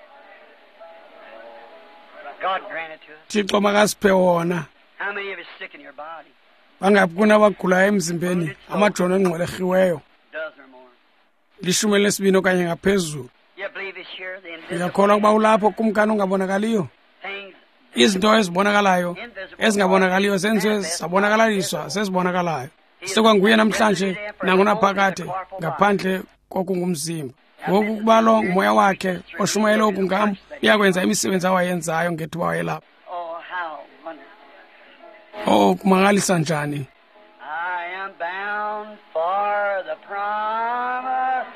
God granted to us. Thixo makasiphe wona. How many of you sick in your body? Bangabi kunabagulayo emzimbeni amajoni engqwelehiweyo. Dozen or more. Lishumi lesibini okanye ngaphezulu. You believe it's here, the invisible Uyakholwa ukuba ulapho kumkani ongabonakaliyo? things, Izinto ezibonakalayo ezingabonakaliyo zenziwe zabonakaliswa sezibonakalayo. Sekwanguye namhlanje nangunaphakade ngaphandle kokungumzimba. Ngoku kuba lo moya wakhe oshumayela okungam uyakwenza imisebenzi awayenzayo ngethuba wayelapha. oh, how wonderful. Oh, kumangalisa njani. I am bound for the promised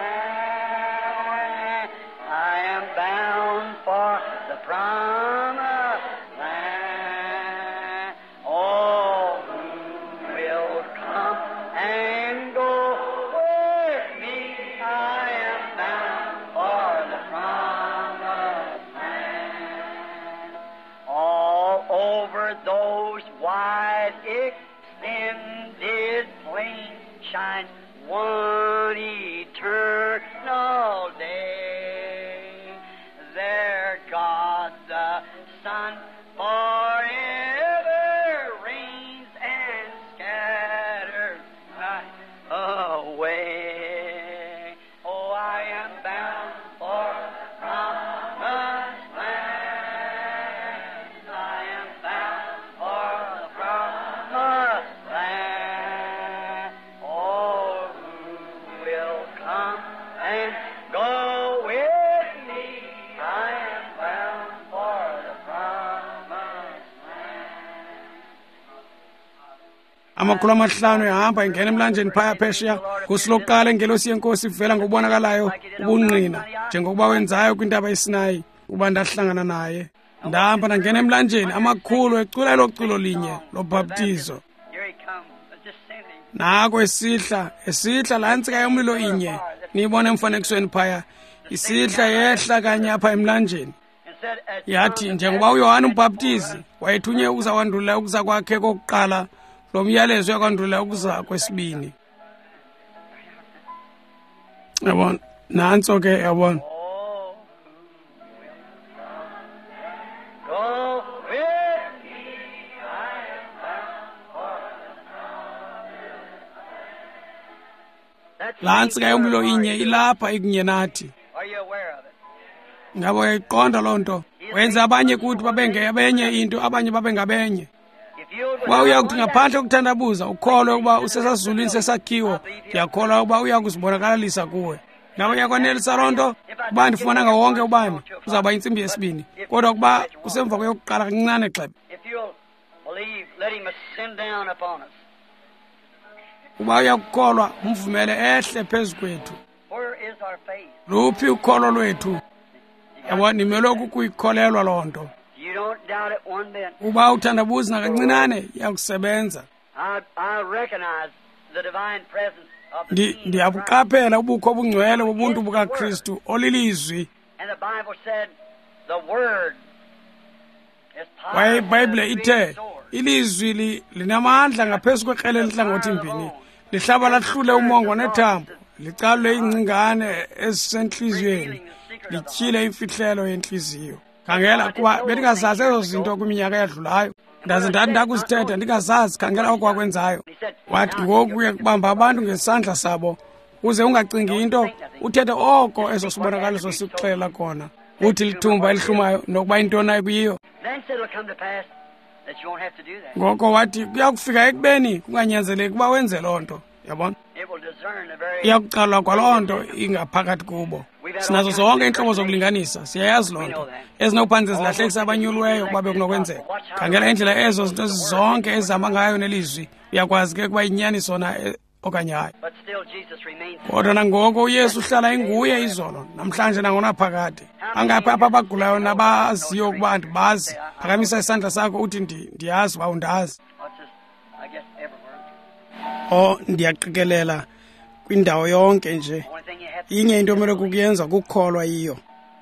land. I am bound for the promised land. Oh, who will come and go with me? I am bound for the promised land. All over those wide extended plains shines one eternal day. There God the Son forever reigns and scatters night away. Oh, I am bound for promised land. I am bound for the promised land. Oh, who will come and go with me? I am bound for the promised land. Amakhulu amahlanu ehamba ingena emlanjeni phaya phesheya kusilokuqala ingelosi yenkosi ivela ngokubonakalayo ubunqina njengokuba wenzayo kwintaba yeSinayi uba ndahlangana naye. Ndahamba ndangena emlanjeni amakhulu ecula loculo linye lobhaptizo. Here he comes, descending. Nako esihla esihla lantsika yomlilo inye niyibona emfanekisweni phaya isihla yehla kanye apha emlanjeni. And said, as Yathi John njengoba uYohane umbhaptizi wayethunye ukuzakwandula ukuza kwakhe kokuqala lo myalezo yakwandula ukuza kwesibini. Yabona nanso ke yabona. Oh, who will come? Go with me. I am bound for the promised land. That's Lantsika yomlilo inye ilapha ikunye nathi. Are you aware of it? Ngabo yayiqonda loo nto. Wenza abanye kuthi babenge abenye into abanye babe ngabenye. uba uyakuthi ngaphandle kokuthandabuza ukholwe ukuba usesazulwini sesakhiwo ndiyakholwa ukuba uyakuzibonakalisa kuwe ngaba uyakwanelisa loo nto uba ndifumana ngawonke ubani uzawuba yintsimbi yesibini kodwa ukuba kusemva kweyokuqala kancinane xebe uba uyakukholwa umvumele ehle phezu kwethu luphi ukholo lwethu yabo nimelwe kukuyikholelwa loo nto uba uthandabuzi nakancinane iyakusebenza ndiyabuqaphela ubukho obungcwele bobuntu bukaKristu olilizwi kwaye iBhayibhile ithe ilizwi linamandla ngaphezu kwekrele elihlangothi mbini lihlaba lahlule umongo nethambo licalule ingcingane ezisentliziyweni lityhile imfihlelo yenhliziyo khangela kuba bendingazazi ezo zinto kwiminyaka eyadlulayo ndaze ndathi ndakuzithetha ndingazazi khangela oko wakwenzayo wathi ngoku uye kubamba abantu ngesandla sabo uze ungacingi into uthethe oko ezo sibonakaliso sikuxelela khona uthi lithumba elihlumayo nokuba intoni ayikuyiyo ngoko wathi kuyakufika ekubeni kunganyanzeleki uba wenze loo nto yabona iyakucalwa kwaloo nto ingaphakathi kubo sinazo zonke iintlobo zokulinganisa siyayazi loo nto ezinophanze zilahlekisa abanyuliweyo ukuba bekunokwenzeka khangela indlela ezo zinto zonke ezihamba ngayo nelizwi uyakwazi ke ukuba inyaniso na okanye hayi kodwa nangoku uyesu uhlala inguye izolo namhlanje nangonaphakade angaphi apha abagulayo nabaziyo ukuba andibazi phakamisa isandla sakho uthi ndiyazi uba undazi o ndiyaqikelela kwindawo yonke nje inye into omele kukuyenza kukholwa yiyo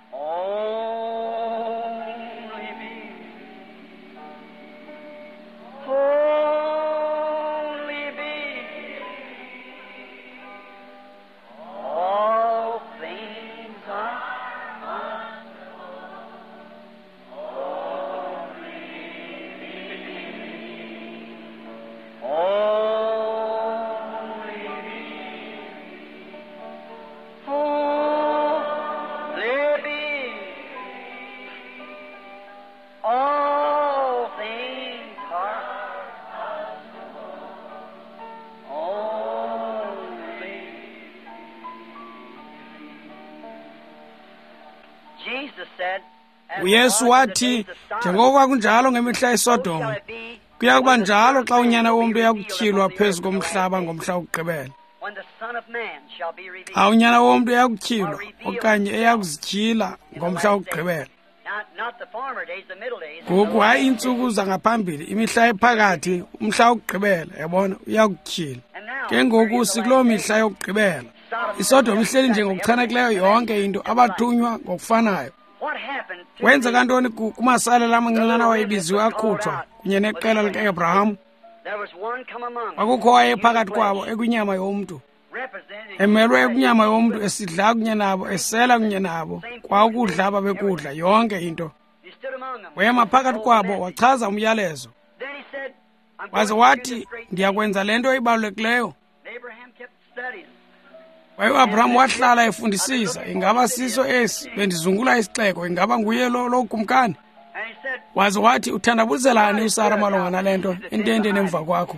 uyesu wathi njengokuba kunjalo ngemihla yeSodoma kuya kuba njalo xa unyana womntu uyakutyhilwa phezu komhlaba ngomhla wokugqibela xa unyana womntu uyakutyhilwa okanye eyakuzityhila ngomhla wokugqibela ngoku hayi iintsuku zangaphambili imihla ephakathi umhla wokugqibela yabona uyakutyhila ke ngoku sikuloo mihla yokugqibela iSodoma ihleli njengokuchanekileyo yonke into abathunywa ngokufanayo wenzeka ntoni kumasalela amancinane awayebiziwe akhutshwa kunye neqela likaAbraham kwakukho wayephakathi kwabo ekwinyama yomntu emelwe ekwinyama yomntu esidla kunye nabo esela kunye nabo kwa ukudla babekudla yonke into wema phakathi kwabo wachaza umyalezo waze wathi ndiyakwenza le nto ibalulekileyo waye uAbraham wahlala efundisisa ingaba siso esi bendizungula isixeko ingaba nguye lo lokumkani waze wathi uthandabuzelani uSara malunga nale nto entendeni emva kwakho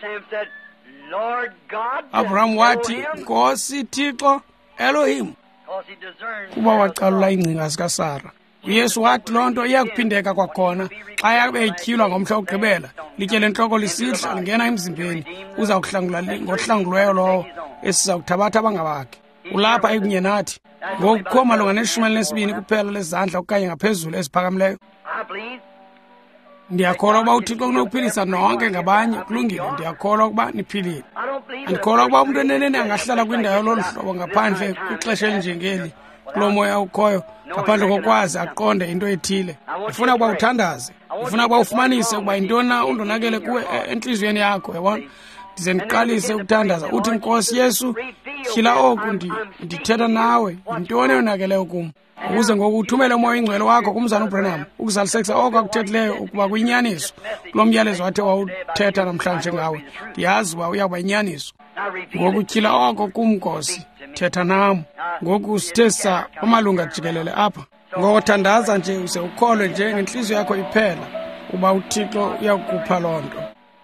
Abraham wathi Nkosi Thixo Elohim kuba wacalula ingcinga zikaSara uYesu wathi loo nto iyakuphindeka kwakhona xa yabe etyhilwa ngomhla wokugqibela litye lentloko lisidla lingena emzimbeni uza kuhlangula ngohlangulweyo lowo esiza kuthabatha abangabakhe ulapha ekunye nathi ngokukho malunga neshumi elinesibini kuphela lezandla okanye ngaphezulu eziphakamileyo ndiyakholwa ukuba uThixo unokuphilisa nonke ngabanye kulungile ndiyakholwa ukuba niphilile andikholwa ukuba umntu eneneni angahlala kwindawo yololu hlobo ngaphandle kwixesha elinjengeli kulo moya ukhoyo ngaphandle kokwazi aqonde into ethile ndifuna ukuba uthandaze ndifuna ukuba ufumanise ukuba yintoni na undonakele kuwe entliziyweni yakho yabona ndize ndiqalise ukuthandaza uthi Nkosi Yesu tyhila oku ndithetha nawe yintoni eyonakeleyo kum ukuze ngoku uthumele umoya ingcwele wakho kumzana uBranham ukuzalisekisa oko akuthethileyo ukuba kuyinyaniso kulo myalezo wathe wawuthetha namhlanje ngawe ndiyazi uba uyakuba yinyaniso ngoku tyhila oko kum Nkosi thetha nam ngoku sithesa amalunga jikelele apha ngokuthandaza nje uze ukholwe nje ngentliziyo yakho iphela uba uThixo uyakupha loo nto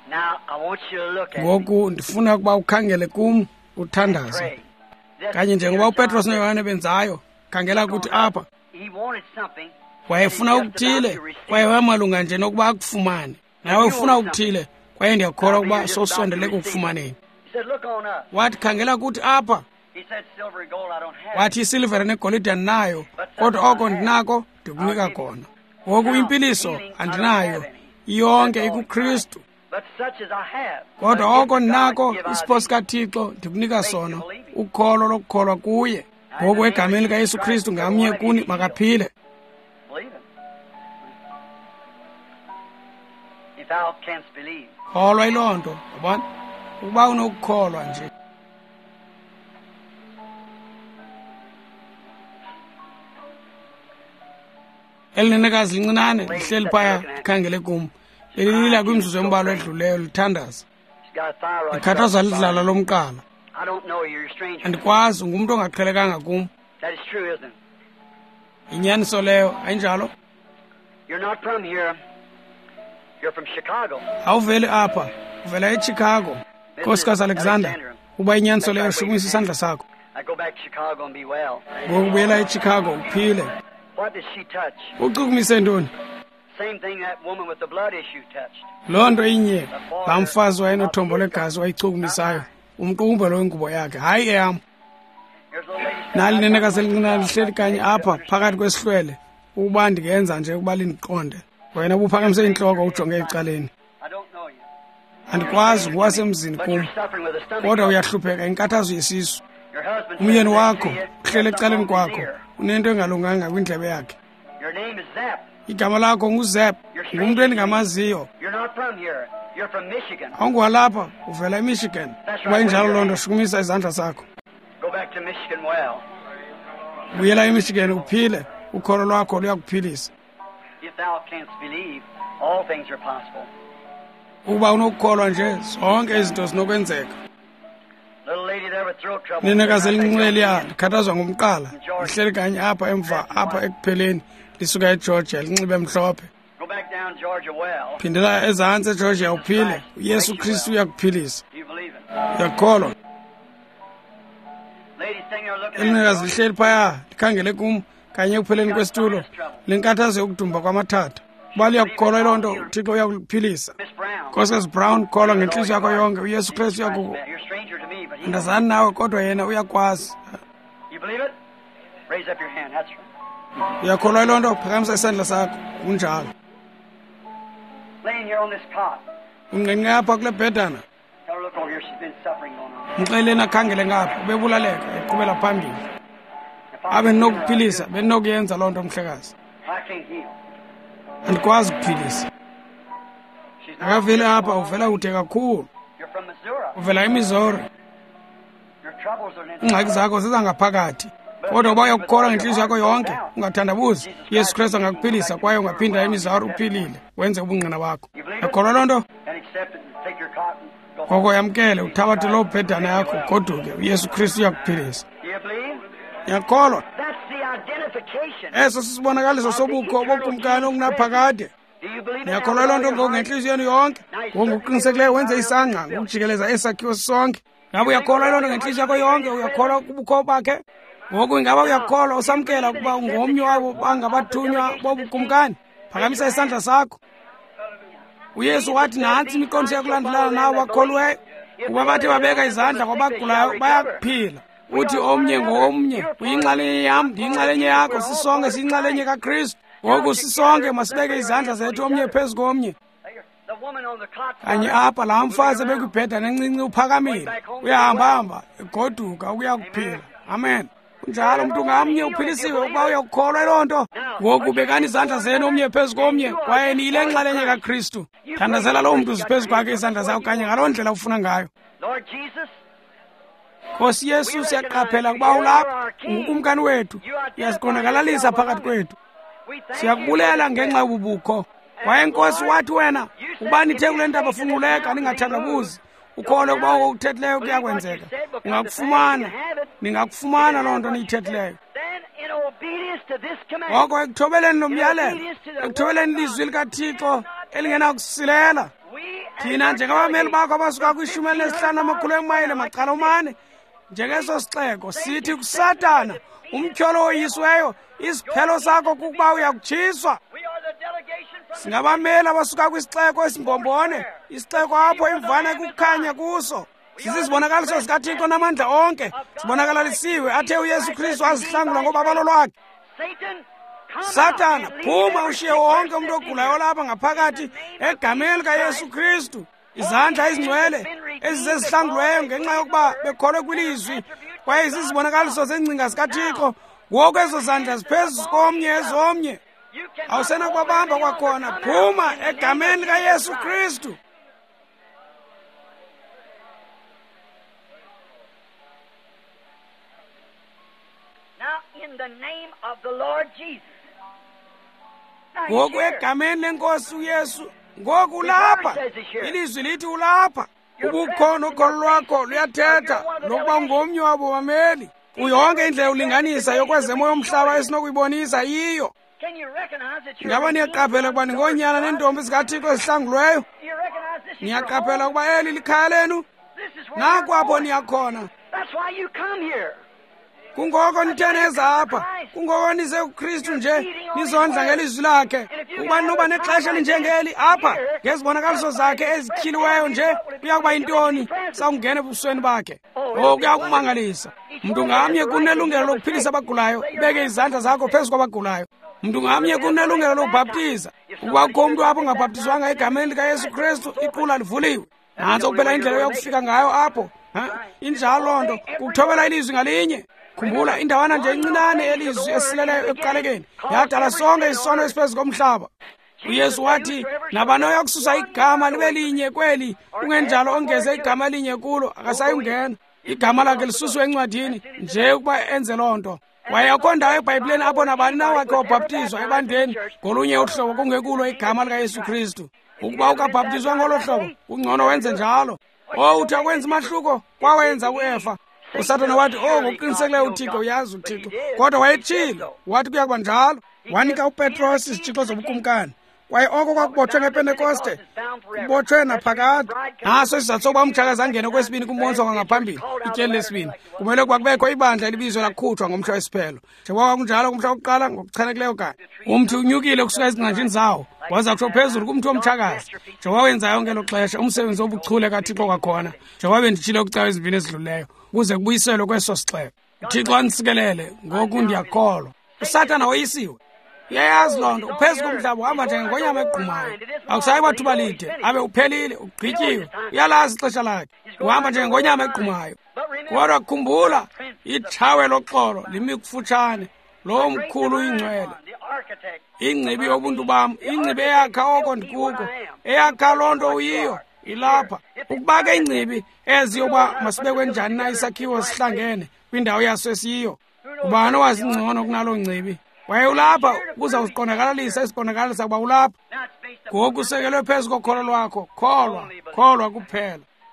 ngoku ndifuna ukuba ukhangele kum uthandaze kanye njengoba uPetros noYohane benzayo. Khangela ukuthi apha wayefuna ukuthile kwaye wamalunga nje nokuba akufumane. Nawe ufuna ukuthile kwaye ndiyakholwa ukuba sosondele kukufumaneni. Wathi khangela ukuthi apha. Wathi isilivere negolide andinayo kodwa oko ndinako ndikunika kona. Ngoku impiliso andinayo, yonke ikuKristu. Kodwa oko ndinako isipho sikaThixo ndikunika sona, ukholo lokukholwa kuye. Ngoku egameni likaYesu Kristu ngamnye kuni makaphile. Kholwa yiloo nto, yabona? Ukuba unokukholwa nje. Elinenekazi lincinane lihleli phaya likhangele kum. Lelilila kwimzuzu embalo edluleyo lithandaza. Likhathaza lidlala lomqala. Andikwazi, ngumntu ongaqhelekanga kum. Inyaniso leyo, ayinjalo? Awuveli apha, uvela eChicago. Nkosikazi Alexander, uba inyaniso leyo shukumisa isandla sakho. Ngokubuyela eChicago uphile. Uchukumise ntoni? Loo nto inye, laa mfazi wayenothombo legazi wayichukumisayo. Umqumbe lo ingubo yakhe, hayi eyam. Nali nenekazi elincinane lihleli kanye apha phakathi kwesihlwele. Ukuba ndingenza nje ukuba lindiqonde. Wena ubuphakamise intloko ujonge ecaleni. Andikwazi ngowasemzini kum, kodwa uyahlupheka inkathazo yesisu. Umyeni wakho uhleli ecaleni kwakho unento engalunganga kwindlebe yakhe. Igama lakho nguZep, ngumntu endingamaziyo. Awungowalapha, uvela eMichigan. Kuba injalo loo nto shukumisa izandla zakho. Buyela eMichigan uphile, ukholo lwakho luyakuphilisa. Uba unokukholwa nje zonke izinto zinokwenzeka. Nenekazi elincinane liya likhathazwa ngumqala, lihleli kanye apha emva apha ekupheleni lisuka eGeorgia linxibe emhlophe. Phindela ezantsi eGeorgia uphile, uYesu Kristu uyakuphilisa. Uyakholwa? Elinekazi lihleli phaya likhangele kum kanye ekupheleni kwesitulo linkathazo yokudumba kwamathatha. Uba liyakukholwa loo nto uThixo uyakuphilisa. Nkosikazi Brown, kholwa ngenhliziyo yakho yonke uYesu Kristu uyaku andazani nawe kodwa yena uyakwazi. Uyakholwa loo nto? Phakamisa isandla sakho. Kunjalo. Unqenqe apha kule bhedana. Mxeleni akhangele ngapha, ubebulaleka eqhubela phambili. Abe ndinokuphilisa, bendinokuyenza loo nto mhlekazi. Andikwazi ukuphilisa. Akavele apha, uvela kude kakhulu. Uvela eMissouri. Ingxaki zakho zizangaphakathi. Kodwa uba uyakukholwa ngenhliziyo yakho yonke, ungathandabuzi, Yesu Kristu angakuphilisa kwaye ungaphinda eMissouri uphilile, wenze ubungqina bakho. Uyakholwa loo nto? Ngoko yamkele, uthabathe loo bhedana yakho, ugoduke, uYesu Kristu uyakuphilisa. Uyakholwa? Eso sisibonakaliso sobukho bokumkani okunaphakade. Uyakholwa loo nto ngoku ngenhliziyo yonke? Ngoku uqinisekileyo wenze isangqa ngokujikeleza esakhiwo sonke. Ngabe uyakholwa loo nto ngenhliziyo yakho yonke? Uyakholwa kubukho bakhe? Ngoku ingaba uyakholwa usamkela ukuba ungomnye wabo bangabathunywa bobukumkani? Phakamisa isandla sakho. uYesu wathi nantsi imiqondiso yakulandelana nawo bakholweyo, kuba bathi babeka izandla kwabagulayo bayakuphila. Uthi omnye ngomnye, uyinxalenye yam, ndiyinxalenye yakho, sisonke siyinxalenye kaKristu. Ngoku sisonke masibeke izandla zethu omnye phezu komnye. Kanye apha laa mfazi ebekwibhedana encinci uphakamile, uyahambahamba egoduka ukuyakuphila. Amen. Kunjalo umntu ngamnye uphilisiwe ukuba uyakukholwa loo nto. Ngoku bekani izandla zenu omnye phezu komnye kwaye niyile nxalenye kaKristu. Thandazela loo mntu ziphezu kwakhe izandla zakho kanye ngaloo ndlela ufuna ngayo. Nkosi Yesu, siyaqaphela ukuba ulapha, ungukumkani wethu, uyasiqondakalalisa phakathi kwethu. Siyakubulela ngenxa yobubukho. Kwaye Nkosi wathi wena, ubani ithe kule ndaba funquleka ningathandabuzi. Ukhole ukuba ukuthethileyo kuyakwenzeka. Ungakufumana, ningakufumana loo nto niyithethileyo. Ngoko ekuthobeleni lo myalelo, ekuthobeleni ilizwi likaThixo elingenakusilela, thina njengabameli bakho abasuka kwishumi elinesihlanu amakhulu emayile macala omane njengeso sixeko sithi kuSatana umtyholo oyisiweyo isiphelo sakho kukuba uyakutshiswa. Singabameli abasuka kwisixeko esingombone, isixeko apho imvana kukhanya kuso. Sizizibonakaliso zikaThixo namandla onke zibonakalisiwe athe uYesu Kristu azihlangula ngobabalo lwakhe. Satana, phuma ushiye wonke umuntu ogulayo lapha ngaphakathi egameni likaYesu Kristu. Izandla ezingcwele ezizezihlanguliweyo ngenxa yokuba bekholwe kwilizwi kwaye izizibonakaliso zengcinga zikaThixo, ngoku ezo zandla ziphezu komnye ezomnye. Awusena kwabamba kwakhona, phuma egameni likaYesu Kristu. In the name of the Lord Jesus. Ngoku egameni lenkosi uYesu, ngoku lapha ilizwi lithi ulapha. Ubukhono ukholo lwakho luyathetha lokuba ngomnye wabo bameli. Uyonke indlela ulinganisa yokwezemo yomhlaba esinokuyibonisa yiyo. Ngaba niyaqaphela ukuba ningonyana nentombi zikaThixo ezihlangulweyo? Niyaqaphela ukuba eli likhaya lenu? Naku apho niyakhona. Kungoko nitheneza apha, kungoko nize uKristu nje nizondla ngelizwi lakhe. Ukuba nuba nexesha elinjengeli apha ngezibonakaliso zakhe ezityhiliweyo nje, kuyakuba yintoni sawungena ebusweni bakhe? Oh, kuyakumangalisa. Mntu ngamnye kunelungelo lokuphilisa abagulayo, ubeke izandla zakho phezu kwabagulayo. Mntu ngamnye kunelungelo lokubhaptiza. Ukuba kukho umntu apho ongabhaptizwanga egameni likaYesu Kristu, iqula livuliwe. Nantso kuphela indlela yokufika ngayo apho. Injalo loo nto, kukuthobela ilizwi ngalinye. Khumbula indawana nje encinane elizwi esileleyo ekuqalekeni yadala sonke isono esiphezu komhlaba. uYesu wathi nabani oyakususa igama libe linye kweli, kungenjalo ongeze igama linye kulo akasayungena. Igama lakhe lisuswe encwadini nje ukuba enze loo nto. Kwaye akho ndawo eBhayibhileni apho nabani na wakhe wabhaptizwa ebandeni ngolunye uhlobo kungekulo igama likaYesu Kristu. Ukuba ukabhaptizwa ngolo hlobo kungcono wenze njalo. Oh, uthi akwenza umahluko kwawenza uEfa. uSatana wathi, oh, ngokuqinisekileyo uThixo uyazi uThixo. Kodwa wayetshilo wathi kuyakuba njalo. Wanika uPetros izitshixo zobukumkani. Kwaye oko kwakubotshwe ngePentekoste kubotshwe naphakade. Naso isizathu sokuba umtshakazi angene kwesibini kumboniso kwangaphambili, ityeli lesibini, kumele ukuba kubekho ibandla elibizwa lakhutshwa ngomhla wesiphelo. Njengoba kunjalo kumhla wokuqala ngokuchanekileyo kanye, umthi unyukile ukusuka ezingqanjini zawo waza kutsho phezulu kumthi womtshakazi. Njengoba wenzayo ngelo xesha umsebenzi wobuchule kaThixo kwakhona, njengoba benditshilo kucawa ezibini ezidlulileyo, ukuze kubuyiselwe kweso sixeko. uThixo andisikelele, ngoku ndiyakholwa. uSatana woyisiwe. Uyayazi loo nto, uphezu komhlaba uhamba njengengonyama egqumayo. Akusayi bathuba lide, abe uphelile, ugqityiwe. Uyalazi ixesha lakhe, uhamba njengengonyama egqumayo. Kodwa khumbula, itshawe loxolo limi kufutshane, lo mkhulu uyingcwele. Ingcibi yobuntu bam, ingcibi eyakha oko ndikuko, eyakha loo nto uyiyo, ilapha. Ukuba ke ingcibi eziyo uba masibekwe njani na isakhiwo sihlangene kwindawo yaso esiyiyo, ubani owazi ngcono kunaloo ngcibi? Waye ulapha kuza usiqondakalisa isiqondakalisa kuba ulapha. Ngoku usekelwe phezu kokholo lwakho, kholwa, kholwa kuphela.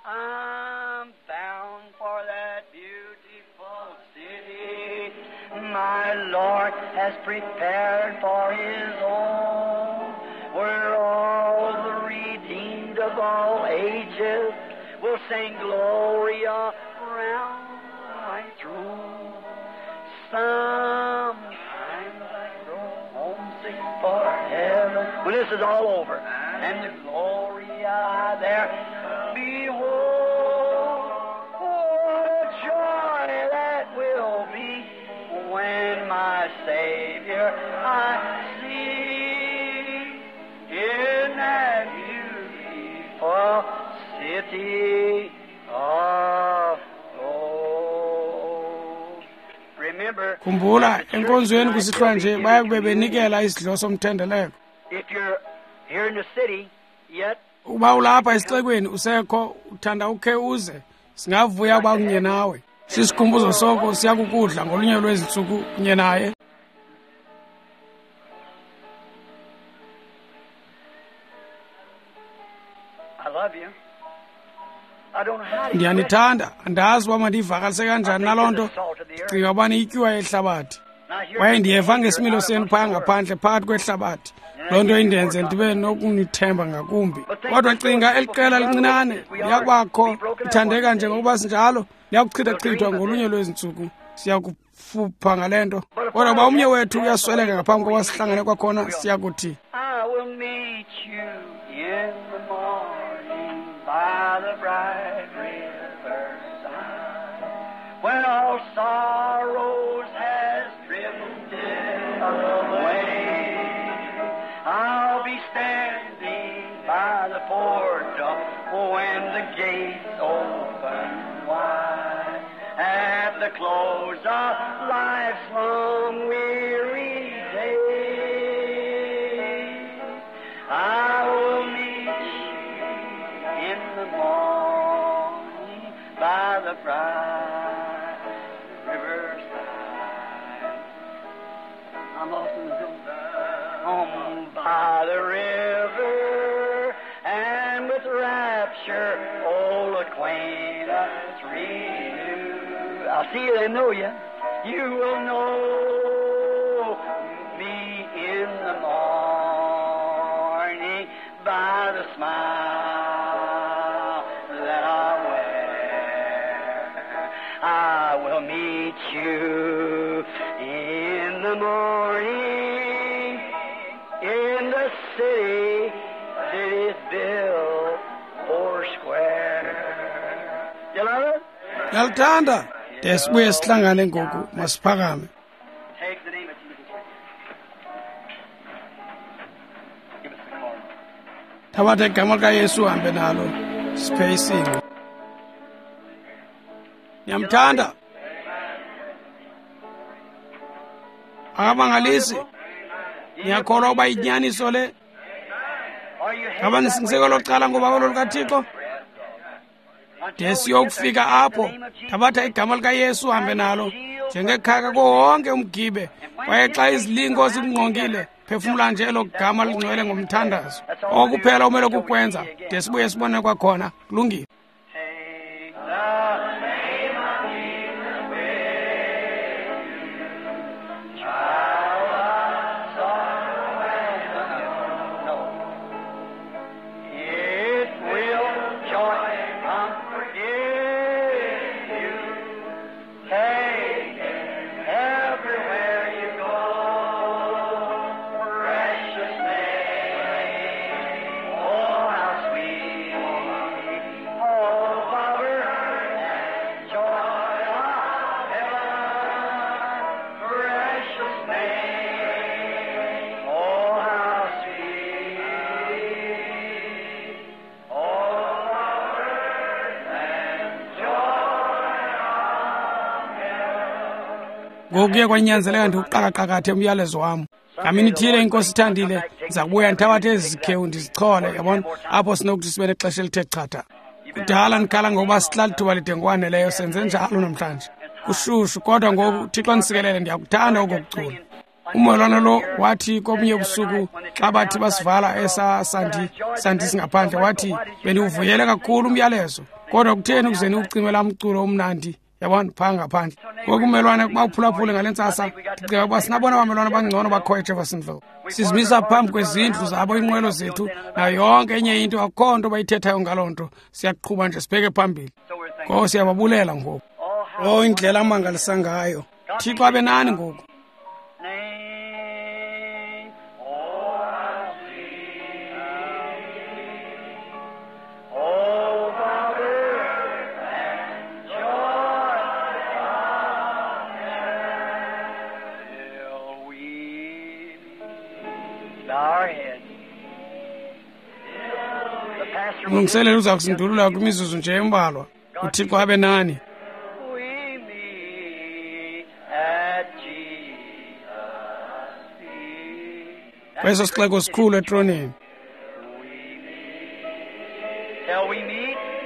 I'm bound for that beautiful city my Lord has prepared for his own, where all the redeemed of all ages will sing Gloria round my throne. Some for heaven, when this is all over, and the glory there, behold, what joy that will be when my Savior I see in that beautiful city of Khumbula enkonzweni kusihlwa nje bayakube benikela isidlo somthendeleko. Uba ulapha esixekweni usekho uthanda ukhe uze, singavuya uba kunye nawe. Sisikhumbuzo soko siyakukudla ngolunye lwezintsuku kunye naye. I love you. Ndiyanithanda, andazi uba mandiyivakalise kanjani naloo nto. Ndicinga uba niyityuwa yehlabathi. Kwaye ndiyeva ngesimilo senu phaa ngaphandle phakathi kwehlabathi. loo nto indenze ndibe nokunithemba ngakumbi. Kodwa cinga eli qela lincinane liyakubakho lithandeka njengokuba sinjalo liyakuchithachithwa ngolunye lwezintsuku siyakufupha ngale nto. Kodwa uba umnye wethu uyasweleka ngaphambi kokuba sihlangane kwakhona siyakuthi I will meet you in the morning by the bright riverside, when all sorrows has drifted away. I'll be standing by the porch when the gates open wide, at the close of life's long weary day. I will meet you in the morning by the bright riverside. I'm lost in the zone. Home by the river, and with rapture old acquaintance renew. I'll see you, they know you. You will know me in the morning by the smile that I wear. I will meet you in the morning in the city, city's built or square. You love it? Yalthanda desibuye sihlangane ngoku masiphakame. Take the name of Jesus. Give us the glory. Thabatha igama likaYesu hambe nalo siphe isingo. Niyamthanda? Akabangalisi? Ngiyakholwa uba inyaniso le. Ngaba nisinseko lokuqala ngoba kolo lukaThixo. Desiyokufika apho thabatha igama likaYesu hambe nalo njengekhaka konke umgibe kwaye xa izilingo zikungqongile phefumula nje lo gama lingcwele ngomthandazo. Okuphela umele kukwenza desibuye sibone kwakhona kulungile. Ngokuye kwanyanzeleka ndiuqakaqakathe umyalezo wami. Ngamini ithile inkosi ithandile ndiza kubuya ndithabathe ezi zikhewu ndizichole yabona apho sinokuthi sibe nexesha elithe chatha. Kudala ndikhala ngokuba sihlala ithuba lide ngokwaneleyo senze njalo namhlanje. Kushushu kodwa ngoku uThixo ndisikelele ndiyakuthanda okokucula. Ummelwane lo wathi komnye ubusuku xa bathi basivala esa sandi sandi singaphandle wathi bendiuvuyele kakhulu umyalezo kodwa kutheni ukuze niucimela umculo omnandi yabona phaa ngaphandle. Ngokumelwane kuba uphulaphule ngale ntsasa ndicinga ukuba sinabona abamelwane abangcono bakhoyo eJeffersonville. Sizimisa phambi kwezindlu zabo iinqwelo zethu nayo yonke enye into akukho nto bayithethayo ngaloo nto. Siyaqhuba nje sibheke phambili. Ngoko siyababulela ngoku. Oh indlela amangalisa ngayo. Thixo abe nani ngoku. Ulungiselelo uza kusindulula kwimizuzu nje embalwa. uThixo abe nani. Kweso sixeko sikhulu etronini. Shall we meet?